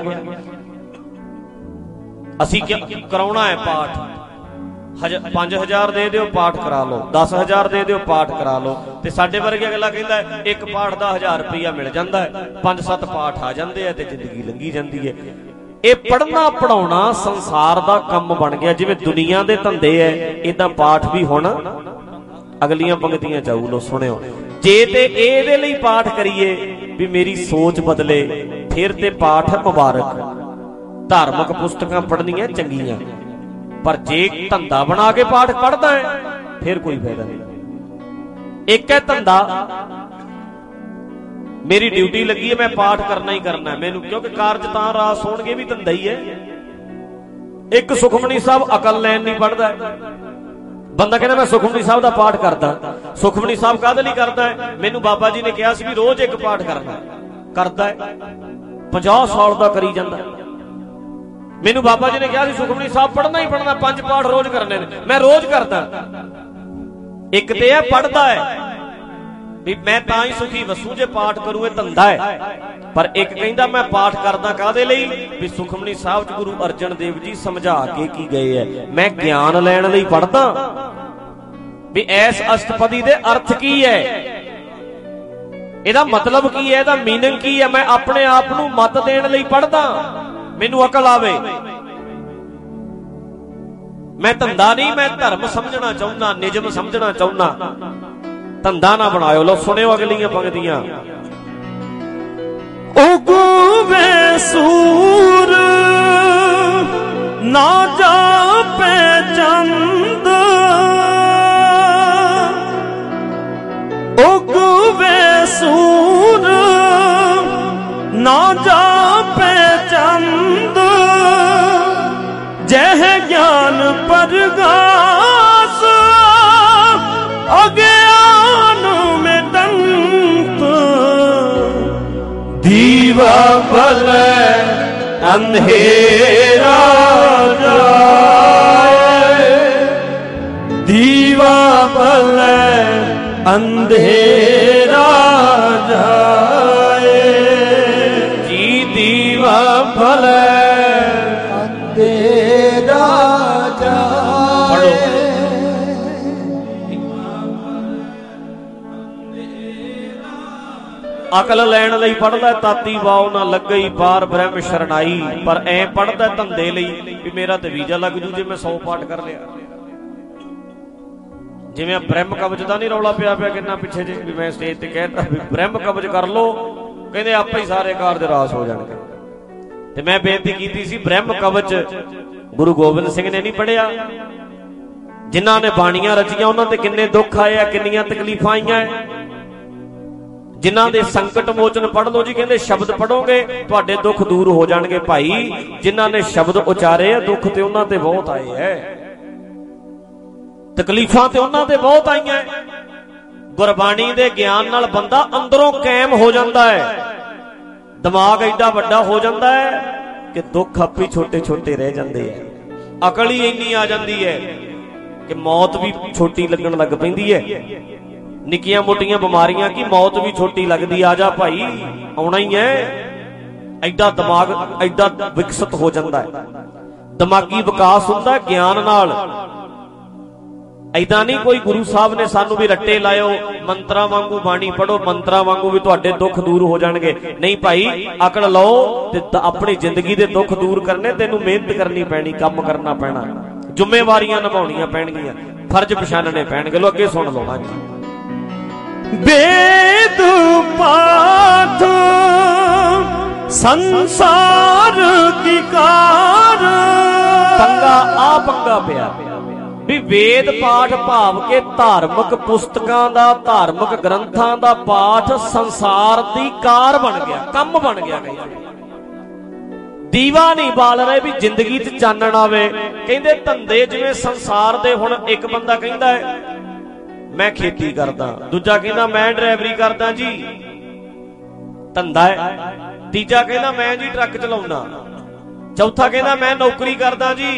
ਅਸੀਂ ਕਰਾਉਣਾ ਹੈ ਪਾਠ, ਪੰਜ ਹਜ਼ਾਰ ਦੇ ਦਿਓ ਪਾਠ ਕਰਾ ਲਓ, ਦਸ ਹਜ਼ਾਰ ਦੇ ਦਿਓ ਪਾਠ ਕਰਾ ਲਓ। ਤੇ ਸਾਡੇ ਵਰਗੇ ਅਗਲਾ ਕਹਿੰਦਾ ਇੱਕ ਪਾਠ ਦਾ ਹਜ਼ਾਰ ਰੁਪਈਆ ਮਿਲ ਜਾਂਦਾ ਹੈ, ਪੰਜ ਸੱਤ ਪਾਠ ਆ ਜਾਂਦੇ ਆ ਤੇ ਜ਼ਿੰਦਗੀ ਲੰਘੀ ਜਾਂਦੀ ਹੈ। ਇਹ ਪੜ੍ਹਨਾ ਪੜ੍ਹਾਉਣਾ ਸੰਸਾਰ ਦਾ ਕੰਮ ਬਣ ਗਿਆ। ਜਿਵੇਂ ਦੁਨੀਆ ਦੇ ਧੰਦੇ ਐ, ਏਦਾਂ ਪਾਠ ਵੀ ਹੁਣ ਅਗਲੀਆਂ ਪੰਕਤੀਆਂ ਚਾਹੂ ਲੋ ਸੁਣਿਓ। ਜੇ ਤੇ ਇਹਦੇ ਲਈ ਪਾਠ ਕਰੀਏ ਵੀ ਮੇਰੀ ਸੋਚ ਬਦਲੇ, ਫਿਰ ਤੇ ਪਾਠ ਮੁਬਾਰਕ, ਧਾਰਮਿਕ ਪੁਸਤਕਾਂ ਪੜ੍ਹਨੀਆਂ ਚੰਗੀਆਂ। ਪਰ ਜੇ ਧੰਦਾ ਬਣਾ ਕੇ ਪਾਠ ਪੜ੍ਹਦਾ ਹੈ, ਫਿਰ ਕੋਈ ਫਾਇਦਾ ਨਹੀਂ। ਇੱਕ ਹੈ ਧੰਦਾ, ਮੇਰੀ ਡਿਊਟੀ ਲੱਗੀ ਹੈ, ਮੈਂ ਪਾਠ ਕਰਨਾ ਹੀ ਕਰਨਾ ਮੈਨੂੰ, ਕਿਉਂਕਿ ਕਾਰਜ ਤਾਂ ਰਾਸ ਹੋਣਗੇ, ਵੀ ਧੰਦਾ ਹੀ ਹੈ। ਇੱਕ ਸੁਖਮਨੀ ਸਾਹਿਬ ਅਕਲ ਲੈਣ ਨਹੀਂ ਪੜ੍ਹਦਾ। ਬੰਦਾ ਕਹਿੰਦਾ ਮੈਂ ਸੁਖਮਨੀ ਸਾਹਿਬ ਦਾ ਪਾਠ ਕਰਦਾ। ਸੁਖਮਨੀ ਸਾਹਿਬ ਕਾਹਦੇ ਲਈ ਕਰਦਾ ਹੈ? ਮੈਨੂੰ ਬਾਬਾ ਜੀ ਨੇ ਕਿਹਾ ਸੀ ਵੀ ਰੋਜ਼ ਇੱਕ ਪਾਠ ਕਰਨਾ। ਕਰਦਾ ਹੈ, ਪੰਜਾਹ ਸਾਲ ਦਾ ਕਰੀ ਜਾਂਦਾ। ਮੈਨੂੰ ਬਾਬਾ ਜੀ ਨੇ ਕਿਹਾ ਸੀ ਸੁਖਮਨੀ ਸਾਹਿਬ ਪੜ੍ਹਨਾ ਹੀ ਪੜ੍ਹਨਾ, ਪੰਜ ਪਾਠ ਰੋਜ਼ ਕਰਨੇ ਨੇ, ਮੈਂ ਰੋਜ਼ ਕਰਦਾ। ਇੱਕ ਤੇ ਇਹ ਪੜ੍ਹਦਾ ਹੈ ਵੀ ਮੈਂ ਤਾਂ ਹੀ ਸੁਖੀ ਵਸੂ ਜੇ ਪਾਠ ਕਰੂ, ਇਹ ਧੰਦਾ ਹੈ। ਪਰ ਇੱਕ ਕਹਿੰਦਾ ਮੈਂ ਪਾਠ ਕਰਦਾ ਕਾਹਦੇ ਲਈ? ਵੀ ਸੁਖਮਨੀ ਸਾਹਿਬ ਚ ਗੁਰੂ ਅਰਜਨ ਦੇਵ ਜੀ ਸਮਝਾ ਕੇ ਕੀ ਗਏ ਹੈ, ਮੈਂ ਗਿਆਨ ਲੈਣ ਲਈ ਪੜ੍ਹਦਾ ਵੀ ਐਸ ਅਸ਼ਟਪਦੀ ਦੇ ਅਰਥ ਕੀ ਹੈ, ਇਹਦਾ ਮਤਲਬ ਕੀ ਹੈ, ਇਹਦਾ ਮੀਨਿੰਗ ਕੀ ਹੈ। ਮੈਂ ਆਪਣੇ ਆਪ ਨੂੰ ਮਤ ਦੇਣ ਲਈ ਪੜ੍ਹਦਾ, ਮੈਨੂੰ ਅਕਲ ਆਵੇ। ਮੈਂ ਧੰਦਾ ਨਹੀਂ, ਮੈਂ ਧਰਮ ਸਮਝਣਾ ਚਾਹੁੰਦਾ, ਨਿਯਮ ਸਮਝਣਾ ਚਾਹੁੰਦਾ। ਧੰਦਾ ਨਾ ਬਣਾਇਓ। ਲੋ ਸੁਣਿਓ ਅਗਲੀਆਂ ਪੰਕਤੀਆਂ। ਉਗਵੇ ਸੂਰ ਨਾ ਜਾਪੇ ਚੰਦ, ਉਗਵੇ ਸੂਰ ਨਾ ਜਾਪੇ ਚੰਦ, ਜਹ ਗਿਆਨ ਪਰਗਾਸ ਅਗਿਆਨ ਮੇਂ ਦੰਤ, ਦੀਵਾ ਬਲੇ ਅੰਧੇਰਾ ਜਾਏ, ਦੀਵਾ ਬਲੇ ਅੰਧੇਰਾ ਜਾਏ। ਜੀ ਦੀਵਾ ਬਲੇ ਅੰਧੇਰਾ ਜਾਏ। ਅਕਲ ਲੈਣ ਲਈ ਪੜ੍ਹਦਾ, ਤਾਤੀ ਵਾਉ ਨਾ ਲੱਗਈ ਪਾਰ ਬ੍ਰਹਮ ਸ਼ਰਨਾਈ। ਪਰ ਐ ਪੜ੍ਹਦਾ ਧੰਦੇ ਲਈ ਵੀ ਮੇਰਾ ਤੇ ਵੀਜ਼ਾ ਲੱਗ ਜੂ ਜੇ ਮੈਂ ਸੌ ਪਾਠ ਕਰ ਲਿਆ। ਜਿਵੇਂ ਬ੍ਰਹਮ ਕਵਚ ਦਾ ਨਹੀਂ ਰੌਲਾ ਪਿਆ ਪਿਆ ਕਿੰਨਾ ਪਿੱਛੇ ਜੇ, ਵੀ ਮੈਂ ਸਟੇਜ ਤੇ ਕਹਿਤਾ ਵੀ ਬ੍ਰਹਮ ਕਵਚ ਕਰ ਲੋ, ਕਹਿੰਦੇ ਆਪੇ ਹੀ ਸਾਰੇ ਕਾਰਜ ਰਾਸ ਹੋ ਜਾਣਗੇ। ਤੇ ਮੈਂ ਬੇਨਤੀ ਕੀਤੀ ਸੀ ਬ੍ਰਹਮ ਕਵਚ ਗੁਰੂ ਗੋਬਿੰਦ ਸਿੰਘ ਨੇ ਨਹੀਂ ਪੜ੍ਹਿਆ। ਜਿਨ੍ਹਾਂ ਨੇ ਬਾਣੀਆਂ ਰਚੀਆਂ ਉਹਨਾਂ ਤੇ ਕਿੰਨੇ ਦੁੱਖ ਆਏ ਆ, ਕਿੰਨੀਆਂ ਤਕਲੀਫਾਂ ਆਈਆਂ। ਜਿਨ੍ਹਾਂ ਦੇ ਸੰਕਟ ਮੋਚਨ ਪੜ੍ਹ ਲਓ ਜੀ, ਕਹਿੰਦੇ ਸ਼ਬਦ ਪੜੋਗੇ ਤੁਹਾਡੇ ਦੁੱਖ ਦੂਰ ਹੋ ਜਾਣਗੇ। ਭਾਈ ਜਿਨ੍ਹਾਂ ਨੇ ਸ਼ਬਦ ਉਚਾਰੇ ਆ, ਦੁੱਖ ਤੇ ਉਹਨਾਂ ਤੇ ਬਹੁਤ ਆਏ ਐ, ਤਕਲੀਫਾਂ ਤੇ ਉਹਨਾਂ ਤੇ ਬਹੁਤ ਆਈਆਂ। ਗੁਰਬਾਣੀ ਦੇ ਗਿਆਨ ਨਾਲ ਬੰਦਾ ਅੰਦਰੋਂ ਕਾਇਮ ਹੋ ਜਾਂਦਾ ਹੈ, ਦਿਮਾਗ ਐਡਾ ਵੱਡਾ ਹੋ ਜਾਂਦਾ ਹੈ ਕਿ ਦੁੱਖ ਆਪੇ ਛੋਟੇ ਛੋਟੇ ਰਹਿ ਜਾਂਦੇ ਆ। ਅਕਲ ਹੀ ਇੰਨੀ ਆ ਜਾਂਦੀ ਹੈ ਕਿ ਮੌਤ ਵੀ ਛੋਟੀ ਲੱਗਣ ਲੱਗ ਪੈਂਦੀ ਹੈ। ਨਿੱਕੀਆਂ ਮੋਟੀਆਂ ਬਿਮਾਰੀਆਂ ਕੀ ਮੌਤ ਵੀ ਛੋਟੀ ਲੱਗਦੀ। ਆ ਜਾ ਭਾਈ, ਆਉਣਾ ਹੀ ਹੈ। ਐਡਾ ਦਿਮਾਗ ਐਡਾ ਵਿਕਸਿਤ ਹੋ ਜਾਂਦਾ ਹੈ। ਦਿਮਾਗੀ ਵਿਕਾਸ ਹੁੰਦਾ ਗਿਆਨ ਨਾਲ। ਏਦਾਂ ਨਹੀਂ ਕੋਈ ਗੁਰੂ ਸਾਹਿਬ ਨੇ ਸਾਨੂੰ ਵੀ ਰੱਟੇ ਲਾਇਓ ਮੰਤਰਾਂ ਵਾਂਗੂ ਬਾਣੀ ਪੜੋ, ਮੰਤਰਾਂ ਵਾਂਗੂ ਵੀ ਤੁਹਾਡੇ ਦੁੱਖ ਦੂਰ ਹੋ ਜਾਣਗੇ। ਨਹੀਂ ਭਾਈ, ਅਕਲ ਲਓ ਤੇ ਆਪਣੀ ਜ਼ਿੰਦਗੀ ਦੇ ਦੁੱਖ ਦੂਰ ਕਰਨੇ ਤੈਨੂੰ ਮਿਹਨਤ ਕਰਨੀ ਪੈਣੀ, ਕੰਮ ਕਰਨਾ ਪੈਣਾ, ਜ਼ਿੰਮੇਵਾਰੀਆਂ ਨਿਭਾਉਣੀਆਂ ਪੈਣਗੀਆਂ, ਫਰਜ਼ ਪਛਾਣਨੇ ਪੈਣਗੇ। ਲੋ ਅੱਗੇ ਸੁਣ ਲਓ। ਹਾਂਜੀ। वेद पाठ संसार की कार। पंगा आ पंगा पिया भी वेद पाठ भाव के धार्मिक पुस्तकां दा, धार्मिक ग्रंथां दा पाठ संसार दी कार बन गया, कम बन गया। दीवा नहीं बाल रहे भी जिंदगी च चानण आवे। कहंदे धंधे जिवें संसार दे, हुण एक बंदा कहंदा है मैं खेती करदा, दूजा कहंदा मैं ड्राइवरी करदा जी, धंधा है। तीजा कहंदा मैं जी ट्रक चलाउंदा, चौथा कहंदा मैं नौकरी करदा जी,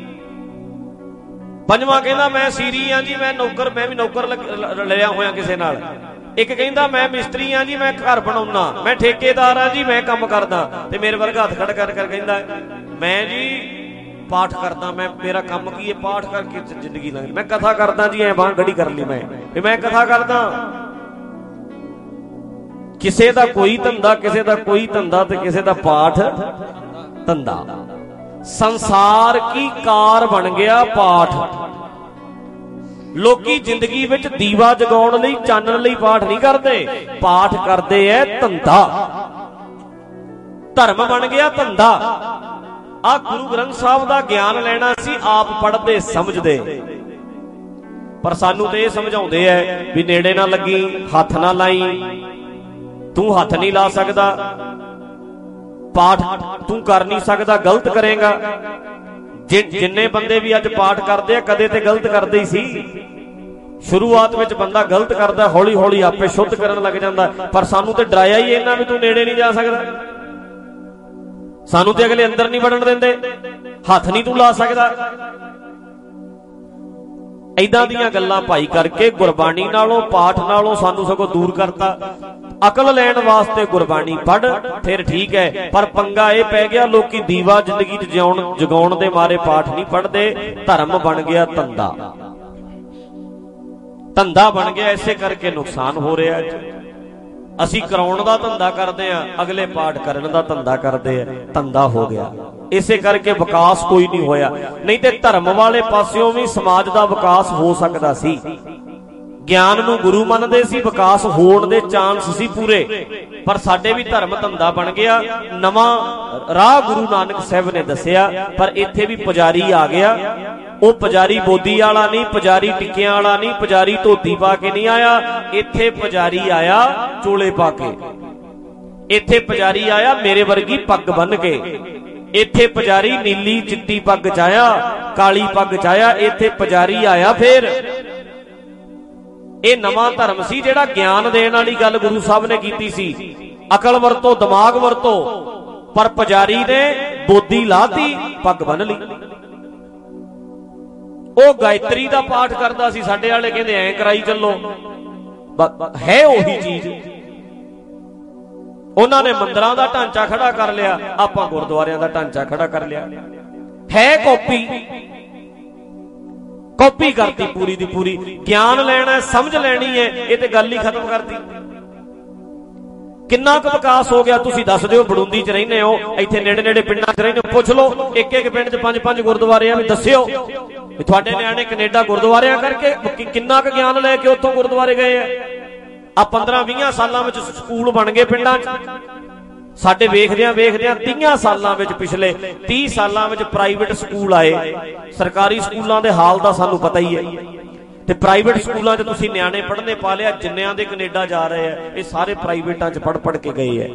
पंजवां कहंदा मैं सीरी हां जी, मैं नौकर, मैं भी नौकर लिया होया किसे नाल। एक कहंदा मैं मिस्त्री हां जी, मैं घर बनाउंदा, मैं ठेकेदार हां जी, मैं काम करदा। ते मेरे वर्गा हत्थ खड़ कर कर कहंदा मैं जी पाठ करदा, मैं मेरा काम की है पाठ करके जिंदगी लंघ, मैं कथा करदा जी, ऐ बांह गड़ी कर ली मैं भी मैं कथा करदा। किसे दा कोई धंधा, किसे दा कोई धंधा ते किसे दा पाठ धंधा। संसार की कार बन गया पाठ। लोकी जिंदगी विच दीवा जगाउण लई, चानण लई पाठ नहीं करते, पाठ करते है धंधा। धर्म बन गया धंधा। आ गुरु ग्रंथ साहब दा ज्ञान लेना सी, आप पढ़ते समझते, पर सानू तो यह समझाउंदे है भी नेड़े ना लगी, हथ ना लाई, तू हथ नहीं ला सकदा, पाठ तू कर नहीं सकदा, गलत करेगा। जिन जिन्ने बंदे भी अज पाठ करते हैं कदे ते गलत करते ही सी। शुरुआत में बंदा गलत करता, हौली हौली आपे शुद्ध करन लग जाता, पर सानू तो डराया ही इन्ना भी तू नेड़े नहीं जा सकदा। सानू ते अगले अंदर नहीं वड़न देंदे, हथ नहीं तू ला सकदा। ऐदां दीयां गल्लां भाई करके गुरबाणी नालों, पाठ नालों सानू सगों दूर करता। अकल लैण वास्ते गुरबाणी पढ़ फिर ठीक है, पर पंगा ये पै गया लोकी दीवा जिंदगी च जिउण जगाउण दे मारे पाठ नहीं पढ़ते, धर्म बन गया धंधा। धंधा बन गया, इसे करके नुकसान हो रहा है। असी कराउण दा धंधा करते हैं, अगले पाठ करन दा धंधा करते हैं, धंधा हो गया। इसे करके विकास कोई नहीं होया। नहीं ते धर्म वाले पासियों भी समाज दा विकास हो सकदा सी। ज्ञान नूं गुरु मनदे सी, विकास होण दे चांस सी पूरे, पर साडे भी धर्म धंधा बन गया। नवां राह गुरु नानक साहब ने दसिया, पर इत्थे भी पुजारी आ गया। वो पुजारी बोधी वाला नहीं, पुजारी टिक्कियां वाला नहीं, पुजारी धोती पा के नहीं आया, इत्थे पुजारी आया चोले पा के। इत्थे पुजारी आया मेरे वर्गी पग बन के। इत्थे पुजारी नीली चिट्टी पग चाया, काली पग चाया, इत्थे पुजारी आया। फिर ਇਹ ਨਵਾਂ ਧਰਮ ਸੀ ਜਿਹੜਾ ਗਿਆਨ ਦੇਣ ਵਾਲੀ ਗੱਲ ਗੁਰੂ ਸਾਹਿਬ ਨੇ ਕੀਤੀ ਸੀ। ਅਕਲ ਵਰਤੋ, ਦਿਮਾਗ ਵਰਤੋ, ਪਰ ਪੁਜਾਰੀ ਨੇ ਬੋਦੀ ਲਾਤੀ, ਪੱਗ ਬੰਨ ਲਈ। ਉਹ ਗਾਇਤਰੀ ਦਾ ਪਾਠ ਕਰਦਾ ਸੀ, ਸਾਡੇ ਵਾਲੇ ਕਹਿੰਦੇ ਐਂ ਕਰਾਈ ਚੱਲੋ, ਹੈ ਉਹੀ ਚੀਜ਼। ਉਹਨਾਂ ਨੇ ਮੰਦਰਾਂ ਦਾ ਢਾਂਚਾ ਖੜਾ ਕਰ ਲਿਆ, ਆਪਾਂ ਗੁਰਦੁਆਰਿਆਂ ਦਾ ਢਾਂਚਾ ਖੜਾ ਕਰ ਲਿਆ। ਹੈ ਕਾਪੀ कॉपी करती पूरी दी पूरी। ज्ञान लेना है, समझ लेनी है, ये तो गल ही खत्म करती। किन्ना क विकास हो गया तुसी दस दिओ। बड़ूंदी च रहने हो, इत्थे नेड़े नेड़े पिंडां च रहने हो, पुछ लो एक एक पिंड च पंज पंज गुरुद्वारे भी दस्सिओ भी तुहाडे निआणे कनेडा गुरुद्वारे करके किन्ना क ज्ञान लैके उत्थों गुरुद्वारे गए आ। आ पंद्रह बीस सालां विच स्कूल बन गए पिंडां च। साडे वेखदियां वेखदियां तीह सालां विच, पिछले तीह सालां विच प्राइवेट स्कूल आए। सरकारी स्कूलों के हाल का सानू पता ही है, ते प्राइवेट स्कूलों च तुसीं निआणे पढ़ने पा लिया। जिन्नियां दे कनेडा जा रहे हैं ये सारे प्राइवेटां च पढ़ पढ़ के गए हैं।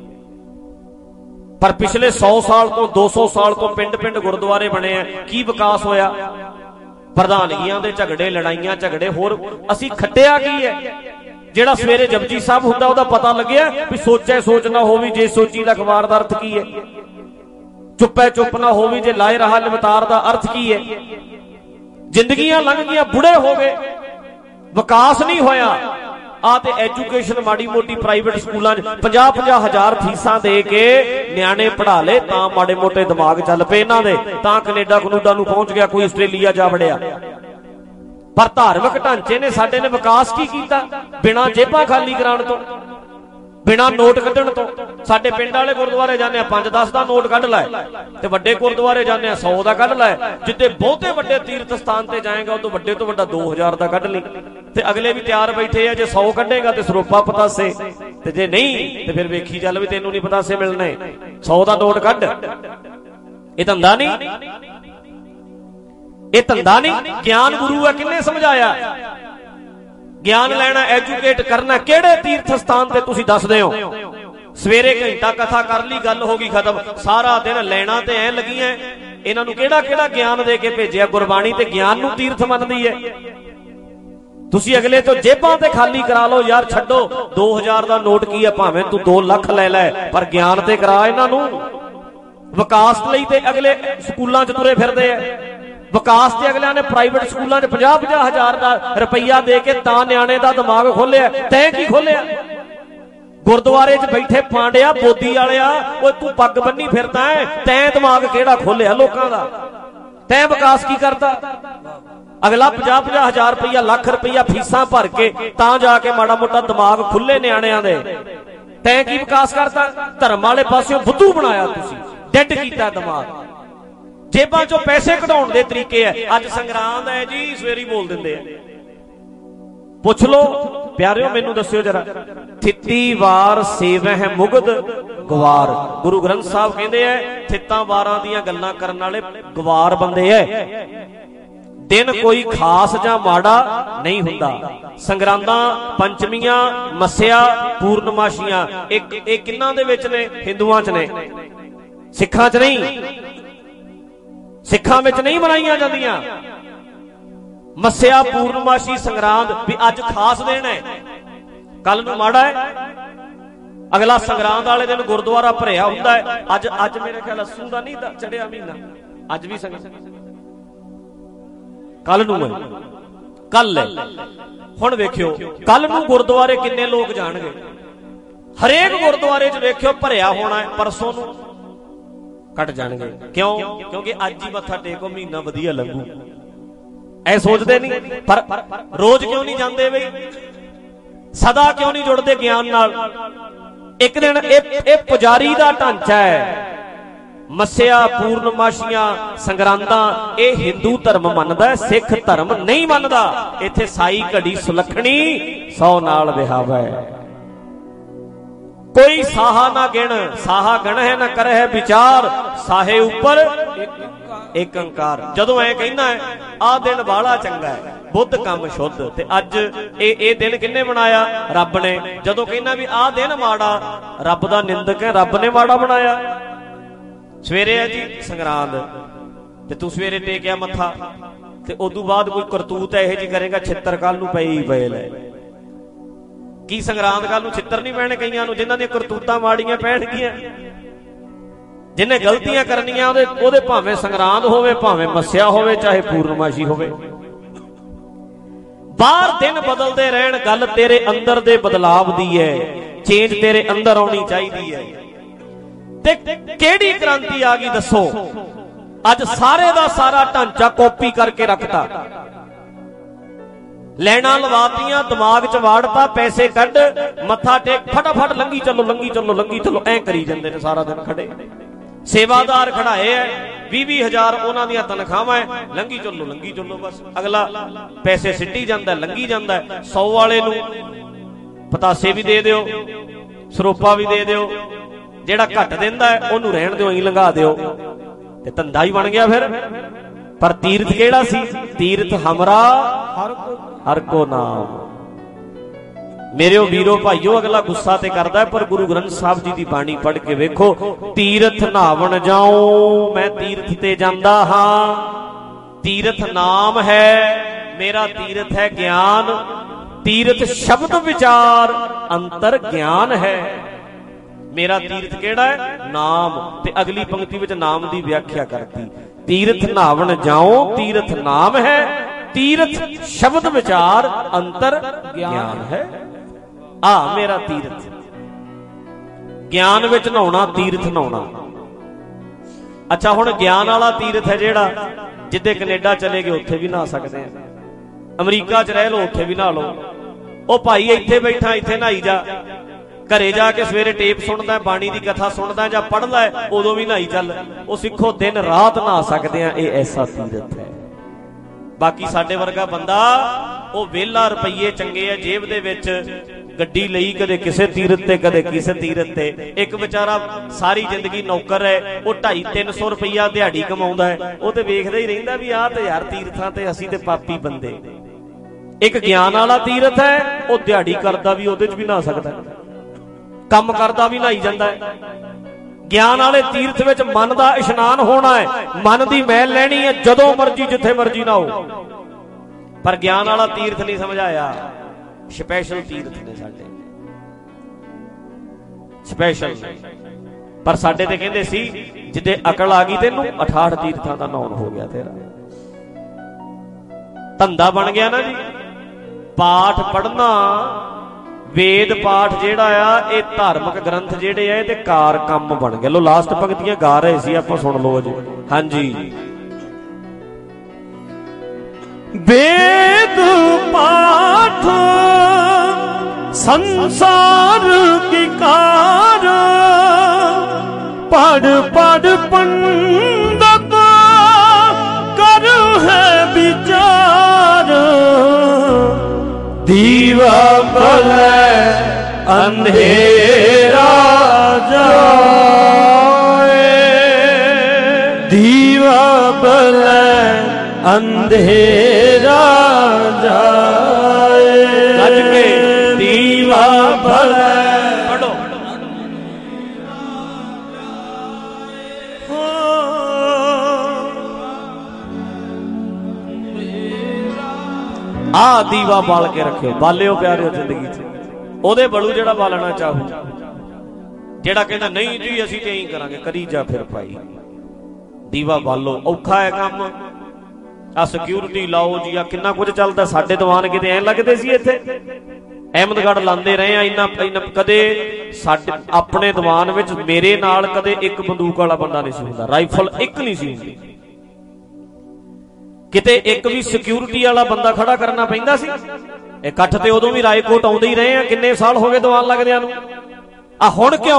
पर पिछले सौ साल तो दो सौ साल तो पिंड पिंड गुरुद्वारे बने हैं। की विकास होया? प्रधानगियां दे झगड़े, लड़ाइयां झगड़े, होर असीं खट्टिया की है? ਜਿਹੜਾ ਸਵੇਰੇ ਜਪਜੀ ਸਾਹਿਬ ਹੁੰਦਾ ਉਹਦਾ ਪਤਾ ਲੱਗਿਆ ਵੀ ਸੋਚੇ ਸੋਚ ਨਾ ਹੋਵੀ ਜੇ ਸੋਚੀ ਦਾ ਅਖਬਾਰ ਦਾ ਅਰਥ ਕੀ ਹੈ, ਚੁੱਪੇ ਚੁੱਪ ਨਾ ਹੋਵੀ ਜੇ ਲਾਏ ਰਹਾ ਨਿਮਤਾਰ ਦਾ ਅਰਥ ਕੀ ਹੈ। ਜ਼ਿੰਦਗੀਆਂ ਲੰਘ ਗਈਆਂ, ਬੁੜੇ ਹੋ ਗਏ, ਵਿਕਾਸ ਨਹੀਂ ਹੋਇਆ। ਆ ਤੇ ਐਜੂਕੇਸ਼ਨ ਮਾੜੀ ਮੋਟੀ ਪ੍ਰਾਈਵੇਟ ਸਕੂਲਾਂ 'ਚ ਪੰਜਾਹ ਪੰਜਾਹ ਹਜ਼ਾਰ ਫੀਸਾਂ ਦੇ ਕੇ ਨਿਆਣੇ ਪੜ੍ਹਾ ਲਏ, ਤਾਂ ਮਾੜੇ ਮੋਟੇ ਦਿਮਾਗ ਚੱਲ ਪਏ ਇਹਨਾਂ ਦੇ, ਤਾਂ ਕੈਨੇਡਾ ਕਨੂਡਾ ਨੂੰ ਪਹੁੰਚ ਗਿਆ, ਕੋਈ ਆਸਟ੍ਰੇਲੀਆ ਜਾ ਵੜਿਆ। ਪਰ ਧਾਰਮਿਕ ਢਾਂਚੇ ਨੇ ਸਾਡੇ ਨੇ ਵਿਕਾਸ ਕੀ ਕੀਤਾ? ਬਿਨਾਂ ਜੇਬਾਂ ਖਾਲੀ ਕਰਾਉਣ ਤੋਂ, ਬਿਨਾਂ ਨੋਟ ਕੱਢਣ ਤੋਂ। ਸਾਡੇ ਪਿੰਡ ਵਾਲੇ ਗੁਰਦੁਆਰੇ ਜਾਂਦੇ ਆ ਪੰਜ ਦਸ ਦਾ ਨੋਟ ਕੱਢ ਲੈ, ਤੇ ਵੱਡੇ ਗੁਰਦੁਆਰੇ ਜਾਂਦੇ ਆ ਸੌ ਦਾ ਕੱਢ ਲੈ। ਜਿੱਦੇ ਬਹੁਤੇ ਵੱਡੇ ਤੀਰਥ ਸਥਾਨ ਤੇ ਜਾਏਗਾ ਉਹ ਤੋਂ ਵੱਡੇ ਤੋਂ ਵੱਡਾ ਦੋ ਹਜ਼ਾਰ ਦਾ ਕੱਢ ਲਈ। ਤੇ ਅਗਲੇ ਵੀ ਤਿਆਰ ਬੈਠੇ ਆ, ਜੇ ਸੌ ਕੱਢੇਗਾ ਤੇ ਸਰੋਪਾ ਪਤਾਸੇ, ਤੇ ਜੇ ਨਹੀਂ ਤੇ ਫਿਰ ਵੇਖੀ ਚੱਲ ਵੀ ਤੈਨੂੰ ਨਹੀਂ ਪਤਾਸੇ ਮਿਲਣੇ, ਸੌ ਦਾ ਨੋਟ ਕੱਢ। ਇਹ ਧੰਦਾ ਨਹੀਂ, ਇਹ ਧੰਦਾ ਨਹੀਂ। ਗਿਆਨ ਗੁਰੂ ਹੈ, ਕਿੰਨੇ ਸਮਝਾਇਆ? ਗਿਆਨ ਲੈਣਾ, ਐਜੂਕੇਟ ਕਰਨਾ, ਕਿਹੜੇ ਤੀਰਥ ਸਥਾਨ ਤੇ ਤੁਸੀਂ ਦੱਸਦੇ ਹੋ? ਸਵੇਰੇ ਘੰਟਾ ਕਥਾ ਕਰ ਲਈ, ਗੱਲ ਹੋ ਗਈ ਖਤਮ। ਸਾਰਾ ਦਿਨ ਲੈਣਾ ਤੇ ਐ ਲੱਗੀਆਂ। ਇਹਨਾਂ ਨੂੰ ਕਿਹੜਾ ਕਿਹੜਾ ਗਿਆਨ ਦੇ ਕੇ ਭੇਜਿਆ? ਗੁਰਬਾਣੀ ਤੇ ਗਿਆਨ ਨੂੰ ਤੀਰਥ ਮੰਨਦੀ ਹੈ। ਤੁਸੀਂ ਅਗਲੇ ਤੋਂ ਜੇਬਾਂ ਤੇ ਖਾਲੀ ਕਰਾ ਲਓ ਯਾਰ, ਛੱਡੋ ਦੋ ਹਜ਼ਾਰ ਦਾ ਨੋਟ ਕੀ ਹੈ, ਭਾਵੇਂ ਤੂੰ ਦੋ ਲੱਖ ਲੈ ਲੈ, ਪਰ ਗਿਆਨ ਤੇ ਕਰਾ ਇਹਨਾਂ ਨੂੰ। ਵਿਕਾਸ ਲਈ ਤੇ ਅਗਲੇ ਸਕੂਲਾਂ 'ਚ ਤੁਰੇ ਫਿਰਦੇ ਆ। ਵਿਕਾਸ ਤੇ ਅਗਲਿਆਂ ਨੇ ਪ੍ਰਾਈਵੇਟ ਸਕੂਲਾਂ 'ਚ ਪੰਜਾਹ ਪੰਜਾਹ ਹਜ਼ਾਰ ਦਾ ਰੁਪਈਆ ਦੇ ਕੇ ਤਾਂ ਨਿਆਣੇ ਦਾ ਦਿਮਾਗ ਖੋਲਿਆ। ਤੈਂ ਕੀ ਖੋਲਿਆ? ਗੁਰਦੁਆਰੇ 'ਚ ਬੈਠੇ ਪਾਂਡਿਆ ਬੋਦੀ ਵਾਲਿਆ, ਓਏ ਤੂੰ ਪੱਗ ਬੰਨੀ ਫਿਰਦਾ ਹੈ, ਤੈਂ ਦਿਮਾਗ ਕਿਹੜਾ ਖੋਲਿਆ ਲੋਕਾਂ ਦਾ? ਤੈਂ ਵਿਕਾਸ ਕੀ ਕਰਦਾ? ਅਗਲਾ ਪੰਜਾਹ ਪੰਜਾਹ ਹਜ਼ਾਰ ਰੁਪਈਆ, ਲੱਖ ਰੁਪਈਆ ਫੀਸਾਂ ਭਰ ਕੇ ਤਾਂ ਜਾ ਕੇ ਮਾੜਾ ਮੋਟਾ ਦਿਮਾਗ ਖੁੱਲੇ ਨਿਆਣਿਆਂ ਦੇ। ਤੈਂ ਕੀ ਵਿਕਾਸ ਕਰਤਾ? ਧਰਮ ਵਾਲੇ ਪਾਸਿਓਂ ਬੁੱਧੂ ਬਣਾਇਆ ਤੁਸੀਂ, ਡੈਡ ਕੀਤਾ ਦਿਮਾਗ। ਜੇਬਾਂ ਚੋਂ ਪੈਸੇ ਕਢਾਉਣ ਦੇ ਤਰੀਕੇ ਐ। ਅੱਜ ਸੰਗਰਾਂਦ ਹੈ ਜੀ, ਸਵੇਰੀ ਬੋਲ ਦਿੰਦੇ ਆ। ਪੁੱਛ ਲੋ ਪਿਆਰਿਓ, ਮੈਨੂੰ ਦੱਸਿਓ ਜਰਾ, ਥਿੱਤੀ ਵਾਰ ਸੇਵਹਿ ਮੁਗਧ ਗਵਾਰ। ਗੁਰੂ ਗ੍ਰੰਥ ਸਾਹਿਬ ਕਹਿੰਦੇ ਐ ਥਿੱਤਾਂ ਵਾਰਾਂ ਦੀਆਂ ਗੱਲਾਂ ਕਰਨ ਵਾਲੇ ਗਵਾਰ ਬੰਦੇ ਐ। ਦਿਨ ਕੋਈ ਖਾਸ ਜਾਂ ਮਾੜਾ ਨਹੀਂ ਹੁੰਦਾ। ਸੰਗਰਾਂਦਾਂ, ਪੰਚਮੀਆਂ, ਮੱਸਿਆ, ਪੂਰਨਮਾਸ਼ੀਆਂ, ਇੱਕ ਇਹ ਕਿੰਨਾਂ ਦੇ ਵਿੱਚ ਨੇ? ਹਿੰਦੂਆਂ 'ਚ ਨੇ, ਸਿੱਖਾਂ 'ਚ ਨਹੀਂ। ਸਿੱਖਾਂ ਵਿੱਚ ਨਹੀਂ ਮਨਾਈਆਂ ਜਾਂਦੀਆਂ ਮੱਸਿਆ, ਪੂਰਨਮਾਸ਼ੀ, ਸੰਗਰਾਂਦ ਵੀ ਅੱਜ ਖਾਸ ਦਿਨ ਹੈ, ਕੱਲ ਨੂੰ ਮਾੜਾ ਹੈ। ਅਗਲਾ ਸੰਗਰਾਂਦ ਵਾਲੇ ਦਿਨ ਗੁਰਦੁਆਰਾ ਭਰਿਆ ਹੁੰਦਾ ਹੈ। ਅੱਜ ਅੱਜ ਮੇਰੇ ਖਿਆਲ ਅੱਸੂ ਦਾ ਨਹੀਂ ਚੜਿਆ ਮਹੀਨਾ, ਅੱਜ ਵੀ ਸੰਗਰਾਂਦ, ਕੱਲ ਨੂੰ ਹੈ, ਕੱਲ ਹੈ। ਹੁਣ ਵੇਖਿਓ ਕੱਲ ਨੂੰ ਗੁਰਦੁਆਰੇ ਕਿੰਨੇ ਲੋਕ ਜਾਣਗੇ? ਹਰੇਕ ਗੁਰਦੁਆਰੇ 'ਚ ਵੇਖਿਓ ਭਰਿਆ ਹੋਣਾ ਹੈ। ਪਰਸੋਂ ਨੂੰ ਘਟ ਜਾਣਗੇ। ਕਿਉਂ? ਕਿਉਂਕਿ ਅੱਜ ਹੀ ਮੱਥਾ ਟੇਕੋ, ਮਹੀਨਾ ਵਧੀਆ ਲੱਗੂ। ਐ ਸੋਚਦੇ ਨਹੀਂ? ਪਰ ਰੋਜ਼ ਕਿਉਂ ਨਹੀਂ ਜਾਂਦੇ ਬਈ? ਸਦਾ ਕਿਉਂ ਨਹੀਂ ਜੁੜਦੇ ਗਿਆਨ ਨਾਲ? ਇੱਕ ਦਿਨ ਇਹ ਇਹ ਪੁਜਾਰੀ ਦਾ ਢਾਂਚਾ ਹੈ। ਮੱਸਿਆ, ਪੂਰਨਮਾਸ਼ੀਆਂ, ਸੰਗਰਾਂਦਾਂ ਇਹ ਹਿੰਦੂ ਧਰਮ ਮੰਨਦਾ, ਸਿੱਖ ਧਰਮ ਨਹੀਂ ਮੰਨਦਾ। ਇੱਥੇ ਸਾਈ ਘੜੀ ਸੁਲੱਖਣੀ ਸੌ ਨਾਲ ਵਿਹਾਵਾ ਹੈ। ਕੋਈ ਸਾਹਾ ਨਾ ਗਿਣ, ਸਾਹਾ ਗਣ ਹੈ ਨਾ ਕਰ ਹੈ ਵਿਚਾਰ, ਸਾਹੇ ਉੱਪਰ ਇੱਕ ਓੰਕਾਰ। ਜਦੋਂ ਐ ਕਹਿੰਦਾ ਹੈ ਆਹ ਦਿਨ ਬਾਹਲਾ ਚੰਗਾ ਹੈ, ਬੁੱਧ ਕੰਮ ਸ਼ੁੱਧ, ਤੇ ਅੱਜ ਇਹ ਇਹ ਦਿਨ ਕਿੰਨੇ ਬਣਾਇਆ? ਰੱਬ ਨੇ। ਜਦੋਂ ਕਹਿੰਦਾ ਵੀ ਆਹ ਦਿਨ ਮਾੜਾ, ਰੱਬ ਦਾ ਨਿੰਦਕ ਹੈ, ਰੱਬ ਨੇ ਮਾੜਾ ਬਣਾਇਆ। ਸਵੇਰੇ ਹੈ ਜੀ ਸੰਗਰਾਂਦ, ਤੇ ਤੂੰ ਸਵੇਰੇ ਟੇਕਿਆ ਮੱਥਾ, ਤੇ ਉਦੋਂ ਬਾਅਦ ਕੋਈ ਕਰਤੂਤ ਇਹੋ ਜਿਹੀ ਕਰੇਗਾ, ਛਿੱਤਰ ਕੱਲ ਨੂੰ ਪਈ ਪਏ ਲੈ। ਕੀ ਸੰਗਰਾਂਦ ਕੱਲ ਨੂੰ ਛਿੱਤਰ ਨਹੀਂ ਪੈਣੇ ਕਈਆਂ ਨੂੰ? ਜਿਨ੍ਹਾਂ ਦੀਆਂ ਕਰਤੂਤਾਂ ਮਾੜੀਆਂ ਪੈਣਗੀਆਂ, ਜਿਹਨੇ ਗਲਤੀਆਂ ਕਰਨੀਆਂ ਉਹਦੇ ਉਹਦੇ ਭਾਵੇਂ ਸੰਗਰਾਂਦ ਹੋਵੇ, ਭਾਵੇਂ ਮੱਸਿਆ ਹੋਵੇ, ਚਾਹੇ ਪੂਰਨਮਾਸ਼ੀ ਹੋਵੇ। ਬਾਹਰ ਦਿਨ ਬਦਲਦੇ ਰਹਿਣ, ਗੱਲ ਤੇਰੇ ਅੰਦਰ ਦੇ ਬਦਲਾਵ ਦੀ ਹੈ। ਚੇਂਜ ਤੇਰੇ ਅੰਦਰ ਆਉਣੀ ਚਾਹੀਦੀ ਹੈ। ਤੇ ਕਿਹੜੀ ਕ੍ਰਾਂਤੀ ਆ ਗਈ ਦੱਸੋ? ਅੱਜ ਸਾਰੇ ਦਾ ਸਾਰਾ ਢਾਂਚਾ ਕਾਪੀ ਕਰਕੇ ਰੱਖਤਾ, ਲੈਣਾ ਲਵਾਤੀਆਂ, ਦਿਮਾਗ 'ਚ ਵਾੜਤਾ, ਪੈਸੇ ਕੱਢ, ਮੱਥਾ ਟੇਕ, ਫਟਾਫਟ ਲੰਗੀ ਚੱਲੋ, ਲੰਗੀ ਚੱਲੋ, ਲੰਗੀ ਚੱਲੋ, ਐ ਕਰੀ ਜਾਂਦੇ ਨੇ ਸਾਰਾ ਦਿਨ ਖੜੇ। ਸੇਵਾਦਾਰ ਖੜਾਏ ਐ, ਵੀਹ ਵੀਹ ਹਜ਼ਾਰ ਉਹਨਾਂ ਦੀਆਂ ਤਨਖਾਹਾਂ ਐ, ਲੰਗੀ ਚੱਲੋ, ਲੰਗੀ ਚੱਲੋ, ਬਸ ਅਗਲਾ ਪੈਸੇ ਸਿੱਟੀ ਜਾਂਦਾ, ਲੰਗੀ ਜਾਂਦਾ। ਸੌ ਵਾਲੇ ਨੂੰ ਪਤਾਸੇ ਵੀ ਦੇ ਦਿਓ, ਸਰੋਪਾ ਵੀ ਦੇ ਦਿਓ, ਜਿਹੜਾ ਘੱਟ ਦਿੰਦਾ ਉਹਨੂੰ ਰਹਿਣ ਦਿਓ, ਹੀ ਲੰਘਾ ਦਿਓ, ਤੇ ਧੰਦਾ ਹੀ ਬਣ ਗਿਆ ਫਿਰ। ਪਰ ਤੀਰਥ ਕਿਹੜਾ ਸੀ? ਤੀਰਥ ਹਮਰਾ ਹਰ ਕੋ ਨਾਮ। ਮੇਰੇ ਵੀਰੋ ਭਾਈਓ, ਅਗਲਾ ਗੁੱਸਾ ਤੇ ਕਰਦਾ, ਪਰ ਗੁਰੂ ਗ੍ਰੰਥ ਸਾਹਿਬ ਜੀ ਦੀ ਬਾਣੀ ਪੜ੍ਹ ਕੇ ਵੇਖੋ। ਤੀਰਥ ਨਹਾਵਣ ਜਾਉ, ਮੈਂ ਤੀਰਥ ਤੇ ਜਾਂਦਾ ਹਾਂ। ਤੀਰਥ ਨਾਮ ਹੈ ਮੇਰਾ, ਤੀਰਥ ਹੈ ਗਿਆਨ। ਤੀਰਥ ਸ਼ਬਦ ਵਿਚਾਰ, ਅੰਤਰ ਗਿਆਨ ਹੈ। ਮੇਰਾ ਤੀਰਥ ਕਿਹੜਾ ਹੈ? ਨਾਮ। ਤੇ ਅਗਲੀ ਪੰਕਤੀ ਵਿੱਚ ਨਾਮ ਦੀ ਵਿਆਖਿਆ ਕਰਤੀ। ਤੀਰਥ ਨਹਾਵਣ ਜਾਉ, ਤੀਰਥ ਨਾਮ ਹੈ। ਤੀਰਥ ਸ਼ਬਦ ਵਿਚਾਰ, ਅੰਤਰ ਗਿਆਨ ਹੈ। ਆ ਮੇਰਾ ਤੀਰਥ। ਗਿਆਨ ਵਿੱਚ ਨਹਾਉਣਾ ਤੀਰਥ ਨਹਾਉਣਾ। ਅੱਛਾ ਹੁਣ ਗਿਆਨ ਵਾਲਾ ਤੀਰਥ ਹੈ ਜਿਹੜਾ, ਜਿੱਦੇ ਕੈਨੇਡਾ ਚਲੇ ਗਏ ਉੱਥੇ ਵੀ ਨਹਾ ਸਕਦੇ ਆ, ਅਮਰੀਕਾ 'ਚ ਰਹਿ ਲਓ ਉੱਥੇ ਵੀ ਨਹਾ ਲਓ। ਉਹ ਭਾਈ ਇੱਥੇ ਬੈਠਾ ਇੱਥੇ ਨਹਾਈ ਜਾ, ਘਰੇ ਜਾ ਕੇ ਸਵੇਰੇ ਟੇਪ ਸੁਣਦਾ, ਬਾਣੀ ਦੀ ਕਥਾ ਸੁਣਦਾ ਜਾਂ ਪੜ੍ਹਦਾ, ਉਦੋਂ ਵੀ ਨਹਾਈ ਚੱਲ। ਉਹ ਸਿੱਖੋ ਦਿਨ ਰਾਤ ਨਹਾ ਸਕਦੇ ਆ, ਇਹ ਐਸਾ ਤੀਰਥ ਹੈ। ਬਾਕੀ ਸਾਡੇ ਵਰਗਾ ਬੰਦਾ ਉਹ ਵਿਹਲਾ, ਰੁਪਈਏ ਚੰਗੇ ਆ ਜੇਬ ਦੇ ਵਿੱਚ, ਗੱਡੀ ਲਈ ਕਦੇ ਕਿਸੇ ਤੀਰਥ ਤੇ ਕਦੇ ਕਿਸੇ ਤੀਰਥ ਤੇ। ਇੱਕ ਵਿਚਾਰਾ ਸਾਰੀ ਜ਼ਿੰਦਗੀ ਨੌਕਰ ਹੈ, ਉਹ ਢਾਈ ਤਿੰਨ ਸੌ ਰੁਪਈਆ ਦਿਹਾੜੀ ਕਮਾਉਂਦਾ ਹੈ, ਉਹ ਤੇ ਵੇਖਦਾ ਹੀ ਰਹਿੰਦਾ ਵੀ ਆਹ ਤੇ ਯਾਰ ਤੀਰਥਾਂ ਤੇ ਅਸੀਂ ਤੇ ਪਾਪੀ ਬੰਦੇ। ਇੱਕ ਗਿਆਨ ਵਾਲਾ ਤੀਰਥ ਹੈ, ਉਹ ਦਿਹਾੜੀ ਕਰਦਾ ਵੀ ਉਹਦੇ 'ਚ ਵੀ ਨਹਾ ਸਕਦਾ, ਕੰਮ ਕਰਦਾ ਵੀ ਨਹਾਈ ਜਾਂਦਾ ਹੈ। ਗਿਆਨ ਵਾਲੇ ਤੀਰਥ ਵਿੱਚ ਮਨ ਦਾ ਇਸ਼ਨਾਨ ਹੋਣਾ ਹੈ, ਮਨ ਦੀ ਮੈਲ ਲੈਣੀ ਹੈ, ਜਦੋਂ ਮਰਜੀ ਜਿੱਥੇ ਮਰਜੀ ਨਹਾਓ। ਪਰ ਗਿਆਨ ਵਾਲਾ ਤੀਰਥ ਨਹੀਂ ਸਮਝਾਇਆ, ਸਪੈਸ਼ਲ ਤੀਰਥ ਨੇ ਸਾਡੇ, ਸਪੈਸ਼ਲ। ਪਰ ਸਾਡੇ ਤੇ ਕਹਿੰਦੇ ਸੀ ਜਿੱਦੇ ਅਕਲ ਆ ਗਈ ਤੈਨੂੰ ਅਠਾਹਠ ਤੀਰਥਾਂ ਦਾ ਨਹਾਉਣ ਹੋ ਗਿਆ, ਤੇਰਾ ਧੰਦਾ ਬਣ ਗਿਆ ਨਾ ਜੀ। ਪਾਠ ਪੜ੍ਹਨਾ, ਵੇਦ ਪਾਠ ਜਿਹੜਾ ਆ, ਇਹ ਧਾਰਮਿਕ ਗ੍ਰੰਥ ਜਿਹੜੇ ਆ, ਇਹਦੇ ਕਾਰ ਕੰਮ ਬਣ ਗਏ। ਲੋ ਲਾਸਟ ਪੰਕਤੀਆਂ ਗਾ ਰਹੇ ਸੀ ਆਪਾਂ, ਸੁਣ ਲਓ ਜੀ। ਹਾਂਜੀ, वेद पाठ संसार की कार, पढ़ पढ़ पंडित कर है विचार, दीवा बले अंधेरा जाए, दीवा बले अंधेरा जाए, गज के दीवा भले पढ़ो। आ दीवा बाल के रखियो, बालियो प्यारियो जिंदगी च, ओदे बलू जेड़ा बालना चाहू, जेड़ा कहंदा नहीं जी असीं ते ही करांगे, करी जा फिर भाई। दीवा बालो, औखा है काम। आ सिक्योरिटी लाओ जी, आ किन्ना कुछ चलदा। साडे दीवान किते ऐ लगदे सी, इत्थे अहमदगढ़ लांदे रहे आ, इन्ना कदे साडे अपने दीवान विच मेरे नाल कदे एक बंदूक वाला बंदा नहीं सी हुंदा, राइफल एक नहीं सी हुंदी, किते एक भी सिक्योरिटी वाला बंदा खड़ा करना पैंदा सी। इकट्ठ ते उदों भी रायकोट आउंदे ही रहे आ, किन्ने साल हो गए दीवान लगदियां नूं। आ हुण क्यों?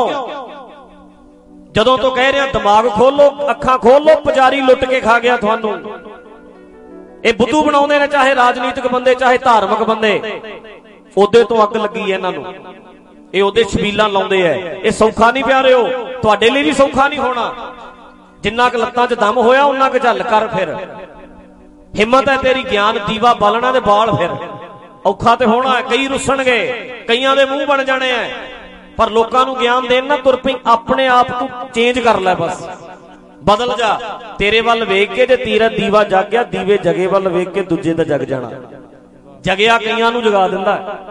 जदों तो कह रहे दिमाग खोलो, अखां खोलो, पुजारी लुट के खा गया तुहानूं। ਇਹ ਬੁੱਧੂ ਬਣਾਉਂਦੇ ਨੇ, ਚਾਹੇ ਰਾਜਨੀਤਿਕ ਬੰਦੇ ਚਾਹੇ ਧਾਰਮਿਕ ਬੰਦੇ। ਉਹਦੇ ਤੋਂ ਅੱਗ ਲੱਗੀ ਹੈ ਇਹਨਾਂ ਨੂੰ, ਇਹ ਉਹਦੇ ਛਬੀਲਾਂ ਲਾਉਂਦੇ ਐ। ਇਹ ਸੌਖਾ ਨਹੀਂ ਪਿਆਰਿਓ, ਤੁਹਾਡੇ ਲਈ ਵੀ ਸੌਖਾ ਨਹੀਂ ਹੋਣਾ। ਜਿੰਨਾ ਕੁ ਲੱਤਾਂ 'ਚ ਦਮ ਹੋਇਆ ਉਹਨਾਂ ਕੁ ਝੱਲ ਕਰ, ਫਿਰ ਹਿੰਮਤ ਹੈ ਤੇਰੀ, ਗਿਆਨ ਦੀਵਾ ਬਾਲਣਾ ਦੇ ਬਾਲ। ਫਿਰ ਔਖਾ ਤੇ ਹੋਣਾ, ਕਈ ਰੁੱਸਣਗੇ, ਕਈਆਂ ਦੇ ਮੂੰਹ ਬਣ ਜਾਣੇ ਐ। ਪਰ ਲੋਕਾਂ ਨੂੰ ਗਿਆਨ ਦੇਣ ਨਾ ਤੁਰ ਪਈ, ਆਪਣੇ ਆਪ ਤੂੰ ਚੇਂਜ ਕਰ ਲੈ, ਬਸ ਬਦਲ ਜਾ। ਤੇਰੇ ਵੱਲ ਵੇਖ ਕੇ ਜੇ ਤੇਰਾ ਦੀਵਾ ਜਗ ਗਿਆ, ਦੀਵੇ ਜਗੇ ਵੱਲ ਵੇਖ ਕੇ ਦੂਜੇ ਦਾ ਜਗ ਜਾਣਾ। ਜਗਿਆ ਕਈਆਂ ਨੂੰ ਜਗਾ ਦਿੰਦਾ,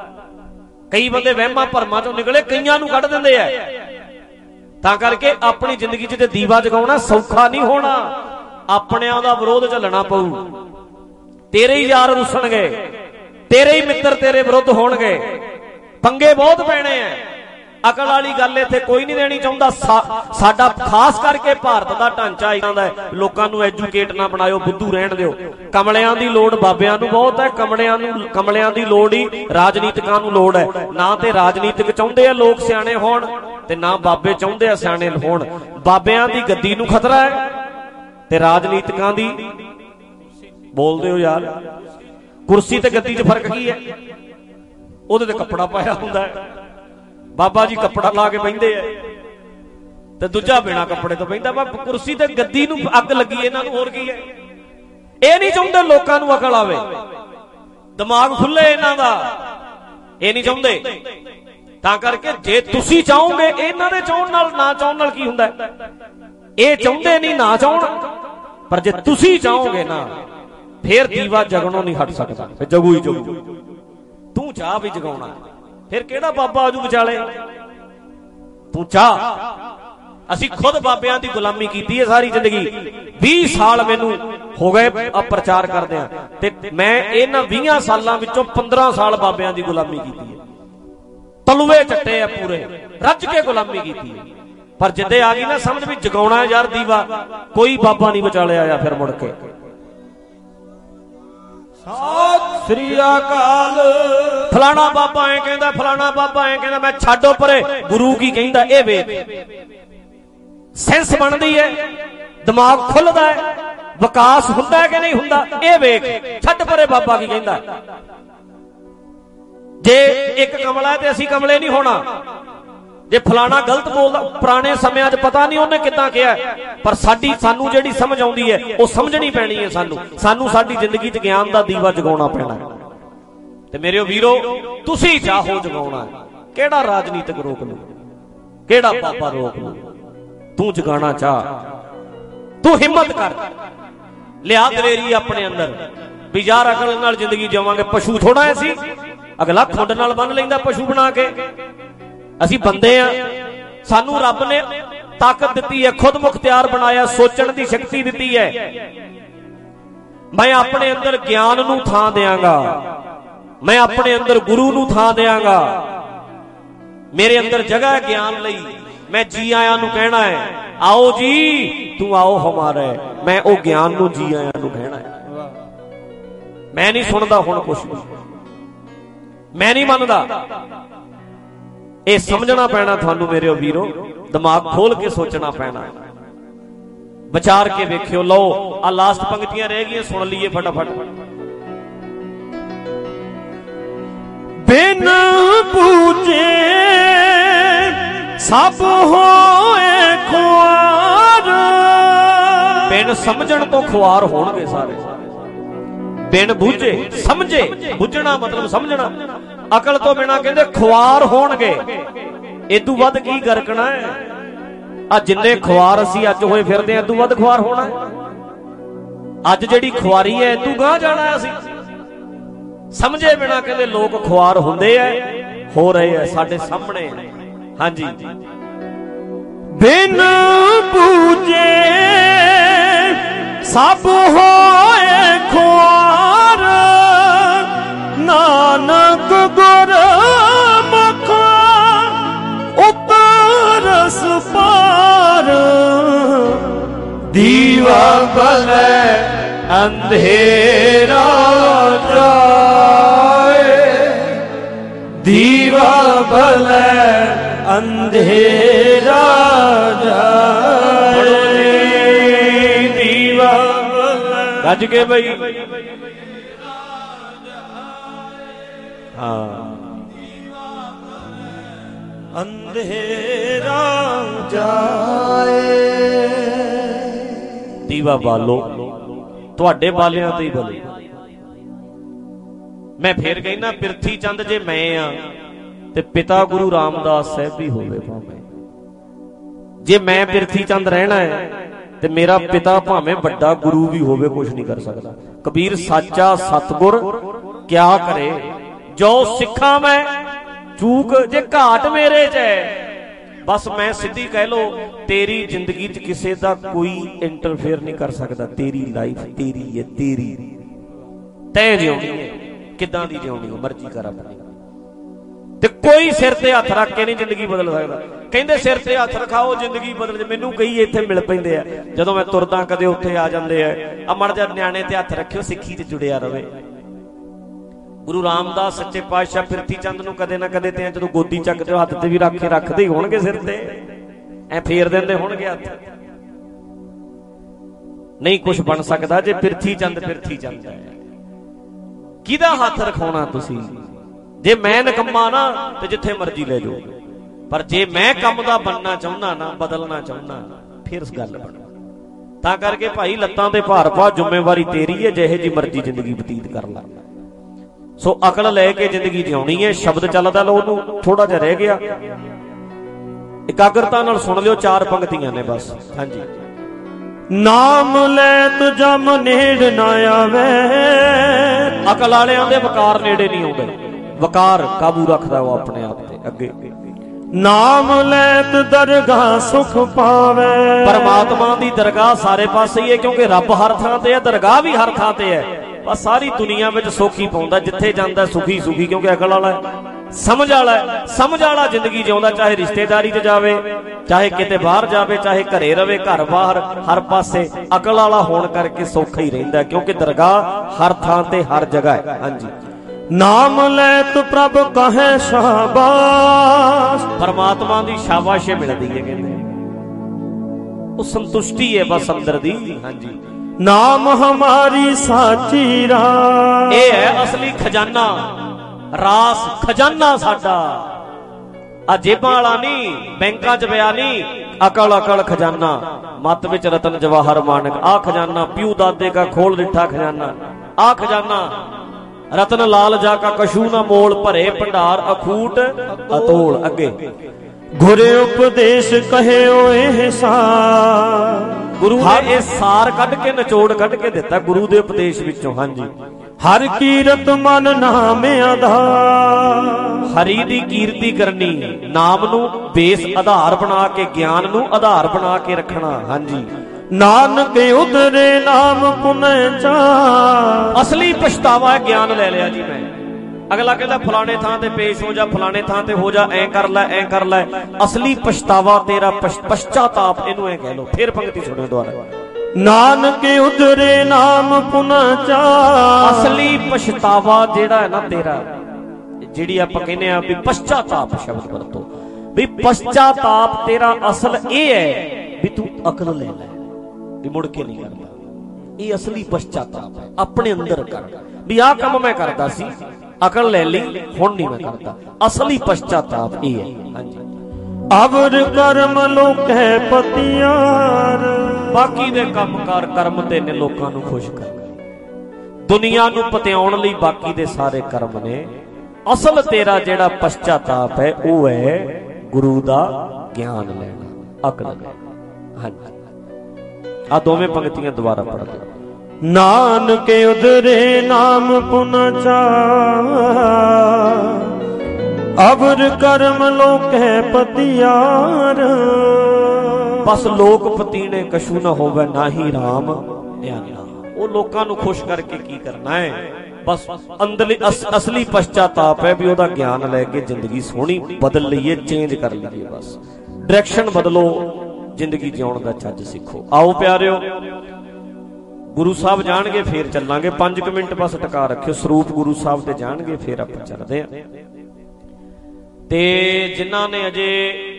ਕਈ ਬੰਦੇ ਵਹਿਮਾਂ ਭਰਮਾਂ ਚੋਂ ਨਿਕਲੇ, ਕਈਆਂ ਨੂੰ ਕੱਢ ਦਿੰਦੇ ਐ। ਤਾਂ ਕਰਕੇ ਆਪਣੀ ਜ਼ਿੰਦਗੀ 'ਚ ਤੇ ਦੀਵਾ ਜਗਾਉਣਾ ਸੌਖਾ ਨਹੀਂ ਹੋਣਾ, ਆਪਣਿਆਂ ਦਾ ਵਿਰੋਧ ਝੱਲਣਾ ਪਊ। ਤੇਰੇ ਹੀ ਯਾਰ ਰੁੱਸਣਗੇ, ਤੇਰੇ ਹੀ ਮਿੱਤਰ ਤੇਰੇ ਵਿਰੁੱਧ ਹੋਣਗੇ, ਪੰਗੇ ਬਹੁਤ ਪੈਣੇ ਐ। ਅਕਲ ਵਾਲੀ ਗੱਲ ਇੱਥੇ ਕੋਈ ਨਹੀਂ ਦੇਣੀ ਚਾਹੁੰਦਾ। ਸਾਡਾ ਖਾਸ ਕਰਕੇ ਭਾਰਤ ਦਾ ਢਾਂਚਾ ਇਦਾਂ ਦਾ, ਲੋਕਾਂ ਨੂੰ ਐਜੂਕੇਟ ਨਾ ਬਣਾਇਓ, ਬੁੱਧੂ ਰਹਿਣ ਦਿਓ। ਕਮਲਿਆਂ ਦੀ ਲੋੜ ਬਾਬਿਆਂ ਨੂੰ ਬਹੁਤ ਹੈ, ਕਮਲਿਆਂ ਨੂੰ ਕਮਲਿਆਂ ਦੀ ਲੋੜ ਹੀ ਰਾਜਨੀਤਿਕਾਂ ਨੂੰ ਲੋੜ ਹੈ। ਨਾ ਤੇ ਰਾਜਨੀਤਿਕ ਚਾਹੁੰਦੇ ਆ ਲੋਕ ਸਿਆਣੇ ਹੋਣ, ਤੇ ਨਾ ਬਾਬੇ ਚਾਹੁੰਦੇ ਆ ਸਿਆਣੇ ਹੋਣ। ਬਾਬਿਆਂ ਦੀ ਗੱਦੀ ਨੂੰ ਖਤਰਾ ਹੈ, ਤੇ ਰਾਜਨੀਤਿਕਾਂ ਦੀ, ਬੋਲਦੇ ਹੋ ਯਾਰ, ਕੁਰਸੀ ਤੇ ਗੱਦੀ 'ਚ ਫਰਕ ਕੀ ਹੈ? ਉਹਦੇ ਤੇ ਕੱਪੜਾ ਪਾਇਆ ਹੁੰਦਾ ਹੈ, ਬਾਬਾ ਜੀ ਕੱਪੜਾ ਲਾ ਕੇ ਬਹਿੰਦੇ ਐ, ਤੇ ਦੂਜਾ ਬਿਨਾ ਕੱਪੜੇ ਤੋਂ ਬਹਿੰਦਾ। ਬਾ ਕੁਰਸੀ ਤੇ ਗੱਦੀ ਨੂੰ ਅੱਗ ਲੱਗੀ, ਇਹਨਾਂ ਨੂੰ ਹੋਰ ਕੀ ਹੈ? ਇਹ ਨਹੀਂ ਚਾਹੁੰਦੇ ਲੋਕਾਂ ਨੂੰ ਅਕਲ ਆਵੇ, ਦਿਮਾਗ ਖੁੱਲੇ ਇਹਨਾਂ ਦਾ, ਇਹ ਨਹੀਂ ਚਾਹੁੰਦੇ। ਤਾਂ ਕਰਕੇ ਜੇ ਤੁਸੀਂ ਚਾਹੋਗੇ, ਇਹਨਾਂ ਦੇ ਚਾਹਣ ਨਾਲ ਨਾ ਚਾਹਣ ਨਾਲ ਕੀ ਹੁੰਦਾ? ਇਹ ਚਾਹੁੰਦੇ ਨਹੀਂ ਨਾ ਚਾਹਣ, ਪਰ ਜੇ ਤੁਸੀਂ ਚਾਹੋਗੇ ਨਾ, ਫੇਰ ਦੀਵਾ ਜਗਣੋਂ ਨਹੀਂ ਹਟ ਸਕਦਾ, ਫੇਰ ਜਗੂ ਹੀ ਜਗੂ। ਤੂੰ ਚਾਹ ਵੀ ਜਗਾਉਣਾ, ਫਿਰ ਕਿਹੜਾ ਬਾਬਾ ਆਜੂ ਵਿਚਾਲੇ? ਤੂੰ ਚਾਹ। ਅਸੀਂ ਖੁਦ ਬਾਬਿਆਂ ਦੀ ਗੁਲਾਮੀ ਕੀਤੀ ਹੈ ਸਾਰੀ ਜ਼ਿੰਦਗੀ। ਵੀਹ ਸਾਲ ਮੈਨੂੰ ਹੋ ਗਏ ਪ੍ਰਚਾਰ ਕਰਦੇ ਆ, ਤੇ ਮੈਂ ਇਹਨਾਂ ਵੀਹਾਂ ਸਾਲਾਂ ਵਿੱਚੋਂ ਪੰਦਰਾਂ ਸਾਲ ਬਾਬਿਆਂ ਦੀ ਗੁਲਾਮੀ ਕੀਤੀ ਹੈ। ਤਲੂਏ ਚੱਟੇ ਆ ਪੂਰੇ, ਰੱਜ ਕੇ ਗੁਲਾਮੀ ਕੀਤੀ। ਪਰ ਜਿੱਦੇ ਆ ਗਈ ਨਾ ਸਮਝ ਵੀ ਜਗਾਉਣਾ ਯਾਰ ਦੀਵਾ, ਕੋਈ ਬਾਬਾ ਨਹੀਂ ਵਿਚਾਲੇ ਆਇਆ ਫਿਰ ਮੁੜ ਕੇ। ਸਤਿ ਸ੍ਰੀ ਅਕਾਲ। ਫਲਾਣਾ ਬਾਬਾ ਐ ਕਹਿੰਦਾ, ਫਲਾਣਾ ਬਾਬਾ ਐ ਕਹਿੰਦਾ, ਮੈਂ ਛੱਡੋ ਪਰੇ, ਗੁਰੂ ਕੀ ਕਹਿੰਦਾ ਇਹ ਵੇਖ। ਸੈਂਸ ਬਣਦੀ ਹੈ, ਦਿਮਾਗ ਖੁੱਲਦਾ ਹੈ, ਵਿਕਾਸ ਹੁੰਦਾ ਹੈ ਕਿ ਨਹੀਂ ਹੁੰਦਾ ਇਹ ਵੇਖ। ਛੱਡ ਪਰੇ ਬਾਬਾ ਕੀ ਕਹਿੰਦਾ। ਜੇ ਇੱਕ ਕਮਲਾ ਹੈ ਤੇ ਅਸੀਂ ਕਮਲੇ ਨਹੀਂ ਹੋਣਾ। ਜੇ ਫਲਾਣਾ ਗਲਤ ਬੋਲਦਾ, ਪੁਰਾਣੇ ਸਮਿਆਂ 'ਚ ਪਤਾ ਨਹੀਂ ਉਹਨੇ ਕਿੱਦਾਂ ਕਿਹਾ, ਪਰ ਸਾਡੀ ਸਾਨੂੰ ਜਿਹੜੀ ਸਮਝ ਆਉਂਦੀ ਹੈ ਉਹ ਸਮਝਣੀ ਪੈਣੀ ਹੈ। ਸਾਨੂੰ ਸਾਨੂੰ ਸਾਡੀ ਜ਼ਿੰਦਗੀ 'ਚ ਗਿਆਨ ਦਾ ਦੀਵਾ ਜਗਾਉਣਾ ਪੈਣਾ। ਤੇ ਮੇਰੇ ਵੀਰੋ, ਤੁਸੀਂ ਚਾਹੋ ਜਗਾਉਣਾ, ਕਿਹੜਾ ਰਾਜਨੀਤਿਕ ਰੋਕ ਲੂ, ਕਿਹੜਾ ਬਾਬਾ ਰੋਕ ਲੂ। ਤੂੰ ਜਗਾਣਾ ਚਾਹ, ਤੂੰ ਹਿੰਮਤ ਕਰ, ਲਿਆ ਦਲੇਰੀ ਆਪਣੇ ਅੰਦਰ ਵੀ ਯਾਰ ਅਕਲ ਨਾਲ ਜ਼ਿੰਦਗੀ ਜਿਵਾਂਗੇ। ਪਸ਼ੂ ਥੋੜਾ ਐ ਸੀ, ਅਗਲਾ ਖੁੰਡ ਨਾਲ ਬੰਨ ਲੈਂਦਾ ਪਸ਼ੂ ਬਣਾ ਕੇ। ਅਸੀਂ ਬੰਦੇ ਆ, ਸਾਨੂੰ ਰੱਬ ਨੇ ਤਾਕਤ ਦਿੱਤੀ ਹੈ, ਖੁਦ ਮੁਖਤਿਆਰ ਬਣਾਇਆ, ਸੋਚਣ ਦੀ ਸ਼ਕਤੀ ਦਿੱਤੀ ਹੈ। ਮੈਂ ਆਪਣੇ ਅੰਦਰ ਗਿਆਨ ਨੂੰ ਥਾਂ ਦਿਆਂਗਾ, ਮੈਂ ਆਪਣੇ ਅੰਦਰ ਗੁਰੂ ਨੂੰ ਥਾਂ ਦਿਆਂਗਾ। ਮੇਰੇ ਅੰਦਰ ਜਗ੍ਹਾ ਹੈ ਗਿਆਨ ਲਈ। ਮੈਂ ਜੀ ਆਇਆਂ ਨੂੰ ਕਹਿਣਾ ਹੈ, ਆਓ ਜੀ ਤੂੰ ਆਓ ਹਮਾਰਾ। ਮੈਂ ਉਹ ਗਿਆਨ ਨੂੰ ਜੀ ਆਇਆਂ ਨੂੰ ਕਹਿਣਾ ਹੈ। ਮੈਂ ਨਹੀਂ ਸੁਣਦਾ ਹੁਣ ਕੁਛ ਵੀ, ਮੈਂ ਨਹੀਂ ਮੰਨਦਾ। ਇਹ ਸਮਝਣਾ ਪੈਣਾ ਤੁਹਾਨੂੰ ਮੇਰੇ ਵੀਰੋ, ਦਿਮਾਗ ਖੋਲ ਕੇ ਸੋਚਣਾ ਪੈਣਾ, ਵਿਚਾਰ ਕੇ ਵੇਖਿਓ। ਲਓ ਆ ਲਾਸਟ ਪੰਕਤੀਆਂ ਰਹਿ ਗਈਆਂ, ਸੁਣ ਲਈਏ ਫਟਾਫਟ। ਬਿਨ ਪੂਜੇ ਸਭ ਹੋਏ ਖੁਆਰ। ਬਿਨ ਸਮਝਣ ਤੋਂ ਖੁਆਰ ਹੋਣਗੇ ਸਾਰੇ। ਬਿਨ ਬੂਝੇ, ਸਮਝੇ, ਬੁੱਝਣਾ ਮਤਲਬ ਸਮਝਣਾ। ਅਕਲ ਤੋਂ ਬਿਨਾ ਕਹਿੰਦੇ ਖੁਆਰ ਹੋਣਗੇ। ਇਦੋਂ ਵੱਧ ਕੀ ਗਰਕਣਾ ਹੈ। ਆ ਜਿੰਨੇ ਖੁਆਰ ਅਸੀਂ ਅੱਜ ਹੋਏ ਫਿਰਦੇ ਆ, ਇਦੋਂ ਵੱਧ ਖੁਆਰ ਹੋਣਾ। ਅੱਜ ਜਿਹੜੀ ਖੁਆਰੀ ਹੈ ਇਦੋਂ ਗਾਂਹ ਜਾਣਾ ਅਸੀਂ। ਸਮਝੇ ਬਿਨਾ ਕਹਿੰਦੇ ਲੋਕ ਖੁਆਰ ਹੁੰਦੇ ਐ, ਹੋ ਰਹੇ ਐ ਸਾਡੇ ਸਾਹਮਣੇ। ਹਾਂਜੀ, ਬਿਨ ਪੂਜੇ ਸਭ ਹੋਏ ਖੁਆਰ। ਨਾਨਕ ਗੁਰਮੁਖ ਉਤਰਸ ਪਾਰ। ਦੀਵਾ ਬਲੈ ਅੰਧੇਰਾ ਜਾਏ, ਦੀਵਾ ਬਲੈ ਅੰਧੇਰਾ ਜਾਏ। ਦੀਵਾ ਗੱਜ ਕੇ ਬਈ। ਹਾਂ, ਅੰਧੇਰਾ ਜਾਏ। ਦੀਵਾ ਬਾਲੋ, ਤੁਹਾਡੇ ਬਾਲਿਆਂ ਤੇ ਹੀ ਬਲੇ। ਮੈਂ ਫੇਰ ਕਹਿੰਦਾ, ਪਿਰਥੀ ਚੰਦ ਜੇ ਮੈਂ ਆ ਤੇ ਪਿਤਾ ਗੁਰੂ ਰਾਮਦਾਸ ਸਾਹਿਬ ਵੀ ਹੋਵੇ ਭਾਵੇਂ। ਜੇ ਮੈਂ ਪਿਰਥੀ ਚੰਦ ਰਹਿਣਾ ਹੈ ਤੇ ਮੇਰਾ ਪਿਤਾ ਭਾਵੇਂ ਵੱਡਾ ਗੁਰੂ ਵੀ ਹੋਵੇ, ਕੁਛ ਨਹੀਂ ਕਰ ਸਕਦਾ। ਕਬੀਰ ਸਾਚਾ ਸਤਗੁਰ ਕਿਆ ਕਰੇ, ਜੋ ਸਿੱਖਾਂ ਮੈਂ ਚੂਕ ਜੇ ਘਾਟ ਮੇਰੇ ਚ ਹੈ। ਬਸ ਮੈਂ ਸਿੱਧੀ ਕਹਿ ਲੋ, ਤੇਰੀ ਜ਼ਿੰਦਗੀ ਚ ਕਿਸੇ ਦਾ ਕੋਈ ਇੰਟਰਫੇਅਰ ਨਹੀਂ ਕਰ ਸਕਦਾ। ਤੇਰੀ ਲਾਈਫ ਤੇਰੀ ਹੈ, ਤੇਰੀ ਤੈਂ ਜਿਉਣੀ ਹੈ, ਕਿੱਦਾਂ ਦੀ ਜਿਉਣੀ ਹੈ ਮਰਜ਼ੀ ਕਰ ਆਪਣੀ। ਤੇ ਕੋਈ ਸਿਰ ਤੇ ਹੱਥ ਰੱਖ ਕੇ ਨਹੀਂ ਜ਼ਿੰਦਗੀ ਬਦਲ ਸਕਦਾ। ਕਹਿੰਦੇ ਸਿਰ ਤੇ ਹੱਥ ਰਖਾਓ ਜ਼ਿੰਦਗੀ ਬਦਲ ਜੇ। ਮੈਨੂੰ ਕਈ ਇੱਥੇ ਮਿਲ ਪੈਂਦੇ ਆ, ਜਦੋਂ ਮੈਂ ਤੁਰਦਾ ਕਦੇ ਉੱਥੇ ਆ ਜਾਂਦੇ ਆ, ਆ ਮੜ ਜਾ ਨਿਆਣੇ ਤੇ ਹੱਥ ਰੱਖਿਓ, ਸਿੱਖੀ ਚ ਜੁੜਿਆ ਰਵੇ। ਗੁਰੂ ਰਾਮਦਾਸ ਸੱਚੇ ਪਾਤਸ਼ਾਹ ਪਿਰਥੀ ਚੰਦ ਨੂੰ ਕਦੇ ਨਾ ਕਦੇ ਤੇ ਜਦੋਂ ਗੋਦੀ ਚੱਕਦੇ ਹੋ ਹੱਥ ਤੇ ਵੀ ਰੱਖ ਕੇ ਰੱਖਦੇ ਹੀ ਹੋਣਗੇ, ਸਿਰ ਤੇ ਐ ਫੇਰ ਦਿੰਦੇ ਹੋਣਗੇ ਹੱਥ। ਨਹੀਂ ਕੁਛ ਬਣ ਸਕਦਾ ਜੇ ਪਿਰਥੀ ਚੰਦ ਪਿਰਥੀ ਚੰਦ ਹੈ। ਕਿਹਦਾ ਹੱਥ ਰਖਾਉਣਾ ਤੁਸੀਂ? ਜੇ ਮੈਂ ਨਿਕੰਮਾ ਨਾ ਤੇ ਜਿੱਥੇ ਮਰਜ਼ੀ ਲੈ ਜਾਓ, ਪਰ ਜੇ ਮੈਂ ਕੰਮ ਦਾ ਬਣਨਾ ਚਾਹੁੰਦਾ ਨਾ, ਬਦਲਣਾ ਚਾਹੁੰਦਾ, ਫਿਰ ਇਸ ਗੱਲ ਬਣ। ਤਾਂ ਕਰਕੇ ਭਾਈ ਲੱਤਾਂ ਤੇ ਭਾਰ ਪਾ, ਜ਼ਿੰਮੇਵਾਰੀ ਤੇਰੀ ਹੈ, ਜਿਹੇ ਜੀ ਮਰਜ਼ੀ ਜ਼ਿੰਦਗੀ ਬਤੀਤ ਕਰ ਲੈ। ਸੋ ਅਕਲ ਲੈ ਕੇ ਜ਼ਿੰਦਗੀ ਜਿਉਣੀ ਹੈ। ਸ਼ਬਦ ਚੱਲਦਾ ਲੋ, ਉਹਨੂੰ ਥੋੜਾ ਜਿਹਾ ਰਹਿ ਗਿਆ, ਇਕਾਗਰਤਾ ਨਾਲ ਸੁਣ ਲਿਓ। ਚਾਰ ਪੰਕਤੀਆਂ ਨੇ ਬਸ। ਹਾਂਜੀ, ਨਾਮ ਲੈਤ ਜਮ ਨੇੜ ਨਾ ਆਵੇ। ਅਕਲ ਵਾਲਿਆਂ ਦੇ ਵਕਾਰ ਨੇੜੇ ਨਹੀਂ ਆਉਂਦੇ। ਵਕਾਰ ਕਾਬੂ ਰੱਖਦਾ ਉਹ ਆਪਣੇ ਆਪ ਤੇ। ਅੱਗੇ, ਨਾਮ ਲੈਤ ਦਰਗਾਹ ਸੁਖ ਪਾਵੇ। ਪਰਮਾਤਮਾ ਦੀ ਦਰਗਾਹ ਸਾਰੇ ਪਾਸੇ ਹੀ ਹੈ, ਕਿਉਂਕਿ ਰੱਬ ਹਰ ਥਾਂ ਤੇ ਹੈ, ਦਰਗਾਹ ਵੀ ਹਰ ਥਾਂ ਤੇ ਹੈ। ਬਸ ਸਾਰੀ ਦੁਨੀਆ ਵਿੱਚ ਸੁੱਖ ਹੀ ਪਾਉਂਦਾ, ਜਿੱਥੇ ਜਾਂਦਾ ਸੁਖੀ ਸੁਖੀ, ਕਿਉਂਕਿ ਅਕਲ ਵਾਲਾ ਹੈ। ਸਮਝ ਵਾਲਾ ਸਮਝ ਵਾਲਾ ਜ਼ਿੰਦਗੀ ਜਿਉਂਦਾ, ਚਾਹੇ ਰਿਸ਼ਤੇਦਾਰੀ 'ਚ ਜਾਵੇ, ਚਾਹੇ ਕਿਤੇ ਬਾਹਰ ਜਾਵੇ, ਚਾਹੇ ਘਰੇ ਰਵੇ, ਘਰ ਬਾਹਰ ਹਰ ਪਾਸੇ ਅਕਲ ਵਾਲਾ ਹੋਣ ਕਰਕੇ ਸੌਖਾ ਹੀ ਰਹਿੰਦਾ, ਕਿਉਂਕਿ ਦਰਗਾਹ ਹਰ ਥਾਂ ਤੇ ਹਰ ਜਗ੍ਹਾ ਹੈ। ਹਾਂਜੀ, ਨਾਮ ਲੈ ਤੂੰ ਪ੍ਰਭ ਕਹੇ ਸ਼ਾਬਾਸ਼, ਪਰਮਾਤਮਾ ਦੀ ਸ਼ਾਬਾਸ਼ੇ ਮਿਲਦੀ ਹੈ, ਕਹਿੰਦੇ ਉਹ ਸੰਤੁਸ਼ਟੀ ਹੈ ਬਸ ਅੰਦਰ ਦੀ। ਹਾਂਜੀ, ਨਾਮ ਹਮਾਰੀ ਸਾਚੀ ਰਾਹ, ਇਹ ਹੈ ਅਸਲੀ ਖਜ਼ਾਨਾ, ਰਾਸ ਖਜ਼ਾਨਾ ਸਾਡਾ। ਆ ਜੇਬਾਂ ਵਾਲਾ ਨਹੀਂ, ਬੈਂਕਾਂ 'ਚ ਪਿਆ ਨਹੀਂ, ਅਕਲ ਅਕਲ ਖਜ਼ਾਨਾ, ਮੱਤ ਵਿੱਚ ਰਤਨ ਜਵਾਹਰ ਮਾਨਕ। ਆ ਖਜ਼ਾਨਾ ਪਿਊ ਦਾਦੇ ਕਾ ਖੋਲ ਦਿੱਠਾ ਖਜ਼ਾਨਾ, ਆ ਖਜ਼ਾਨਾ ਰਤਨ ਲਾਲ ਜਾ ਕਾ ਕਸ਼ੂ ਨਾ ਮੋਲ, ਭਰੇ ਭੰਡਾਰ ਅਖੂਟ ਅਤੋਲ। ਅੱਗੇ ਗੁਰੇ ਉਪਦੇਸ਼ ਕਹੇ ਓਏ ਸਾਰ, ਗੁਰੂ ਨੇ ਇਹ ਸਾਰ ਕੱਢ ਕੇ ਨਿਚੋੜ ਕੱਢ ਕੇ ਦਿੱਤਾ ਗੁਰੂ ਦੇ ਉਪਦੇਸ਼ ਵਿੱਚੋਂ। ਹਾਂਜੀ, ਹਰ ਕੀਰਤ ਮਨ ਨਾਮ ਆਧਾਰ, ਹਰੀ ਦੀ ਕੀਰਤੀ ਕਰਨੀ, ਨਾਮ ਨੂੰ ਬੇਸ ਆਧਾਰ ਬਣਾ ਕੇ, ਗਿਆਨ ਨੂੰ ਆਧਾਰ ਬਣਾ ਕੇ ਰੱਖਣਾ। ਹਾਂਜੀ, ਨਾਨਕ ਉਧਰੇ ਨਾਮ ਪੁਨੈ ਚਾਰ, ਅਸਲੀ ਪਛਤਾਵਾ ਹੈ ਗਿਆਨ ਲੈ ਲਿਆ ਜੀ ਮੈਂ। ਅਗਲਾ ਕਹਿੰਦਾ ਫਲਾਣੇ ਥਾਂ ਤੇ ਪੇਸ਼ ਹੋ ਜਾ, ਫਲਾਣੇ ਥਾਂ ਤੇ ਹੋ ਜਾ, ਐ ਕਰ ਲੈ ਐ ਕਰ ਲੈ। ਅਸਲੀ ਪਛਤਾਵਾ ਤੇਰਾ ਪਛਤਾਤਾਪ, ਇਹਨੂੰ ਐ ਕਹਿ ਲੋ। ਫਿਰ ਪੰਕਤੀ ਸੁਣਿਓ ਦੁਆਰਾ, ਨਾਨਕ ਉਧਰੇ ਨਾਮ ਪੁਨੈ ਚਾਰ, ਅਸਲੀ ਪਛਤਾਵਾ ਜਿਹੜਾ ਹੈ ਨਾ ਤੇਰਾ, ਜਿਹੜੀ ਆਪਾਂ ਕਹਿੰਦੇ ਆ ਵੀ ਪਛਤਾਤਾਪ ਸ਼ਬਦ ਵਰਤੋ, ਵੀ ਪਛਤਾਤਾਪ ਤੇਰਾ ਅਸਲ ਇਹ ਹੈ ਵੀ ਤੂੰ ਅਕਲ ਲੈ ਲੈ, ਵੀ ਮੁੜ ਕੇ ਨਹੀਂ ਕਰਦਾ। ਇਹ ਅਸਲੀ ਪਛਤਾਤਾਪ ਹੈ, ਆਪਣੇ ਅੰਦਰ ਕਰ ਵੀ ਆਹ ਕੰਮ ਮੈਂ ਕਰਦਾ ਸੀ, ਅਕਲ ਲੈ ਲਈ, ਹੁਣ ਨਹੀਂ ਮੈਂ ਕਰਦਾ। ਅਸਲੀ ਪਛਤਾਤਾਪ ਇਹ ਹੈ। ਹਾਂਜੀ, ਅਵਰ ਕਰਮ ਲੋਕੈ ਪਤਿਆਰ, ਬਾਕੀ ਦੇ ਕੰਮਕਾਰ ਕਰਮ ਤੇ ਨੇ ਲੋਕਾਂ ਨੂੰ ਖੁਸ਼ ਕਰਨਾ, ਦੁਨੀਆ ਨੂੰ ਪਤਿਆਉਣ ਲਈ ਬਾਕੀ ਦੇ ਸਾਰੇ ਕਰਮ ਨੇ। ਅਸਲ ਤੇਰਾ ਜਿਹੜਾ ਪਛਤਾਤਾਪ ਹੈ ਉਹ ਹੈ ਗੁਰੂ ਦਾ ਗਿਆਨ ਲੈਣਾ, ਅਕਲ ਲੈਣਾ। ਹਾਂਜੀ, ਆ ਦੋਵੇਂ ਪੰਕਤੀਆਂ ਦੁਬਾਰਾ ਪੜ੍ਹ ਦਿਓ। ਨਾਨਕ ਉਧਰੇ ਨਾਮ ਪੁਨੈ ਚਾਰ, ਅਵਰ ਕਰਮ ਲੋਕੈ ਪਤਿਆਰ, ਬਸ ਲੋਕ ਪਤੀਣੇ ਕਛੂ ਨਾ ਹੋਵੇ, ਨਾ ਹੀ ਰਾਮ ਧਿਆਨਾ। ਉਹ ਲੋਕਾਂ ਨੂੰ ਖੁਸ਼ ਕਰਕੇ ਕੀ ਕਰਨਾ ਹੈ, ਬਸ ਅੰਦਰਲੀ ਅਸਲੀ ਪਛਤਾਤਾਪ ਹੈ ਵੀ ਉਹਦਾ ਗਿਆਨ ਲੈ ਕੇ ਜ਼ਿੰਦਗੀ ਸੋਹਣੀ ਬਦਲ ਲਈਏ, ਚੇਂਜ ਕਰ ਲਈਏ। ਬਸ ਡਾਇਰੈਕਸ਼ਨ ਬਦਲੋ, ਜ਼ਿੰਦਗੀ ਜਿਉਣ ਦਾ ਚੱਜ ਸਿੱਖੋ। ਆਓ ਪਿਆਰਿਓ, ਗੁਰੂ ਸਾਹਿਬ ਜਾਣਗੇ ਫੇਰ ਚੱਲਾਂਗੇ। ਪੰਜ ਕੁ ਮਿੰਟ ਬਸ ਟਿਕਾ ਰੱਖਿਓ, ਸਰੂਪ ਗੁਰੂ ਸਾਹਿਬ ਤੇ ਜਾਣਗੇ ਫੇਰ ਆਪਾਂ ਚੱਲਦੇ ਆਂ। ਤੇ ਜਿਨ੍ਹਾਂ ਨੇ ਅਜੇ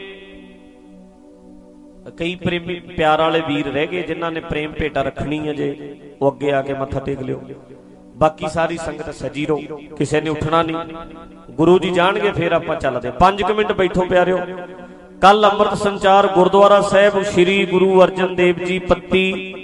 ਕਈ ਪ੍ਰੇਮੀ ਪਿਆਰ ਵਾਲੇ ਵੀਰ ਰਹਿ ਗਏ, ਜਿਨ੍ਹਾਂ ਨੇ ਪ੍ਰੇਮ ਭੇਟਾ ਰੱਖਣੀ ਅਜੇ, ਉਹ ਅੱਗੇ ਆ ਕੇ ਮੱਥਾ ਟੇਕ ਲਿਓ। ਬਾਕੀ ਸਾਰੀ ਸੰਗਤ ਸਜੀ ਰਹੋ, ਕਿਸੇ ਨੇ ਉੱਠਣਾ ਨਹੀਂ। ਗੁਰੂ ਜੀ ਜਾਣਗੇ ਫੇਰ ਆਪਾਂ ਚੱਲਦੇ। ਪੰਜ ਕੁ ਮਿੰਟ ਬੈਠੋ ਪਿਆਰਿਓ। ਕੱਲ ਅੰਮ੍ਰਿਤ ਸੰਚਾਰ ਗੁਰਦੁਆਰਾ ਸਾਹਿਬ ਸ੍ਰੀ ਗੁਰੂ ਅਰਜਨ ਦੇਵ ਜੀ ਪੱਤੀ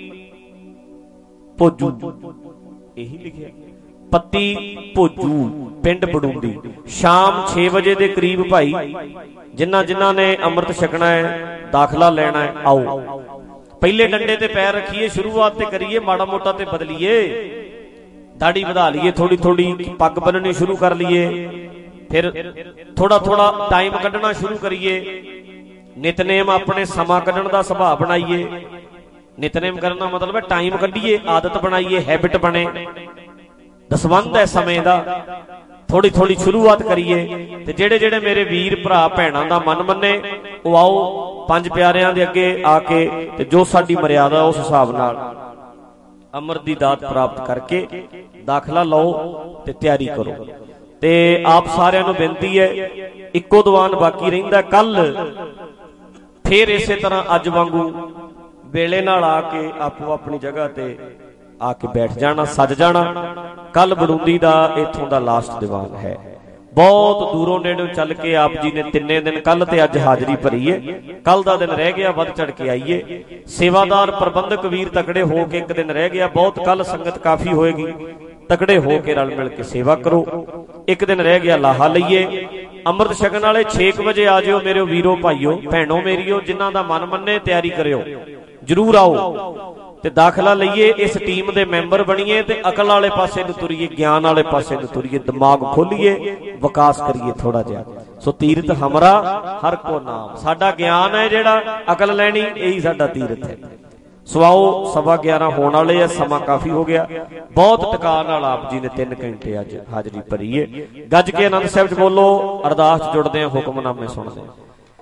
ਭੋਜੂ, ਇਹੀ ਲਿਖਿਆ ਪੱਤੀ ਭੋਜੂ, ਪਿੰਡ ਬੜੂੰਦੀ। ਸ਼ਾਮ ਛੇ ਵਜੇ ਦੇ ਕਰੀਬ ਭਾਈ ਜਿਨ੍ਹਾਂ ਜਿਨ੍ਹਾਂ ਨੇ ਅੰਮ੍ਰਿਤ ਛਕਣਾ ਹੈ, ਦਾਖਲਾ ਲੈਣਾ ਹੈ, ਆਓ। ਪਹਿਲੇ ਡੰਡੇ ਤੇ ਪੈਰ ਰੱਖੀਏ, ਸ਼ੁਰੂਆਤ ਤੇ ਕਰੀਏ, ਮਾੜਾ ਮੋਟਾ ਤੇ ਬਦਲੀਏ, ਦਾੜੀ ਵਧਾ ਲਈਏ, ਥੋੜੀ ਥੋੜੀ ਪੱਗ ਬੰਨਣੀ ਸ਼ੁਰੂ ਕਰ ਲਈਏ, ਫਿਰ ਥੋੜਾ ਥੋੜਾ ਟਾਈਮ ਕੱਢਣਾ ਸ਼ੁਰੂ ਕਰੀਏ। ਨਿਤਨੇਮ ਆਪਣੇ ਸਮਾਂ ਕੱਢਣ ਦਾ ਸੁਭਾਅ ਬਣਾਈਏ। ਨਿਤਨੇਮ ਕਰਨ ਦਾ ਮਤਲਬ ਹੈ ਟਾਈਮ ਕੱਢੀਏ, ਆਦਤ ਬਣਾਈਏ, ਹੈਬਿਟ ਬਣੇ। ਦਸਵੰਧ ਹੈ ਸਮੇਂ ਦਾ, ਥੋੜੀ ਥੋੜੀ ਸ਼ੁਰੂਆਤ ਕਰੀਏ। ਤੇ ਜਿਹੜੇ ਜਿਹੜੇ ਮੇਰੇ ਵੀਰ ਭਰਾ ਭੈਣਾਂ ਦਾ ਮਨ ਮੰਨੇ ਉਹ ਆਓ ਪੰਜ ਪਿਆਰਿਆਂ ਦੇ ਅੱਗੇ ਆ ਕੇ, ਤੇ ਜੋ ਸਾਡੀ ਮਰਿਆਦਾ ਉਸ ਹਿਸਾਬ ਨਾਲ ਅੰਮ੍ਰਿਤ ਦੀ ਦਾਤ ਪ੍ਰਾਪਤ ਕਰਕੇ ਦਾਖਲਾ ਲਓ ਤੇ ਤਿਆਰੀ ਕਰੋ। ਤੇ ਆਪ ਸਾਰਿਆਂ ਨੂੰ ਬੇਨਤੀ ਹੈ, ਇੱਕੋ ਦੀਵਾਨ ਬਾਕੀ ਰਹਿੰਦਾ। ਕੱਲ ਫੇਰ ਇਸੇ ਤਰ੍ਹਾਂ ਅੱਜ ਵਾਂਗੂ ਵੇਲੇ ਨਾਲ ਆ ਕੇ ਆਪੋ ਆਪਣੀ ਜਗ੍ਹਾ ਤੇ ਆ ਕੇ ਬੈਠ ਜਾਣਾ, ਸੱਜ ਜਾਣਾ। ਕੱਲ ਬੜੂੰਦੀ ਦਾ ਇੱਥੋਂ ਦਾ ਲਾਸਟ ਦੀਵਾਨ ਹੈ। ਬਹੁਤ ਦੂਰੋਂ ਨੇੜੋਂ ਚੱਲ ਕੇ ਆਪ ਜੀ ਨੇ ਤਿੰਨੇ ਦਿਨ ਕੱਲ ਤੇ ਅੱਜ ਹਾਜ਼ਰੀ ਭਰੀ ਹੈ। ਕੱਲ ਦਾ ਦਿਨ ਰਹਿ ਗਿਆ, ਵੱਧ ਚੜ ਕੇ ਆਈਏ। ਸੇਵਾਦਾਰ ਪ੍ਰਬੰਧਕ ਵੀਰ ਤਕੜੇ ਹੋ ਕੇ ਇੱਕ ਦਿਨ ਰਹਿ ਗਿਆ, ਬਹੁਤ ਕੱਲ ਸੰਗਤ ਕਾਫੀ ਹੋਏਗੀ, ਤਕੜੇ ਹੋ ਕੇ ਰਲ ਮਿਲ ਕੇ ਸੇਵਾ ਕਰੋ। ਇੱਕ ਦਿਨ ਰਹਿ ਗਿਆ, ਲਾਹਾ ਲਈਏ। ਅੰਮ੍ਰਿਤ ਛਕਣ ਵਾਲੇ ਛੇ ਵਜੇ ਆ ਜਿਓ ਮੇਰੇ ਵੀਰੋ ਭਾਈਓ ਭੈਣੋ ਮੇਰੀਓ, ਜਿਨ੍ਹਾਂ ਦਾ ਮਨ ਮੰਨੇ ਤਿਆਰੀ ਕਰਿਓ, ਜਰੂਰ ਆਓ ਤੇ ਦਾਖਲਾ ਲਈਏ। ਇਸ ਟੀਮ ਦੇ ਮੈਂਬਰ ਬਣੀਏ ਤੇ ਅਕਲ ਵਾਲੇ ਪਾਸੇ ਨੂੰ ਤੁਰੀਏ, ਗਿਆਨ ਵਾਲੇ ਪਾਸੇ ਨੂੰ ਤੁਰੀਏ, ਦਿਮਾਗ ਖੋਲੀਏ, ਵਿਕਾਸ ਕਰੀਏ ਥੋੜਾ ਜਿਹਾ। ਸੋ ਤੀਰਥ ਹਮਰਾ ਹਰ ਕੋ ਨਾਮ, ਸਾਡਾ ਗਿਆਨ ਹੈ ਜਿਹੜਾ, ਅਕਲ ਲੈਣੀ, ਇਹੀ ਸਾਡਾ ਤੀਰਥ ਹੈ। ਸਵਾਓ ਸਵਾ ਗਿਆਰਾਂ ਹੋਣ ਵਾਲੇ ਆ, ਸਮਾਂ ਕਾਫੀ ਹੋ ਗਿਆ। ਬਹੁਤ ਟਿਕਾ ਨਾਲ ਆਪ ਜੀ ਨੇ ਤਿੰਨ ਘੰਟੇ ਅੱਜ ਹਾਜ਼ਰੀ ਭਰੀ ਹੈ। ਗੱਜ ਕੇ ਆਨੰਦ ਸਾਹਿਬ ਚ ਬੋਲੋ। ਅਰਦਾਸ ਚ ਜੁੜਦੇ ਆ, ਹੁਕਮਨਾਮੇ ਸੁਣਦੇ ਆ,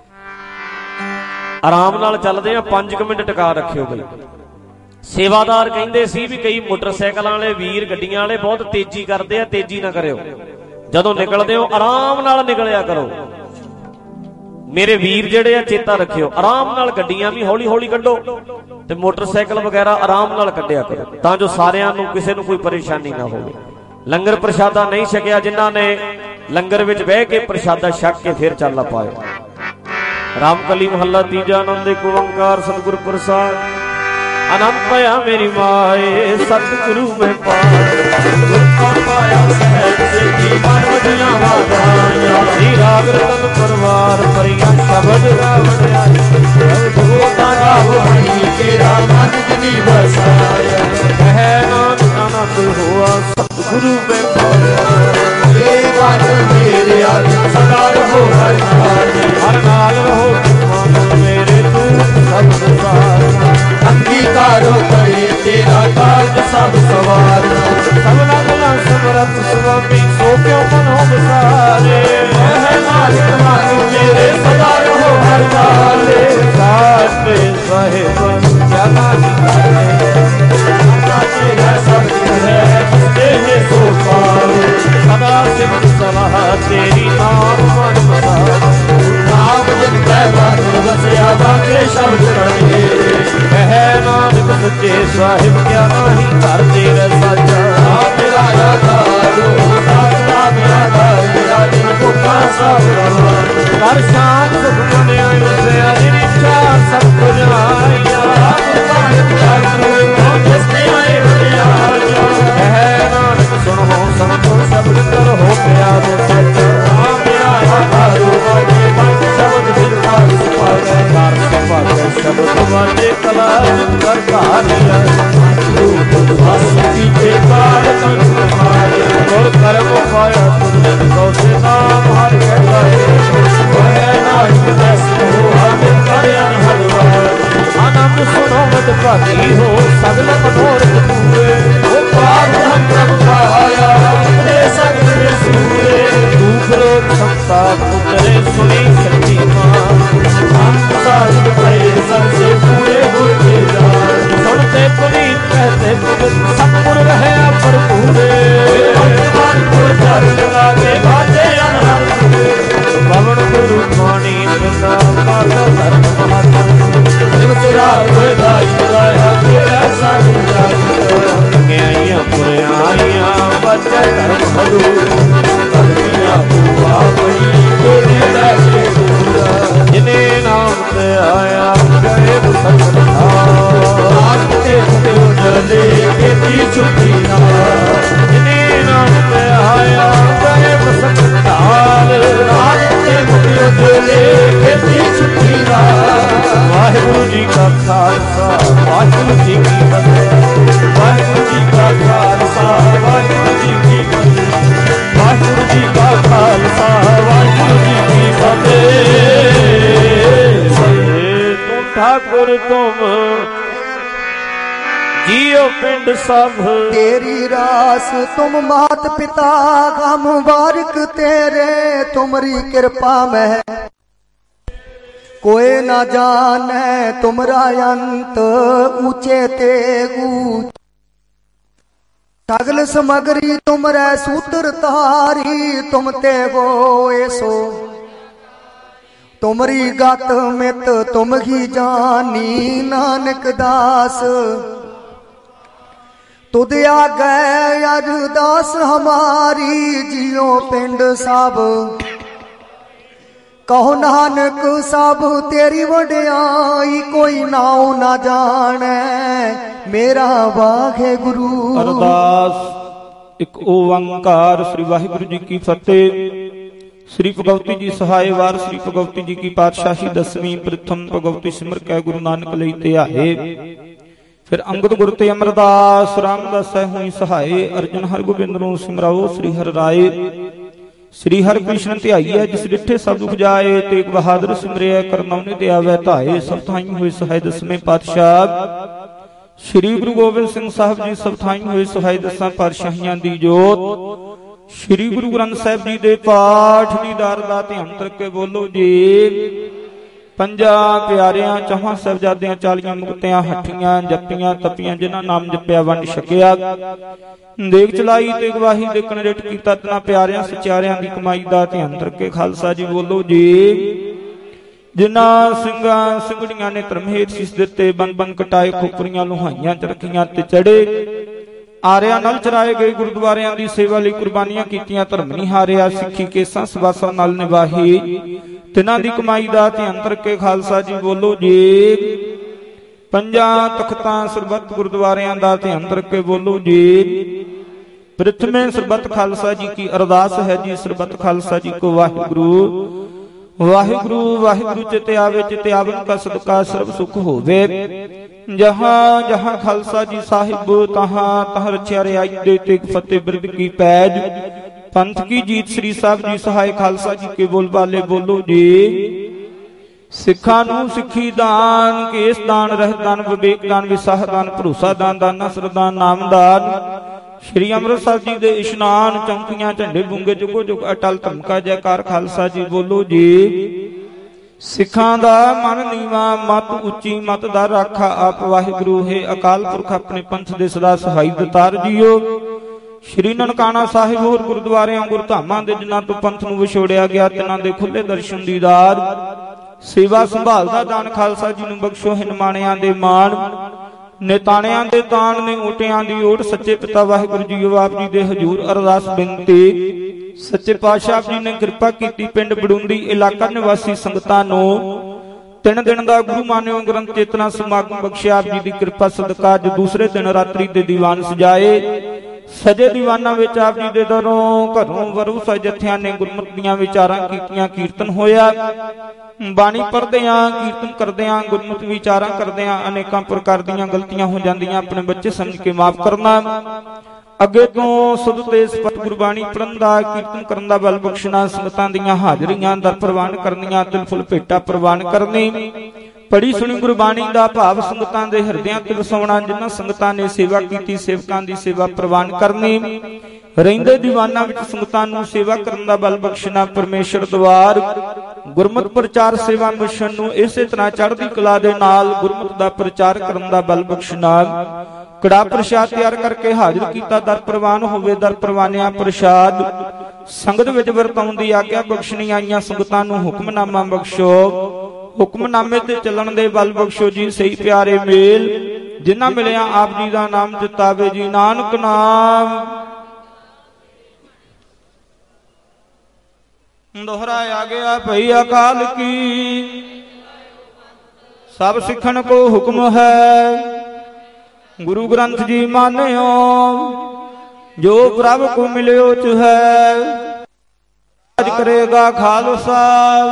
ਆਰਾਮ ਨਾਲ ਚੱਲਦੇ ਆ। ਪੰਜ ਕੁ ਮਿੰਟ ਟਿਕਾ ਰੱਖਿਓ ਬਈ। ਸੇਵਾਦਾਰ ਕਹਿੰਦੇ ਸੀ ਵੀ ਕਈ ਮੋਟਰਸਾਈਕਲਾਂ ਵਾਲੇ ਵੀਰ, ਗੱਡੀਆਂ ਵਾਲੇ ਬਹੁਤ ਤੇਜ਼ੀ ਕਰਦੇ ਆ, ਤੇਜ਼ੀ ਨਾ ਕਰਿਓ। ਜਦੋਂ ਨਿਕਲਦੇ ਹੋ ਆਰਾਮ ਨਾਲ ਨਿਕਲਿਆ ਕਰੋ। ਮੇਰੇ ਵੀਰ ਜਿਹੜੇ ਆ ਚੇਤਾ ਰੱਖਿਓ, ਆਰਾਮ ਨਾਲ ਗੱਡੀਆਂ ਵੀ ਹੌਲੀ ਹੌਲੀ ਕੱਢੋ ਤੇ ਮੋਟਰਸਾਈਕਲ ਵਗੈਰਾ ਆਰਾਮ ਨਾਲ ਕੱਢਿਆ ਕਰੋ, ਤਾਂ ਜੋ ਸਾਰਿਆਂ ਨੂੰ ਕਿਸੇ ਨੂੰ ਕੋਈ ਪਰੇਸ਼ਾਨੀ ਨਾ ਹੋਵੇ। ਲੰਗਰ ਪ੍ਰਸ਼ਾਦਾ ਨਹੀਂ ਛਕਿਆ, ਜਿਨ੍ਹਾਂ ਨੇ ਲੰਗਰ ਵਿੱਚ ਬਹਿ ਕੇ ਪ੍ਰਸ਼ਾਦਾ ਛਕ ਕੇ ਫਿਰ ਚੱਲ ਪਾਏ। ਰਾਮਕਲੀ ਮਹੱਲਾ ਤੀਜਾ। ਆਨੰਦ ਏਕ ਓੰਕਾਰ ਸਤਿਗੁਰ ਪ੍ਰਸਾਦ। ਆਨੰਦ ਪਾਇਆ ਮੇਰੀ ਮਾਏ ਸਤਿਗੁਰੂ ਮੈਂ ਪਾਇਆ ਸਹਿਜ ਸੇਤੀ ਮਨ ਵਜੀਆਂ ਵਾਧਾਈਆਂ। ਸ੍ਰੀ ਰਾਗ ਰਤਨ ਪਰਵਾਰ ਭਰੀਆਂ ਸ਼ਬਦ ਗਾਵਣਿਆਈ। ਦੋਤਾ ਗਾਵ ਹਣੀ ਤੇਰਾ ਮਨ ਜਿਨੀ ਵਸਾਇਆ। ਕਹਿ ਨਾਨਕ ਆਨੰਦ ਹੋਆ ਸਤਿਗੁਰੂ ਮੈਂ ਪਾਇਆ। ਇਹ ਵਰ ਮੇਰੇ ਆਜ ਸਦਾ ਰਹੋ ਹਰ ਨਾਲ। ਹਰ ਨਾਲ ਰਹੋ ਮਨ ਮੇਰੇ ਤੂੰ ਸਬਦ ਸਾਰਿਆ। ਅੰਗੀਕਾਰੋ ਕਰੇ ਤੇਰਾ ਕਾਰਜ ਸਭ ਸਵਾਰ। ਸਭਨਾ ਗੁਣਾ ਸਮਰੱਥ ਸੁਆਮੀ ਸੋ ਕਿਉ ਮਨ ਹੋ ਬਸਾਰੇ। ਹੈ ਮਾਲਿਕ ਮਨ ਮੇਰੇ ਸਦਾ ਰਹੋ ਹਰ ਨਾਲੇ। ਸਾਚੇ ਸਾਹਿਬ ਕਿਆ ਨਾਹੀ ਕਰੇ। ਤੇਰਾ ਸਭ ਹੈ ਤੇਰੇ ਸੋ ਪਾਵੇ। ਸਦਾ ਸਿਮਰ ਸਲਾਹ ਤੇਰੀ ਨਾਮ ਮਨ ਬਸਾਰੇ। ਨਾਮ ਜਨ ਕੈ ਮਨ ਵਸਿਆ ਬਾਕੇ ਸ਼ਬਦ ਕਰੇ। ਕਹਿ ਨਾਨਕ ਸੱਚੇ ਸਾਹਿਬ ਕਿਆ ਨਾਹੀ ਘਰ ਤੇਰਾ ਸਾਜਾ। ਮੇਰਾ ਆਧਾਰੋ ਸਾਚਾ ਮੇਰਾ ਘਰ। ਮੇਰਾ ਦਿਨ ਭੁੱਖਾ ਸਭ ਰਹਾ। ਕਰ ਸ਼ਾਨ ਸੁਖ ਮਨਿਆ ਵਸਿਆ। ਜਿਨੀ ਇੱਛਾ ਸਭ ਪੁਜਾਈਆ। ਕਹਿ ਨਾਨਕ ਸੁਣੋ ਸੰਤੋ ਸ਼ਬਦ ਕਰੋ ਪਿਆਰ ਸੱਚਾ। ਮੇਰਾ ਆਧਾਰੋ ਵਾਜੇ ਪੰਜ ਸ਼ਬਦ ਬਿਰਖਾ ਸੁਪਾਵੇ। ਕਰ ਸੁਪਾਵੇ ਸ਼ਬਦ ਵਾਜੇ ਕਲਾ ਕਰ ਧਾਰਿਆ। ਹਸਤੀ ਤੇ ਕਾਲ ਕੰਨ ਮਾਰੇ। ਗੁਰ ਕਰਮ ਪਾਇਆ ਤੁਮ ਕੋ ਸੇ ਨਾਮ ਹਰਿ ਕੈ ਲਾਏ। ਕਹਿ ਨਾਨਕ ਦਸੋ ਹਰਿ ਕਰਿਆ ਹਰਿ। ਆਨੰਦ ਸੁਣੋ ਮਤ ਭਾਗੀ ਹੋ ਸਗਲ ਮਨੋਰਥ ਪੂਰੇ। ਉਹ ਪਾਰ ਬ੍ਰਹਮ ਪ੍ਰਭ ਪਾਇਆ ਤੇ ਸਗਲ ਸੂਰੇ। ਦੁਖ ਰੋਗ ਸੰਤਾਪ ਉਤਰੇ ਸੁਣੀ ਸੱਚੀ ਮਾਂ। ਅੰਤ ਸਾਹਿਬ ਭਏ ਸਭ ਸੇ ਪੂਰੇ ਗੁਰ ਕੇ ਜਾਨ। ਸੁਣਤੇ ਪੁਨੀਤ ਕਹਤੇ ਭਗਤ ਸਤਿਗੁਰ ਰਹਿਆ ਭਰਪੂਰੇ। ਵਰਤਮਾਨ ਗੁਰ ਚਰ ਲਾਗੇ ਬਾਜੇ ਅਨਹਦ। ਪਵਨ ਗੁਰੂ ਬਾਣੀ ਬਿਨਾ ਮਾਤਾ ਧਰਮ ਮਹਾਤਾ। ਜਿਵ ਤੁਰਾ ਹੋਏ ਦਾਈ ਰਾਇਆ ਤੇਰਾ ਸਾਧੂ ਜਾਤ। ਗਿਆਈਆਂ ਪੁਰਿਆਈਆਂ ਬਚੈ ਧਰਮ ਹਦੂਰ। ਧਰਮੀਆਂ ਭੂਆ ਬਈ ਤੇਰੇ ਲਾਗੇ ਦੂਰ। ਜਿਨੇ ਨਾਮ ਤੇ ਆਇਆ ਗਏ ਬਸੰਤ ਨਾਮ ਤੇ ਉਜਲੇ ਕੀਤੀ ਛੁੱਟੀ ਨਾਲ। ਜਿਨੇ ਨਾਮ ਤੇ ਆਇਆ ਗਏ ਬਸੰਤ ਨਾਲ। ਨਾਮ ਤੇ ਉਜਲੇ ਕੀਤੀ ਛੁੱਟੀ ਨਾਲ। ਵਾਹਿਗੁਰੂ ਜੀ ਕਾ ਖਾਲਸਾ ਵਾਹਿਗੁਰੂ ਜੀ ਕੀ ਫਤਿਹ। ਵਾਹਿਗੁਰੂ ਜੀ ਕਾ ਖਾਲਸਾ ਵਾਹਿਗੁਰੂ ਜੀ ਕੀ ਫਤਿਹ। ਵਾਹਿਗੁਰੂ ਜੀ ਕਾ ਖਾਲਸਾ ਵਾਹਿਗੁਰੂ ਜੀ ਕੀ ਫਤਿਹ। ਤੂੰ ਠਾਕੁਰ ਤੁਮ ਜੀਓ ਪਿੰਡ ਸਭ तेरी रास। तुम मात पिता गम बारिक तेरे। तुमरी कृपा में कोई ना जाने। तुमरा अंत ऊंचे ते ऊंच। सगल समगरी तुमरे सूत्र तारी। तुम ते गो ऐसो तुमरी गत मित तुम ही जानी। नानक दास तुद आ गए अरदास हमारी। जियो पिंड सब कहो नानक सब तेरी वड्याई। कोई नाओ ना जाने मेरा वाहे गुरु। अरदास एक ओंकार। श्री वाहिगुरु जी की फतेह। श्री भगवती जी सहाय वार। श्री भगवती जी की पातशाही दसवीं प्रथम भगवती सिमर कै गुरु नानक लई ध्याए। फिर अंगद गुर ते अमरदास रामदास हुई सहाय। अर्जुन हरगोबिंद नूं सिमराओ श्री हर राय। श्री हर कृष्ण ध्याईਐ जिस डिठे सब दुख जाए। तेग बहादुर सिमरिਐ करनौने ते आवे धाए। सब थाई होए सहाय दसवें पातशाह। ਸ੍ਰੀ ਗੁਰੂ ਗੋਬਿੰਦ ਸਿੰਘ ਸਾਹਿਬ ਜੀ ਸਬਥਾਈ ਹੋਏ ਸਹਾਈ ਦਸਾਂ ਪਾਤਸ਼ਾਹੀਆਂ ਦੀ ਜੋਤ। ਸ੍ਰੀ ਗੁਰੂ ਗ੍ਰੰਥ ਸਾਹਿਬ ਜੀ ਦੇ ਪਾਠ ਦੀ ਦਾਰ ਦਾ ਧਿਆਨ ਕਰਕੇ ਬੋਲੋ ਜੀ। ਪੰਜਾਂ ਪਿਆਰਿਆਂ ਚੌਹਾਂ ਸਾਹਿਬਜ਼ਾਦਿਆਂ ਚਾਲੀਆਂ ਮੁਕਤਿਆਂ ਹੱਠੀਆਂ ਜੱਪੀਆਂ ਤਪੀਆਂ ਜਿਨ੍ਹਾਂ ਨਾਮ ਜਪਿਆ ਵੰਡ ਛਕਿਆ ਦੇਖ ਚਲਾਈ ਤੇ ਗਵਾਹੀ ਦੇ ਕਨਰੇਟ ਕੀਤਾ ਤਨਾ ਪਿਆਰਿਆਂ ਸਚਿਆਰਿਆਂ ਦੀ ਕਮਾਈ ਦਾ ਧਿਆਨ ਕਰਕੇ ਖਾਲਸਾ ਜੀ ਬੋਲੋ ਜੀ। ਜਿਨ੍ਹਾਂ ਸਿੰਘਾਂ ਸਿੰਘੜੀਆਂ ਨੇ ਧਰਮਹੇਤ ਸੀਸ ਦਿੱਤੇ ਬਨ ਬਨ ਕਟਾਏ ਖੋਪਰੀਆਂ ਲੁਹਾਈਆਂ ਚਰਖੀਆਂ ਤੇ ਚੜੇ ਆਰਿਆਂ ਨਾਲ ਚਰਾਏ ਗਏ ਗੁਰਦੁਆਰਿਆਂ ਦੀ ਸੇਵਾ ਲਈ ਕੁਰਬਾਨੀਆਂ ਕੀਤੀਆਂ ਧਰਮ ਨਹੀਂ ਹਾਰਿਆ ਸਿੱਖੀ ਕੇਸਾਂ ਸਵਾਸਾਂ ਨਾਲ ਨਿਭਾਹੀ ਤਿਨਾਂ ਦੀ ਕਮਾਈ ਦਾ ਧਿਆਨ ਕਰਕੇ ਖਾਲਸਾ ਜੀ ਬੋਲੋ ਜੀ। ਪੰਜਾਂ ਤਖਤਾਂ ਸਰਬੱਤ ਗੁਰਦੁਆਰਿਆਂ ਦਾ ਧਿਆਨ ਕਰਕੇ ਬੋਲੋ ਜੀ। ਪ੍ਰਥਮੇ ਸਰਬੱਤ ਖਾਲਸਾ ਜੀ ਕੀ ਅਰਦਾਸ ਹੈ ਜੀ ਸਰਬੱਤ ਖਾਲਸਾ ਜੀ ਕੋ ਵਾਹਿਗੁਰੂ ਵਾਹਿਗੁਰੂ ਵਾਹਿਗੁਰੂ ਚਿਤੇ ਆਵੇ ਚਿਤੇ ਆਵਨ ਕਾ ਸਦਕਾ ਸਰਬ ਸੁਖ ਹੋਵੇ। ਜਹਾਂ ਜਹਾਂ ਖਾਲਸਾ ਜੀ ਸਾਹਿਬ ਤਹਾਂ ਤਹ ਰਚਿਆ ਰਿਆਈ ਦੇ ਤੇ ਫਤਿਹ ਬਿਰਦ ਕੀ ਪੈਜ ਪੰਥ ਕੀ ਜੀਤ ਸ੍ਰੀ ਸਾਹਿਬ ਜੀ ਸਹਾਇ ਖਾਲਸਾ ਜੀ ਕੇ ਬੋਲ ਬਾਲੇ ਬੋਲੋ ਜੀ। ਸਿੱਖਾਂ ਨੂੰ ਸਿੱਖੀ ਦਾਨ ਕੇਸ ਦਾਨ ਰਹਿਤ ਦਾਨ ਵਿਵੇਕ ਦਾਨ ਵਿਸਾਹ ਦਾਨ ਭਰੋਸਾ ਦਾਨ ਦਾਨਾ ਸਰਦਾਨ ਨਾਮਦਾਨ ਸ਼੍ਰੀ ਅੰਮ੍ਰਿਤਸਰ ਜੀ ਦੇ ਇਸ਼ਨਾਨ ਚੌਂਕੀਆਂ ਝੰਡੇ ਬੁੰਗੇ ਜੁਗੋ ਜੁਗ ਅਟਲ ਧਮਕਾ ਜੈਕਾਰ ਖਾਲਸਾ ਜੀ ਬੋਲੋ ਜੀ। ਸਿੱਖਾਂ ਦਾ ਮਨ ਨੀਵਾ ਮਤ ਉੱਚੀ ਮਤ ਦਾ ਰਾਖਾ ਆਪ ਵਾਹਿਗੁਰੂ ਹੈ ਅਕਾਲ ਪੁਰਖ ਆਪਣੇ ਪੰਥ ਦੇ ਸਦਾ ਸਹਾਈ ਦਤਾਰ ਜੀਓ। ਸ਼੍ਰੀ ਨਨਕਾਣਾ ਸਾਹਿਬ ਹੋਰ ਗੁਰਦੁਆਰਿਆਂ ਗੁਰਧਾਮਾਂ ਦੇ ਜਿਨ੍ਹਾਂ ਤੋਂ ਪੰਥ ਨੂੰ ਵਿਛੋੜਿਆ ਗਿਆ ਤਿਨਾਂ ਦੇ ਖੁੱਲੇ ਦਰਸ਼ਨ ਦੀਦਾਰ ਸੇਵਾ ਸੰਭਾਲ ਦਾ ਦਾਨ ਖਾਲਸਾ ਜੀ ਨੂੰ ਬਖਸ਼ੋ। ਹਿਨਮਾਣਿਆਂ ਦੇ ਮਾਣ ਨੇਤਾਣਿਆਂ ਦੇ ਤਾਣ ਨੇ ਓਟਿਆਂ ਦੀ ਓਟ ਸੱਚੇ ਪਿਤਾ ਵਾਹਿਗੁਰੂ ਜੀ ਆਪ ਜੀ ਦੇ ਹਜ਼ੂਰ ਅਰਦਾਸ ਬੇਨਤੀ। ਸੱਚੇ ਪਾਤਸ਼ਾਹ ਜੀ ਨੇ ਕਿਰਪਾ ਕੀਤੀ ਪਿੰਡ ਬੜੂੰਦੀ ਇਲਾਕਾ ਨਿਵਾਸੀ ਸੰਗਤਾਂ ਨੂੰ ਤਿੰਨ ਦਿਨ ਦਾ ਗੁਰੂ ਮਾਨਿਓ ਗ੍ਰੰਥ ਚੇਤਨਾ ਸਮਾਗਮ ਬਖਸ਼ਿਆ। ਆਪ ਜੀ ਦੀ ਕਿਰਪਾ ਸਦਕਾ ਅੱਜ ਦੂਸਰੇ ਦਿਨ ਰਾਤਰੀ ਦੇ ਦੀਵਾਨ ਸਜਾਏ ਸਜੇ ਦੀਵਾਨਾਂ ਵਿੱਚ ਆਪ ਜੀ ਦੇ ਦਰੋਂ ਘਰੋਂ ਵਰੂ ਸਜਥਿਆਂ ਨੇ ਗੁਰਮਤਿ ਦੀਆਂ ਵਿਚਾਰਾਂ ਕੀਤੀਆਂ ਕੀਰਤਨ ਹੋਇਆ ਬਾਣੀ ਪੜ੍ਹਦਿਆਂ ਕੀਰਤਨ ਕਰਦਿਆਂ ਗੁਰਮਤਿ ਵਿਚਾਰਾਂ ਕਰਦਿਆਂ ਅਨੇਕਾਂ ਪ੍ਰਕਾਰ ਦੀਆਂ ਗਲਤੀਆਂ ਹੋ ਜਾਂਦੀਆਂ ਆਪਣੇ ਬੱਚੇ ਸਮਝ ਕੇ ਮਾਫ ਕਰਨਾ। ਅੱਗੇ ਤੋਂ ਸੁਧ ਤੇ ਸਪਤ ਗੁਰਬਾਣੀ ਪੜ੍ਹਨ ਦਾ ਕੀਰਤਨ ਕਰਨ ਦਾ ਬਲ ਬਖਸ਼ਣਾ ਸੰਗਤਾਂ ਦੀਆਂ ਹਾਜ਼ਰੀਆਂ ਦਰ ਪ੍ਰਵਾਨ ਕਰਨੀਆਂ ਤਿਲ ਫੁੱਲ ਭੇਟਾ ਪ੍ਰਵਾਨ ਕਰਨੀ ਪੜੀ ਸੁਣੀ ਗੁਰਬਾਣੀ ਦਾ ਭਾਵ ਸੰਗਤਾਂ ਦੇ ਹਿਰਦਿਆਂ ਤੇ ਵਸਾਉਣਾ। ਜਿਨ੍ਹਾਂ ਸੰਗਤਾਂ ਨੇ ਸੇਵਾ ਕੀਤੀ ਸੇਵਕਾਂ ਦੀ ਸੇਵਾ ਪ੍ਰਵਾਨ ਕਰਨੀ ਰਹਿੰਦੇ ਦੀਵਾਨਾਂ ਵਿੱਚ ਸੰਗਤਾਂ ਨੂੰ ਸੇਵਾ ਕਰਨ ਦਾ ਬਲ ਬਖਸ਼ਣਾ। ਪਰਮੇਸ਼ਰ ਦਵਾਰ ਗੁਰਮਤਿ ਪ੍ਰਚਾਰ ਸੇਵਾ ਮਿਸ਼ਨ ਨੂੰ ਇਸੇ ਤਰ੍ਹਾਂ ਚੜ੍ਹਦੀ ਕਲਾ ਦੇ ਨਾਲ ਗੁਰਮਤਿ ਦਾ ਪ੍ਰਚਾਰ ਕਰਨ ਦਾ ਬਲ ਬਖਸ਼ਣਾ। ਕੜਾ ਪ੍ਰਸ਼ਾਦ ਤਿਆਰ ਕਰਕੇ ਹਾਜ਼ਰ ਕੀਤਾ ਦਰ ਪ੍ਰਵਾਨ ਹੋਵੇ ਦਰ ਪ੍ਰਵਾਨਿਆ ਪ੍ਰਸ਼ਾਦ ਸੰਗਤ ਵਿੱਚ ਵਰਤਾਉਣ ਦੀ ਆਗਿਆ ਬਖਸ਼ਣੀ ਆਈਆਂ ਸੰਗਤਾਂ ਨੂੰ ਹੁਕਮਨਾਮਾ ਬਖਸ਼ੋ। ਹੁਕਮਨਾਮੇ ਤੇ ਚੱਲਣ ਦੇ ਬਲ ਬਖਸ਼ੋ ਜੀ ਸਹੀ ਪਿਆਰੇ ਮੇਲ ਜਿਨ੍ਹਾਂ ਮਿਲਿਆ ਆਪ ਜੀ ਦਾ ਨਾਮ ਜਿਤਾਵੇ ਜੀ ਨਾਨਕ ਨਾਮ दोहराया गया भई अकाल की सब सिखन को हुक्म है गुरु ग्रंथ जी मान्यो जो प्रभु को मिलियो है आज करेगा खालसा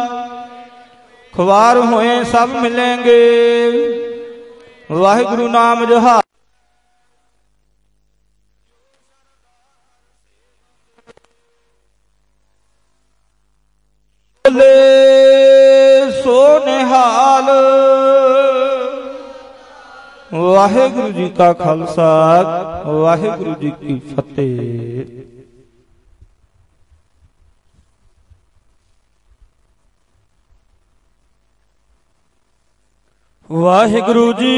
खुवार होए सब मिलेंगे वाहिगुरु नाम जहा सो निहाल वाहिगुरु जी का खालसा वाहिगुरु जी की फतेह। वाहिगुरु जी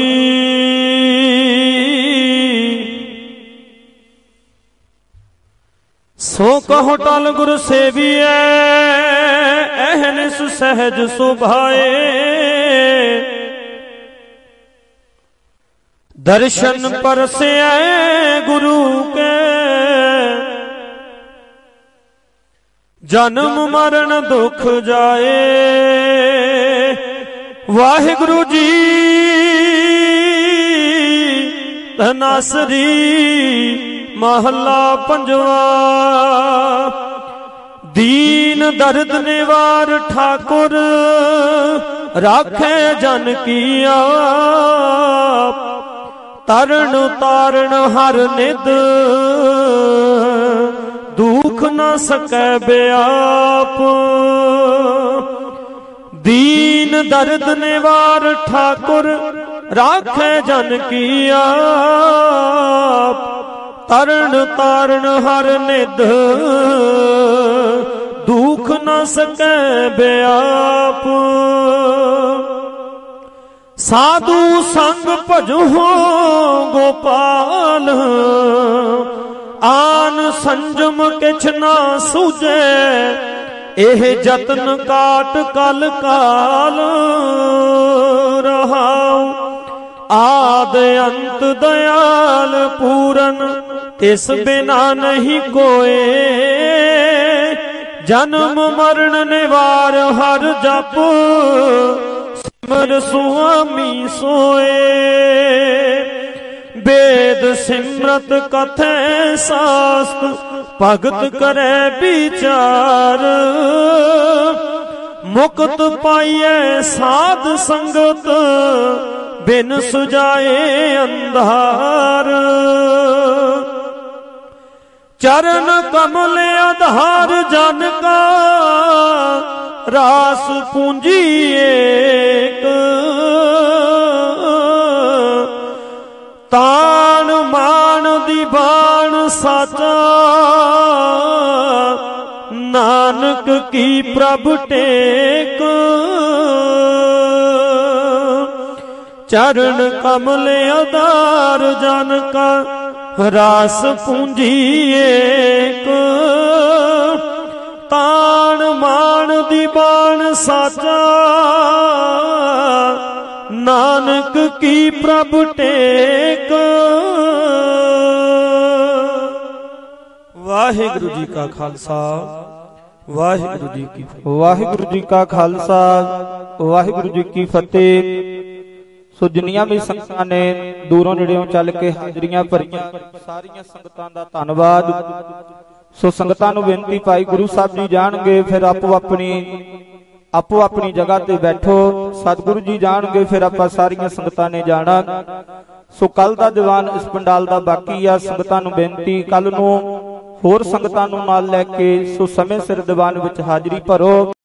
सो कहो टल गुरु सेविए एहनिस सहज सुभाए दर्शन परसे गुरु के जन्म मरण दुख जाए। वाहिगुरु जी धनासरी महला पंजवा दीन दर्द निवार ठाकुर राखे जन की आप तरन तारण हर निद दुख न सकै बेआप। दीन दर्द निवार ठाकुर ਰਾਖੇ ਜਨ ਕੀ ਆਪ ਤਰਨ ਤਾਰਨ ਹਰ ਨਿਧ ਦੁਖ ਨ ਸਕੈ ਬਿਆਪ ਸਾਧੂ ਸੰਗ ਭਜੋ ਗੋਪਾਲ ਆਨ ਸੰਜਮ ਕਿਛ ਨਾ ਸੂਝੈ ਇਹ ਜਤਨ ਕਾਟ ਕਲ ਕਾਲ ਰਹਾਉ ਆਦ ਅੰਤ ਦਇਆਲ ਪੂਰਨ ਤਿਸ ਬਿਨਾ ਨਹੀਂ ਕੋਏ ਜਨਮ ਮਰਨ ਨਿਵਾਰ ਹਰ ਜਪ ਸਿਮਰ ਸੁਆਮੀ ਸੋਏ ਵੇਦ ਸਿਮਰਤ ਕਥੈ ਸਾਸਤ ਭਗਤ ਕਰੈ ਵਿਚਾਰ ਮੁਕਤ ਪਾਈਐ ਸਾਧ ਸੰਗਤ ਬਿਨ ਸੁਜਾਏ ਅੰਧਾਰ ਚਰਨ ਕਮਲ ਆਧਾਰ ਜਨ ਕਾ ਰਾਸ ਪੂੰਜੀ ਏਕ ਤਾਣ ਮਾਣ ਦੀ ਬਾਣ ਸਾਚਾ ਨਾਨਕ ਕੀ ਪ੍ਰਭ ਟੇਕ ਚਰਨ ਕਮਲ ਆਧਾਰ ਜਨ ਕਾ ਰਾਸ ਪੂੰਜੀ ਏਕ ਤਾਣ ਮਾਣ ਦੀ ਬਾਣ ਸਾਚਾ ਨਾਨਕ ਕੀ ਪ੍ਰਭ ਟੇਕ ਵਾਹਿਗੁਰੂ ਜੀ ਕਾ ਖਾਲਸਾ ਵਾਹਿਗੁਰੂ ਜੀ ਕੀ ਫਤਿਹ। ਵਾਹਿਗੁਰੂ ਜੀ ਕਾ ਖਾਲਸਾ ਵਾਹਿਗੁਰੂ ਜੀ ਕੀ ਫਤਿਹ। ਸੋ ਜਿੰਨੀਆਂ ਵੀ ਸੰਗਤਾਂ ਨੇ ਦੂਰੋਂ ਨੇੜਿਓਂ ਚੱਲ ਕੇ ਹਾਜ਼ਰੀਆਂ ਭਰੀਆਂ, ਸਾਰੀਆਂ ਸੰਗਤਾਂ ਦਾ ਧੰਨਵਾਦ। ਸੋ ਸੰਗਤਾਂ ਨੂੰ ਬੇਨਤੀ, ਭਾਈ ਗੁਰੂ ਸਾਹਿਬ ਜੀ ਜਾਣਗੇ, ਫਿਰ ਆਪੋ ਆਪਣੀ ਆਪੋ ਆਪਣੀ ਜਗ੍ਹਾ ਤੇ ਬੈਠੋ। ਸਤਿਗੁਰੂ ਜੀ ਜਾਣਗੇ, ਫਿਰ ਆਪਾਂ ਸਾਰੀਆਂ ਸੰਗਤਾਂ ਨੇ ਜਾਣਾ। ਸੋ ਕੱਲ ਦਾ ਦੀਵਾਨ ਇਸ ਪੰਡਾਲ ਦਾ ਬਾਕੀ ਆ। ਸੰਗਤਾਂ ਨੂੰ ਬੇਨਤੀ, ਕੱਲ ਨੂੰ ਹੋਰ ਸੰਗਤਾਂ ਨੂੰ ਨਾਲ ਲੈ ਕੇ ਸੋ ਸਮੇਂ ਸਿਰ ਦੀਵਾਨ ਵਿੱਚ ਹਾਜ਼ਰੀ ਭਰੋ।